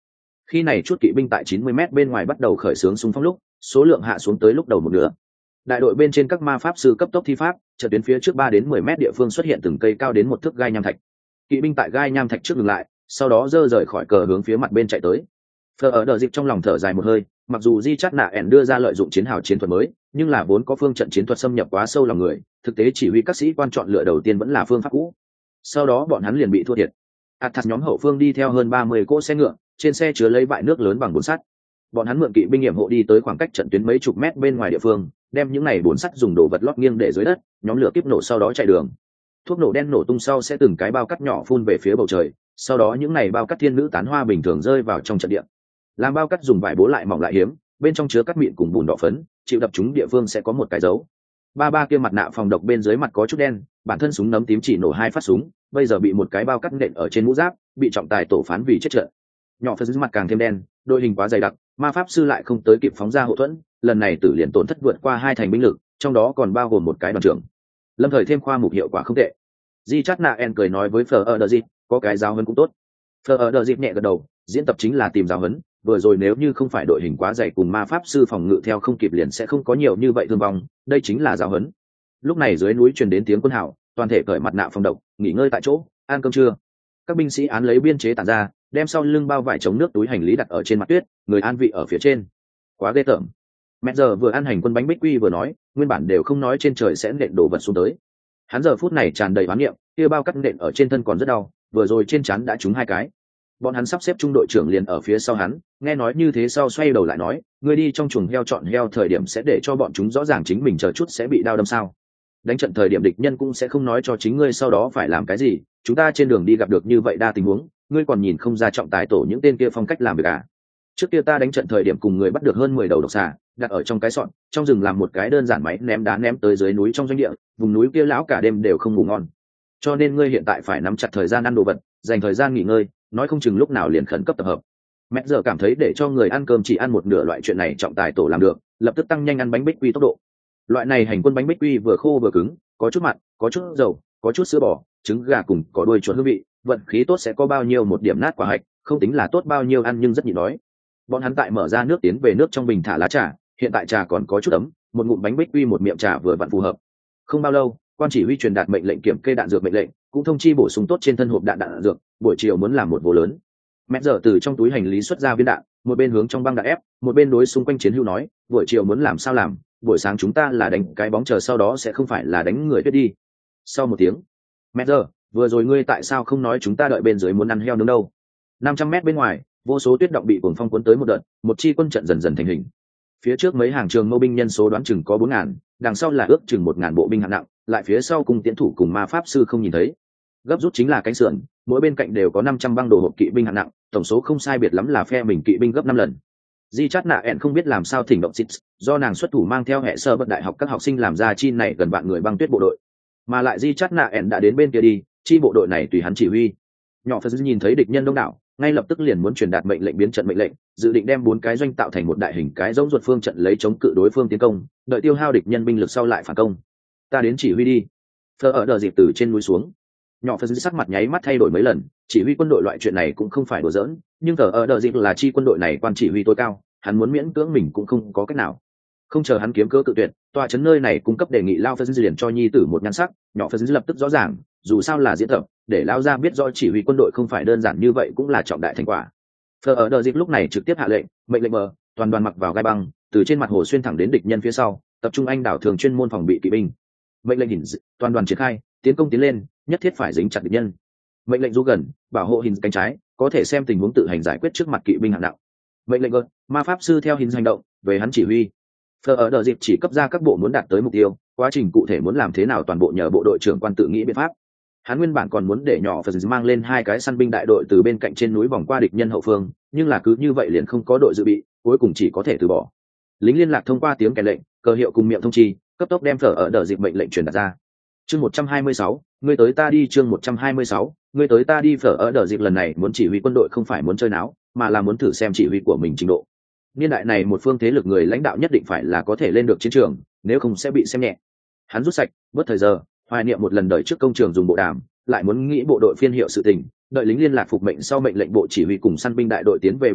Khi này chút kỵ binh tại 90 m bên ngoài bắt đầu khởi xướng xung phong lúc, số lượng hạ xuống tới lúc đầu một nửa. Đại đội bên trên các ma pháp sư cấp tốc thi pháp, trận tuyến phía trước 3 đến 10 m địa phương xuất hiện từng cây cao đến một thước gai nham thạch. Kỵ binh tại gai nham thạch trước dừng lại, sau đó giơ rời khỏi cờ hướng phía mặt bên chạy tới. Phờ ở đờ dịp trong lòng thở dài một hơi, mặc dù Di Chát Nạ ẻn đưa ra lợi dụng chiến hào chiến thuật mới, nhưng là vốn có phương trận chiến thuật xâm nhập quá sâu lòng người, thực tế chỉ huy các sĩ quan chọn lựa đầu tiên vẫn là phương pháp cũ. Sau đó bọn hắn liền bị thua thiệt. Athas nhóm hậu phương đi theo hơn 30 cỗ xe ngựa, trên xe chứa lấy bãi nước lớn bằng bồn sắt. Bọn hắn mượn kỵ binh nghiệm hộ đi tới khoảng cách trận tuyến mấy chục mét bên ngoài địa phương, đem những này bồn sắt dùng đồ vật lót nghiêng để dưới đất, nhóm lửa kiếp nổ sau đó chạy đường. Thuốc nổ đen nổ tung sau sẽ từng cái bao cắt nhỏ phun về phía bầu trời, sau đó những này bao cắt thiên nữ tán hoa bình thường rơi vào trong trận địa. Làm bao cắt dùng vải bố lại mỏng lại hiếm, bên trong chứa cắt mịn cùng bùn đỏ phấn, chịu đập chúng địa phương sẽ có một cái dấu. Ba kia mặt nạ phòng độc bên dưới mặt có chút đen, bản thân súng nấm tím chỉ nổ 2 phát súng, bây giờ bị một cái bao cắt nện ở trên mũ giáp, bị trọng tài tổ phán vì chết trận. Nhỏ phần dưới mặt càng thêm đen, đội hình quá dày đặc, ma pháp sư lại không tới kịp phóng ra hậu thuẫn, lần này tử liền tổn thất vượt qua 2 thành binh lực, trong đó còn bao gồm một cái đoàn trưởng. Lâm thời thêm khoa mục hiệu quả không tệ. Di Chát Nạ En cười nói với Fleur ở đờ dịp, có cái giáo huấn cũng tốt. Fleur ở đờ dịp nhẹ gật đầu, diễn tập chính là tìm giáo huấn, vừa rồi nếu như không phải đội hình quá dày cùng ma pháp sư phòng ngự theo không kịp liền sẽ không có nhiều như vậy thương vong, đây chính là giáo huấn. Lúc này dưới núi truyền đến tiếng quân hào, toàn thể cởi mặt nạ phòng độc, nghỉ ngơi tại chỗ, ăn cơm trưa. Các binh sĩ án lấy biên chế tản ra, đem sau lưng bao vải chống nước túi hành lý đặt ở trên mặt tuyết, người an vị ở phía trên. Quá ghê tởm. Mẹ giờ vừa ăn hành quân bánh bích quy vừa nói, nguyên bản đều không nói trên trời sẽ nện đổ vật xuống tới. Hắn giờ phút này tràn đầy oán niệm, kia bao cắt nện ở trên thân còn rất đau, vừa rồi trên trán đã trúng 2 cái. Bọn hắn sắp xếp trung đội trưởng liền ở phía sau hắn, nghe nói như thế sau xoay đầu lại nói, ngươi đi trong chuồng heo chọn heo thời điểm sẽ để cho bọn chúng rõ ràng chính mình chờ chút sẽ bị đau đâm sao? Đánh trận thời điểm địch nhân cũng sẽ không nói cho chính ngươi sau đó phải làm cái gì, chúng ta trên đường đi gặp được như vậy đa tình huống, ngươi còn nhìn không ra trọng tài tổ những tên kia phong cách làm việc à? Trước kia ta đánh trận thời điểm cùng người bắt được hơn 10 đầu độc xà, đặt ở trong cái sọn, trong rừng làm một cái đơn giản máy ném đá ném tới dưới núi trong doanh địa, vùng núi kia lão cả đêm đều không ngủ ngon. Cho nên ngươi hiện tại phải nắm chặt thời gian ăn đồ vật, dành thời gian nghỉ ngơi, nói không chừng lúc nào liền khẩn cấp tập hợp. Mẹ giờ cảm thấy để cho người ăn cơm chỉ ăn một nửa loại chuyện này trọng tài tổ làm được, lập tức tăng nhanh ăn bánh bích quy tốc độ. Loại này hành quân bánh bích quy vừa khô vừa cứng, có chút mặn, có chút dầu, có chút sữa bò, trứng gà cùng có đuôi chuột hương vị, vận khí tốt sẽ có bao nhiêu một điểm nát quả hạch, không tính là tốt bao nhiêu ăn nhưng rất nhịn đói. Bọn hắn tại mở ra nước tiến về nước trong bình thả lá trà, hiện tại trà còn có chút ấm, một ngụm bánh bích quy một miệng trà vừa vặn phù hợp. Không bao lâu, quan chỉ huy truyền đạt mệnh lệnh kiểm kê đạn dược mệnh lệnh, cũng thông chi bổ sung tốt trên thân hộp đạn dược, buổi chiều muốn làm một vô lớn. Mẹ giờ từ trong túi hành lý xuất ra viên đạn, một bên hướng trong băng đạn ép, một bên đối xung quanh chiến hữu nói, buổi chiều muốn làm sao làm, buổi sáng chúng ta là đánh cái bóng chờ sau đó sẽ không phải là đánh người tuyết đi. Sau một tiếng, mẹ giờ, vừa rồi ngươi tại sao không nói chúng ta đợi bên dưới muốn ăn heo nướng đâu? 500 mét bên ngoài, vô số tuyết động bị cuồng phong cuốn tới một đợt, một chi quân trận dần dần thành hình. Phía trước mấy hàng trường mâu binh nhân số đoán chừng có 4.000, đằng sau là ước chừng 1.000 bộ binh hạng nặng, lại phía sau cùng tiến thủ cùng ma pháp sư không nhìn thấy. Gấp rút chính là cánh sườn, mỗi bên cạnh đều có 500 băng đồ hộp kỵ binh hạng nặng, tổng số không sai biệt lắm là phe mình kỵ binh gấp 5 lần. Di Chát Nạ ẹn không biết làm sao thỉnh động xịt, do nàng xuất thủ mang theo hệ sơ bậc đại học các học sinh làm ra chi này gần vạn người băng tuyết bộ đội, mà lại Di Chát Nạ ẹn đã đến bên kia đi, chi bộ đội này tùy hắn chỉ huy. Nhỏ Phật nhìn thấy địch nhân đông đảo, ngay lập tức liền muốn truyền đạt mệnh lệnh biến trận mệnh lệnh, dự định đem 4 cái doanh tạo thành một đại hình cái giống ruột phương trận lấy chống cự đối phương tiến công, đợi tiêu hao địch nhân binh lực sau lại phản công. Ta đến chỉ huy đi. Phờ ở đờ dịp từ trên núi xuống. Nhỏ Phật sắc mặt nháy mắt thay đổi mấy lần, chỉ huy quân đội loại chuyện này cũng không phải đùa giỡn, nhưng Phờ ở đờ dịp là chi quân đội này quan chỉ huy tối cao, hắn muốn miễn cưỡng mình cũng không có cách nào. Không chờ hắn kiếm cớ cự tuyệt, tòa trấn nơi này cung cấp đề nghị lao Phật liền cho nhi tử một nhan sắc, nhỏ Phật lập tức rõ ràng, dù sao là diễn tập, để lao ra biết rõ chỉ huy quân đội không phải đơn giản như vậy cũng là trọng đại thành quả. Phờ ở đờ dịp lúc này trực tiếp hạ lệnh, mệnh lệnh bờ, toàn đoàn mặc vào gai băng, từ trên mặt hồ xuyên thẳng đến địch nhân phía sau, tập trung anh đảo thường chuyên môn phòng bị kỵ binh. Mệnh lệnh hình toàn đoàn triển khai, tiến công tiến lên, nhất thiết phải dính chặt địch nhân. Mệnh lệnh du gần, bảo hộ hình cánh trái, có thể xem tình huống tự hành giải quyết trước mặt kỵ binh hạng nặng. Mệnh lệnh gợt, ma pháp sư theo hình hành động, về hắn chỉ huy. Phờ ở đờ dịp chỉ cấp ra các bộ muốn đạt tới mục tiêu, quá trình cụ thể muốn làm thế nào toàn bộ nhờ bộ đội trưởng quan tự nghĩ biện pháp. Hắn nguyên bản còn muốn để nhỏ Phật mang lên 2 cái săn binh đại đội từ bên cạnh trên núi vòng qua địch nhân hậu phương, nhưng là cứ như vậy liền không có đội dự bị, cuối cùng chỉ có thể từ bỏ. Lính liên lạc thông qua tiếng kèn lệnh, cờ hiệu cùng miệng thông chi, cấp tốc đem Phở ở đờ dịp mệnh lệnh truyền đạt ra. Chương 126, ngươi tới ta đi. Chương 126, ngươi tới ta đi. Phở ở đờ dịp lần này muốn chỉ huy quân đội không phải muốn chơi náo, mà là muốn thử xem chỉ huy của mình trình độ. Niên đại này một phương thế lực người lãnh đạo nhất định phải là có thể lên được chiến trường, nếu không sẽ bị xem nhẹ. Hắn rút sạch, bớt thời giờ, hoài niệm một lần đời trước công trường dùng bộ đàm, lại muốn nghĩ bộ đội phiên hiệu sự tình, đợi lính liên lạc phục mệnh sau mệnh lệnh bộ chỉ huy cùng săn binh đại đội tiến về bên hồ,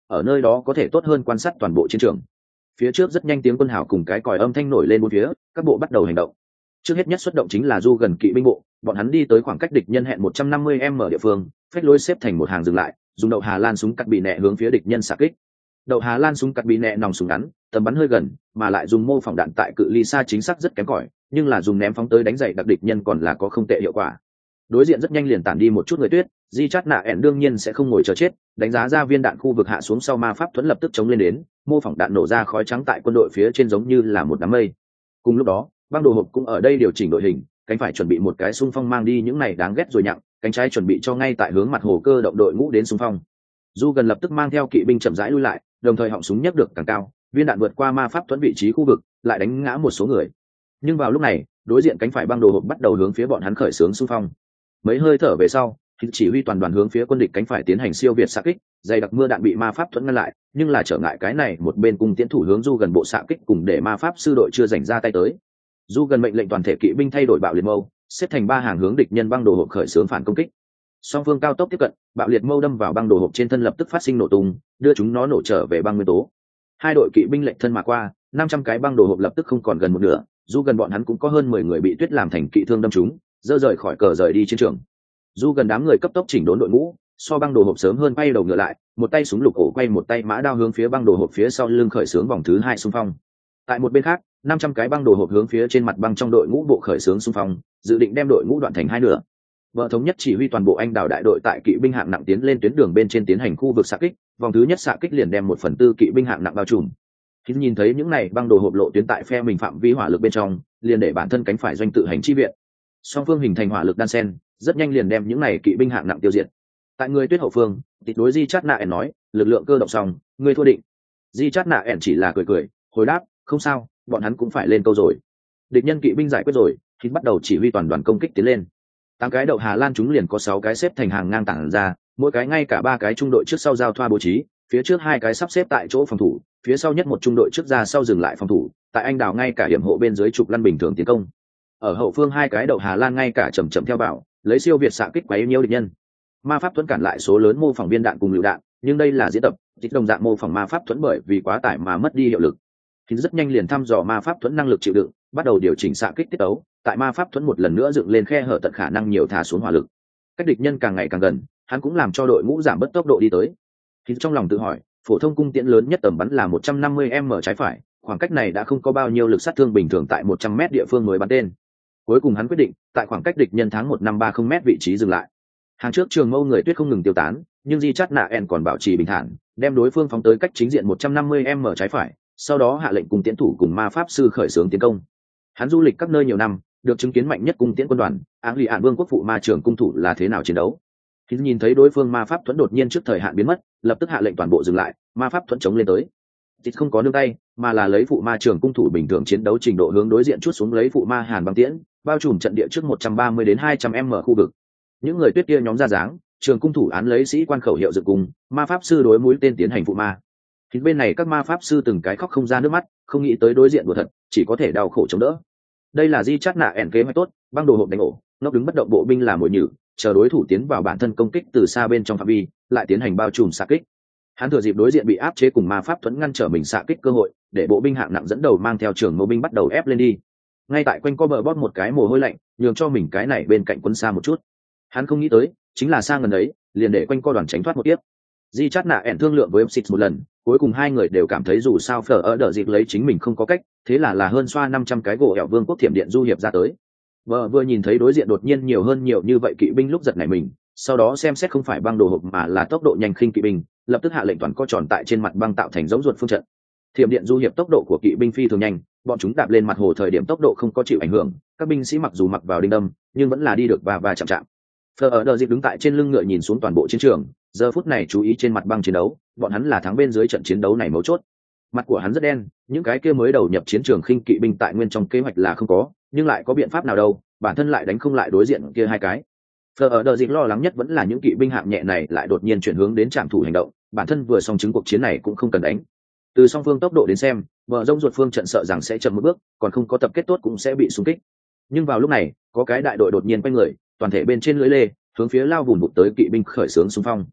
ở nơi đó có thể tốt hơn quan sát toàn bộ chiến trường. Phía trước rất nhanh tiếng quân hào cùng cái còi âm thanh nổi lên bốn phía, các bộ bắt đầu hành động. Trước hết nhất xuất động chính là du gần kỵ binh bộ, bọn hắn đi tới khoảng cách địch nhân hẹn 150m địa phương, phách lối xếp thành một hàng dừng lại, dùng đậu Hà Lan súng cắt bị nẹ hướng phía địch nhân xạ kích. Đậu Hà Lan súng cắt bị nẹ nòng súng ngắn, tầm bắn hơi gần, mà lại dùng mô phỏng đạn tại cự ly xa chính xác rất kém cỏi, nhưng là dùng ném phóng tới đánh dậy đặc địch nhân còn là có không tệ hiệu quả. Đối diện rất nhanh liền tản đi một chút người tuyết, Di Chát Nạ ẻn đương nhiên sẽ không ngồi chờ chết, đánh giá ra viên đạn khu vực hạ xuống sau ma pháp thuẫn lập tức chống lên đến, mô phỏng đạn nổ ra khói trắng tại quân đội phía trên giống như là một đám mây. Cùng lúc đó, băng đồ hộp cũng ở đây điều chỉnh đội hình, cánh phải chuẩn bị một cái xung phong mang đi những này đáng ghét rồi nhặng, cánh trái chuẩn bị cho ngay tại hướng mặt hồ cơ động đội ngũ đến xung phong. Du gần lập tức mang theo kỵ binh chậm rãi lui lại, đồng thời họng súng nhấc được càng cao, viên đạn vượt qua ma pháp thuẫn vị trí khu vực, lại đánh ngã một số người. Nhưng vào lúc này, đối diện cánh phải băng đồ hộp bắt đầu hướng phía bọn hắn khởi xướng xung phong. Mấy hơi thở về sau, chỉ huy toàn đoàn hướng phía quân địch cánh phải tiến hành siêu việt xạ kích, dày đặc mưa đạn bị ma pháp thuẫn ngăn lại, nhưng là trở ngại cái này một bên cung tiến thủ hướng du gần bộ xạ kích cùng để ma pháp sư đội chưa dành ra tay tới. Du gần mệnh lệnh toàn thể kỵ binh thay đổi bạo liệt mâu, xếp thành ba hàng hướng địch nhân băng đồ hộp khởi xướng phản công kích. Song phương cao tốc tiếp cận, bạo liệt mâu đâm vào băng đồ hộp trên thân lập tức phát sinh nổ tung, đưa chúng nó nổ trở về băng nguyên tố. Hai đội kỵ binh lệnh thân mà qua, 500 cái băng đồ hộp lập tức không còn gần một nửa, du gần bọn hắn cũng có hơn 10 người bị tuyết làm thành kỵ thương đâm trúng, dơ rời khỏi cờ rời đi chiến trường. Du gần đám người cấp tốc chỉnh đốn đội ngũ, so băng đồ hộp sớm hơn bay đầu ngựa lại, một tay súng lục ổ quay một tay mã đao hướng phía băng đồ hộp phía sau lưng khởi xướng vòng thứ 2 xung phong. Tại một bên khác, 500 cái băng đồ hộp hướng phía trên mặt băng trong đội ngũ bộ khởi xướng xung phong, dự định đem đội ngũ đoạn thành hai nửa. Vợ thống nhất chỉ huy toàn bộ anh đào đại đội tại kỵ binh hạng nặng tiến lên tuyến đường bên trên tiến hành khu vực xạ kích, vòng thứ nhất xạ kích liền đem 1/4 kỵ binh hạng nặng bao trùm. Khi nhìn thấy những này băng đồ hộp lộ tuyến tại phe mình phạm vi hỏa lực bên trong, liền để bản thân cánh phải doanh tự hành chi viện. Song phương hình thành hỏa lực đan xen, rất nhanh liền đem những này kỵ binh hạng nặng tiêu diệt. Tại người tuyết hậu phương, tịt đối Di Chát Nạ ẻn nói, lực lượng cơ động xong, ngươi thua định. Di Chát Nạ ẻn chỉ là cười cười, hồi đáp, không sao, bọn hắn cũng phải lên câu rồi. Địch nhân kỵ binh giải quyết rồi, thì bắt đầu chỉ huy toàn đoàn công kích tiến lên. 8 cái đậu Hà Lan chúng liền có 6 cái xếp thành hàng ngang tản ra, mỗi cái ngay cả 3 cái trung đội trước sau giao thoa bố trí, phía trước 2 cái sắp xếp tại chỗ phòng thủ, phía sau nhất một trung đội trước ra sau dừng lại phòng thủ, tại anh đào ngay cả hiểm hộ bên dưới trục lăn bình thường tiến công. Ở hậu phương 2 cái đậu Hà Lan ngay cả chậm theo bảo, lấy siêu việt xạ kích quấy nhiễu địch nhân. Ma pháp thuẫn cản lại số lớn mô phỏng viên đạn cùng lựu đạn, nhưng đây là diễn tập, dịch đồng dạng mô phỏng ma pháp thuẫn bởi vì quá tải mà mất đi hiệu lực. Thì rất nhanh liền thăm dò ma pháp thuẫn năng lực chịu đựng, bắt đầu điều chỉnh xạ kích tiết tấu, tại ma pháp thuẫn một lần nữa dựng lên khe hở tận khả năng nhiều thả xuống hỏa lực. Cách địch nhân càng ngày càng gần, hắn cũng làm cho đội ngũ giảm bớt tốc độ đi tới. Thì trong lòng tự hỏi, phổ thông cung tiễn lớn nhất tầm bắn là 150m trái phải, khoảng cách này đã không có bao nhiêu lực sát thương bình thường tại 100m địa phương mới bắn tên. Cuối cùng hắn quyết định, tại khoảng cách địch nhân tháng 1530m vị trí dừng lại. Hàng trước trường mâu người tuyết không ngừng tiêu tán, nhưng Di Chát Nạ ẻn còn bảo trì bình thản, đem đối phương phóng tới cách chính diện 150m trái phải, sau đó hạ lệnh cùng tiễn thủ cùng ma pháp sư khởi xướng tiến công. Hắn du lịch các nơi nhiều năm, được chứng kiến mạnh nhất cung tiễn quân đoàn, Áng Lì Ản Vương quốc phụ ma trưởng cung thủ là thế nào chiến đấu. Khi nhìn thấy đối phương ma pháp thuẫn đột nhiên trước thời hạn biến mất, lập tức hạ lệnh toàn bộ dừng lại, ma pháp thuẫn chống lên tới. Thì không có nương tay, mà là lấy phụ ma trưởng cung thủ bình thường chiến đấu trình độ hướng đối diện chút xuống lấy phụ ma hàn băng tiễn, bao trùm trận địa trước 130 đến 200m khu vực. Những người tuyết kia nhóm ra dáng, trường cung thủ án lấy sĩ quan khẩu hiệu dựng cùng, ma pháp sư đối mũi tên tiến hành phụ ma. Thì bên này các ma pháp sư từng cái khóc không ra nước mắt, không nghĩ tới đối diện đùa thật, chỉ có thể đau khổ chống đỡ. Đây là Di Chát Nạ ẻn kế hoạch tốt, băng đồ hộp đánh ổ, ngốc đứng bất động bộ binh là mồi nhử, chờ đối thủ tiến vào bản thân công kích từ xa bên trong phạm vi, lại tiến hành bao trùm xạ kích. Hắn thừa dịp đối diện bị áp chế cùng ma pháp thuẫn ngăn trở mình xạ kích cơ hội, để bộ binh hạng nặng dẫn đầu mang theo trường mâu binh bắt đầu ép lên đi. Ngay tại quanh co bờ bóp một cái mồ hôi lạnh, nhường cho mình cái này bên cạnh quân xa một chút. Hắn không nghĩ tới, chính là sang gần ấy, liền để quanh co đoàn tránh thoát một tiếp. Di Chát Nạ ẻn thương lượng với Epsit một lần, cuối cùng hai người đều cảm thấy dù sao phở ở đợt dịp lấy chính mình không có cách, thế là hơn xoa 500 cái gỗ ẻo vương quốc thiểm điện du hiệp ra tới. Vừa nhìn thấy đối diện đột nhiên nhiều như vậy kỵ binh lúc giật nảy mình, sau đó xem xét không phải băng đồ hộp mà là tốc độ nhanh khinh kỵ binh, lập tức hạ lệnh toàn co tròn tại trên mặt băng tạo thành giống ruột phương trận. Thiểm điện du hiệp tốc độ của kỵ binh phi thường nhanh, bọn chúng đạp lên mặt hồ thời điểm tốc độ không có chịu ảnh hưởng, các binh sĩ mặc dù mặc vào đinh đâm, nhưng vẫn là đi được và chậm. Phở ở đợt dịp đứng tại trên lưng ngựa nhìn xuống toàn bộ chiến trường, giờ phút này chú ý trên mặt băng chiến đấu, bọn hắn là thắng bên dưới trận chiến đấu này mấu chốt. Mặt của hắn rất đen, những cái kia mới đầu nhập chiến trường khinh kỵ binh tại nguyên trong kế hoạch là không có, nhưng lại có biện pháp nào đâu, bản thân lại đánh không lại đối diện kia hai cái. Phở ở đợt dịp lo lắng nhất vẫn là những kỵ binh hạng nhẹ này lại đột nhiên chuyển hướng đến trạm thủ hành động, bản thân vừa xong chứng cuộc chiến này cũng không cần đánh. Từ song phương tốc độ đến xem, bờ rông ruột phương trận sợ rằng sẽ chậm một bước, còn không có tập kết tốt cũng sẽ bị xung kích. Nhưng vào lúc này, có cái đại đội đột nhiên quay người, toàn thể bên trên lưỡi lê, hướng phía lao vùn vụt tới kỵ binh khởi xướng xung phong.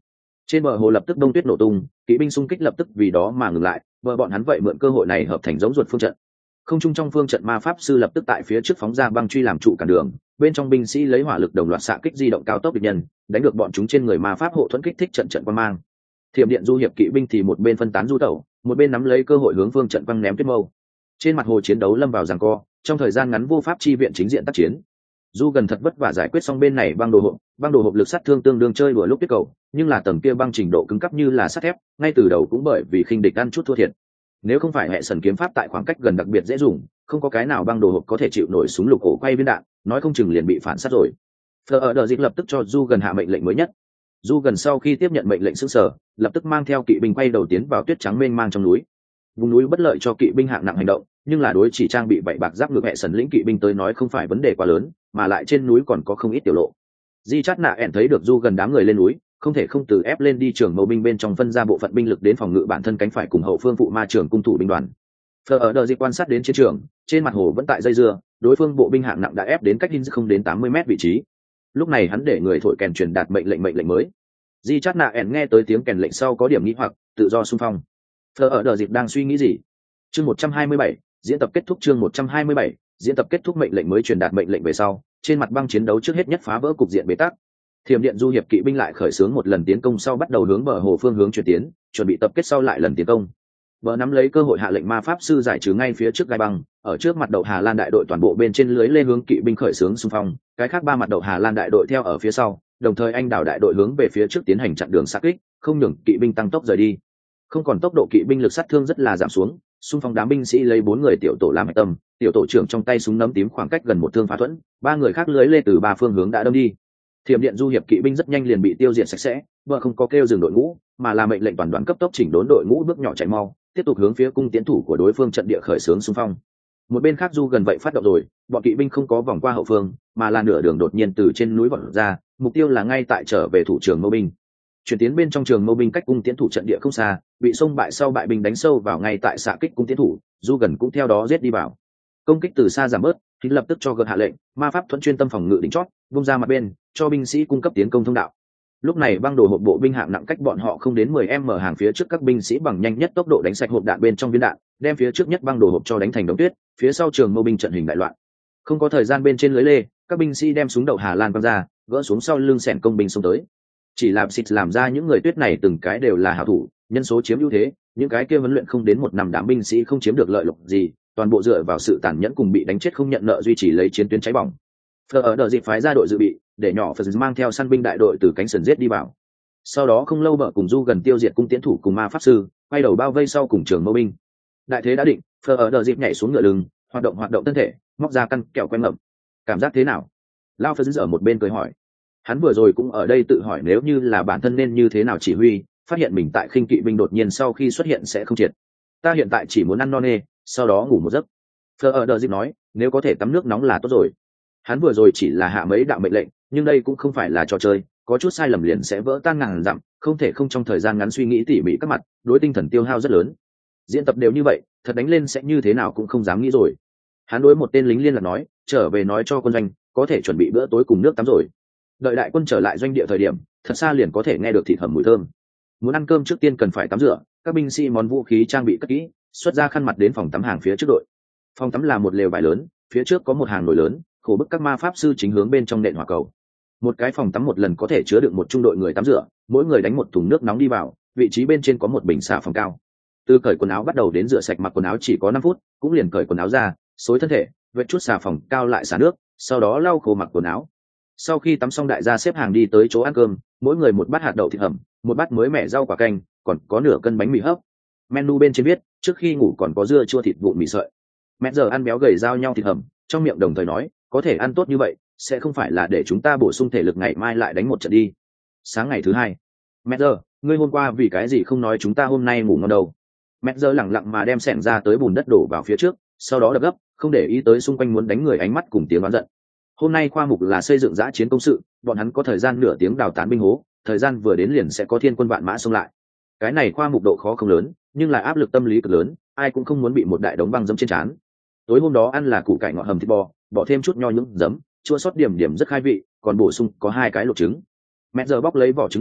Trên bờ hồ lập tức đông tuyết nổ tung, kỵ binh xung kích lập tức vì đó mà ngừng lại, vợ bọn hắn vậy mượn cơ hội này hợp thành giống ruột phương trận. Không trung trong phương trận ma pháp sư lập tức tại phía trước phóng ra băng truy làm trụ cản đường, bên trong binh sĩ lấy hỏa lực đồng loạt xạ kích di động cao tốc địch nhân, đánh được bọn chúng trên người ma pháp hộ thuẫn kích thích trận trận quang mang. Thiểm điện du hiệp kỵ binh thì một bên phân tán du tẩu, một bên nắm lấy cơ hội hướng phương trận quăng ném tuyết mâu. Trên mặt hồ chiến đấu lâm vào giằng co, trong thời gian ngắn vô pháp chi viện chính diện tác chiến. Du gần thật vất vả giải quyết xong bên này băng đồ hộp lực sát thương tương đương chơi đùa lúc tuyết cầu, nhưng là tầng kia băng trình độ cứng cấp như là sắt thép, ngay từ đầu cũng bởi vì khinh địch ăn chút thua thiệt. Nếu không phải hệ sần kiếm pháp tại khoảng cách gần đặc biệt dễ dùng, không có cái nào băng đồ hộp có thể chịu nổi súng lục ổ quay viên đạn, nói không chừng liền bị phản sát rồi. Phờ ở đợt dịch lập tức cho Du gần hạ mệnh lệnh mới nhất. Du gần sau khi tiếp nhận mệnh lệnh sững sờ, lập tức mang theo kỵ binh quay đầu tiến vào tuyết trắng mênh mang trong núi. Vùng núi bất lợi cho kỵ binh hạng nặng hành động, nhưng là đối chỉ trang bị bảy bạc giáp ngược hệ sần lĩnh kỵ binh tới nói không phải vấn đề quá lớn, mà lại trên núi còn có không ít tiểu lộ. Di Chát Nạ ẻn thấy được Du gần đám người lên núi, không thể không từ ép lên đi trường mâu binh bên trong phân ra bộ phận binh lực đến phòng ngự bản thân cánh phải cùng hậu phương phụ ma trường cung thủ binh đoàn. Phờ ở đợt dịch quan sát đến chiến trường, trên mặt hồ vẫn tại dây dưa, đối phương bộ binh hạng nặng đã ép đến cách Hinz không đến 80 mét vị trí. Lúc này hắn để người thổi kèn truyền đạt mệnh lệnh mới. Di Chát Nạ ẻn nghe tới tiếng kèn lệnh sau có điểm nghi hoặc, tự do xung phong. Phờ ở đợt dịch đang suy nghĩ gì? Chương 127, diễn tập kết thúc. Chương 127, diễn tập kết thúc. Mệnh lệnh mới truyền đạt mệnh lệnh về sau, trên mặt băng chiến đấu trước hết nhất phá vỡ cục diện bế tắc. Thiểm điện du hiệp kỵ binh lại khởi xướng một lần tiến công sau bắt đầu hướng bờ hồ phương hướng chuyển tiến, chuẩn bị tập kết sau lại lần tiến công. Bờ nắm lấy cơ hội hạ lệnh ma pháp sư giải trừ ngay phía trước gai băng, ở trước mặt đầu Hà Lan đại đội toàn bộ bên trên lưới lê hướng kỵ binh khởi xướng xung phong, cái khác ba mặt đầu Hà Lan đại đội theo ở phía sau, đồng thời anh đảo đại đội hướng về phía trước tiến hành chặn đường xạ kích, không nhường kỵ binh tăng tốc rời đi. Không còn tốc độ kỵ binh lực sát thương rất là giảm xuống, xung phong đám binh sĩ lấy 4 người tiểu tổ làm hạch tâm, tiểu tổ trưởng trong tay súng nấm tím khoảng cách gần một thương phá thuẫn, 3 người khác lưới lê từ 3 phương hướng đã đâm đi. Thiểm điện du hiệp kỵ binh rất nhanh liền bị tiêu diệt sạch sẽ, vợ không có kêu dừng đội ngũ, mà là mệnh lệnh toàn đoàn cấp tốc chỉnh đốn đội ngũ bước nhỏ chạy mau, tiếp tục hướng phía cung tiến thủ của đối phương trận địa khởi xướng xung phong. Một bên khác Du gần vậy phát động rồi, bọn kỵ binh không có vòng qua hậu phương, mà là nửa đường đột nhiên từ trên núi vọt ra, mục tiêu là ngay tại trở về thủ trường mâu binh. Chuyển tiến bên trong trường mâu binh cách cung tiến thủ trận địa không xa, bị xông bại sau bại binh đánh sâu vào ngay tại xạ kích cung tiến thủ, Du gần cũng theo đó giết đi vào. Công kích từ xa giảm bớt, thì lập tức cho gợt hạ lệnh, ma pháp thuẫn chuyên tâm phòng ngự đỉnh chót, bung ra mặt bên, cho binh sĩ cung cấp tiến công thông đạo. Lúc này băng đồ hộp bộ binh hạng nặng cách bọn họ không đến 10m hàng phía trước, các binh sĩ bằng nhanh nhất tốc độ đánh sạch hộp đạn bên trong viên đạn, đem phía trước nhất băng đồ hộp cho đánh thành đống tuyết, phía sau trường mâu binh trận hình đại loạn. Không có thời gian bên trên lưới lê, các binh sĩ đem súng đậu Hà Lan quăng ra, gỡ xuống sau lưng xẻn công binh xông tới. Chỉ làm xịt làm ra những người tuyết này từng cái đều là hảo thủ, nhân số chiếm ưu thế, những cái kia huấn luyện không đến 1 năm đám binh sĩ không chiếm được lợi lộc gì, toàn bộ dựa vào sự tàn nhẫn cùng bị đánh chết không nhận nợ duy trì lấy chiến tuyến cháy bỏng. Phờ ở đợt dịp phái ra đội dự bị, để nhỏ Phật mang theo săn binh đại đội từ cánh sườn giết đi vào. Sau đó không lâu bờ cùng Du gần tiêu diệt cung tiến thủ cùng ma pháp sư, quay đầu bao vây sau cùng trường mâu binh. Đại thế đã định, Phờ ở đợt dịp nhảy xuống ngựa lưng, hoạt động thân thể, móc ra căn kẹo quen ngậm. Cảm giác thế nào? Lao Phật ở một bên cười hỏi. Hắn vừa rồi cũng ở đây tự hỏi nếu như là bản thân nên như thế nào chỉ huy, phát hiện mình tại khinh kỵ binh đột nhiên sau khi xuất hiện sẽ không triệt. Ta hiện tại chỉ muốn ăn no nê, sau đó ngủ một giấc. Phờ ở đợt dịp nói, nếu có thể tắm nước nóng là tốt rồi. Hắn vừa rồi chỉ là hạ mấy đạo mệnh lệnh, nhưng đây cũng không phải là trò chơi, có chút sai lầm liền sẽ vỡ tan ngàn dặm, không thể không trong thời gian ngắn suy nghĩ tỉ mỉ các mặt, đối tinh thần tiêu hao rất lớn. Diễn tập đều như vậy, thật đánh lên sẽ như thế nào cũng không dám nghĩ rồi. Hắn đối một tên lính liên lạc nói, trở về nói cho quân doanh, có thể chuẩn bị bữa tối cùng nước tắm rồi. Đợi đại quân trở lại doanh địa thời điểm, thật xa liền có thể nghe được thịt hầm mùi thơm. Muốn ăn cơm trước tiên cần phải tắm rửa, các binh sĩ món vũ khí trang bị cất kỹ, xuất ra khăn mặt đến phòng tắm hàng phía trước đội. Phòng tắm là một lều vải lớn, phía trước có một hàng nồi lớn, khổ bức các ma pháp sư chính hướng bên trong nện hỏa cầu. Một cái phòng tắm một lần có thể chứa được một trung đội người tắm rửa, mỗi người đánh một thùng nước nóng đi vào, vị trí bên trên có một bình xà phòng cao. Từ cởi quần áo bắt đầu đến rửa sạch mặc quần áo chỉ có 5 phút, cũng liền cởi quần áo ra, xối thân thể, vết chút xà phòng cao lại xả nước, sau đó lau khô mặc quần áo. Sau khi tắm xong đại gia xếp hàng đi tới chỗ ăn cơm, mỗi người một bát hạt đậu thịt hầm, một bát mới mẻ rau quả canh, còn có nửa cân bánh mì hấp. Menu bên trên viết, trước khi ngủ còn có dưa chua thịt vụn mì sợi. Mẹ giờ ăn béo gầy giao nhau thịt hầm, trong miệng đồng thời nói, có thể ăn tốt như vậy, sẽ không phải là để chúng ta bổ sung thể lực ngày mai lại đánh một trận đi. Sáng ngày thứ hai, mẹ giờ, ngươi hôm qua vì cái gì không nói chúng ta hôm nay ngủ ngon đâu? Mẹ giờ lẳng lặng mà đem xẻng ra tới bùn đất đổ vào phía trước, sau đó đập gấp, không để ý tới xung quanh muốn đánh người ánh mắt cùng tiếng oán giận. Hôm nay khoa mục là xây dựng dã chiến công sự, bọn hắn có thời gian nửa tiếng đào tán binh hố, thời gian vừa đến liền sẽ có thiên quân vạn mã xông lại. Cái này khoa mục độ khó không lớn, nhưng lại áp lực tâm lý cực lớn, ai cũng không muốn bị một đại đống băng dẫm trên trán. Tối hôm đó ăn là củ cải ngọt hầm thịt bò, bỏ thêm chút nho nhúng giấm, chua sót điểm điểm rất khai vị, còn bổ sung có 2 cái luộc trứng. Mẹ giờ bóc lấy vỏ trứng gà,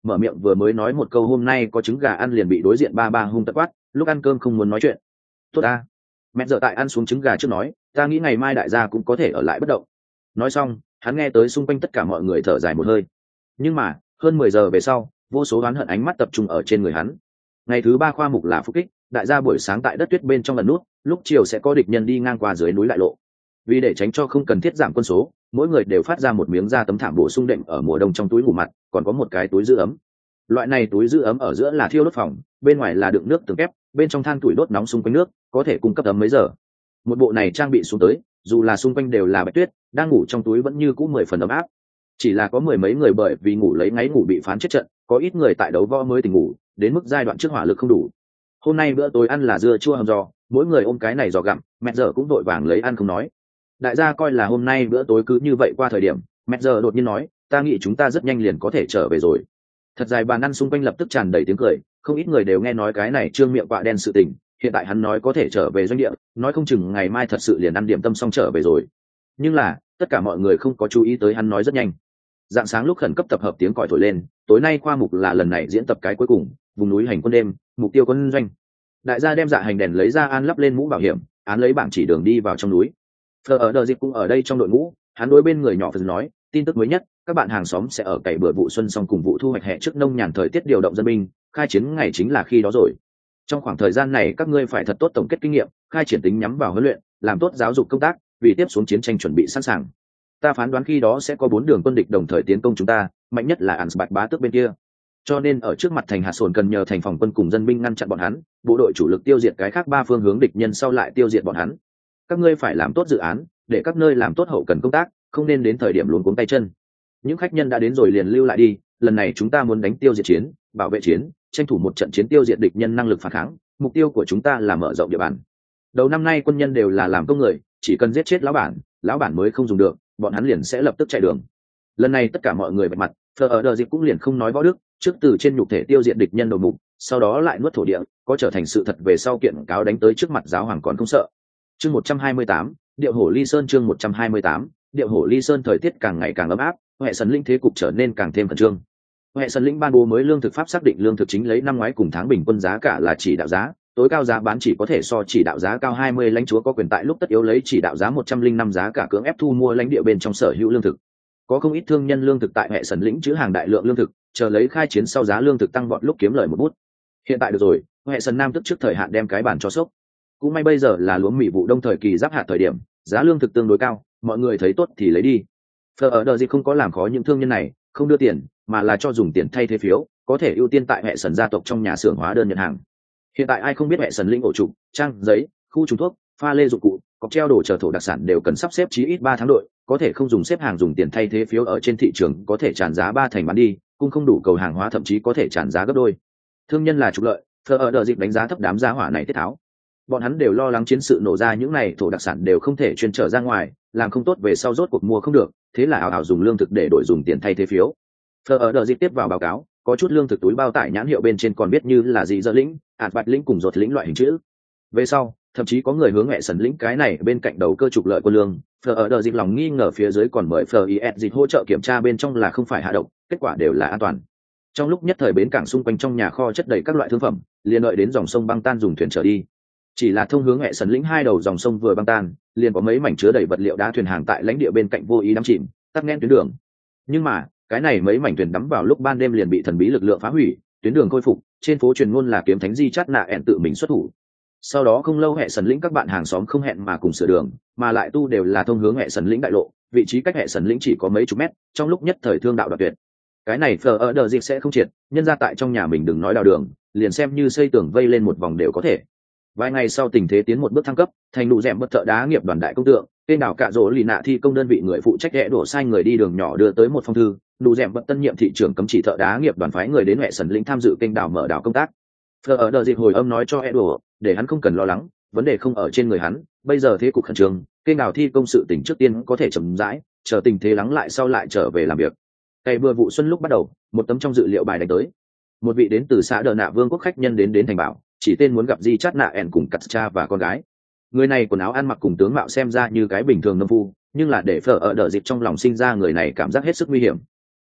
mở miệng vừa mới nói một câu hôm nay có trứng gà ăn liền bị đối diện ba ba hung tận quát, lúc ăn cơm không muốn nói chuyện. Tốt ta. Mẹ giờ tại ăn xuống trứng gà trước nói, ta nghĩ ngày mai đại gia cũng có thể ở lại bất động. Nói xong, hắn nghe tới xung quanh tất cả mọi người thở dài một hơi. Nhưng mà, hơn 10 giờ về sau, vô số oán hận ánh mắt tập trung ở trên người hắn. Ngày thứ 3 khoa mục là phục kích, đại gia buổi sáng tại đất tuyết bên trong lần nút, lúc chiều sẽ có địch nhân đi ngang qua dưới núi đại lộ. Vì để tránh cho không cần thiết giảm quân số, mỗi người đều phát ra một miếng da tấm thảm bổ sung đệm ở mùa đông trong túi ngủ mặt, còn có một cái túi giữ ấm. Loại này túi giữ ấm ở giữa là thiêu đốt phòng, bên ngoài là đựng nước tường kép, bên trong than tuổi đốt nóng xung quanh nước, có thể cung cấp ấm mấy giờ. Một bộ này trang bị xuống tới, dù là xung quanh đều là bạch tuyết, đang ngủ trong túi vẫn như cũ 10 phần ấm áp. Chỉ là có mười mấy người bởi vì ngủ lấy ngáy ngủ bị phán chết trận, có ít người tại đấu võ mới tỉnh ngủ, đến mức giai đoạn trước hỏa lực không đủ. Hôm nay bữa tối ăn là dưa chua hầm giò, mỗi người ôm cái này giò gặm, mẹ giờ cũng vội vàng lấy ăn không nói. Đại gia coi là hôm nay bữa tối cứ như vậy qua thời điểm, mẹ giờ đột nhiên nói, ta nghĩ chúng ta rất nhanh liền có thể trở về rồi. Thật dài bàn ăn xung quanh lập tức tràn đầy tiếng cười, không ít người đều nghe nói cái này trương miệng quạ đen sự tình. Hiện tại hắn nói có thể trở về doanh địa, nói không chừng ngày mai thật sự liền ăn điểm tâm xong trở về rồi. Nhưng là tất cả mọi người không có chú ý tới hắn nói rất nhanh. Dạng sáng lúc khẩn cấp tập hợp tiếng còi thổi lên, tối nay khoa mục là lần này diễn tập cái cuối cùng, vùng núi hành quân đêm, mục tiêu quân doanh. Đại gia đem dạ hành đèn lấy ra an lắp lên mũ bảo hiểm, án lấy bảng chỉ đường đi vào trong núi. Phờ ở đờ dịp cũng ở đây trong đội ngũ, hắn đối bên người nhỏ phần nói, tin tức mới nhất, các bạn hàng xóm sẽ ở cày bừa vụ xuân xong cùng vụ thu hoạch hè trước nông nhàn thời tiết điều động dân binh, khai chiến ngày chính là khi đó rồi. Trong khoảng thời gian này các ngươi phải thật tốt tổng kết kinh nghiệm, khai triển tính nhắm vào huấn luyện, làm tốt giáo dục công tác, vì tiếp xuống chiến tranh chuẩn bị sẵn sàng. Ta phán đoán khi đó sẽ có 4 đường quân địch đồng thời tiến công chúng ta, mạnh nhất là Ansbach bá tước bên kia. Cho nên ở trước mặt thành hạt sồn cần nhờ thành phòng quân cùng dân binh ngăn chặn bọn hắn, bộ đội chủ lực tiêu diệt cái khác 3 phương hướng địch nhân sau lại tiêu diệt bọn hắn. Các ngươi phải làm tốt dự án, để các nơi làm tốt hậu cần công tác, không nên đến thời điểm luống cuống tay chân. Những khách nhân đã đến rồi liền lưu lại đi, lần này chúng ta muốn đánh tiêu diệt chiến, bảo vệ chiến, tranh thủ một trận chiến tiêu diệt địch nhân năng lực phản kháng, mục tiêu của chúng ta là mở rộng địa bàn. Đầu năm nay quân nhân đều là làm công người, chỉ cần giết chết lão bản mới không dùng được, bọn hắn liền sẽ lập tức chạy đường. Lần này tất cả mọi người bật mặt, Phờ ở đờ dịp cũng liền không nói võ đức, trước từ trên nhục thể tiêu diệt địch nhân đầu mục, sau đó lại nuốt thổ địa, có trở thành sự thật về sau kiện cáo đánh tới trước mặt giáo hoàng còn không sợ. Chương 128, Điệu Hổ Ly Sơn. Chương 128, Điệu Hổ Ly Sơn. Thời tiết càng ngày càng ấm áp, hệ sân linh thế cục trở nên càng thêm khẩn trương. Hệ sân linh ban bố mới lương thực pháp xác định lương thực chính lấy năm ngoái cùng tháng bình quân giá cả là chỉ đạo giá, tối cao giá bán chỉ có thể so chỉ đạo giá cao 20, lãnh chúa có quyền tại lúc tất yếu lấy chỉ đạo giá 105 giá cả cưỡng ép thu mua lãnh địa bên trong sở hữu lương thực. Có không ít thương nhân lương thực tại hệ sân lĩnh chứa hàng đại lượng lương thực, chờ lấy khai chiến sau giá lương thực tăng vọt lúc kiếm lời một bút. Hiện tại được rồi, hệ sân nam tức trước thời hạn đem cái bản cho sốc. Cũng may bây giờ là lúa mì vụ đông thời kỳ giáp hạt thời điểm, giá lương thực tương đối cao, mọi người thấy tốt thì lấy đi. Phờ ở đờ gì không có làm khó những thương nhân này, không đưa tiền, mà là cho dùng tiền thay thế phiếu, có thể ưu tiên tại hệ sân gia tộc trong nhà xưởng hóa đơn nhận hàng. Hiện tại ai không biết hệ sân lĩnh ổ trục, trang giấy, khu trùng thuốc, pha lê dụng cụ, cọc treo đồ chờ thổ đặc sản đều cần sắp xếp chí ít 3 tháng đội, có thể không dùng xếp hàng dùng tiền thay thế phiếu ở trên thị trường có thể tràn giá 3 thành bán đi, cũng không đủ cầu hàng hóa thậm chí có thể tràn giá gấp đôi. Thương nhân là trục lợi, Phờ ở đờ dịp đánh giá thấp đám giá hỏa này tiết tháo. Bọn hắn đều lo lắng chiến sự nổ ra những này thổ đặc sản đều không thể chuyên trở ra ngoài, làm không tốt về sau rốt cuộc mua không được, thế là ảo dùng lương thực để đổi dùng tiền thay thế phiếu. Phờ ở đờ dịp tiếp vào báo cáo, có chút lương thực túi bao tải nhãn hiệu bên trên còn biết như là gì dơ lĩnh, ạt bạch lĩnh cùng ruột lĩnh loại hình chữ. Về sau, thậm chí có người hướng mẹ sần lĩnh cái này bên cạnh đầu cơ trục lợi quân lương. Phờ ở đờ dịp lòng nghi ngờ phía dưới còn mời Phờ is dịch hỗ trợ kiểm tra bên trong là không phải hạ độc, kết quả đều là an toàn. Trong lúc nhất thời bến cảng xung quanh trong nhà kho chất đầy các loại thương phẩm, liền đợi đến dòng sông băng tan dùng thuyền trở đi. Chỉ là thông hướng mẹ sần lĩnh hai đầu dòng sông vừa băng tan, liền có mấy mảnh chứa đầy vật liệu đá thuyền hàng tại lãnh địa bên cạnh vô ý đắm chìm, tắc nghẽn tuyến đường. Nhưng mà cái này mấy mảnh thuyền đắm vào lúc ban đêm liền bị thần bí lực lượng phá hủy, tuyến đường khôi phục. Trên phố truyền ngôn là kiếm thánh di chát nạ ẹn tự mình xuất thủ. Sau đó không lâu hệ sần lĩnh các bạn hàng xóm không hẹn mà cùng sửa đường, mà lại tu đều là thông hướng hệ sần lĩnh đại lộ, vị trí cách hệ sần lĩnh chỉ có mấy chục mét, trong lúc nhất thời thương đạo đoạn tuyệt. Cái này Phờ ở đờ dịp sẽ không triệt, nhân ra tại trong nhà mình đừng nói đào đường, liền xem như xây tường vây lên một vòng đều có thể. Vài ngày sau tình thế tiến một bước thăng cấp, thành nụ rèm bất thợ đá nghiệp đoàn đại công tượng, tên đảo cạ rỗ lì nạ thi công đơn vị người phụ trách ghé đổ sai người đi đường nhỏ đưa tới một phong thư, nụ rèm bất tân nhiệm thị trưởng cấm chỉ thợ đá nghiệp đoàn phái người đến hệ sần lĩnh tham dự kênh đảo mở đảo công tác. Phờ ở đờ dịp hồi âm nói cho Edo, để hắn không cần lo lắng, vấn đề không ở trên người hắn, bây giờ thế cục khẩn trương, kênh đảo thi công sự tỉnh trước tiên có thể chậm rãi, chờ tình thế lắng lại sau lại trở về làm việc. Cày bừa vụ xuân lúc bắt đầu, một tấm trong dự liệu bài đánh tới. Một vị đến từ xã Đờ Nạ Vương quốc khách nhân đến thành bảo, chỉ tên muốn gặp Di Chát Nạ ẻn cùng cắt cha và con gái. Người này quần áo ăn mặc cùng tướng mạo xem ra như cái bình thường nông phu, nhưng là để Phờ ở đờ dịp trong lòng sinh ra người này cảm giác hết sức nguy hiểm.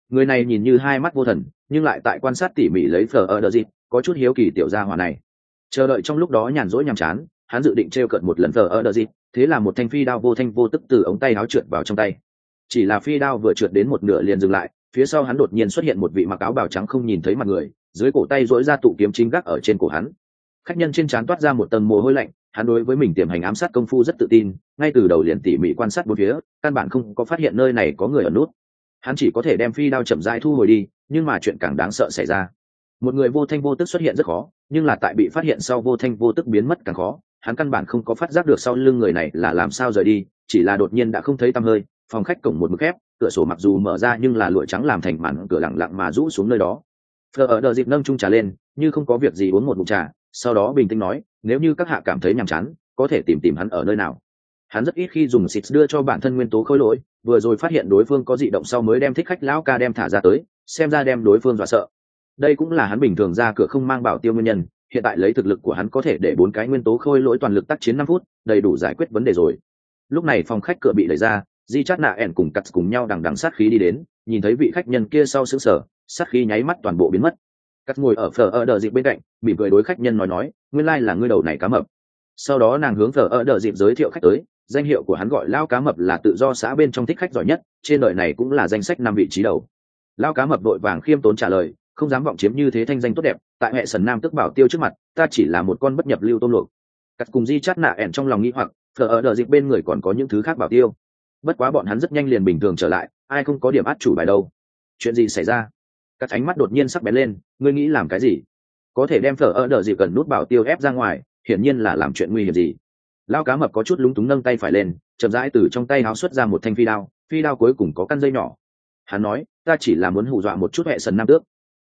Người này nhìn như hai mắt vô thần, nhưng lại tại quan sát tỉ mỉ lấy phở ở đợt dịp, có chút hiếu kỳ tiểu gia hỏa này. Chờ đợi trong lúc đó nhàn rỗi nhàm chán, hắn dự định trêu cợt một lần phở ở đợt dịp, thế là một thanh phi đao vô thanh vô tức từ ống tay áo trượt vào trong tay. Chỉ là phi đao vừa trượt đến một nửa liền dừng lại, phía sau hắn đột nhiên xuất hiện một vị mặc áo bào trắng không nhìn thấy mặt người, dưới cổ tay duỗi ra tụ kiếm chính gác ở trên cổ hắn. Khách nhân trên trán toát ra một tầng mồ hôi lạnh, hắn đối với mình tiềm hành ám sát công phu rất tự tin, ngay từ đầu liền tỉ mỉ quan sát bốn phía, căn bản không có phát hiện nơi này có người ở nút. Hắn chỉ có thể đem phi đao chậm rãi thu hồi đi, nhưng mà chuyện càng đáng sợ xảy ra. Một người vô thanh vô tức xuất hiện rất khó, nhưng là tại bị phát hiện sau vô thanh vô tức biến mất càng khó. Hắn căn bản không có phát giác được sau lưng người này là làm sao rời đi, chỉ là đột nhiên đã không thấy tăm hơi. Phòng khách cổng một mực khép, cửa sổ mặc dù mở ra nhưng là lụa trắng làm thành màn cửa lặng lặng mà rũ xuống nơi đó. Phờ ở đờ dịp nâng chung trà lên, như không có việc gì uống một ngụm trà, sau đó bình tĩnh nói, nếu như các hạ cảm thấy nhàm chán, có thể tìm hắn ở nơi nào. Hắn rất ít khi dùng xịt đưa cho bản thân nguyên tố khối lỗi, vừa rồi phát hiện đối phương có dị động sau mới đem thích khách lão ca đem thả ra tới, xem ra đem đối phương dọa sợ. Đây cũng là hắn bình thường ra cửa không mang bảo tiêu nguyên nhân, hiện tại lấy thực lực của hắn có thể để 4 cái nguyên tố khôi lỗi toàn lực tác chiến 5 phút, đầy đủ giải quyết vấn đề rồi. Lúc này phòng khách cửa bị đẩy ra, Di Chát Nạ ẻn cùng Cắt cùng nhau đằng sát khí đi đến, nhìn thấy vị khách nhân kia sau sững sờ, sát khí nháy mắt toàn bộ biến mất. Cắt ngồi ở phở ở đờ dịp bên cạnh, mỉm cười đối khách nhân nói, nguyên lai là ngươi đầu này cá mập. Sau đó nàng hướng phở ở đờ dịp giới thiệu khách tới, danh hiệu của hắn gọi Lao Cá Mập là tự do xã bên trong thích khách giỏi nhất, trên đời này cũng là danh sách 5 vị trí đầu. Lao Cá Mập vội vàng khiêm tốn trả lời, không dám vọng chiếm như thế thanh danh tốt đẹp, tại hệ sần nam tức bảo tiêu trước mặt, ta chỉ là một con bất nhập lưu tôm luộc. Cắt cùng Di Chát Nạ ẻn trong lòng nghĩ hoặc, phở ở đờ dịp bên người còn có những thứ khác bảo tiêu. Bất quá bọn hắn rất nhanh liền bình thường trở lại, ai không có điểm át chủ bài đâu. Chuyện gì xảy ra? Các ánh mắt đột nhiên sắc bén lên, ngươi nghĩ làm cái gì? Có thể đem phở ở đờ dịp cần nút bảo tiêu ép ra ngoài, hiển nhiên là làm chuyện nguy hiểm gì. Lao Cá Mập có chút lúng túng nâng tay phải lên, chậm rãi từ trong tay háo xuất ra một thanh phi đao cuối cùng có căn dây nhỏ. Hắn nói, ta chỉ là muốn hù dọa một chút hệ sần nam tước.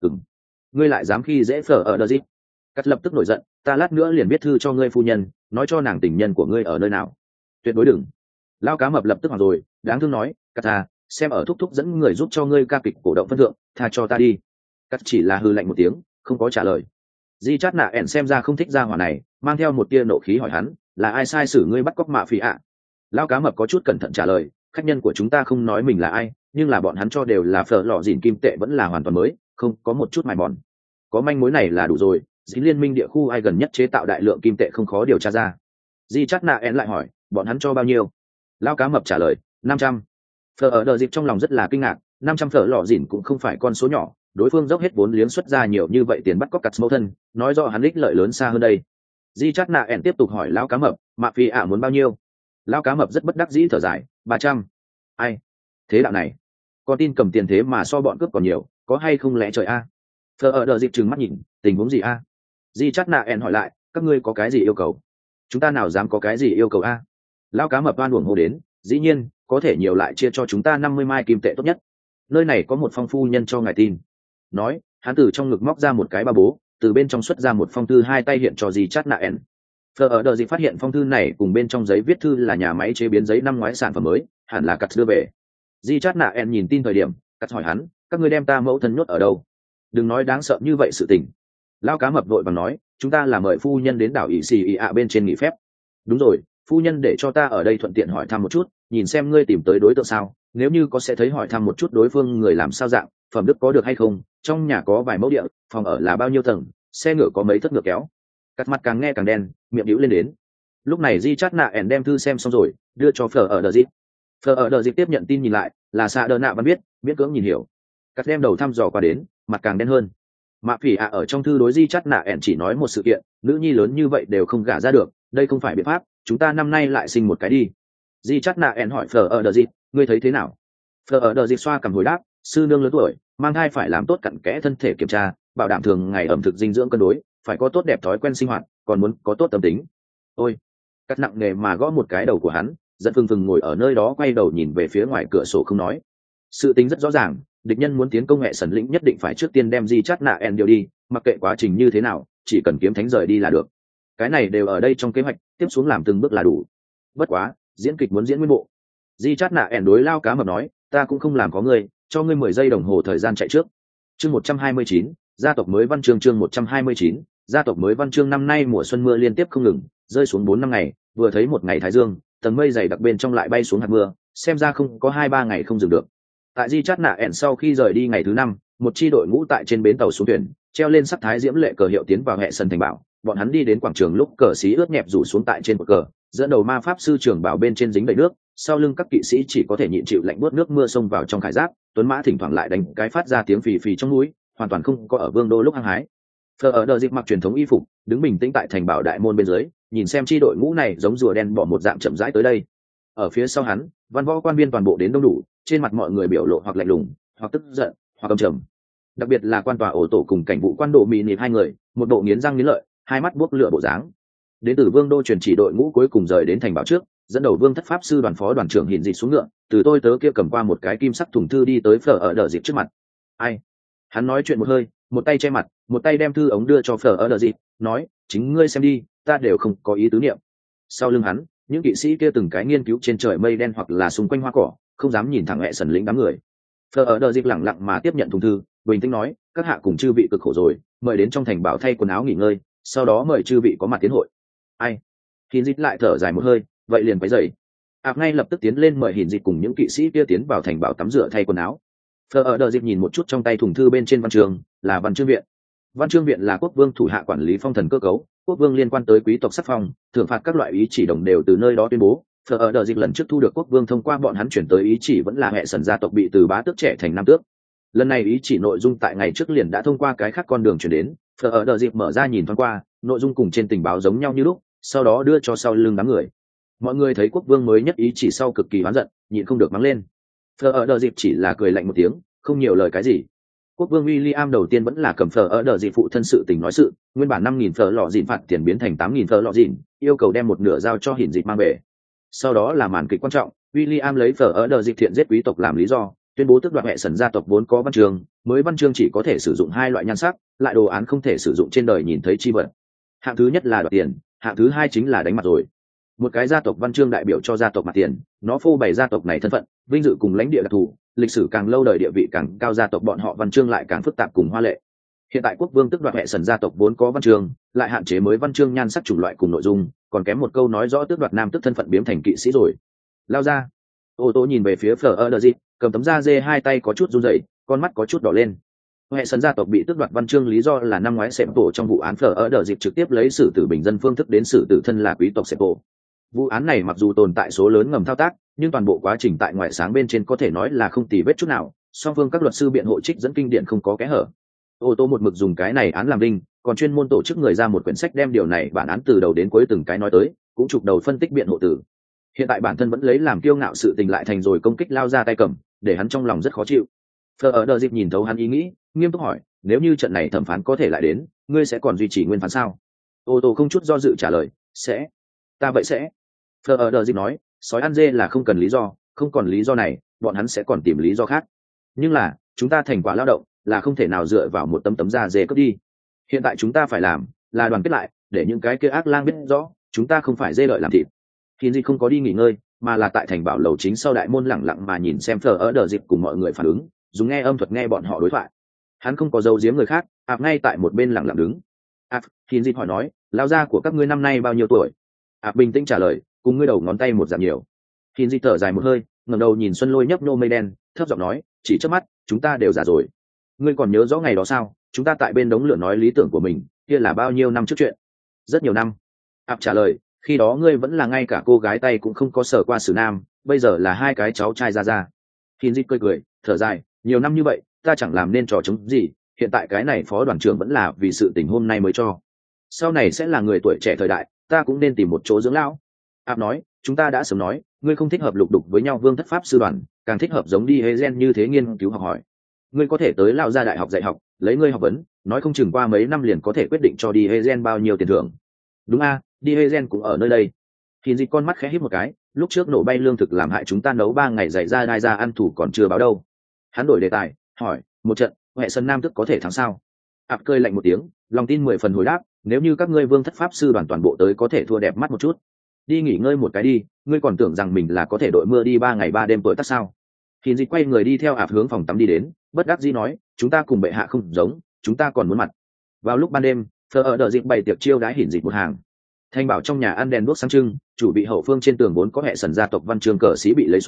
Ngươi lại dám khi dễ phở ở đờ dịp? Cắt lập tức nổi giận, ta lát nữa liền viết thư cho ngươi phu nhân, nói cho nàng tình nhân của ngươi ở nơi nào. Tuyệt đối đừng. Lao Cá Mập lập tức hỏi rồi, đáng thương nói, Cắt à, xem ở thúc thúc dẫn người giúp cho ngươi ca kịch cổ động phân thượng, tha cho ta đi. Cắt chỉ là hư lạnh một tiếng, không có trả lời. Di Chát Nạ ẻn xem ra không thích ra hỏa này, mang theo một tia nộ khí hỏi hắn, là ai sai xử ngươi bắt cóc mạ phỉ ạ? Lao Cá Mập có chút cẩn thận trả lời, khách nhân của chúng ta không nói mình là ai, nhưng là bọn hắn cho đều là phở lọ dìn kim tệ vẫn là hoàn toàn mới, không có một chút mài mòn. Có manh mối này là đủ rồi, dính liên minh địa khu ai gần nhất chế tạo đại lượng kim tệ không khó điều tra ra. Di Chát Nạ ẻn lại hỏi, bọn hắn cho bao nhiêu? Lao Cá Mập trả lời, 500. Phở ở đờ dịp trong lòng rất là kinh ngạc, 500 phở lọ dìn cũng không phải con số nhỏ, đối phương dốc hết vốn liếng xuất ra nhiều như vậy tiền bắt cóc cắt mẫu thân, nói rõ hắn ích lợi lớn xa hơn đây. Di Chát Nạ ẻn tiếp tục hỏi Lão Cá Mập, mạ phi ạ muốn bao nhiêu? Lão Cá Mập rất bất đắc dĩ thở dài, 300. Ai? Thế đạo này, con tin cầm tiền thế mà so bọn cướp còn nhiều, có hay không lẽ trời a? Phở ở đờ dịp trừng mắt nhìn, tình huống gì a? Di Chát Nạ ẻn hỏi lại, các ngươi có cái gì yêu cầu? Chúng ta nào dám có cái gì yêu cầu a? Lão Cá Mập oan uổng hô đến, dĩ nhiên, có thể nhiều lại chia cho chúng ta 50 mai kim tệ tốt nhất. Nơi này có một phong phu nhân cho ngài tin. Nói, hắn từ trong ngực móc ra một cái ba bố, từ bên trong xuất ra một phong thư, hai tay hiện cho Di Chát Nạ ẻn. Phở ở đờ dịp phát hiện phong thư này cùng bên trong giấy viết thư là nhà máy chế biến giấy năm ngoái sản phẩm mới, hẳn là Cắt đưa về. Di Chát Nạ ẻn nhìn tin thời điểm, Cắt hỏi hắn, các ngươi đem ta mẫu thân nhốt ở đâu? Đừng nói đáng sợ như vậy sự tình. Lao Cá Mập vội vàng nói, chúng ta là mời phu nhân đến đảo ỵ xì ỵ ạ bên trên nghỉ phép. Đúng rồi, phu nhân để cho ta ở đây thuận tiện hỏi thăm một chút, nhìn xem ngươi tìm tới đối tượng sao, nếu như có sẽ thấy hỏi thăm một chút đối phương người làm sao dạng, phẩm đức có được hay không, trong nhà có vài mẫu địa, phòng ở là bao nhiêu tầng, xe ngựa có mấy thất ngựa kéo. Cắt mặt càng nghe càng đen, miệng đĩu lên đến. Lúc này Di Chát Nạ ẻn đem thư xem xong rồi, đưa cho Phở ở đờ dịp. Phở ở đờ dịp tiếp nhận tin nhìn lại, là xạ đờ nạ văn biết, miễn cưỡng nhìn hiểu. Cắt đem đầu thăm dò qua đến, mặt càng đen hơn. Mạ phỉ ạ ở trong thư đối Di Chát Nạ ẻn chỉ nói một sự kiện, nữ nhi lớn như vậy đều không gả ra được, đây không phải biện pháp, chúng ta năm nay lại sinh một cái đi. Di Chát Nạ ẻn hỏi Phở ở đờ dịp, ngươi thấy thế nào? Phở ở đờ dịp xoa cằm hồi đáp, sư nương lớn tuổi, mang thai phải làm tốt cặn kẽ thân thể kiểm tra, bảo đảm thường ngày ẩm thực dinh dưỡng cân đối, phải có tốt đẹp thói quen sinh hoạt, còn muốn có tốt tâm tính. Ôi, Cắt nặng nề mà gõ một cái đầu của hắn, giận phừng phừng ngồi ở nơi đó quay đầu nhìn về phía ngoài cửa sổ không nói. Sự tính rất rõ ràng, địch nhân muốn tiến công hệ sần lĩnh nhất định phải trước tiên đem Di Chát Nạ ẻn điều đi, mặc kệ quá trình như thế nào, chỉ cần kiếm thánh rời đi là được. Cái này đều ở đây trong kế hoạch, tiếp xuống làm từng bước là đủ. Bất quá, diễn kịch muốn diễn nguyên bộ. Di Chát Nạ ẻn đối Lao Cá Mập nói, ta cũng không làm có ngươi, cho ngươi 10 giây đồng hồ thời gian chạy trước. Chương 129, gia tộc mới văn chương 129, gia tộc mới văn chương. Năm nay mùa xuân mưa liên tiếp không ngừng, rơi xuống 4-5 ngày, vừa thấy một ngày thái dương, tầng mây dày đặc bên trong lại bay xuống hạt mưa, xem ra không có 2-3 ngày không dừng được. Tại Di Chát Nạ ẻn sau khi rời đi ngày thứ 5, một chi đội ngũ tại trên bến tàu xuống thuyền, treo lên sắc thái diễm lệ cờ hiệu tiến vào hệ sân thành bảo. Bọn hắn đi đến quảng trường lúc cờ xí ướt nhẹp rủ xuống tại trên một cờ, dẫn đầu ma pháp sư trưởng bảo bên trên dính đầy nước, sau lưng các kỵ sĩ chỉ có thể nhịn chịu lạnh buốt nước mưa xông vào trong khải giáp, tuấn mã thỉnh thoảng lại đánh cái phát ra tiếng phì phì trong núi, hoàn toàn không có ở vương đô lúc hăng hái. Phờ ở đờ dịp mặc truyền thống y phục, đứng bình tĩnh tại thành bảo đại môn bên dưới, nhìn xem chi đội ngũ này giống rùa đen bỏ một dạng chậm rãi tới đây. Ở phía sau hắn, văn võ quan viên toàn bộ đến đông đủ, trên mặt mọi người biểu lộ hoặc lạnh lùng, hoặc tức giận, hoặc âm trầm. Đặc biệt là quan tòa ổ tổ cùng cảnh vụ quan độ mì nịp hai người, một bộ nghiến răng nghiến lợi, hai mắt buốc lửa bộ dáng. Đến từ vương đô truyền chỉ đội ngũ cuối cùng rời đến thành bảo trước, dẫn đầu vương thất pháp sư đoàn phó đoàn trưởng hiện dịch xuống ngựa, từ tôi tớ kia cầm qua một cái kim sắc thùng thư đi tới Phở ở đờ dịp trước mặt. Ai? Hắn nói chuyện một hơi, một tay che mặt, một tay đem thư ống đưa cho Phở ở đờ dịp, nói, chính ngươi xem đi, ta đều không có ý tứ niệm. Sau lưng hắn, những kỵ sĩ kia từng cái nghiên cứu trên trời mây đen hoặc là xung quanh hoa cỏ, không dám nhìn thẳng mẹ sần lĩnh đám người. Phở ở đờ dịp lẳng lặng mà tiếp nhận thùng thư, bình tĩnh nói, các hạ cùng chư vị cực khổ rồi, mời đến trong thành bảo thay quần áo nghỉ ngơi, sau đó mời chư vị có mặt tiến hội. Ai? Hiền dịch lại thở dài một hơi, vậy liền quấy rầy. Ngay lập tức tiến lên mời Hiền dịch cùng những kỵ sĩ kia tiến vào thành bảo tắm rửa thay quần áo. Phở ở đờ dịp nhìn một chút trong tay thùng thư bên trên văn chương, là văn chương viện. Văn chương viện là quốc vương thủ hạ quản lý phong thần cơ cấu, quốc vương liên quan tới quý tộc sắc phong, thưởng phạt các loại ý chỉ đồng đều từ nơi đó tuyên bố. Phở ở đờ dịp lần trước thu được quốc vương thông qua bọn hắn chuyển tới ý chỉ vẫn là hệ sần gia tộc bị từ bá tước trẻ thành nam tước. Lần này ý chỉ nội dung tại ngày trước liền đã thông qua cái khác con đường chuyển đến. Phở ở đờ dịp mở ra nhìn thoáng qua, nội dung cùng trên tình báo giống nhau như lúc, sau đó đưa cho sau lưng đám người. Mọi người thấy quốc vương mới nhất ý chỉ sau cực kỳ oán giận, nhịn không được mắng lên. Phở ở đờ dịp chỉ là cười lạnh một tiếng, không nhiều lời cái gì. Quốc vương William đầu tiên vẫn là cầm Phở ở đờ dịp phụ thân sự tình nói sự, nguyên bản 5.000 phở lọ dịn phạt tiền biến thành 8.000 phở lọ dịn, yêu cầu đem một nửa giao cho Hiển Dịch mang về. Sau đó là màn kịch quan trọng, William lấy Phở ở đờ dịp thiện giết quý tộc làm lý do, tuyên bố tước đoạt hệ sần gia tộc vốn có văn chương, mới văn chương chỉ có thể sử dụng 2 loại nhan sắc, lại đồ án không thể sử dụng trên đời nhìn thấy chi vật. Hạng thứ nhất là đoạt tiền, hạng thứ hai chính là đánh mặt rồi. Một cái gia tộc văn chương đại biểu cho gia tộc mặt tiền, nó phô bày gia tộc này thân phận, vinh dự cùng lãnh địa đặc thù, lịch sử càng lâu đời địa vị càng cao gia tộc bọn họ văn chương lại càng phức tạp cùng hoa lệ. Hiện tại quốc vương tức đoạt hệ sần gia tộc vốn có văn chương, lại hạn chế mới văn chương nhan sắc chủng loại cùng nội dung, còn kém một câu nói rõ tước đoạt nam tức thân phận biếm thành kỵ sĩ rồi. Lao ra. Ô tô nhìn về phía Phở ở đờ dịp, cầm tấm da dê hai tay có chút run rẩy, con mắt có chút đỏ lên. Hệ sần gia tộc bị tước đoạt văn chương lý do là năm ngoái sẹp tổ trong vụ án Phở ở đờ dịp trực tiếp lấy xử tử bình dân phương thức đến xử tử thân là quý tộc sẹp tổ. Vụ án này mặc dù tồn tại số lớn ngầm thao tác, nhưng toàn bộ quá trình tại ngoại sáng bên trên có thể nói là không tì vết chút nào, song phương các luật sư biện hộ trích dẫn kinh điển không có kẽ hở. Ô tô một mực dùng cái này án làm đinh, còn chuyên môn tổ chức người ra một quyển sách đem điều này bản án từ đầu đến cuối từng cái nói tới, cũng chụp đầu phân tích biện hộ tử. Hiện tại bản thân vẫn lấy làm kiêu ngạo sự tình lại thành rồi công kích lao ra tay cầm, để hắn trong lòng rất khó chịu. Phở ở đờ dịp nhìn thấu hắn ý nghĩ, nghiêm túc hỏi, nếu như trận này thẩm phán có thể lại đến, ngươi sẽ còn duy trì nguyên phán sao? Ô tô không chút do dự trả lời, sẽ. Ta vậy sẽ. Phở ở đờ dịp nói, sói ăn dê là không cần lý do, không còn lý do này, bọn hắn sẽ còn tìm lý do khác. Nhưng là, chúng ta thành quả lao động, là không thể nào dựa vào một tấm da dê cướp đi. Hiện tại chúng ta phải làm, là đoàn kết lại, để những cái kia ác lang biết rõ, chúng ta không phải dê đợi làm thịt. Hiền Dịch không có đi nghỉ ngơi, mà là tại thành bảo lầu chính sau đại môn lẳng lặng mà nhìn xem Phở ở đờ dịp cùng mọi người phản ứng, dùng nghe âm thuật nghe bọn họ đối thoại. Hắn không có giấu giếm người khác, ngay tại một bên lẳng lặng đứng. Hiền Dịch hỏi nói, lao gia của các ngươi năm nay bao nhiêu tuổi? Bình tĩnh trả lời, cùng ngươi đầu ngón tay một dạng nhiều. Hiền Dịch thở dài một hơi, ngẩng đầu nhìn Xuân Lôi nhấp nhô mây đen, thấp giọng nói, chỉ chớp mắt, chúng ta đều già rồi. Ngươi còn nhớ rõ ngày đó sao? Chúng ta tại bên đống lửa nói lý tưởng của mình, kia là bao nhiêu năm trước chuyện? Rất nhiều năm. Trả lời, khi đó ngươi vẫn là ngay cả cô gái tay cũng không có sờ qua xử nam, bây giờ là 2 cái cháu trai ra. Hiền Dịch cười cười, thở dài, nhiều năm như vậy, ta chẳng làm nên trò chống gì, hiện tại cái này phó đoàn trưởng vẫn là vì sự tình hôm nay mới cho. Sau này sẽ là người tuổi trẻ thời đại, ta cũng nên tìm một chỗ dưỡng lão. Nói, chúng ta đã sớm nói, ngươi không thích hợp lục đục với nhau vương thất pháp sư đoàn, càng thích hợp giống đi hê gen như thế nghiên cứu học hỏi. Ngươi có thể tới lao ra đại học dạy học, lấy ngươi học vấn, nói không chừng qua mấy năm liền có thể quyết định cho đi hê gen bao nhiêu tiền thưởng. Đúng đi hê gen cũng ở nơi đây. Hiền Dịch con mắt khẽ híp một cái, lúc trước nổ bay lương thực làm hại chúng ta nấu 3 ngày dạy ra đai ra ăn thủ còn chưa báo đâu. Hắn đổi đề tài, hỏi, một trận, hệ sân nam tức có thể thắng sao? Cười lạnh một tiếng, lòng tin 10 phần hồi đáp, nếu như các ngươi vương thất pháp sư đoàn toàn bộ tới có thể thua đẹp mắt một chút. Đi nghỉ ngơi một cái đi, ngươi còn tưởng rằng mình là có thể đội mưa đi 3 ngày 3 đêm tuổi tác sao? Hiền Dịch quay người đi theo hướng phòng tắm đi đến, bất đắc dĩ nói, chúng ta cùng bệ hạ không giống, chúng ta còn muốn mặt. Vào lúc ban đêm, Phở ở đờ dịp bày tiệc chiêu đãi Hiền Dịch một hàng. Thanh bảo trong nhà ăn đèn đuốc sáng trưng, chủ bị hậu phương trên tường vốn có hệ sần gia tộc văn chương cờ sĩ bị lấy xuống,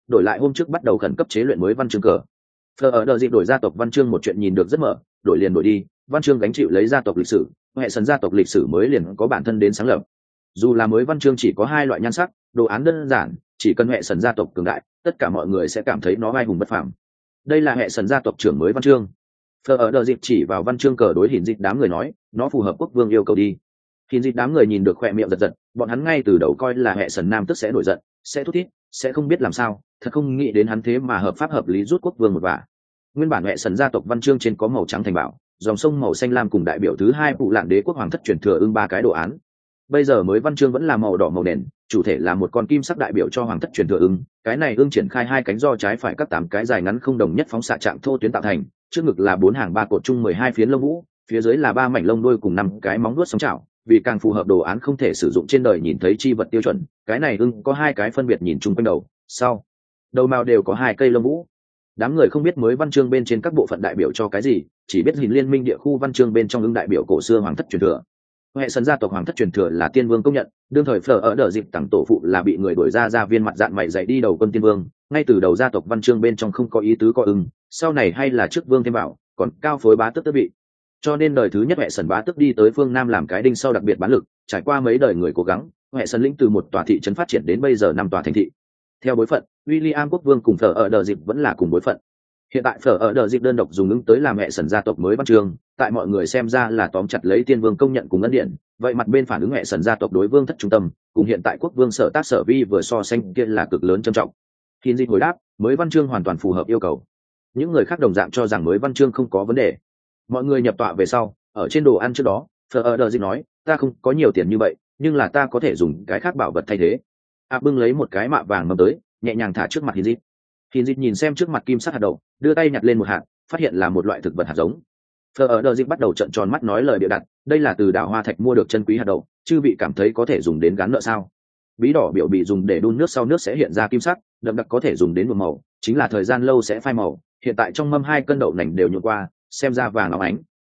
đổi lại hôm trước bắt đầu khẩn cấp chế luyện mới văn chương cờ. Phờ ở đợt dịp đổi gia tộc văn chương một chuyện nhìn được rất mở, đổi liền đổi đi, văn chương gánh chịu lấy gia tộc lịch sử, hệ sần gia tộc lịch sử mới liền có bản thân đến sáng lập. Dù là mới văn chương chỉ có hai loại nhan sắc, đồ án đơn giản, chỉ cần hệ sần gia tộc cường đại, tất cả mọi người sẽ cảm thấy nó vai hùng bất phàm. Đây là hệ sần gia tộc trưởng mới văn chương. Phờ ở đợt dịp chỉ vào văn chương cờ đối Hiển Dịch đám người nói, nó phù hợp quốc vương yêu cầu đi. Hiển Dịch đám người nhìn được khỏe miệng giật giật, bọn hắn ngay từ đầu coi là hệ sần nam tức sẽ nổi giận, sẽ thút thít, sẽ không biết làm sao, thật không nghĩ đến hắn thế mà hợp pháp hợp lý rút quốc vương một vả. Nguyên bản hệ sần gia tộc văn chương trên có màu trắng thành bảo, dòng sông màu xanh lam cùng đại biểu thứ hai phụ lạn đế quốc hoàng thất truyền thừa ưng ba cái đồ án. Bây giờ mới văn chương vẫn là màu đỏ màu nền, chủ thể là một con kim sắc đại biểu cho hoàng thất truyền thừa ưng, cái này ưng triển khai hai cánh do trái phải các 8 cái dài ngắn không đồng nhất phóng xạ trạng thô tuyến tạo thành, trước ngực là 4 hàng 3 cột chung 12 phiến lông vũ, phía dưới là 3 mảnh lông đuôi cùng 5 cái móng vuốt sóng chảo, vì càng phù hợp đồ án không thể sử dụng trên đời nhìn thấy chi vật tiêu chuẩn, cái này ưng có 2 cái phân biệt nhìn chung quanh đầu, sau đầu mao đều có 2 cây lông vũ. Đám người không biết mới văn chương bên trên các bộ phận đại biểu cho cái gì, chỉ biết hình liên minh địa khu văn chương bên trong ưng đại biểu cổ xưa hoàng thất truyền thừa. Hệ sần gia tộc hoàng thất truyền thừa là tiên vương công nhận, đương thời Phở ở đợt dịp tặng tổ phụ là bị người đuổi ra viên mặt dạn mày dày đi đầu quân tiên vương, ngay từ đầu gia tộc văn chương bên trong không có ý tứ có ưng, sau này hay là trước vương thêm bảo, còn cao phối bá tước tước bị. Cho nên đời thứ nhất hệ sần bá tước đi tới phương Nam làm cái đinh sau đặc biệt bán lực, trải qua mấy đời người cố gắng, hệ sần lĩnh từ một tòa thị trấn phát triển đến bây giờ 5 tòa thành thị. Theo bối phận, William quốc vương cùng Phở ở đợt dịp vẫn là cùng bối phận. Hiện tại Phở ở đợt dịp đơn độc dùng ứng tới làm hệ sần gia tộc mới văn chương, tại mọi người xem ra là tóm chặt lấy tiên vương công nhận cùng ân điển, vậy mặt bên phản ứng hệ sần gia tộc đối vương thất trung tâm, cùng hiện tại quốc vương sở tác sở vi vừa so sánh kia là cực lớn trầm trọng. Hiển Dịch hồi đáp, mới văn chương hoàn toàn phù hợp yêu cầu. Những người khác đồng dạng cho rằng mới văn chương không có vấn đề. Mọi người nhập tọa về sau, ở trên đồ ăn trước đó, Phở ở đợt dịp nói, ta không có nhiều tiền như vậy, nhưng là ta có thể dùng cái khác bảo vật thay thế. Bưng lấy một cái mạ vàng mầm tới, nhẹ nhàng thả trước mặt Hiển Dịch. Hiển Dịch nhìn xem trước mặt kim sắc hạt đậu, đưa tay nhặt lên một hạt, phát hiện là một loại thực vật hạt giống. Phở ở đợt dịp bắt đầu trợn tròn mắt nói lời bịa đặt, đây là từ đảo hoa thạch mua được chân quý hạt đậu, chư vị cảm thấy có thể dùng đến gắn nợ sao? Bí đỏ biểu bị dùng để đun nước sau nước sẽ hiện ra kim sắc, đậm đặc có thể dùng đến nhuộm màu, chính là thời gian lâu sẽ phai màu. Hiện tại trong mâm 2 cân đậu nành đều nhuộm qua, xem ra vàng óng ánh.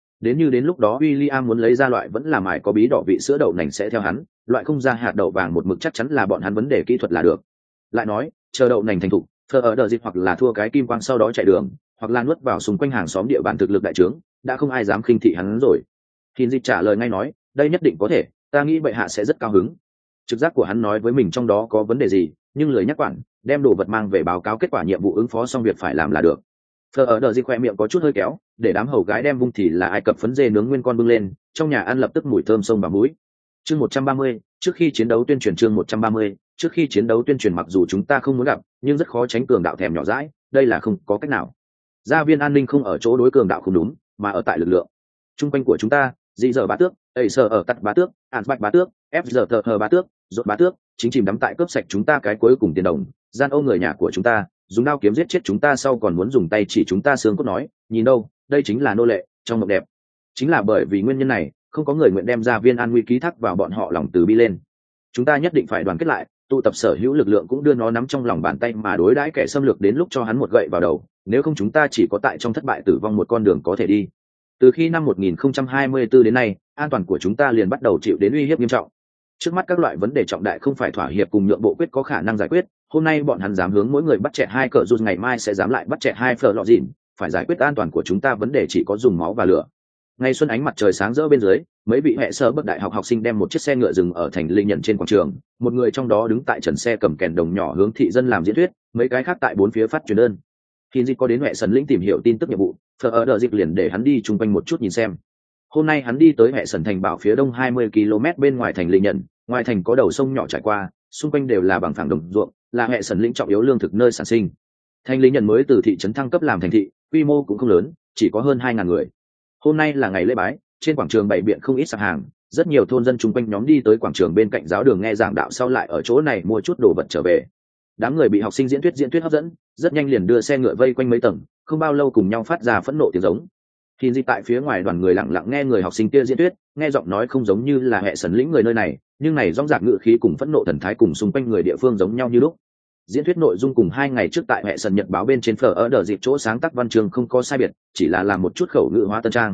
Đến lúc đó William muốn lấy ra loại vẫn là mài có bí đỏ vị sữa đậu nành sẽ theo hắn, loại không ra hạt đậu vàng một mực chắc chắn là bọn hắn vấn đề kỹ thuật là được. Lại nói, chờ đậu nành thành thục, Phở ở đợt dịp hoặc là thua cái kim quang sau đó chạy đường, hoặc là nuốt vào xung quanh hàng xóm địa bàn thực lực đại trướng, đã không ai dám khinh thị hắn rồi. Hiển Dịch trả lời ngay nói, đây nhất định có thể, ta nghĩ bệ hạ sẽ rất cao hứng. Trực giác của hắn nói với mình trong đó có vấn đề gì, nhưng lời nhắc quản, đem đồ vật mang về báo cáo kết quả nhiệm vụ ứng phó xong việc phải làm là được. Phở ở đợt dịp khoe miệng có chút hơi kéo, để đám hầu gái đem vung thì là Ai Cập phấn dê nướng nguyên con bưng lên, trong nhà ăn lập tức mùi thơm sông vào mũi. Chương 130, trước khi chiến đấu tuyên truyền chương 130, trước khi chiến đấu tuyên truyền mặc dù chúng ta không muốn gặp, nhưng rất khó tránh cường đạo thèm nhỏ dãi, đây là không có cách nào. Gia viên an ninh không ở chỗ đối cường đạo không đúng, mà ở tại lực lượng. Trung quanh của chúng ta, dị dở bá tước, ẩy sở ở tắt bá tước, ản bạch bá tước, ép giờ thờ hờ bá tước, rốt bá tước, chính chìm đắm tại cướp sạch chúng ta cái cuối cùng tiền đồng, gian ô người nhà của chúng ta, dùng đao kiếm giết chết chúng ta sau còn muốn dùng tay chỉ chúng ta xương cốt nói, nhìn đâu, đây chính là nô lệ, trong mộng đẹp. Chính là bởi vì nguyên nhân này, không có người nguyện đem gia viên an nguy ký thác vào bọn họ lòng từ bi lên. Chúng ta nhất định phải đoàn kết lại, tụ tập sở hữu lực lượng cũng đưa nó nắm trong lòng bàn tay mà đối đãi kẻ xâm lược đến lúc cho hắn một gậy vào đầu, nếu không chúng ta chỉ có tại trong thất bại tử vong một con đường có thể đi. Từ khi năm 1024 đến nay, an toàn của chúng ta liền bắt đầu chịu đến uy hiếp nghiêm trọng. Trước mắt các loại vấn đề trọng đại không phải thỏa hiệp cùng nhượng bộ quyết có khả năng giải quyết, hôm nay bọn hắn dám hướng mỗi người bắt chẹt 2 cờ rút, ngày mai sẽ dám lại bắt chẹt 2 phở lọ dịn, phải giải quyết an toàn của chúng ta vấn đề chỉ có dùng máu và lửa. Ngày xuân ánh mặt trời sáng rỡ bên dưới, mấy vị hệ sở bất đại học học sinh đem một chiếc xe ngựa dừng ở thành linh nhận trên quảng trường, một người trong đó đứng tại trần xe cầm kèn đồng nhỏ hướng thị dân làm diễn thuyết, mấy cái khác tại bốn phía phát truyền đơn. Khi Dịch có đến hệ sần lĩnh tìm hiểu tin tức nhiệm vụ, Phở ở đợt Dịch liền để hắn đi chung quanh một chút nhìn xem. Hôm nay hắn đi tới hệ sần thành bảo phía đông 20 km bên ngoài thành linh nhận, ngoài thành có đầu sông nhỏ trải qua, xung quanh đều là bằng phẳng đồng ruộng, là hệ sần lĩnh trọng yếu lương thực nơi sản sinh. Thành linh nhận mới từ thị trấn thăng cấp làm thành thị, quy mô cũng không lớn, chỉ có hơn 2.000 người. Hôm nay là ngày lễ bái, trên quảng trường bày biện không ít sạp hàng, rất nhiều thôn dân chung quanh nhóm đi tới quảng trường bên cạnh giáo đường nghe giảng đạo sau lại ở chỗ này mua chút đồ vật trở về. Đám người bị học sinh diễn thuyết hấp dẫn, rất nhanh liền đưa xe ngựa vây quanh mấy tầng, không bao lâu cùng nhau phát ra phẫn nộ tiếng giống. Khi Dịch tại phía ngoài đoàn người lặng lặng nghe người học sinh kia diễn thuyết, nghe giọng nói không giống như là hệ sần lĩnh người nơi này, nhưng này rõng rạc ngữ khí cùng phẫn nộ thần thái cùng xung quanh người địa phương giống nhau như lúc. Diễn thuyết nội dung cùng 2 ngày trước tại hệ sần nhật báo bên trên Phở ở đợt Dịch chỗ sáng tác văn chương không có sai biệt, chỉ là làm một chút khẩu ngữ hóa tân trang.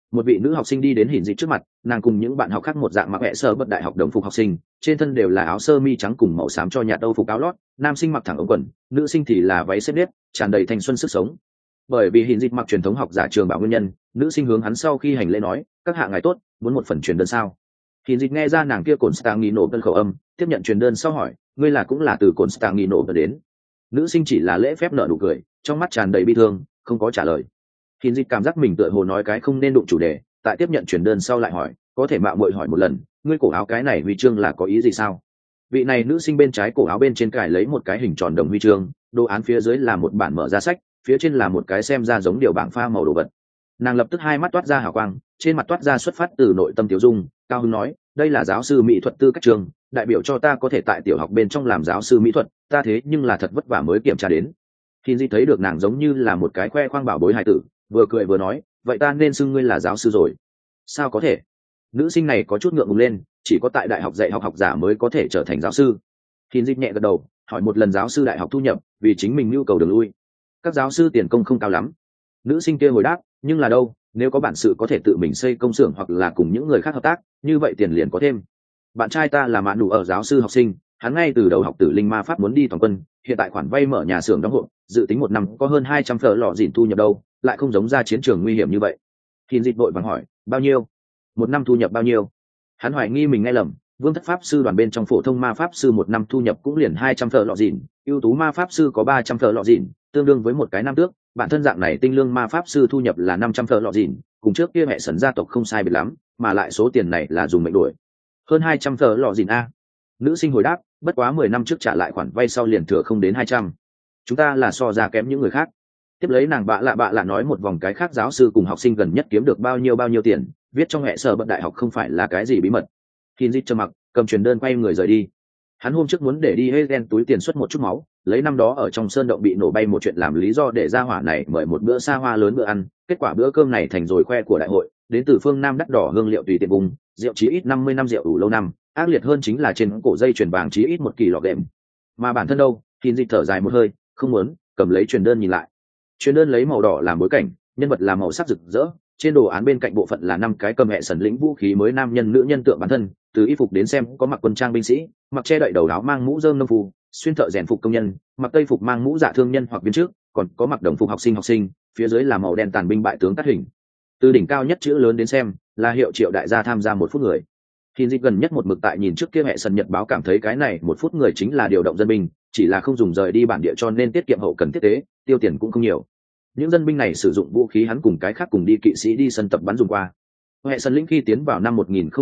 Một vị nữ học sinh đi đến Hìn Dịch trước mặt, nàng cùng những bạn học khác một dạng mặc hệ sơ bất đại học đồng phục học sinh, trên thân đều là áo sơ mi trắng cùng màu xám cho nhạt âu phục áo lót, nam sinh mặc thẳng ống quần, nữ sinh thì là váy xếp nếp, tràn đầy thanh xuân sức sống. Bởi vì Hìn Dịch mặc truyền thống học giả trường bảo nguyên nhân, nữ sinh hướng hắn sau khi hành lễ nói, các hạ ngài tốt, muốn một phần truyền đơn sao? Hìn Dịch nghe ra nàng kia cồn stang nghi nổ đơn khẩu âm, tiếp nhận truyền đơn sau hỏi, ngươi là cũng là từ cồn stang nghi nổ đến? Nữ sinh chỉ là lễ phép nở nụ cười, trong mắt tràn đầy bi thương, không có trả lời. Hìn Dịch cảm giác mình tựa hồ nói cái không nên đụng chủ đề, tại tiếp nhận truyền đơn sau lại hỏi, có thể mạo muội hỏi một lần, ngươi cổ áo cái này huy chương là có ý gì sao? Vị này nữ sinh bên trái cổ áo bên trên cài lấy một cái hình tròn đồng huy chương, đồ án phía dưới là một bản mở ra sách, phía trên là một cái xem ra giống điều bảng pha màu đồ vật. Nàng lập tức hai mắt toát ra hào quang, trên mặt toát ra xuất phát từ nội tâm tiểu dung, cao hứng nói, đây là giáo sư mỹ thuật tư cách trường, đại biểu cho ta có thể tại tiểu học bên trong làm giáo sư mỹ thuật, ta thế nhưng là thật vất vả mới kiểm tra đến. Khi Di thấy được nàng giống như là một cái khoe khoang bảo bối hài tử, vừa cười vừa nói, vậy ta nên xưng ngươi là giáo sư rồi. Sao có thể? Nữ sinh này có chút ngượng ngùng lên, chỉ có tại đại học dạy học giả mới có thể trở thành giáo sư. Khi Di nhẹ gật đầu, hỏi một lần giáo sư đại học thu nhập, vì chính mình nhu cầu đường lui. Các giáo sư tiền công không cao lắm. Nữ sinh kia hồi đáp, nhưng là đâu, nếu có bản sự có thể tự mình xây công xưởng hoặc là cùng những người khác hợp tác, như vậy tiền liền có thêm. Bạn trai ta là mạn đủ ở giáo sư học sinh, hắn ngay từ đầu học tử linh ma pháp muốn đi toàn quân, hiện tại khoản vay mở nhà xưởng đóng hộ, dự tính một năm có hơn 200 phở lọ dỉn thu nhập đâu, lại không giống ra chiến trường nguy hiểm như vậy. Hiền Dịch vội vàng hỏi, bao nhiêu? Một năm thu nhập bao nhiêu? Hắn hoài nghi mình nghe lầm, vương thất pháp sư đoàn bên trong phổ thông ma pháp sư một năm thu nhập cũng liền 200 phở lọ dỉn, ưu tú ma pháp sư có 300 phở lọ dỉn, tương đương với một cái năm tước. Bản thân dạng này tinh lương ma pháp sư thu nhập là 500 phở lọ dỉn, cùng trước kia mẹ sần gia tộc không sai biệt lắm, mà lại số tiền này là dùng mệnh đổi. Hơn 200 phở lọ dỉn a. Nữ sinh hồi đáp, bất quá 10 năm trước trả lại khoản vay sau liền thừa không đến 200. Chúng ta là so ra kém những người khác. Tiếp lấy nàng bạ lạ nói một vòng cái khác giáo sư cùng học sinh gần nhất kiếm được bao nhiêu tiền, viết trong hệ sở bậc đại học không phải là cái gì bí mật. Khi Dịch trầm mặc, cầm truyền đơn quay người rời đi. Hắn hôm trước muốn để đi Hegen túi tiền xuất một chút máu, lấy năm đó ở trong sơn động bị nổ bay một chuyện làm lý do để ra hỏa này mời một bữa xa hoa lớn bữa ăn, kết quả bữa cơm này thành rồi khoe của đại hội, đến từ phương Nam đắt đỏ hương liệu tùy tiện vùng, rượu chí ít 50 năm rượu ủ lâu năm, ác liệt hơn chính là trên cổ dây chuyền vàng chí ít 1 kỳ lọ đệm. Mà bản thân đâu, Khi Dịch thở dài một hơi, không muốn, cầm lấy truyền đơn nhìn lại. Truyền đơn lấy màu đỏ làm bối cảnh, nhân vật là màu sắc rực rỡ, trên đồ án bên cạnh bộ phận là 5 cái cầm hệ sần lĩnh vũ khí mới nam nhân nữ nhân tượng bản thân, từ y phục đến xem có mặc quân trang binh sĩ, mặc che đậy đầu áo mang mũ rơm nông phu, xuyên thợ rèn phục công nhân, mặc tây phục mang mũ dạ thương nhân hoặc viên trước, còn có mặc đồng phục học sinh, phía dưới là màu đen tàn binh bại tướng cắt hình. Từ đỉnh cao nhất chữ lớn đến xem, là hiệu triệu đại gia tham gia 1 phút người. Khi Dịch gần nhất một mực tại nhìn trước kia hệ sần nhật báo cảm thấy cái này 1 phút người chính là điều động dân binh, chỉ là không dùng rời đi bản địa cho nên tiết kiệm hậu cần thiết tế, tiêu tiền cũng không nhiều. Những dân binh này sử dụng vũ khí hắn cùng cái khác cùng đi kỵ sĩ đi sân tập bắn dùng qua. Hệ sân lĩnh khi tiến vào năm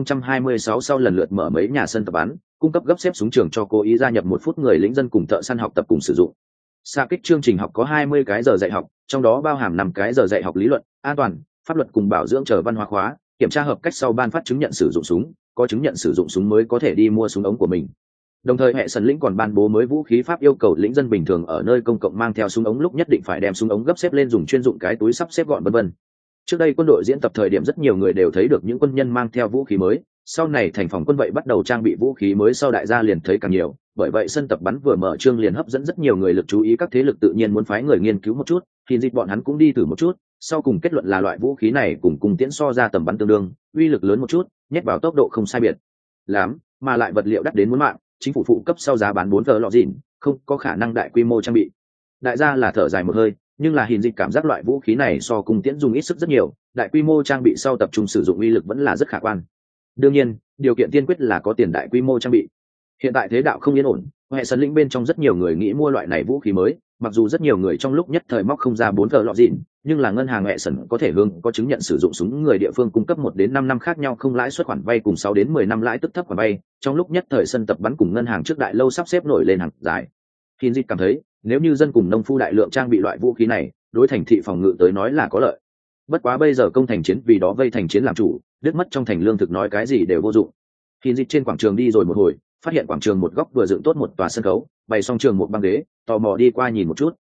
1026 sau lần lượt mở mấy nhà sân tập bắn, cung cấp gấp xếp súng trường cho cố ý gia nhập 1 phút người lính dân cùng thợ săn học tập cùng sử dụng. Xa kích chương trình học có 20 cái giờ dạy học, trong đó bao hàm 5 cái giờ dạy học lý luận, an toàn, pháp luật cùng bảo dưỡng chờ văn hóa khóa, kiểm tra hợp cách sau ban phát chứng nhận sử dụng súng, có chứng nhận sử dụng súng mới có thể đi mua súng ống của mình. Đồng thời hệ sân lĩnh còn ban bố mới vũ khí pháp yêu cầu lĩnh dân bình thường ở nơi công cộng mang theo súng ống lúc nhất định phải đem súng ống gấp xếp lên dùng chuyên dụng cái túi sắp xếp gọn vân vân. Trước đây quân đội diễn tập thời điểm rất nhiều người đều thấy được những quân nhân mang theo vũ khí mới, sau này thành phòng quân vậy bắt đầu trang bị vũ khí mới sau đại gia liền thấy càng nhiều, bởi vậy sân tập bắn vừa mở trương liền hấp dẫn rất nhiều người lực chú ý, các thế lực tự nhiên muốn phái người nghiên cứu một chút, thì dịch bọn hắn cũng đi thử một chút, sau cùng kết luận là loại vũ khí này cùng cung tiễn so ra tầm bắn tương đương, uy lực lớn một chút, nhét vào tốc độ không sai biệt lắm, mà lại vật liệu đắt đến muốn mạng, chính phủ phụ cấp sau giá bán 4 giờ lọ dỉn, không có khả năng đại quy mô trang bị. Đại gia là thở dài một hơi, nhưng là Hiền Dịch cảm giác loại vũ khí này so cung tiễn dùng ít sức rất nhiều, đại quy mô trang bị sau tập trung sử dụng uy lực vẫn là rất khả quan. Đương nhiên, điều kiện tiên quyết là có tiền đại quy mô trang bị. Hiện tại thế đạo không yên ổn, hệ sân lĩnh bên trong rất nhiều người nghĩ mua loại này vũ khí mới, mặc dù rất nhiều người trong lúc nhất thời móc không ra 4 giờ lọ dỉn, nhưng là ngân hàng hệ sân có thể hướng có chứng nhận sử dụng súng người địa phương cung cấp 1 đến 5 năm khác nhau không lãi suất khoản vay cùng 6 đến 10 năm lãi tức thấp khoản vay, trong lúc nhất thời sân tập bắn cùng ngân hàng trước đại lâu sắp xếp nổi lên hàng dài. Hiền Dịch cảm thấy, nếu như dân cùng nông phu đại lượng trang bị loại vũ khí này, đối thành thị phòng ngự tới nói là có lợi. Bất quá bây giờ công thành chiến vì đó vây thành chiến làm chủ, đứt mất trong thành lương thực nói cái gì đều vô dụng. Hiền Dịch trên quảng trường đi rồi một hồi, phát hiện quảng trường một góc vừa dựng tốt một tòa sân khấu, bày xong trường một băng ghế, tò mò đi qua nhìn một chút.